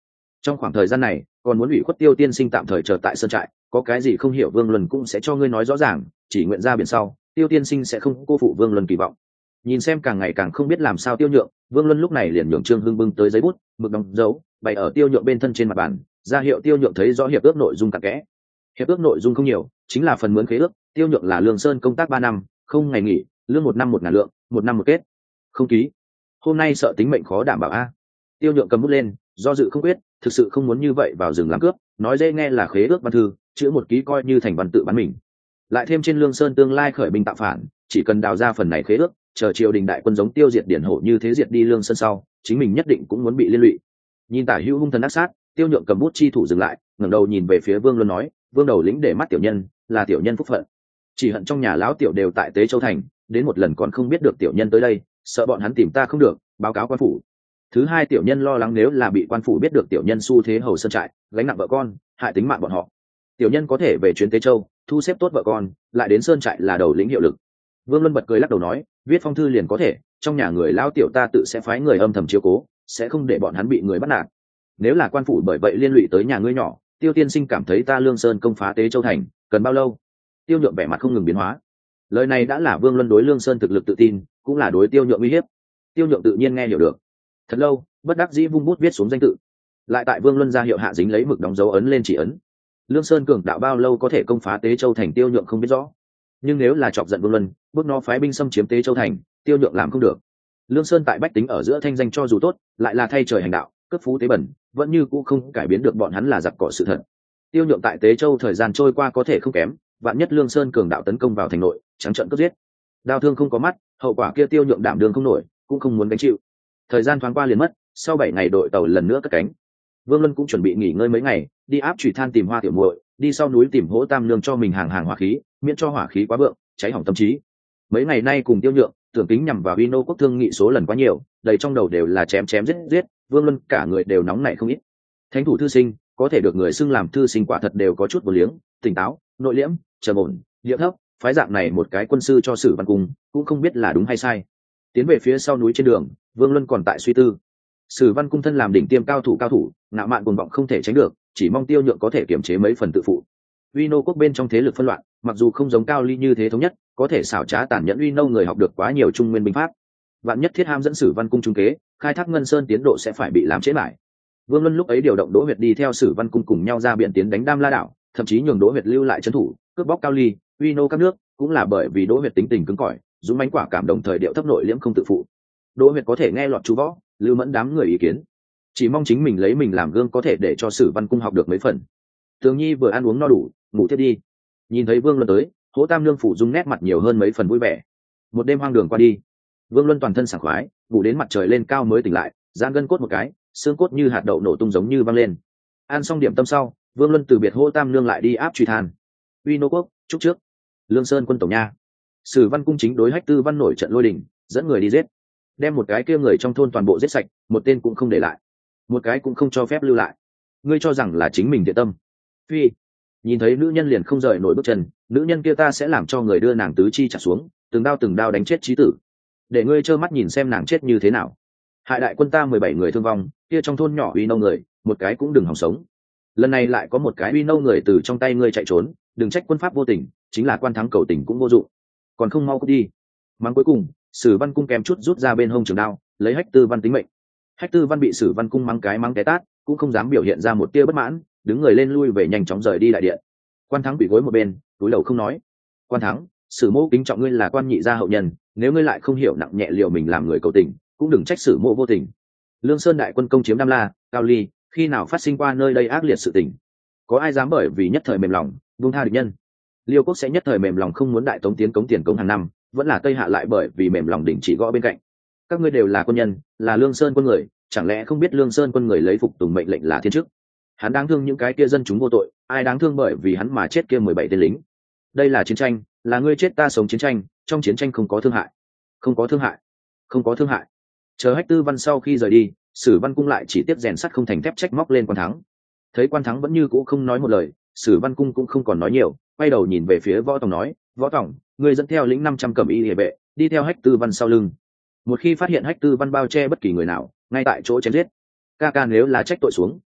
trong khoảng thời gian này còn muốn ủy khuất Tiêu tiên sinh tạm thời chờ tại sơn trại, có cái gì không hiểu Vương Luân cũng sẽ cho ngươi nói rõ ràng, chỉ nguyện ra biển sau Tiêu tiên sinh sẽ không cô phụ Vương Luân kỳ vọng. Nhìn xem càng ngày càng không biết làm sao Tiêu Nhượng, Vương Luân lúc này liền nhường Trương Hưng bưng tới giấy bút mực đóng dấu bày ở Tiêu Nhượng bên thân trên mặt bàn, ra hiệu Tiêu Nhượng thấy rõ hiệp ước nội dung cặn kẽ. Hiệp ước nội dung không nhiều, chính là phần mướn khế ước. Tiêu Nhượng là Lương Sơn công tác ba năm, không ngày nghỉ, lương một năm một ngàn lượng, một năm một kết. Không ký, hôm nay sợ tính mệnh khó đảm bảo a. Tiêu Nhượng cầm bút lên, do dự không quyết, thực sự không muốn như vậy vào rừng làm cướp, nói dễ nghe là khế ước văn thư, chữ một ký coi như thành văn tự bán mình. Lại thêm trên Lương Sơn tương lai khởi binh tạo phản, chỉ cần đào ra phần này khế ước, chờ triều đình đại quân giống tiêu diệt điển hộ như thế diệt đi Lương Sơn sau, chính mình nhất định cũng muốn bị liên lụy. Nhìn tả hữu hung thần ác sát, Tiêu Nhượng cầm bút chi thủ dừng lại, ngẩng đầu nhìn về phía Vương Luân nói, Vương đầu lĩnh để mắt tiểu nhân, là tiểu nhân phúc phận. Chỉ hận trong nhà lão tiểu đều tại Tế Châu thành, đến một lần còn không biết được tiểu nhân tới đây, sợ bọn hắn tìm ta không được, báo cáo quan phủ. Thứ hai, tiểu nhân lo lắng nếu là bị quan phủ biết được tiểu nhân xu thế hầu sơn trại, gánh nặng vợ con, hại tính mạng bọn họ. Tiểu nhân có thể về chuyến Tế Châu, thu xếp tốt vợ con, lại đến sơn trại là đầu lĩnh hiệu lực. Vương Luân bật cười lắc đầu nói, viết phong thư liền có thể, trong nhà người lão tiểu ta tự sẽ phái người âm thầm chiếu cố, sẽ không để bọn hắn bị người bắt nạt. Nếu là quan phủ bởi vậy liên lụy tới nhà ngươi nhỏ, Tiêu tiên sinh cảm thấy ta Lương Sơn công phá Tế Châu thành cần bao lâu? Tiêu Nhượng vẻ mặt không ngừng biến hóa. Lời này đã là Vương Luân đối Lương Sơn thực lực tự tin, cũng là đối Tiêu Nhượng uy hiếp. Tiêu Nhượng tự nhiên nghe hiểu được. Thật lâu, bất đắc dĩ vung bút viết xuống danh tự, lại tại Vương Luân ra hiệu hạ dính lấy mực đóng dấu ấn lên chỉ ấn. Lương Sơn cường đạo bao lâu có thể công phá Tế Châu thành Tiêu Nhượng không biết rõ, nhưng nếu là chọc giận Vương Luân, bước nó phái binh xâm chiếm Tế Châu thành, Tiêu Nhượng làm không được. Lương Sơn tại bách tính ở giữa thanh danh cho dù tốt, lại là thay trời hành đạo, cướp phú tế bẩn, vẫn như cũ không cải biến được bọn hắn là giặc cỏ sự thật. Tiêu Nhượng tại Tế Châu thời gian trôi qua có thể không kém, vạn nhất Lương Sơn cường đạo tấn công vào thành nội, trắng trợn cướp giết, đao thương không có mắt, hậu quả kia Tiêu Nhượng đảm đương không nổi, cũng không muốn gánh chịu. Thời gian thoáng qua liền mất, sau bảy ngày đội tàu lần nữa cất cánh. Vương Luân cũng chuẩn bị nghỉ ngơi mấy ngày, đi áp chủy than tìm Hoa tiểu muội, đi sau núi tìm Hỗ Tam Nương cho mình hàng hàng hỏa khí, miễn cho hỏa khí quá vượng, cháy hỏng tâm trí. Mấy ngày nay cùng Tiêu Nhượng, Tưởng Kính nhằm vào Vino quốc thương nghị số lần quá nhiều, đầy trong đầu đều là chém chém giết giết, Vương Luân cả người đều nóng nảy không ít. Thánh thủ thư sinh, có thể được người xưng làm thư sinh quả thật đều có chút vô liếng, tỉnh táo, nội liễm, trầm ổn, điệu thấp, phái dạng này một cái quân sư cho Sử Văn Cung, cũng không biết là đúng hay sai. Tiến về phía sau núi trên đường, Vương Luân còn tại suy tư. Sử Văn Cung thân làm đỉnh tiêm cao thủ cao thủ, ngạo mạn cuồng vọng không thể tránh được, chỉ mong Tiêu Nhượng có thể kiềm chế mấy phần tự phụ. Vino quốc bên trong thế lực phân loạn, mặc dù không giống Cao Ly như thế thống nhất, có thể xảo trá tàn nhẫn Vino người học được quá nhiều trung nguyên binh pháp. Vạn nhất thiết ham dẫn Sử Văn Cung trung kế, khai thác Ngân Sơn tiến độ sẽ phải bị làm trễ lại. Vương Luân lúc ấy điều động Đỗ Huyệt đi theo Sử Văn Cung cùng nhau ra biển tiến đánh Đam La đảo, thậm chí nhường Đỗ Huyệt lưu lại trấn thủ, cướp bóc Cao Ly, Vino các nước, cũng là bởi vì Đỗ Huyệt tính tình cứng cỏi, dũng mãnh quả cảm đồng thời điệu thấp nội liễm không tự phụ. Đỗ Huyệt có thể nghe lọt chú võ, lưu mẫn đám người ý kiến, chỉ mong chính mình lấy mình làm gương có thể để cho Sử Văn Cung học được mấy phần. Tường Nhi vừa ăn uống no đủ, ngủ thiết đi. Nhìn thấy Vương Luân tới, Hỗ Tam Nương phủ dung nét mặt nhiều hơn mấy phần vui vẻ. Một đêm hoang đường qua đi, Vương Luân toàn thân sảng khoái, ngủ đến mặt trời lên cao mới tỉnh lại, giãn gân cốt một cái, xương cốt như hạt đậu nổ tung giống như văng lên. Ăn xong điểm tâm sau, Vương Luân từ biệt Hỗ Tam Nương lại đi áp truy than. Uy nô quốc, chúc trước. Lương Sơn quân tổng nha. Sử Văn Cung chính đối Hách Tư Văn nổi trận lôi đình, dẫn người đi giết, đem một cái kia người trong thôn toàn bộ giết sạch, một tên cũng không để lại, một cái cũng không cho phép lưu lại. Ngươi cho rằng là chính mình thiện tâm? Phi. Nhìn thấy nữ nhân liền không rời nổi bước chân, nữ nhân kia ta sẽ làm cho người đưa nàng tứ chi trả xuống, từng đao từng đao đánh chết chí tử, để ngươi trơ mắt nhìn xem nàng chết như thế nào. Hại đại quân ta mười bảy người thương vong, kia trong thôn nhỏ uy nâu người, một cái cũng đừng hòng sống. Lần này lại có một cái uy nâu người từ trong tay ngươi chạy trốn, đừng trách quân pháp vô tình, chính là quan thắng cầu tình cũng vô dụng, còn không mau cút đi. Mắng cuối cùng, Sử Văn Cung kèm chút rút ra bên hông trường đao, lấy Hách Tư Văn tính mệnh. Hách Tư Văn bị Sử Văn Cung mắng cái mắng té tát, cũng không dám biểu hiện ra một tia bất mãn, đứng người lên lui về nhanh chóng rời đi đại điện. Quan Thắng bị gối một bên, túi đầu không nói. Quan Thắng, Sử mô kính trọng ngươi là quan nhị gia hậu nhân, nếu ngươi lại không hiểu nặng nhẹ liệu mình làm người cầu tình, cũng đừng trách Sử mô vô tình. Lương Sơn đại quân công chiếm Đam La, Cao Ly, khi nào phát sinh qua nơi đây ác liệt sự tình? Có ai dám bởi vì nhất thời mềm lòng, buông tha địch nhân? Liêu quốc sẽ nhất thời mềm lòng không muốn đại tống tiến cống tiền cống hàng năm, vẫn là Tây Hạ lại bởi vì mềm lòng đỉnh chỉ gõ bên cạnh. Các ngươi đều là quân nhân, là Lương Sơn quân người, chẳng lẽ không biết Lương Sơn quân người lấy phục tùng mệnh lệnh là thiên chức? Hắn đáng thương những cái kia dân chúng vô tội, ai đáng thương bởi vì hắn mà chết kia mười bảy tên lính? Đây là chiến tranh, là ngươi chết ta sống chiến tranh, trong chiến tranh không có thương hại, không có thương hại, không có thương hại. Chờ Hách Tư Văn sau khi rời đi, Sử Văn Cung lại chỉ tiếp rèn sắt không thành thép trách móc lên Quan Thắng. Thấy Quan Thắng vẫn như cũ không nói một lời, Sử Văn Cung cũng không còn nói nhiều, quay đầu nhìn về phía Võ Tòng nói, Võ Tòng, người dẫn theo lĩnh năm trăm cẩm y hệ vệ, đi theo Hách Tư Văn sau lưng. Một khi phát hiện Hách Tư Văn bao che bất kỳ người nào, ngay tại chỗ chém giết. Ca ca nếu là trách tội xuống,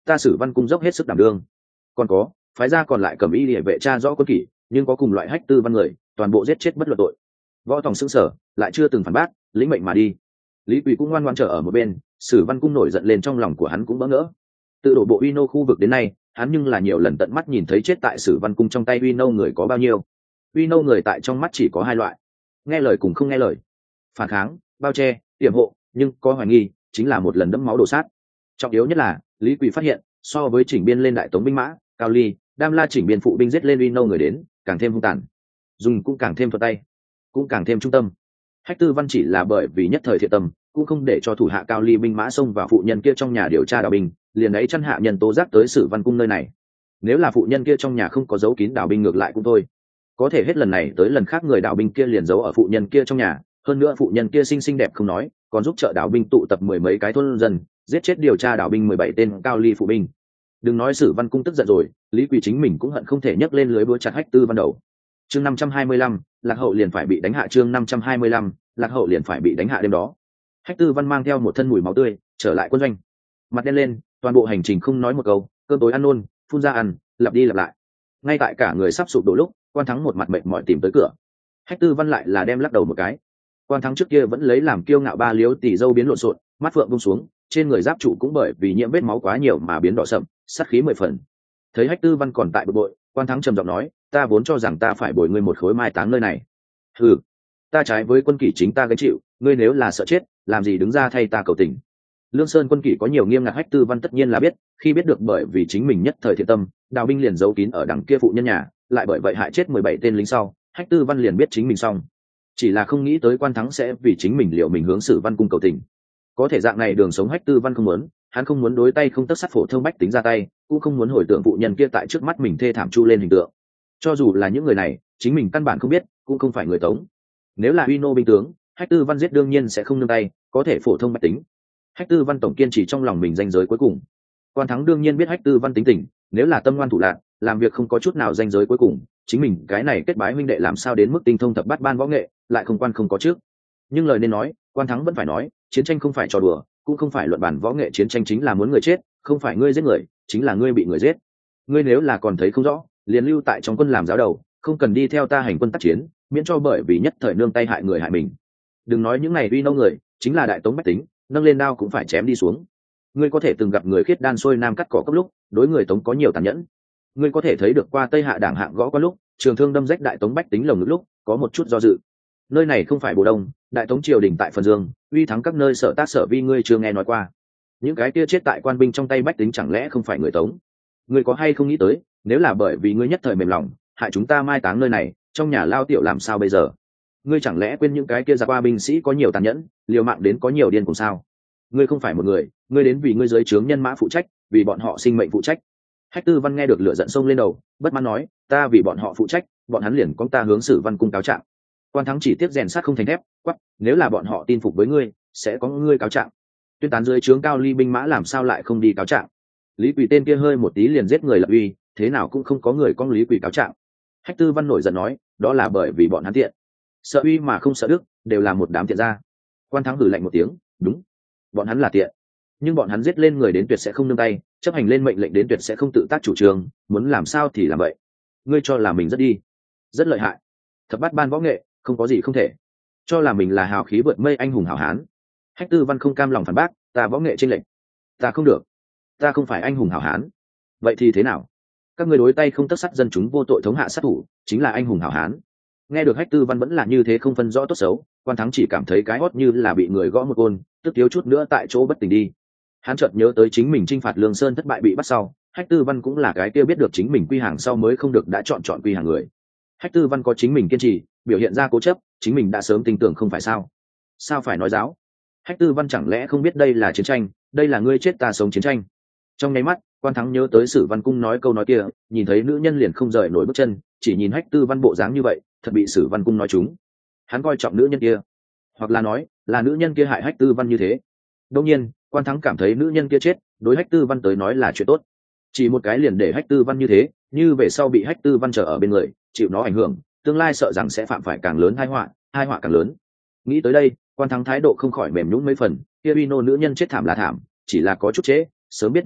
ta Sử Văn cung dốc hết sức đảm đương. Còn có, phái ra còn lại cầm y địa vệ tra rõ quân kỷ, nhưng có cùng loại hách tư văn người, toàn bộ giết chết bất luận tội. Võ Tòng sững sờ, lại chưa từng phản bác, lĩnh mệnh mà đi. Lý Quỳ cũng ngoan ngoãn chờ ở một bên, Sử Văn cung nổi giận lên trong lòng của hắn cũng bỡ ngỡ. Từ đổ bộ Uy Nô khu vực đến nay, hắn nhưng là nhiều lần tận mắt nhìn thấy chết tại Sử Văn cung trong tay Uy Nô người có bao nhiêu. Uy Nô người tại trong mắt chỉ có hai loại: nghe lời cùng không nghe lời, phản kháng, bao che, tiềm hộ, nhưng có hoài nghi, chính là một lần đẫm máu đổ sát. Trọng yếu nhất là, Lý Quỳ phát hiện, so với chỉnh biên lên đại tống binh mã, Cao Ly, Đam La chỉnh biên phụ binh giết lên Uy Nô người đến, càng thêm hung tàn, dùng cũng càng thêm thuận tay, cũng càng thêm trung tâm. Hách Tư Văn chỉ là bởi vì nhất thời thiện tâm, cũng không để cho thủ hạ Cao Ly binh mã xông vào phụ nhân kia trong nhà điều tra đào binh, liền ấy chăn hạ nhân tố giác tới Sử Văn cung nơi này. Nếu là phụ nhân kia trong nhà không có giấu kín đào binh ngược lại cũng thôi, có thể hết lần này tới lần khác người đào binh kia liền giấu ở phụ nhân kia trong nhà, hơn nữa phụ nhân kia xinh xinh đẹp không nói, còn giúp trợ đào binh tụ tập mười mấy cái thôn dân, giết chết điều tra đào binh mười bảy tên Cao Ly phụ binh. Đừng nói Sử Văn cung tức giận rồi, Lý Quỳ chính mình cũng hận không thể nhấc lên lưới búa chặt Hách Tư Văn đầu. Chương năm trăm hai mươi lăm, Lạc Hậu liền phải bị đánh hạ. Chương năm trăm hai mươi lăm, Lạc Hậu liền phải bị đánh hạ. Đêm đó, Hách Tư Văn mang theo một thân mùi máu tươi trở lại quân doanh, mặt đen lên, toàn bộ hành trình không nói một câu, cơm tối ăn nôn, phun ra ăn, lặp đi lặp lại. Ngay tại cả người sắp sụp đổ lúc, Quan Thắng một mặt mệt mỏi tìm tới cửa. Hách Tư Văn lại là đem lắc đầu một cái. Quan Thắng trước kia vẫn lấy làm kiêu ngạo ba liếu tỷ dâu biến lộn xộn, mắt phượng buông xuống, trên người giáp trụ cũng bởi vì nhiễm vết máu quá nhiều mà biến đỏ sậm, sát khí mười phần. Thấy Hách Tư Văn còn tại bực bội, Quan Thắng trầm giọng nói: ta vốn cho rằng ta phải bồi ngươi một khối mai táng nơi này. Hừ, ta trái với quân kỷ chính ta gánh chịu, ngươi nếu là sợ chết, làm gì đứng ra thay ta cầu tình. Lương Sơn quân kỷ có nhiều nghiêm ngặt, Hách Tư Văn tất nhiên là biết, khi biết được bởi vì chính mình nhất thời thiện tâm, đào binh liền giấu kín ở đằng kia phụ nhân nhà, lại bởi vậy hại chết mười bảy tên lính sau, Hách Tư Văn liền biết chính mình xong. Chỉ là không nghĩ tới Quan Thắng sẽ vì chính mình liệu mình hướng Sử Văn cung cầu tình. Có thể dạng này đường sống Hách Tư Văn không muốn, hắn không muốn đối tay không tất sát phổ thông bách tính ra tay, cũng không muốn hồi tưởng phụ nhân kia tại trước mắt mình thê thảm chu lên hình tượng. Cho dù là những người này, chính mình căn bản không biết, cũng không phải người Tống. Nếu là Uy Nô binh tướng, Hách Tư Văn giết đương nhiên sẽ không nương tay, có thể phổ thông bách tính. Hách Tư Văn tổng kiên trì trong lòng mình danh giới cuối cùng. Quan Thắng đương nhiên biết Hách Tư Văn tính tình, nếu là tâm ngoan thủ lạn, làm việc không có chút nào danh giới cuối cùng, chính mình cái này kết bái huynh đệ làm sao đến mức tinh thông thập bát ban võ nghệ, lại không quan không có trước. Nhưng lời nên nói, Quan Thắng vẫn phải nói, chiến tranh không phải trò đùa, cũng không phải luận bản võ nghệ, chiến tranh chính là muốn người chết, không phải ngươi giết người, chính là ngươi bị người giết. Ngươi nếu là còn thấy không rõ, liền lưu tại trong quân làm giáo đầu, không cần đi theo ta hành quân tác chiến, miễn cho bởi vì nhất thời nương tay hại người hại mình. Đừng nói những này Uy Nô người, chính là đại tống bách tính, nâng lên đao cũng phải chém đi xuống. Ngươi có thể từng gặp người khiết đan xuôi nam cắt cỏ cấp lúc, đối người Tống có nhiều tàn nhẫn. Ngươi có thể thấy được qua Tây Hạ đảng hạng gõ có lúc, trường thương đâm rách đại tống bách tính lồng ngực lúc, có một chút do dự. Nơi này không phải Bồ Đông, đại tống triều đình tại Phần Dương, uy thắng các nơi sở tác sở vi ngươi chưa nghe nói qua. Những cái kia chết tại quan binh trong tay bách tính chẳng lẽ không phải người Tống? Ngươi có hay không nghĩ tới, nếu là bởi vì ngươi nhất thời mềm lòng, hại chúng ta mai táng nơi này, trong nhà lao tiểu làm sao bây giờ? Ngươi chẳng lẽ quên những cái kia giặc qua binh sĩ có nhiều tàn nhẫn, liều mạng đến có nhiều điên cùng sao? Ngươi không phải một người, ngươi đến vì ngươi dưới trướng nhân mã phụ trách, vì bọn họ sinh mệnh phụ trách. Hách Tư Văn nghe được lửa giận sông lên đầu, bất mãn nói: ta vì bọn họ phụ trách, bọn hắn liền con ta hướng Sử Văn cung cáo trạng. Quan Thắng chỉ tiếp rèn sát không thành thép, quắc, nếu là bọn họ tin phục với ngươi, sẽ có ngươi cáo trạng. Tuyên tán dưới trướng Cao Ly binh mã làm sao lại không đi cáo trạng? Lý Quỳ tên kia hơi một tí liền giết người lập uy, thế nào cũng không có người con Lý Quỳ cáo trạng. Hách Tư Văn nổi giận nói: đó là bởi vì bọn hắn tiện, sợ uy mà không sợ đức, đều là một đám tiện gia. Quan Thắng hừ lạnh một tiếng: đúng, bọn hắn là tiện, nhưng bọn hắn giết lên người đến tuyệt sẽ không nương tay, chấp hành lên mệnh lệnh đến tuyệt sẽ không tự tác chủ trương, muốn làm sao thì làm vậy. Ngươi cho là mình rất đi, rất lợi hại, thập bát ban võ nghệ, không có gì không thể, cho là mình là hào khí vượt mây anh hùng hảo hán. Hách Tư Văn không cam lòng phản bác: ta võ nghệ chênh lệch, ta không được, ta không phải anh hùng hảo hán. Vậy thì thế nào? Các ngươi đối tay không tất sắt dân chúng vô tội thống hạ sát thủ, chính là anh hùng hảo hán. Nghe được Hách Tư Văn vẫn là như thế không phân rõ tốt xấu, Quan Thắng chỉ cảm thấy cái hót như là bị người gõ một côn, tức thiếu chút nữa tại chỗ bất tỉnh đi. Hắn chợt nhớ tới chính mình chinh phạt Lương Sơn thất bại bị bắt sau, Hách Tư Văn cũng là cái kia biết được chính mình quy hàng sau mới không được đã chọn chọn quy hàng người. Hách Tư Văn có chính mình kiên trì, biểu hiện ra cố chấp, chính mình đã sớm tin tưởng không phải sao? Sao phải nói giáo? Hách Tư Văn chẳng lẽ không biết đây là chiến tranh, đây là ngươi chết ta sống chiến tranh? Trong nháy mắt, Quan Thắng nhớ tới Sử Văn cung nói câu nói kia, nhìn thấy nữ nhân liền không rời nổi bước chân, chỉ nhìn Hách Tư Văn bộ dáng như vậy, thật bị Sử Văn cung nói trúng. Hắn coi trọng nữ nhân kia, hoặc là nói là nữ nhân kia hại Hách Tư Văn như thế. Đương nhiên, Quan Thắng cảm thấy nữ nhân kia chết, đối Hách Tư Văn tới nói là chuyện tốt. Chỉ một cái liền để Hách Tư Văn như thế, như về sau bị Hách Tư Văn trở ở bên người, chịu nó ảnh hưởng, tương lai sợ rằng sẽ phạm phải càng lớn tai họa, tai họa càng lớn. Nghĩ tới đây, Quan Thắng thái độ không khỏi mềm nhũn mấy phần, kia Uy Nô nữ nhân chết thảm là thảm, chỉ là có chút trễ, sớm biết như thế,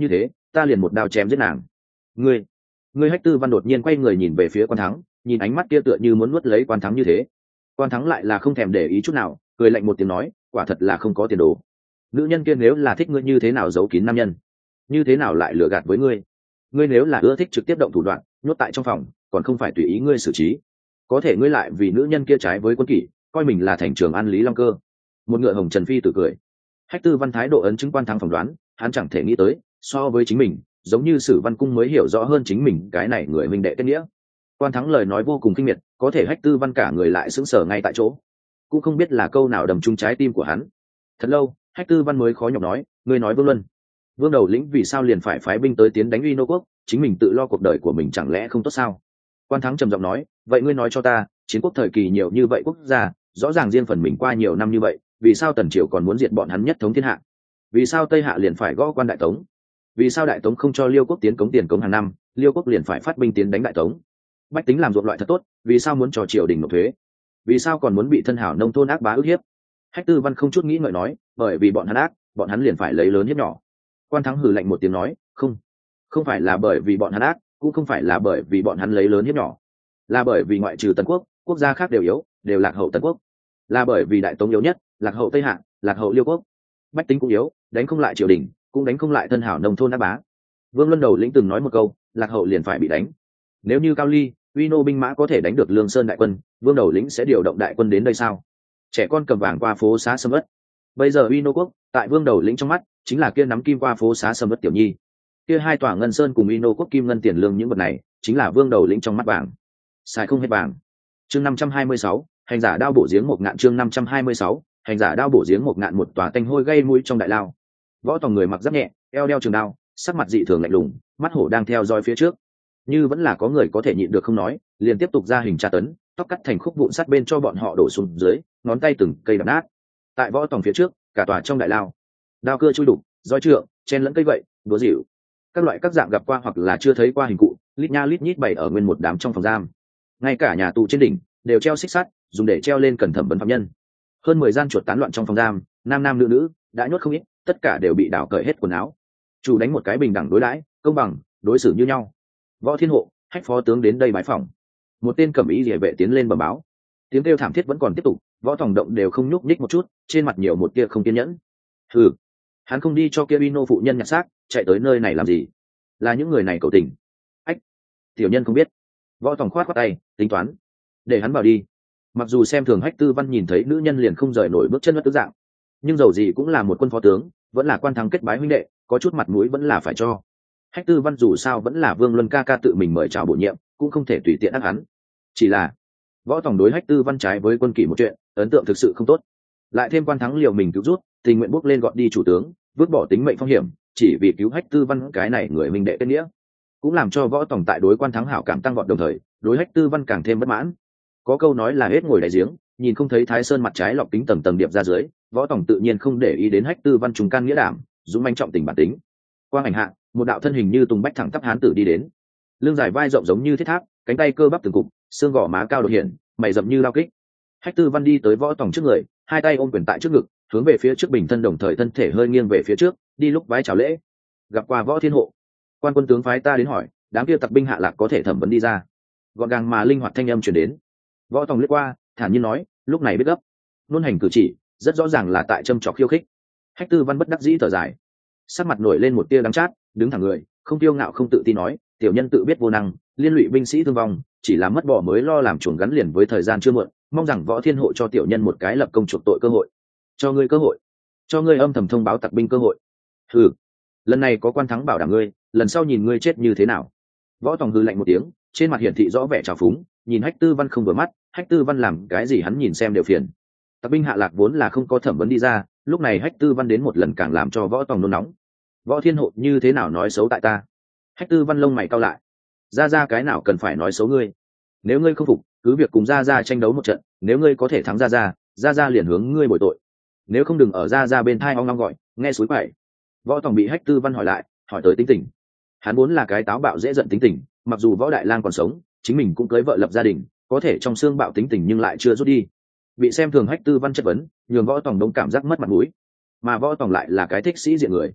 ta liền một đao chém giết nàng. Ngươi, ngươi Hách Tư Văn đột nhiên quay người nhìn về phía Quan Thắng, nhìn ánh mắt kia tựa như muốn nuốt lấy Quan Thắng như thế. Quan Thắng lại là không thèm để ý chút nào, cười lạnh một tiếng nói, quả thật là không có tiền đồ. Nữ nhân kia nếu là thích ngươi như thế nào giấu kín nam nhân, như thế nào lại lừa gạt với ngươi? Ngươi nếu là ưa thích trực tiếp động thủ đoạn, nhốt tại trong phòng, còn không phải tùy ý ngươi xử trí. Có thể ngươi lại vì nữ nhân kia trái với quân kỷ, coi mình là thành trường an Lý Long Cơ. Một ngựa hồng Trần Phi tự cười. Hách Tư Văn thái độ ấn chứng Quan Thắng phỏng đoán, hắn chẳng thể nghĩ tới, so với chính mình, giống như Sử Văn Cung mới hiểu rõ hơn chính mình cái này người huynh đệ kết nghĩa. Quan Thắng lời nói vô cùng kinh miệt, có thể Hách Tư Văn cả người lại sững sờ ngay tại chỗ, cũng không biết là câu nào đầm trúng trái tim của hắn. Thật lâu, Hách Tư Văn mới khó nhọc nói, ngươi nói Vương Luân, Vương Đầu lĩnh vì sao liền phải phái binh tới tiến đánh Uy Nô quốc, chính mình tự lo cuộc đời của mình chẳng lẽ không tốt sao? Quan Thắng trầm giọng nói, vậy ngươi nói cho ta, chiến quốc thời kỳ nhiều như vậy quốc gia, rõ ràng riêng phần mình qua nhiều năm như vậy, vì sao Tần Triều còn muốn diệt bọn hắn nhất thống thiên hạ? Vì sao Tây Hạ liền phải gõ quan Đại Tống? Vì sao Đại Tống không cho Liêu quốc tiến cống tiền cống hàng năm, Liêu quốc liền phải phát binh tiến đánh Đại Tống? Bách tính làm ruộng loại thật tốt, vì sao muốn cho triều đình nộp thuế? Vì sao còn muốn bị thân hảo nông thôn ác bá ức hiếp? Hách Tư Văn không chút nghĩ ngợi nói, bởi vì bọn hắn ác, bọn hắn liền phải lấy lớn hiếp nhỏ. Quan Thắng hừ lạnh một tiếng nói, không, không phải là bởi vì bọn hắn ác, cũng không phải là bởi vì bọn hắn lấy lớn hiếp nhỏ, là bởi vì ngoại trừ Tần quốc, quốc gia khác đều yếu, đều lạc hậu Tần quốc, là bởi vì Đại Tống yếu nhất, lạc hậu Tây Hạ, lạc hậu Liêu quốc. Bách tính cũng yếu, đánh không lại triều đình, cũng đánh không lại thân hảo nông thôn ác bá. Vương Luân Đầu lĩnh từng nói một câu, lạc hậu liền phải bị đánh. Nếu như Cao Ly, Uy Nô binh mã có thể đánh được Lương Sơn đại quân, Vương Đầu lĩnh sẽ điều động đại quân đến đây sao? Trẻ con cầm vàng qua phố xá sầm uất. Bây giờ Uy Nô quốc, tại Vương Đầu lĩnh trong mắt, chính là kia nắm kim qua phố xá sầm uất tiểu nhi. Kia hai tòa ngân sơn cùng Uy Nô quốc kim ngân tiền lương những vật này, chính là Vương Đầu lĩnh trong mắt vàng. Xài không hết vàng. Chương năm trăm hai mươi sáu, hành giả đao bổ giếng một ngạn chương năm trăm hai mươi sáu, hành giả đao bổ giếng một ngạn một tòa tanh hôi gây mũi trong đại lao. Võ Tòng người mặc giáp nhẹ, eo đeo trường đao, sắc mặt dị thường lạnh lùng, mắt hổ đang theo dõi phía trước. Như vẫn là có người có thể nhịn được không nói, liền tiếp tục ra hình tra tấn, tóc cắt thành khúc vụn sắt bên cho bọn họ đổ xuống dưới, ngón tay từng cây đập nát. Tại Võ Tòng phía trước, cả tòa trong đại lao, đao cưa chui đục, roi trượng, chen lẫn cây vậy, đũa dịu, các loại các dạng gặp qua hoặc là chưa thấy qua hình cụ, lít nha lít nhít bày ở nguyên một đám trong phòng giam. Ngay cả nhà tù trên đỉnh đều treo xích sắt, dùng để treo lên cần thẩm vấn phạm nhân. Hơn mười gian chuột tán loạn trong phòng giam, nam nam nữ nữ đã nhốt không ít, tất cả đều bị đào cởi hết quần áo. Chủ đánh một cái bình đẳng đối đãi, công bằng, đối xử như nhau. Võ Thiên Hộ, Hách phó tướng đến đây bái phòng. Một tên cẩm y liề vệ tiến lên bẩm báo. Tiếng kêu thảm thiết vẫn còn tiếp tục, Võ Tòng động đều không nhúc nhích một chút, trên mặt nhiều một tia không kiên nhẫn. Hừ, hắn không đi cho kia Uy Nô phụ nhân nhặt xác, chạy tới nơi này làm gì? Là những người này cầu tình. Ách, tiểu nhân không biết. Võ Tòng khoát khoát tay, tính toán, để hắn vào đi. Mặc dù xem thường Hách Tư Văn nhìn thấy nữ nhân liền không rời nổi bước chân bất tức dạng, nhưng dầu gì cũng là một quân phó tướng, vẫn là Quan Thắng kết bái huynh đệ, có chút mặt mũi vẫn là phải cho. Hách Tư Văn dù sao vẫn là Vương Luân ca ca tự mình mời chào bổ nhiệm, cũng không thể tùy tiện ác hắn. Chỉ là Võ Tòng đối Hách Tư Văn trái với quân kỷ một chuyện, ấn tượng thực sự không tốt. Lại thêm Quan Thắng liều mình cứu rút, tình nguyện bước lên gọn đi chủ tướng, vứt bỏ tính mệnh phong hiểm, chỉ vì cứu Hách Tư Văn cái này người huynh đệ kết nghĩa, cũng làm cho Võ Tòng tại đối Quan Thắng hảo cảm tăng vọt, đồng thời đối Hách Tư Văn càng thêm bất mãn. Có câu nói là hết ngồi đại giếng, nhìn không thấy Thái Sơn mặt trái lọc kính tầng tầng điệp ra dưới. Võ Tòng tự nhiên không để ý đến Hách Tư Văn trùng can nghĩa đảm, dũng manh trọng tình bản tính. Quang ảnh hạ, một đạo thân hình như tùng bách thẳng tắp hán tử đi đến, lưng dài vai rộng giống như thiết tháp, cánh tay cơ bắp từng cục, xương gò má cao đột hiện, mày rậm như lao kích. Hách Tư Văn đi tới Võ Tòng trước người, hai tay ôm quyền tại trước ngực, hướng về phía trước bình thân, đồng thời thân thể hơi nghiêng về phía trước, đi lúc vái chào lễ. Gặp qua Võ Thiên Hộ, quan quân tướng phái ta đến hỏi, đám kia tặc binh hạ lạc có thể thẩm vấn đi ra. Gọn gàng mà linh hoạt thanh âm truyền đến. Võ Tòng liếc qua, thản nhiên nói, lúc này biết gấp. Luôn hành cử chỉ, rất rõ ràng là tại châm trọc khiêu khích. Hách Tư Văn bất đắc dĩ thở dài, sắc mặt nổi lên một tia đắng chát, đứng thẳng người, không tiêu ngạo không tự tin nói, tiểu nhân tự biết vô năng, liên lụy binh sĩ thương vong, chỉ là mất bỏ mới lo làm chuồng gắn liền với thời gian chưa muộn, mong rằng Võ Thiên Hộ cho tiểu nhân một cái lập công chuộc tội cơ hội. Cho ngươi cơ hội, cho ngươi âm thầm thông báo tặc binh cơ hội. Hừ, lần này có Quan Thắng bảo đảm ngươi, lần sau nhìn ngươi chết như thế nào. Võ Tòng hừ lạnh một tiếng, trên mặt hiển thị rõ vẻ trào phúng, nhìn Hách Tư Văn không vừa mắt. Hách Tư Văn làm cái gì hắn nhìn xem đều phiền. Tặc binh hạ lạc vốn là không có thẩm vấn đi ra, lúc này Hách Tư Văn đến một lần càng làm cho Võ Tòng nôn nóng. Võ Thiên Hộ như thế nào nói xấu tại ta? Hách Tư Văn lông mày cau lại, ra ra cái nào cần phải nói xấu ngươi? Nếu ngươi không phục, cứ việc cùng ra ra tranh đấu một trận, nếu ngươi có thể thắng ra ra, ra ra liền hướng ngươi bồi tội. Nếu không đừng ở ra ra bên thai ong ong gọi, nghe suối quậy. Võ Tòng bị Hách Tư Văn hỏi lại, hỏi tới tính tình. Hắn vốn là cái táo bạo dễ giận tính tình, mặc dù Võ Đại Lang còn sống, chính mình cũng cưới vợ lập gia đình, có thể trong xương bạo tính tình nhưng lại chưa rút đi. Bị xem thường Hách Tư Văn chất vấn, nhường Võ Tòng đông cảm giác mất mặt mũi. Mà Võ Tòng lại là cái thích sĩ diện người,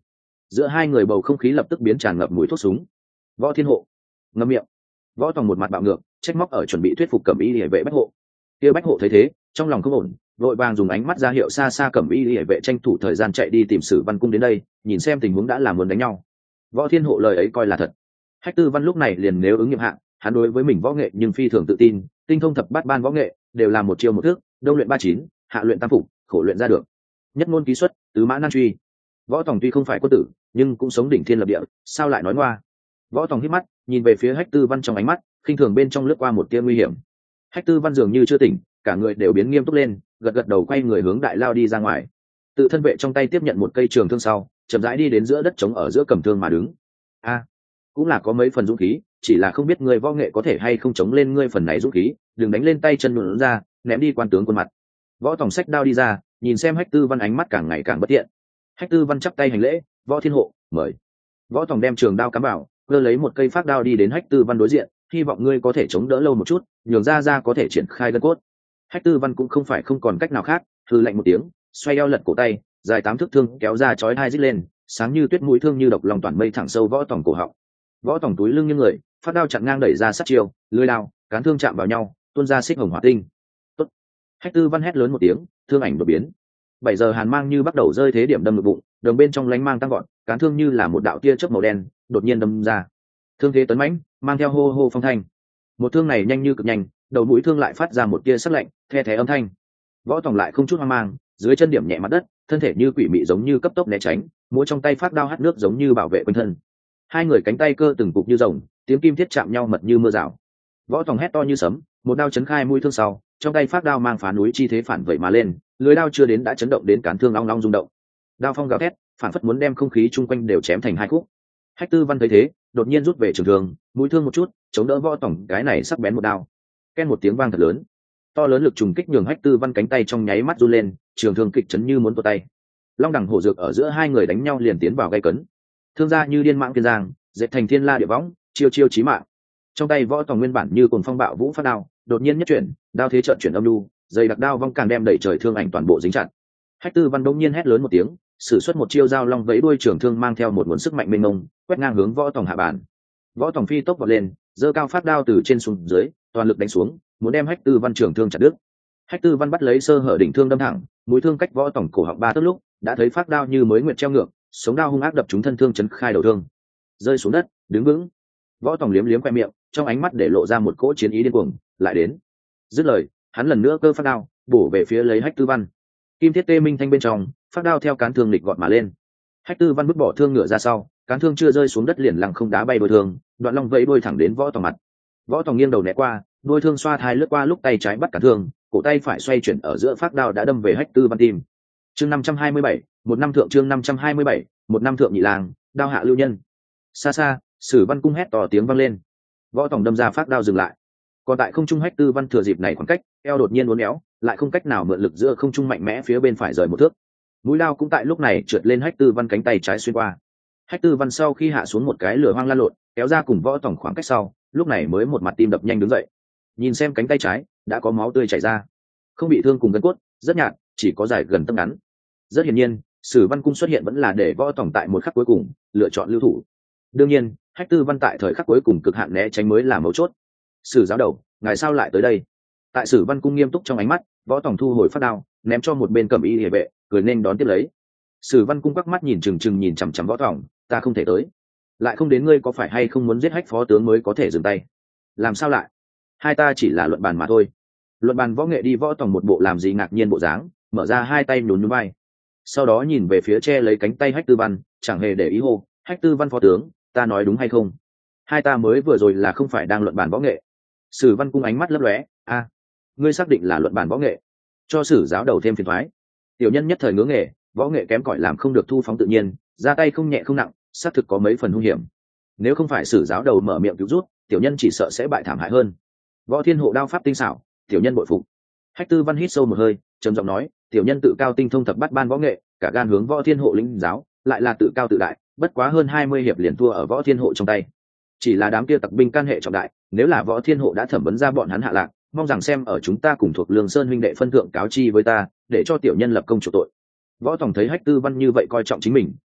giữa hai người bầu không khí lập tức biến tràn ngập mùi thuốc súng. Võ Thiên Hộ ngậm miệng. Võ Tòng một mặt bạo ngược, trách móc ở chuẩn bị thuyết phục Cẩm Y Liễu vệ Bách Hộ. Kia Bách Hộ thấy thế, trong lòng không ổn, vội vàng dùng ánh mắt ra hiệu xa xa Cẩm Y Liễu vệ tranh thủ thời gian chạy đi tìm Sử Văn Cung đến đây, nhìn xem tình huống đã là muốn đánh nhau. Võ Thiên Hộ lời ấy coi là thật. Hách Tư Văn lúc này liền nếu ứng nghiệm hạng, hắn đối với mình võ nghệ nhưng phi thường tự tin, tinh thông thập bát ban võ nghệ, đều là một chiêu một thước, đông luyện ba chín, hạ luyện tam phục, khổ luyện ra được. Nhất ngôn ký xuất, tứ mã nan truy. Võ Tòng tuy không phải quân tử, nhưng cũng sống đỉnh thiên lập địa, sao lại nói ngoa. Võ Tòng hít mắt, nhìn về phía Hách Tư Văn trong ánh mắt, khinh thường bên trong lướt qua một tia nguy hiểm. Hách Tư Văn dường như chưa tỉnh, cả người đều biến nghiêm túc lên, gật gật đầu quay người hướng đại lao đi ra ngoài. Tự thân vệ trong tay tiếp nhận một cây trường thương sau, chậm rãi đi đến giữa đất trống ở giữa cầm thương mà đứng. A, cũng là có mấy phần dũng khí, chỉ là không biết người võ nghệ có thể hay không chống lên ngươi phần này dũng khí, đừng đánh lên tay chân luồn ra, ném đi quan tướng quân mặt. Võ Tòng xách đao đi ra, nhìn xem Hách Tư Văn ánh mắt càng ngày càng bất thiện. Hách Tư Văn chắp tay hành lễ, Võ Thiên Hộ mời. Võ Tòng đem trường đao cắm vào, cơ lấy một cây phát đao đi đến Hách Tư Văn đối diện, hy vọng ngươi có thể chống đỡ lâu một chút, nhường ra ra có thể triển khai gân cốt. Hách Tư Văn cũng không phải không còn cách nào khác, hừ lạnh một tiếng, xoay eo lật cổ tay, dài tám thước thương kéo ra chói hai rít lên, sáng như tuyết mũi thương như độc lòng toàn mây thẳng sâu Võ Tòng cổ họng. Võ Tòng túi lưng như người, phát đao chặn ngang đẩy ra sát chiêu, lưỡi đao, cán thương chạm vào nhau, tuôn ra xích hồng hỏa tinh. Tốt. Hách Tư Văn hét lớn một tiếng, thương ảnh đột biến. Bảy giờ hàn mang như bắt đầu rơi thế điểm đâm ngực bụng, đồng bên trong lánh mang tăng gọn, cán thương như là một đạo tia chớp màu đen, đột nhiên đâm ra. Thương thế tấn mãnh, mang theo hô hô phong thanh. Một thương này nhanh như cực nhanh, đầu mũi thương lại phát ra một tia sắc lạnh, the thé âm thanh. Võ Tòng lại không chút hoang mang, dưới chân điểm nhẹ mặt đất, thân thể như quỷ mị giống như cấp tốc né tránh, múa trong tay phát đao hắt nước giống như bảo vệ quanh thân. Hai người cánh tay cơ từng cục như rồng, tiếng kim thiết chạm nhau mật như mưa rào. Võ Tòng hét to như sấm, một đao chấn khai mũi thương sau, trong tay phát đao mang phá núi chi thế phản vậy mà lên, lưỡi đao chưa đến đã chấn động đến cán thương long long rung động. Đao phong gào thét, phản phất muốn đem không khí chung quanh đều chém thành hai khúc. Hách Tư Văn thấy thế, đột nhiên rút về trường thương, mũi thương một chút, chống đỡ Võ Tòng cái này sắc bén một đao. Ken một tiếng vang thật lớn, to lớn lực trùng kích nhường Hách Tư Văn cánh tay trong nháy mắt run lên, trường thương kịch chấn như muốn tuột tay. Long đẳng hổ dược ở giữa hai người đánh nhau liền tiến vào gay cấn. Thương ra như điên mạng kiên giang, dệt thành thiên la địa võng, chiêu chiêu chí mạng. Trong tay Võ Tòng nguyên bản như cuồng phong bạo vũ phát đao, đột nhiên nhất chuyển, đao thế chợt chuyển âm lưu, dây đặc đao vong càng đem đẩy trời thương ảnh toàn bộ dính chặt. Hách Tư Văn đống nhiên hét lớn một tiếng, sử xuất một chiêu dao long vẫy đuôi trường thương mang theo một nguồn sức mạnh mênh mông, quét ngang hướng Võ Tòng hạ bàn. Võ Tòng phi tốc vọt lên, giơ cao phát đao từ trên xuống dưới, toàn lực đánh xuống, muốn đem Hách Tư Văn trường thương chặt đứt. Hách Tư Văn bắt lấy sơ hở đỉnh thương đâm thẳng, mũi thương cách Võ Tòng cổ họng ba tấc lúc, đã thấy phát đao như mới nguyệt treo ngược, sống đao hung ác đập trúng thân thương chấn khai đầu thương. Rơi xuống đất, đứng vững. Võ Tòng liếm liếm khoe miệng, trong ánh mắt để lộ ra một cỗ chiến ý điên cuồng, lại đến. Dứt lời, hắn lần nữa cơ phát đao, bổ về phía lấy Hách Tư Văn. Kim thiết tê minh thanh bên trong, phát đao theo cán thương lịch gọt mà lên. Hách Tư Văn vứt bỏ thương ngựa ra sau, cán thương chưa rơi xuống đất liền lăng không đá bay đôi thương, đoạn long vẫy đuôi thẳng đến Võ Tòng mặt. Võ Tòng nghiêng đầu né qua, đuôi thương xoa thai lướt qua lúc tay trái bắt cán thương, cổ tay phải xoay chuyển ở giữa phát đao đã đâm về Hách Tư Văn tim. Chương năm trăm hai mươi bảy, một năm thượng chương năm trăm hai mươi bảy, một năm thượng nhị lang, đao hạ lưu nhân. Xa xa, Sử Văn Cung hét to tiếng vang lên. Võ Tòng đâm ra phát đao dừng lại. Còn tại không trung Hách Tư Văn thừa dịp này khoảng cách, eo đột nhiên uốn éo, lại không cách nào mượn lực giữa không trung mạnh mẽ phía bên phải rời một thước. Mũi đao cũng tại lúc này trượt lên Hách Tư Văn cánh tay trái xuyên qua. Hách Tư Văn sau khi hạ xuống một cái lửa hoang lan lộn, kéo ra cùng Võ Tòng khoảng cách sau, lúc này mới một mặt tim đập nhanh đứng dậy. Nhìn xem cánh tay trái, đã có máu tươi chảy ra. Không bị thương cùng gân cốt, rất nhạt, chỉ có dài gần tấc ngắn. Rất hiển nhiên, Sử Văn Cung xuất hiện vẫn là để Võ Tòng tại một khắc cuối cùng lựa chọn lưu thủ. Đương nhiên, Hách Tư Văn tại thời khắc cuối cùng cực hạn né tránh mới là mấu chốt. Sử giáo đầu, ngài sao lại tới đây? Tại Sử Văn Cung nghiêm túc trong ánh mắt, Võ Tòng thu hồi phát đao, ném cho một bên Cẩm Y Liễu vệ, cười nên đón tiếp lấy. Sử Văn Cung quắc mắt nhìn chừng chừng nhìn chằm chằm Võ Tòng, ta không thể tới. Lại không đến ngươi có phải hay không muốn giết Hách phó tướng mới có thể dừng tay? Làm sao lại? Hai ta chỉ là luận bàn mà thôi. Luận bàn võ nghệ đi. Võ Tòng một bộ làm gì ngạc nhiên bộ dáng, mở ra hai tay nhún nhún vai. Sau đó nhìn về phía che lấy cánh tay Hách Tư Văn, chẳng hề để ý hô, Hách Tư Văn phó tướng, ta nói đúng hay không? Hai ta mới vừa rồi là không phải đang luận bàn võ nghệ? Sử Văn Cung ánh mắt lấp lóe, a, ngươi xác định là luận bàn võ nghệ? Cho Sử giáo đầu thêm phiền toái. Tiểu nhân nhất thời ngưỡng nghề, võ nghệ kém cỏi làm không được thu phóng tự nhiên, ra tay không nhẹ không nặng, xác thực có mấy phần hung hiểm. Nếu không phải Sử giáo đầu mở miệng cứu rút, tiểu nhân chỉ sợ sẽ bại thảm hại hơn. Võ Thiên Hộ đao pháp tinh xảo, tiểu nhân bội phục. Hách Tư Văn hít sâu một hơi, trầm giọng nói, tiểu nhân tự cao tinh thông thập bát ban võ nghệ, cả gan hướng Võ Thiên Hộ lĩnh giáo, lại là tự cao tự đại, bất quá hơn hai mươi hiệp liền thua ở Võ Thiên Hộ trong tay. Chỉ là đám kia tặc binh can hệ trọng đại, nếu là Võ Thiên Hộ đã thẩm vấn ra bọn hắn hạ lạc, mong rằng xem ở chúng ta cùng thuộc Lương Sơn huynh đệ phân thượng cáo chi với ta, để cho tiểu nhân lập công chủ tội. Võ Tòng thấy Hách Tư Văn như vậy coi trọng chính mình,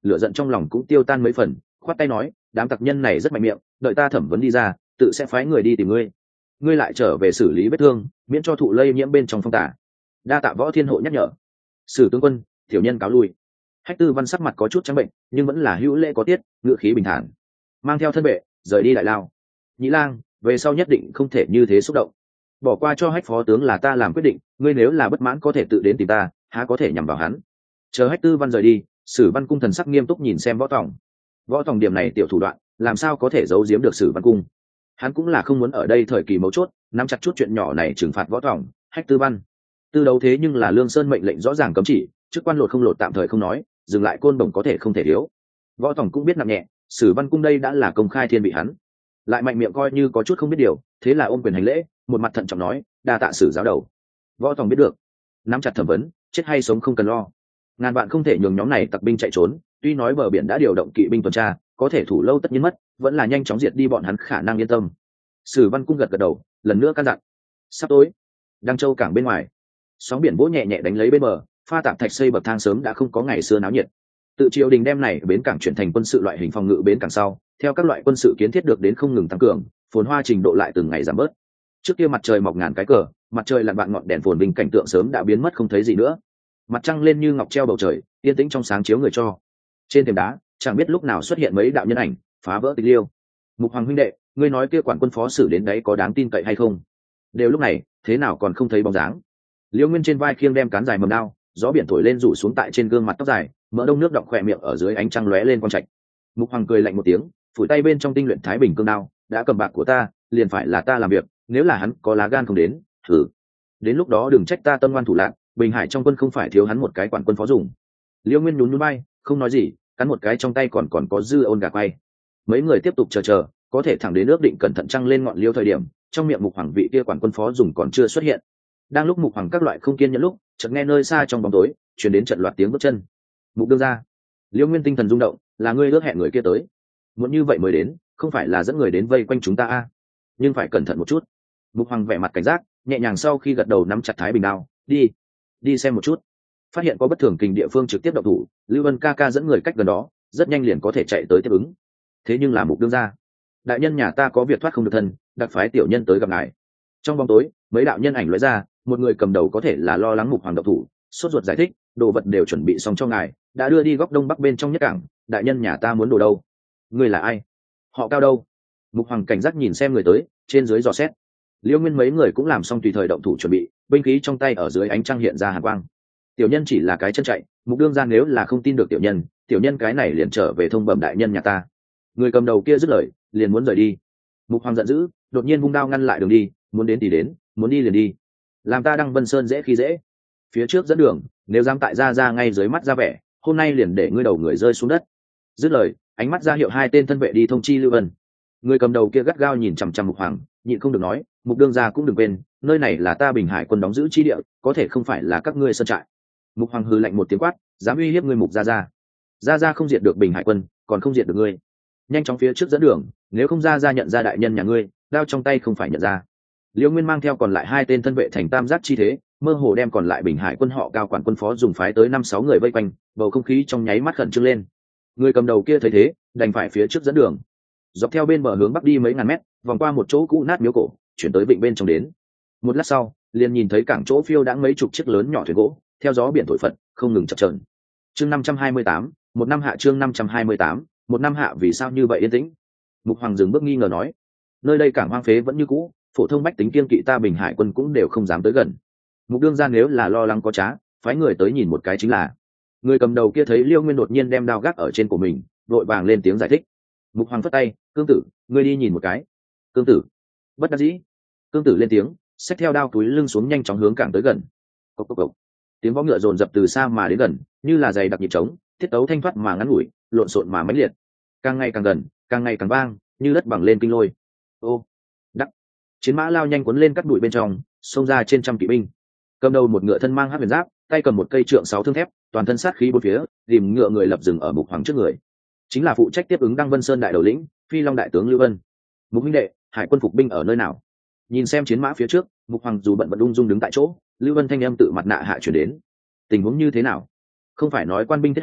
lửa giận trong lòng cũng tiêu tan mấy phần, khoát tay nói, đám tặc nhân này rất mạnh miệng, đợi ta thẩm vấn đi ra, tự sẽ phái người đi tìm ngươi. Ngươi lại trở về xử lý vết thương, miễn cho thụ lây nhiễm bên trong phong tả. Đa tạ Võ Thiên Hộ nhắc nhở. Sử tướng quân, tiểu nhân cáo lui. Hách Tư Văn sắc mặt có chút trắng bệnh, nhưng vẫn là hữu lễ có tiết, ngựa khí bình thản, mang theo thân vệ rời đi đại lao. Nhĩ Lang, về sau nhất định không thể như thế xúc động. Bỏ qua cho Hách phó tướng là ta làm quyết định, ngươi nếu là bất mãn có thể tự đến tìm ta, há có thể nhằm vào hắn. Chờ Hách Tư Văn rời đi, Sử Văn Cung thần sắc nghiêm túc nhìn xem Võ Tòng. Võ Tòng điểm này tiểu thủ đoạn, làm sao có thể giấu giếm được Sử Văn Cung? Hắn cũng là không muốn ở đây thời kỳ mấu chốt, nắm chặt chút chuyện nhỏ này trừng phạt Võ Tòng, Hách Tư Văn. Tư đấu thế nhưng là Lương Sơn mệnh lệnh rõ ràng cấm chỉ, chức quan lột không lột tạm thời không nói, dừng lại côn đồng có thể không thể thiếu. Võ Tòng cũng biết nặng nhẹ, Sử Văn Cung đây đã là công khai thiên vị hắn, lại mạnh miệng coi như có chút không biết điều, thế là ôm quyền hành lễ, một mặt thận trọng nói, đa tạ Sử giáo đầu. Võ Tòng biết được, nắm chặt thẩm vấn, chết hay sống không cần lo. Ngàn bạn không thể nhường nhóm này tặc binh chạy trốn, tuy nói bờ biển đã điều động kỵ binh tuần tra, có thể thủ lâu tất nhiên mất, vẫn là nhanh chóng diệt đi bọn hắn khả năng yên tâm. Sử Văn Cung gật gật đầu, lần nữa căn dặn. Sắp tối, Đăng Châu cảng bên ngoài, sóng biển vỗ nhẹ nhẹ đánh lấy bên bờ, pha tạp thạch xây bậc thang sớm đã không có ngày xưa náo nhiệt. Tự triều đình đem này bến cảng chuyển thành quân sự loại hình phòng ngự bến cảng sau, theo các loại quân sự kiến thiết được đến không ngừng tăng cường, phồn hoa trình độ lại từng ngày giảm bớt. Trước kia mặt trời mọc ngàn cái cờ, mặt trời lặn vạn ngọn đèn phồn vinh cảnh tượng sớm đã biến mất không thấy gì nữa. Mặt trăng lên như ngọc treo bầu trời, yên tĩnh trong sáng chiếu người cho. Trên thềm đá, chẳng biết lúc nào xuất hiện mấy đạo nhân ảnh, phá vỡ tịch liêu. Mục Hoàng huynh đệ, ngươi nói kia quản quân phó xử đến đấy có đáng tin cậy hay không? Đều lúc này, thế nào còn không thấy bóng dáng? Liễu Nguyên trên vai khiêng đem cán dài mầm đao, gió biển thổi lên rủ xuống tại trên gương mặt tóc dài, mỡ đông nước đọng khỏe miệng ở dưới ánh trăng lóe lên quang trạch. Mục Hoàng cười lạnh một tiếng, phủi tay bên trong tinh luyện thái bình cương đao, đã cầm bạc của ta, liền phải là ta làm việc, nếu là hắn có lá gan không đến, thử. Đến lúc đó đừng trách ta tâm ngoan thủ lạn, Bình Hải trong quân không phải thiếu hắn một cái quản quân phó dùng. Liễu Nguyên nhún nhún bay, không nói gì, cắn một cái trong tay còn còn có dư ôn gà quay. Mấy người tiếp tục chờ chờ, có thể thẳng đến ước định cẩn thận trăng lên ngọn liêu thời điểm, trong miệng Mục Hoàng vị kia quản quân phó dùng còn chưa xuất hiện. Đang lúc Mục Hoàng các loại không kiên nhẫn lúc, chợt nghe nơi xa trong bóng tối truyền đến trận loạt tiếng bước chân. Mục đương ra. Liễu Nguyên tinh thần rung động, là ngươi ước hẹn người kia tới. Muốn như vậy mới đến, không phải là dẫn người đến vây quanh chúng ta a? Nhưng phải cẩn thận một chút. Mục Hoàng vẻ mặt cảnh giác, nhẹ nhàng sau khi gật đầu nắm chặt thái bình đao, đi, đi xem một chút. Phát hiện có bất thường kình địa phương trực tiếp động thủ, Lưu Vân ca ca dẫn người cách gần đó, rất nhanh liền có thể chạy tới tiếp ứng. Thế nhưng là Mục đương ra, đại nhân nhà ta có việc thoát không được thân, đặc phái tiểu nhân tới gặp ngài. Trong bóng tối, mấy đạo nhân ảnh lóe ra, một người cầm đầu có thể là lo lắng Mục Hoàng độc thủ, sốt ruột giải thích, đồ vật đều chuẩn bị xong cho ngài, đã đưa đi góc đông bắc bên trong nhất cảng, đại nhân nhà ta muốn đồ đâu? Ngươi là ai? Họ cao đâu? Mục Hoàng cảnh giác nhìn xem người tới, trên dưới dò xét. Liễu Nguyên mấy người cũng làm xong tùy thời động thủ chuẩn bị, binh khí trong tay ở dưới ánh trăng hiện ra hàn quang. Tiểu nhân chỉ là cái chân chạy, Mục đương ra nếu là không tin được tiểu nhân, tiểu nhân cái này liền trở về thông bẩm đại nhân nhà ta. Người cầm đầu kia dứt lời, liền muốn rời đi. Mục Hoàng giận dữ, đột nhiên vung đao ngăn lại đường đi, muốn đến thì đến, muốn đi liền đi. Làm ta Đăng Vân Sơn dễ khi dễ. Phía trước dẫn đường, nếu dám tại ra ra ngay dưới mắt ra vẻ, hôm nay liền để ngươi đầu người rơi xuống đất. Dứt lời, ánh mắt ra hiệu hai tên thân vệ đi thông chi Lưu Vân. Người cầm đầu kia gắt gao nhìn chằm chằm Mục Hoàng, nhịn không được nói, Mục đương gia cũng đừng quên, nơi này là ta Bình Hải quân đóng giữ chi địa, có thể không phải là các ngươi sơn trại. Mục Hoàng hừ lạnh một tiếng quát, dám uy hiếp ngươi Mục gia gia. Gia gia không diệt được Bình Hải quân, còn không diệt được ngươi. Nhanh chóng phía trước dẫn đường, nếu không gia gia nhận ra đại nhân nhà ngươi, đao trong tay không phải nhận ra. Liễu Nguyên mang theo còn lại hai tên thân vệ thành tam giác chi thế, mơ hồ đem còn lại Bình Hải quân họ cao quản quân phó dùng phái tới năm sáu người vây quanh, bầu không khí trong nháy mắt khẩn trương lên. Người cầm đầu kia thấy thế, đành phải phía trước dẫn đường, dọc theo bên bờ hướng bắc đi mấy ngàn mét, vòng qua một chỗ cũ nát miếu cổ, chuyển tới vịnh bên trong đến. Một lát sau, liền nhìn thấy cảng chỗ phiêu đãng mấy chục chiếc lớn nhỏ thuyền gỗ, theo gió biển thổi phật, không ngừng chập chờn. Chương năm trăm hai mươi tám, một năm hạ chương năm trăm hai mươi tám, một năm hạ vì sao như vậy yên tĩnh? Mục Hoàng dừng bước nghi ngờ nói, nơi đây cảng hoang phế vẫn như cũ, phổ thông bách tính kiên kỵ ta Bình Hải quân cũng đều không dám tới gần. Mục đương gia nếu là lo lắng có trá, phái người tới nhìn một cái chính là. Người cầm đầu kia thấy Liêu Nguyên đột nhiên đem đao gác ở trên của mình, vội vàng lên tiếng giải thích. Mục Hoàng phất tay, cương tử, ngươi đi nhìn một cái. Cương tử, bất đắc dĩ. Cương tử lên tiếng, xách theo đao túi lưng xuống nhanh chóng hướng cảng tới gần. Cộc cộc cộc. Tiếng vó ngựa dồn dập từ xa mà đến gần, như là giày đặc nhịp trống, thiết tấu thanh thoát mà ngắn ngủi, lộn xộn mà mãnh liệt. Càng ngày càng gần, càng ngày càng vang, như đất bằng lên kinh lôi. Ô, đắc. Chiến mã lao nhanh cuốn lên cắt đuổi bên trong, xông ra trên trăm kỵ binh. Cầm đầu một ngựa thân mang hắc huyền giáp, tay cầm một cây trượng sáu thương thép, toàn thân sát khí bốn phía, rìm ngựa người lập dừng ở Mục Hoàng trước người. Chính là phụ trách tiếp ứng Đăng Vân Sơn đại đầu lĩnh, Phi Long đại tướng Lưu Vân. Mục huynh đệ, Hải quân phục binh ở nơi nào? Nhìn xem chiến mã phía trước, Mục Hoàng dù bận bận ung dung đứng tại chỗ, Lưu Vân thanh âm tự mặt nạ hạ chuyển đến. Tình huống như thế nào? Không phải nói quan binh thiết hãm,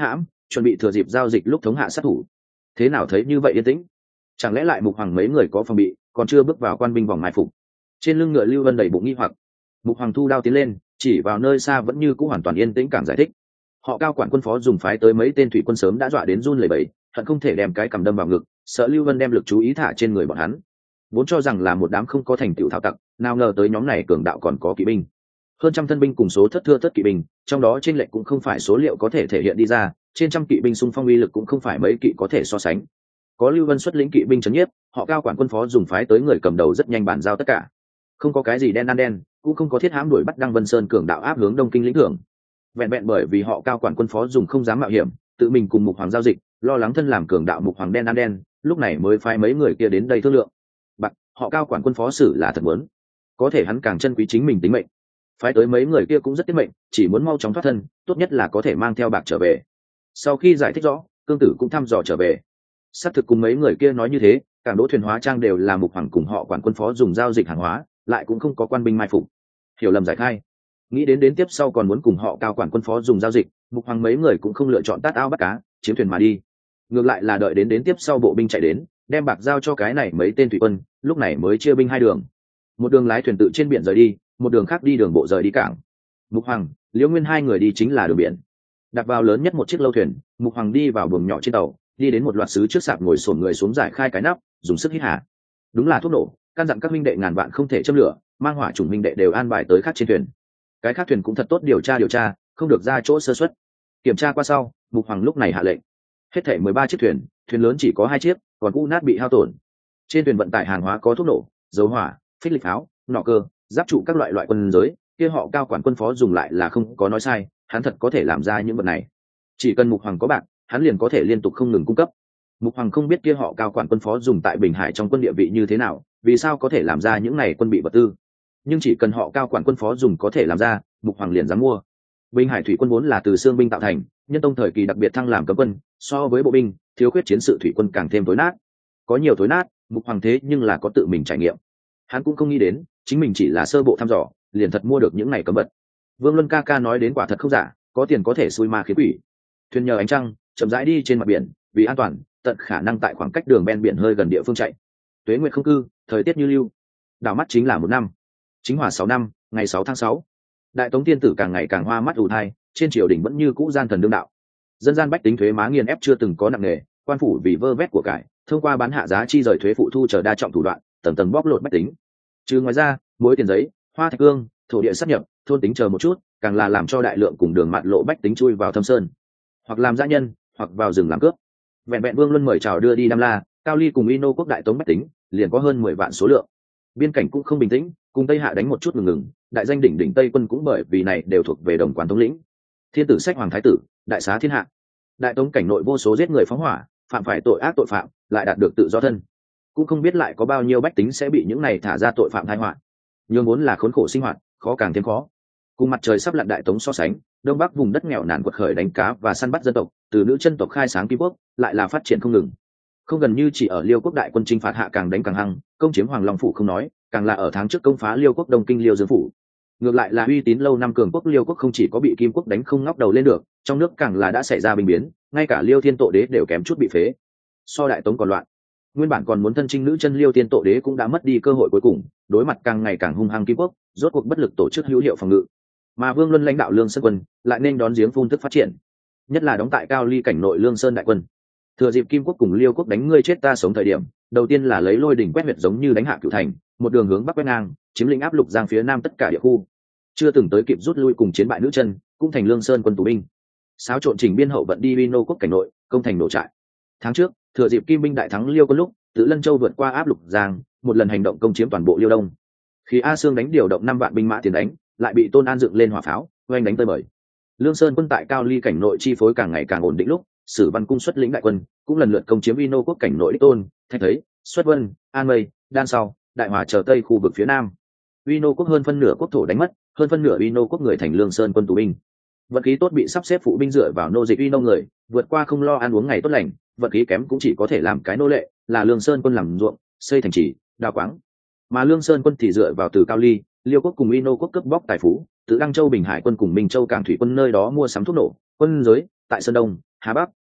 chuẩn bị thừa dịp giao dịch lúc thống hạ sát thủ. Thế nào thấy như vậy yên tĩnh? Chẳng lẽ lại Mục Hoàng mấy người có phòng bị, còn chưa bước vào quan binh vòng mai phục? Trên lưng ngựa Lưu Vân đầy bụng nghi hoặc. Mục Hoàng thu đao tiến lên, chỉ vào nơi xa vẫn như cũ hoàn toàn yên tĩnh càng giải thích. Họ Cao quản quân phó dùng phái tới mấy tên thủy quân sớm đã dọa đến run lẩy bẩy, hận không thể đem cái cầm đâm vào ngực, sợ Lưu Vân đem lực chú ý thả trên người bọn hắn. Vốn cho rằng là một đám không có thành tựu thảo tặc, nào ngờ tới nhóm này cường đạo còn có kỵ binh, hơn trăm thân binh cùng số thất thưa thất kỵ binh, trong đó trên lệnh cũng không phải số liệu có thể thể hiện đi ra, trên trăm kỵ binh xung phong uy lực cũng không phải mấy kỵ có thể so sánh. Có Lưu Vân xuất lĩnh kỵ binh trấn nhiếp, họ Cao quản quân phó dùng phái tới người cầm đầu rất nhanh bàn giao tất cả, không có cái gì đen ăn đen, cũng không có thiết hãm đuổi bắt Đăng Vân Sơn cường đạo áp hướng Đông Kinh lĩnh thưởng. Vẹn vẹn bởi vì họ Cao quản quân phó dùng không dám mạo hiểm, tự mình cùng Mục Hoàng giao dịch, lo lắng thân làm cường đạo Mục Hoàng đen ăn đen, lúc này mới phái mấy người kia đến đây thương lượng. Bạc, họ Cao quản quân phó xử là thật muốn, có thể hắn càng trân quý chính mình tính mệnh. Phái tới mấy người kia cũng rất tiết mệnh, chỉ muốn mau chóng thoát thân, tốt nhất là có thể mang theo bạc trở về. Sau khi giải thích rõ, Cương Tử cũng thăm dò trở về. Xác thực cùng mấy người kia nói như thế, cảng đỗ thuyền hóa trang đều là Mục Hoàng cùng họ quản quân phó dùng giao dịch hàng hóa, lại cũng không có quan binh mai phục. Hiểu lầm giải khai. Nghĩ đến đến tiếp sau còn muốn cùng họ Cao quản quân phó dùng giao dịch, Mục Hoàng mấy người cũng không lựa chọn tát ao bắt cá, chiếm thuyền mà đi. Ngược lại là đợi đến đến tiếp sau bộ binh chạy đến, đem bạc giao cho cái này mấy tên thủy quân, lúc này mới chia binh hai đường. Một đường lái thuyền tự trên biển rời đi, một đường khác đi đường bộ rời đi cảng. Mục Hoàng, Liễu Nguyên hai người đi chính là đường biển. Đặt vào lớn nhất một chiếc lâu thuyền, Mục Hoàng đi vào buồng nhỏ trên tàu, đi đến một loạt sứ trước sạp ngồi xổm người xuống giải khai cái nắp, dùng sức hít hà. Đúng là thuốc nổ, căn dặn các minh đệ ngàn vạn không thể châm lửa, mang hỏa chủng minh đệ đều an bài tới khác trên thuyền. Cái khác thuyền cũng thật tốt điều tra điều tra, không được ra chỗ sơ suất. Kiểm tra qua sau, Mục Hoàng lúc này hạ lệnh, hết thảy mười ba chiếc thuyền, thuyền lớn chỉ có hai chiếc, còn cũ nát bị hao tổn. Trên thuyền vận tải hàng hóa có thuốc nổ, dầu hỏa, phích lịch pháo, nỏ cơ, giáp trụ các loại loại quân giới, kia họ Cao quản quân phó dùng lại là không có nói sai, hắn thật có thể làm ra những vật này. Chỉ cần Mục Hoàng có bạc, hắn liền có thể liên tục không ngừng cung cấp. Mục Hoàng không biết kia họ Cao quản quân phó dùng tại Bình Hải trong quân địa vị như thế nào, vì sao có thể làm ra những này quân bị vật tư. Nhưng chỉ cần họ Cao quản quân phó dùng có thể làm ra, Mục Hoàng liền dám mua. Bình Hải thủy quân vốn là từ xương binh tạo thành, nhân tông thời kỳ đặc biệt thăng làm cấm quân, so với bộ binh, thiếu khuyết chiến sự thủy quân càng thêm tối nát. Có nhiều tối nát, Mục Hoàng thế nhưng là có tự mình trải nghiệm. Hắn cũng không nghĩ đến, chính mình chỉ là sơ bộ thăm dò, liền thật mua được những này cấm vật. Vương Luân ca ca nói đến quả thật không giả, có tiền có thể xui ma khiến quỷ. Thuyền nhờ ánh trăng, chậm rãi đi trên mặt biển, vì an toàn, tận khả năng tại khoảng cách đường ven biển hơi gần địa phương chạy. Tuế nguyệt không cư, thời tiết như lưu. Đảo mắt chính là một năm. Chính hòa sáu năm, ngày sáu tháng sáu. Đại Tống tiên tử càng ngày càng hoa mắt ù thai, trên triều đình vẫn như cũ gian thần đương đạo. Dân gian bách tính thuế má nghiền ép chưa từng có nặng nề, quan phủ vì vơ vét của cải, thông qua bán hạ giá chi rời thuế phụ thu chờ đa trọng thủ đoạn, tầng tầng bóc lột bách tính. Trừ ngoài ra, muối tiền giấy, hoa thạch cương, thổ địa sáp nhập, thôn tính chờ một chút, càng là làm cho đại lượng cùng đường mạt lộ bách tính chui vào thâm sơn, hoặc làm dã nhân, hoặc vào rừng làm cướp. Vẹn vẹn Vương Luân mời chào đưa đi Đam La, Cao Ly cùng Ino quốc đại Tống bách tính, liền có hơn mười vạn số lượng. Biên cảnh cũng không bình tĩnh, cùng Tây Hạ đánh một chút ngừng ngừng, đại danh đỉnh đỉnh Tây quân cũng bởi vì này đều thuộc về đồng quán thống lĩnh. Thiên tử sách hoàng thái tử, đại xá thiên hạ. Đại Tống cảnh nội vô số giết người phóng hỏa, phạm phải tội ác tội phạm, lại đạt được tự do thân. Cũng không biết lại có bao nhiêu bách tính sẽ bị những này thả ra tội phạm tai họa. Nhưng muốn là khốn khổ sinh hoạt, khó càng thêm khó. Cùng mặt trời sắp lặn Đại Tống so sánh, đông bắc vùng đất nghèo nàn quật khởi đánh cá và săn bắt dân tộc, từ nữ chân tộc khai sáng Kim quốc, lại là phát triển không ngừng. Không gần như chỉ ở Liêu quốc đại quân chinh phạt hạ càng đánh càng hăng, công chiếm Hoàng Long phủ không nói, càng là ở tháng trước công phá Liêu quốc Đông Kinh Liêu Dương phủ. Ngược lại là uy tín lâu năm cường quốc Liêu quốc không chỉ có bị Kim quốc đánh không ngóc đầu lên được, trong nước càng là đã xảy ra bình biến, ngay cả Liêu Thiên Tổ đế đều kém chút bị phế. So Đại Tống còn loạn, nguyên bản còn muốn thân chinh nữ chân Liêu Thiên Tổ đế cũng đã mất đi cơ hội cuối cùng, đối mặt càng ngày càng hung hăng Kim quốc, rốt cuộc bất lực tổ chức hữu hiệu phòng ngự. Mà Vương Luân lãnh đạo Lương Sơn quân lại nên đón giếng phun tức phát triển, nhất là đóng tại Cao Ly cảnh nội Lương Sơn đại quân. Thừa dịp Kim quốc cùng Liêu quốc đánh ngươi chết ta sống thời điểm, đầu tiên là lấy lôi đỉnh quét huyệt giống như đánh hạ Cửu Thành, một đường hướng bắc quét ngang, chiếm lĩnh áp lục giang phía nam tất cả địa khu. Chưa từng tới kịp rút lui cùng chiến bại nữ chân, cũng thành Lương Sơn quân tù binh. Xáo trộn chỉnh biên hậu vận đi Vino quốc cảnh nội, công thành nổ trại. Tháng trước, thừa dịp Kim binh đại thắng Liêu quân lúc, Tự Lân Châu vượt qua áp lục giang, một lần hành động công chiếm toàn bộ Liêu Đông. Khi A Sương đánh điều động năm vạn binh mã tiền đánh, lại bị Tôn An dựng lên hỏa pháo, oanh đánh tơi bời. Lương Sơn quân tại Cao Ly cảnh nội chi phối càng ngày càng ổn định lúc, Sử Văn cung xuất lĩnh đại quân, cũng lần lượt công chiếm Vino quốc cảnh nội Đích Tôn, Thạch Thấy, Xuất Vân, An Mây, Đan Sau, Đại Hòa chờ tây khu vực phía nam. Vino quốc hơn phân nửa quốc thổ đánh mất, hơn phân nửa Vino quốc người thành Lương Sơn quân tù binh. Vận khí tốt bị sắp xếp phụ binh dựa vào nô dịch Vino người, vượt qua không lo ăn uống ngày tốt lành, vận khí kém cũng chỉ có thể làm cái nô lệ, là Lương Sơn quân làm ruộng, xây thành trì, đào quáng. Mà Lương Sơn quân thì dựa vào từ Cao Ly, Liêu quốc cùng Vino quốc cướp bóc tài phú, từ Đăng Châu Bình Hải quân cùng Minh Châu Cảng thủy quân nơi đó mua sắm thuốc nổ, quân giới, tại Sơn Đông, Hà Bắc,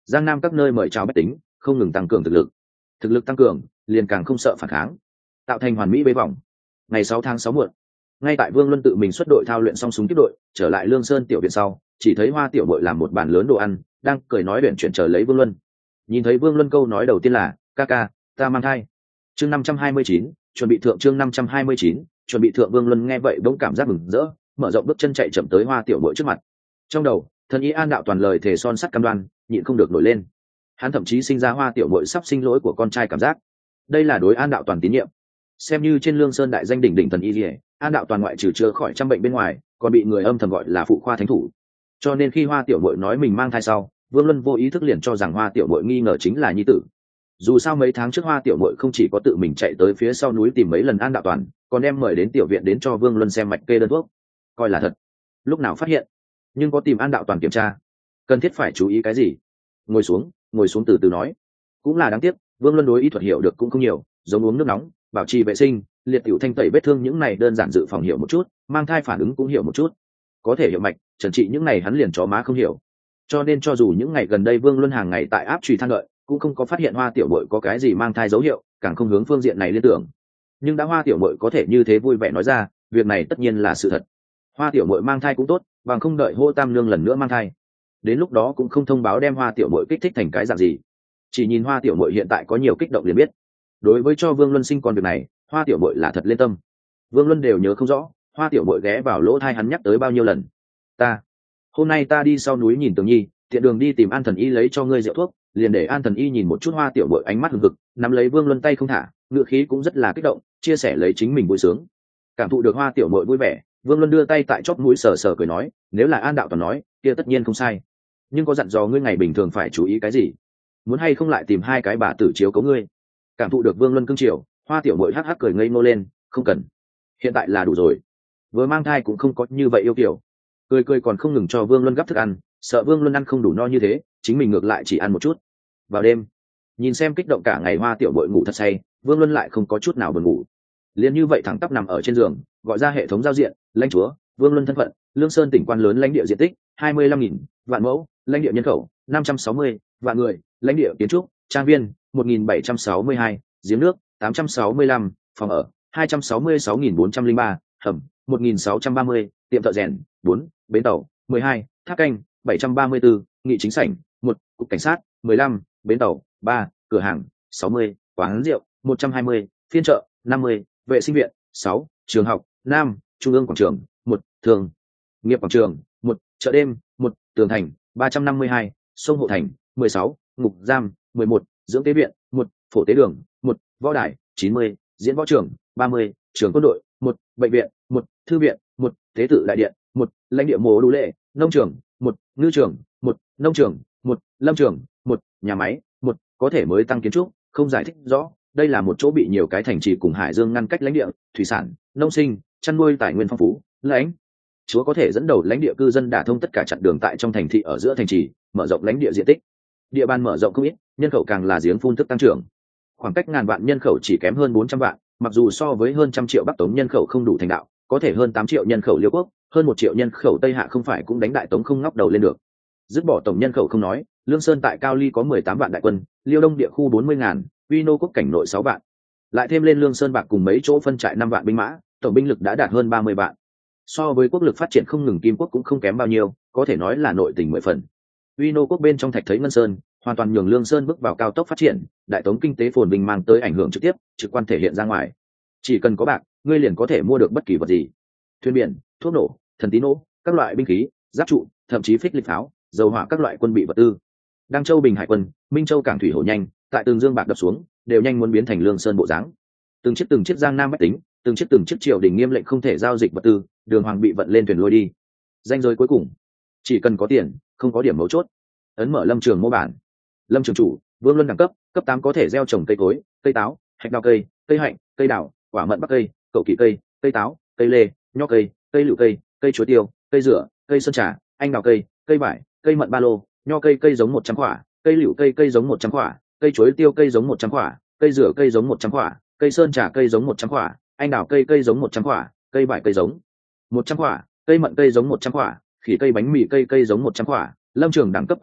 Giang Nam các nơi mời chào bách tính, không ngừng tăng cường thực lực. Thực lực tăng cường, liền càng không sợ phản kháng, tạo thành hoàn mỹ bế vòng. Ngày sáu tháng sáu muộn, ngay tại Vương Luân tự mình xuất đội thao luyện xong súng tiếp đội, trở lại Lương Sơn tiểu viện sau, chỉ thấy Hoa tiểu muội làm một bàn lớn đồ ăn, đang cười nói chuyện chuyện chờ lấy Vương Luân. Nhìn thấy Vương Luân câu nói đầu tiên là, "Ca ca, ta mang thai." Chương năm trăm hai mươi chín, chuẩn bị thượng chương năm trăm hai mươi chín, chuẩn bị thượng. Vương Luân nghe vậy bỗng cảm giác mừng rỡ, mở rộng bước chân chạy chậm tới Hoa tiểu muội trước mặt. Trong đầu, thần ý An đạo toàn lời thề son sắt cam đoan, nhịn không được nổi lên. Hắn thậm chí sinh ra Hoa tiểu muội sắp sinh lỗi của con trai cảm giác. Đây là đối An đạo toàn tín nhiệm. Xem như trên Lương Sơn đại danh đỉnh đỉnh thần y liễu, An đạo toàn ngoại trừ chữa khỏi trăm bệnh bên ngoài, còn bị người âm thầm gọi là phụ khoa thánh thủ. Cho nên khi Hoa tiểu muội nói mình mang thai sau, Vương Luân vô ý thức liền cho rằng Hoa tiểu muội nghi ngờ chính là nhi tử. Dù sao mấy tháng trước Hoa tiểu muội không chỉ có tự mình chạy tới phía sau núi tìm mấy lần An đạo toàn, còn đem mời đến tiểu viện đến cho Vương Luân xem mạch kê đơn thuốc, coi là thật. Lúc nào phát hiện, nhưng có tìm An đạo toàn kiểm tra, cần thiết phải chú ý cái gì? Ngồi xuống, ngồi xuống từ từ nói. Cũng là đáng tiếc, Vương Luân đối y thuật hiểu được cũng không nhiều, giống uống nước nóng, bảo trì vệ sinh, liệt tiểu thanh tẩy vết thương những này đơn giản dự phòng hiểu một chút, mang thai phản ứng cũng hiểu một chút, có thể hiểu mạch trần trị những này hắn liền chó má không hiểu. Cho nên cho dù những ngày gần đây Vương Luân hàng ngày tại áp truy than đợi, cũng không có phát hiện Hoa tiểu muội có cái gì mang thai dấu hiệu, càng không hướng phương diện này liên tưởng. Nhưng đã Hoa tiểu muội có thể như thế vui vẻ nói ra, việc này tất nhiên là sự thật. Hoa tiểu muội mang thai cũng tốt, bằng không đợi Hô Tam Nương lần nữa mang thai, đến lúc đó cũng không thông báo đem Hoa tiểu muội kích thích thành cái dạng gì. Chỉ nhìn Hoa tiểu muội hiện tại có nhiều kích động liền biết. Đối với cho Vương Luân sinh con việc này, Hoa tiểu muội là thật lên tâm. Vương Luân đều nhớ không rõ, Hoa tiểu muội ghé vào lỗ tai hắn nhắc tới bao nhiêu lần. Ta, hôm nay ta đi sau núi nhìn Tường Nhi, tiện đường đi tìm An thần y lấy cho ngươi rượu thuốc, liền để An thần y nhìn một chút. Hoa tiểu muội ánh mắt hừng hực, nắm lấy Vương Luân tay không thả, ngựa khí cũng rất là kích động, chia sẻ lấy chính mình vui sướng. Cảm thụ được Hoa tiểu muội vui vẻ, Vương Luân đưa tay tại chóp mũi sờ sờ cười nói, nếu là An đạo toàn nói, kia tất nhiên không sai. Nhưng có dặn dò ngươi ngày bình thường phải chú ý cái gì? Muốn hay không lại tìm hai cái bà tử chiếu cố ngươi? Cảm thụ được Vương Luân cưng chiều, Hoa tiểu muội hắc hắc cười ngây ngô lên, không cần, hiện tại là đủ rồi. Vừa mang thai cũng không có như vậy yêu kiểu. Cười cười còn không ngừng cho Vương Luân gắp thức ăn, sợ Vương Luân ăn không đủ no như thế, chính mình ngược lại chỉ ăn một chút. Vào đêm, nhìn xem kích động cả ngày Hoa tiểu muội ngủ thật say, Vương Luân lại không có chút nào buồn ngủ. Liền như vậy thẳng tắp nằm ở trên giường, gọi ra hệ thống giao diện, lãnh chúa, Vương Luân thân phận, Lương Sơn tỉnh quan lớn, lãnh địa diện tích hai mươi lăm nghìn vạn mẫu, lãnh địa nhân khẩu năm trăm sáu mươi vạn người, lãnh địa kiến trúc, trang viên một nghìn bảy trăm sáu mươi hai, giếng nước tám trăm sáu mươi lăm, phòng ở hai trăm sáu mươi sáu nghìn bốn trăm lẻ ba, hầm một nghìn sáu trăm ba mươi, tiệm thợ rèn bốn, bến tàu mười hai, tháp canh bảy trăm ba mươi tư, nghị chính sảnh một, cục cảnh sát mười lăm, bến tàu ba, cửa hàng sáu mươi, quán rượu một trăm hai mươi, phiên chợ năm mươi, vệ sinh viện sáu, trường học năm, trung ương quảng trường một, thường nghiệp quảng trường một, chợ đêm một, tường thành ba trăm năm mươi hai, sông Hộ Thành mười sáu, ngục giam mười một, dưỡng tế viện một, phổ tế đường một, võ đài chín mươi, diễn võ trường ba mươi, trường quân đội một, bệnh viện một, thư viện một, tế tự đại điện một, lãnh địa mồ đũ lệ nông trường một, ngư trường một, nông trường một, lâm trường một, nhà máy một, có thể mới tăng kiến trúc, không giải thích rõ. Đây là một chỗ bị nhiều cái thành trì cùng hải dương ngăn cách lãnh địa, thủy sản, nông sinh, chăn nuôi tài nguyên phong phú. Lãnh chúa có thể dẫn đầu lãnh địa cư dân đả thông tất cả chặng đường tại trong thành thị ở giữa thành trì, mở rộng lãnh địa diện tích. Địa bàn mở rộng không ít, nhân khẩu càng là giếng phun thức tăng trưởng. Khoảng cách ngàn vạn nhân khẩu chỉ kém hơn bốn trăm vạn, mặc dù so với hơn trăm triệu Bắc Tống nhân khẩu không đủ thành đạo, có thể hơn tám triệu nhân khẩu Liêu quốc, hơn một triệu nhân khẩu Tây Hạ không phải cũng đánh Đại Tống không ngóc đầu lên được. Dứt bỏ tổng nhân khẩu không nói, Lương Sơn tại Cao Ly có mười tám vạn đại quân, Liêu Đông địa khu bốn mươi ngàn, Uy Nô quốc cảnh nội sáu vạn. Lại thêm lên Lương Sơn bạc cùng mấy chỗ phân trại năm vạn binh mã, tổng binh lực đã đạt hơn ba mươi vạn. So với quốc lực phát triển không ngừng Kim quốc cũng không kém bao nhiêu, có thể nói là nội tình mười phần. Uy Nô quốc bên trong Thạch thấy Ngân Sơn, hoàn toàn nhường Lương Sơn bước vào cao tốc phát triển, Đại Tống kinh tế phồn vinh mang tới ảnh hưởng trực tiếp, trực quan thể hiện ra ngoài. Chỉ cần có bạc, ngươi liền có thể mua được bất kỳ vật gì. Thuyền biển, thuốc nổ, thần tí nổ, các loại binh khí, giáp trụ, thậm chí phích lịch pháo, dầu hỏa các loại quân bị vật tư. Đăng Châu Bình Hải quân, Minh Châu cảng thủy hổ nhanh, tại Tường Dương bạc đập xuống, đều nhanh muốn biến thành Lương Sơn bộ dáng. Từng chiếc từng chiếc Giang Nam bách tính, từng chiếc từng chiếc triều đình nghiêm lệnh không thể giao dịch vật tư, đường hoàng bị vận lên thuyền lôi đi. Danh giới cuối cùng, chỉ cần có tiền, không có điểm mấu chốt. Ấn mở lâm trường mô bản. Lâm trường chủ, Vương Luân đẳng cấp, cấp tám có thể gieo trồng cây cối, cây táo, hạch đào cây, cây hạnh, cây đào, quả mận bắc cây, cậu kỳ cây, cây táo, cây lê, nho cây, cây lựu cây, cây chuối tiêu, cây dừa, cây sơn trà, anh đào cây, cây vải, cây mận ba lô, nho cây cây giống một trăm quả, cây lựu cây cây giống một trăm quả, cây chuối tiêu cây giống một trăm quả, cây dừa cây giống một trăm quả, cây sơn trà cây giống một trăm quả, anh đào cây cây giống một trăm quả, cây vải cây giống một trăm quả, cây mận cây giống một trăm quả, khỉ cây bánh mì cây cây giống một trăm quả. Lâm trường đẳng cấp quá thấp,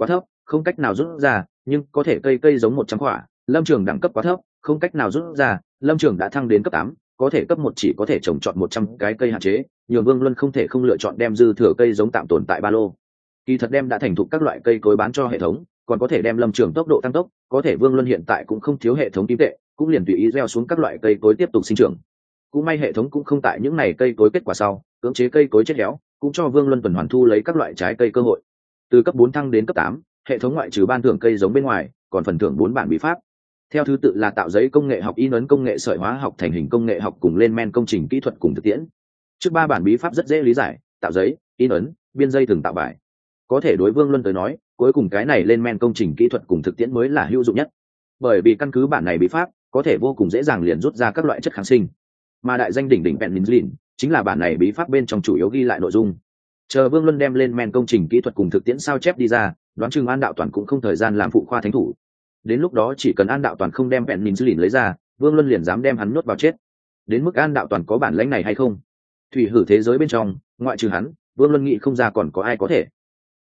không cách nào rút ra, nhưng có thể cây cây giống một trăm quả. Lâm Trường đẳng cấp quá thấp, không cách nào rút ra. Lâm Trường đã thăng đến cấp tám, có thể cấp một chỉ có thể trồng trọt một trăm cái cây hạn chế, nhường Vương Luân không thể không lựa chọn đem dư thừa cây giống tạm tồn tại ba lô. Kỳ thật đem đã thành thục các loại cây cối bán cho hệ thống, còn có thể đem Lâm Trường tốc độ tăng tốc, có thể Vương Luân hiện tại cũng không thiếu hệ thống kim tệ, cũng liền tùy ý gieo xuống các loại cây cối tiếp tục sinh trưởng. Cũng may hệ thống cũng không tại những này cây cối kết quả sau cưỡng chế cây cối chết héo, cũng cho Vương Luân tuần hoàn thu lấy các loại trái cây cơ hội. Từ cấp bốn thăng đến cấp tám, hệ thống ngoại trừ ban thưởng cây giống bên ngoài, còn phần thưởng bốn bản bí pháp. Theo thứ tự là tạo giấy công nghệ học, in ấn công nghệ sợi hóa học, thành hình công nghệ học cùng lên men công trình kỹ thuật cùng thực tiễn. Trước ba bản bí pháp rất dễ lý giải, tạo giấy, in ấn, biên dây thường tạo bài. Có thể đối Vương Luân tới nói, cuối cùng cái này lên men công trình kỹ thuật cùng thực tiễn mới là hữu dụng nhất. Bởi vì căn cứ bản này bí pháp, có thể vô cùng dễ dàng liền rút ra các loại chất kháng sinh. Mà đại danh đỉnh đỉnh penicillin chính là bản này bí pháp bên trong chủ yếu ghi lại nội dung. Chờ Vương Luân đem lên men công trình kỹ thuật cùng thực tiễn sao chép đi ra, đoán chừng An Đạo Toàn cũng không thời gian làm phụ khoa thánh thủ. Đến lúc đó chỉ cần An Đạo Toàn không đem penicillin lấy ra, Vương Luân liền dám đem hắn nuốt vào chết. Đến mức An Đạo Toàn có bản lĩnh này hay không? Thủy hử thế giới bên trong, ngoại trừ hắn, Vương Luân nghĩ không ra còn có ai có thể.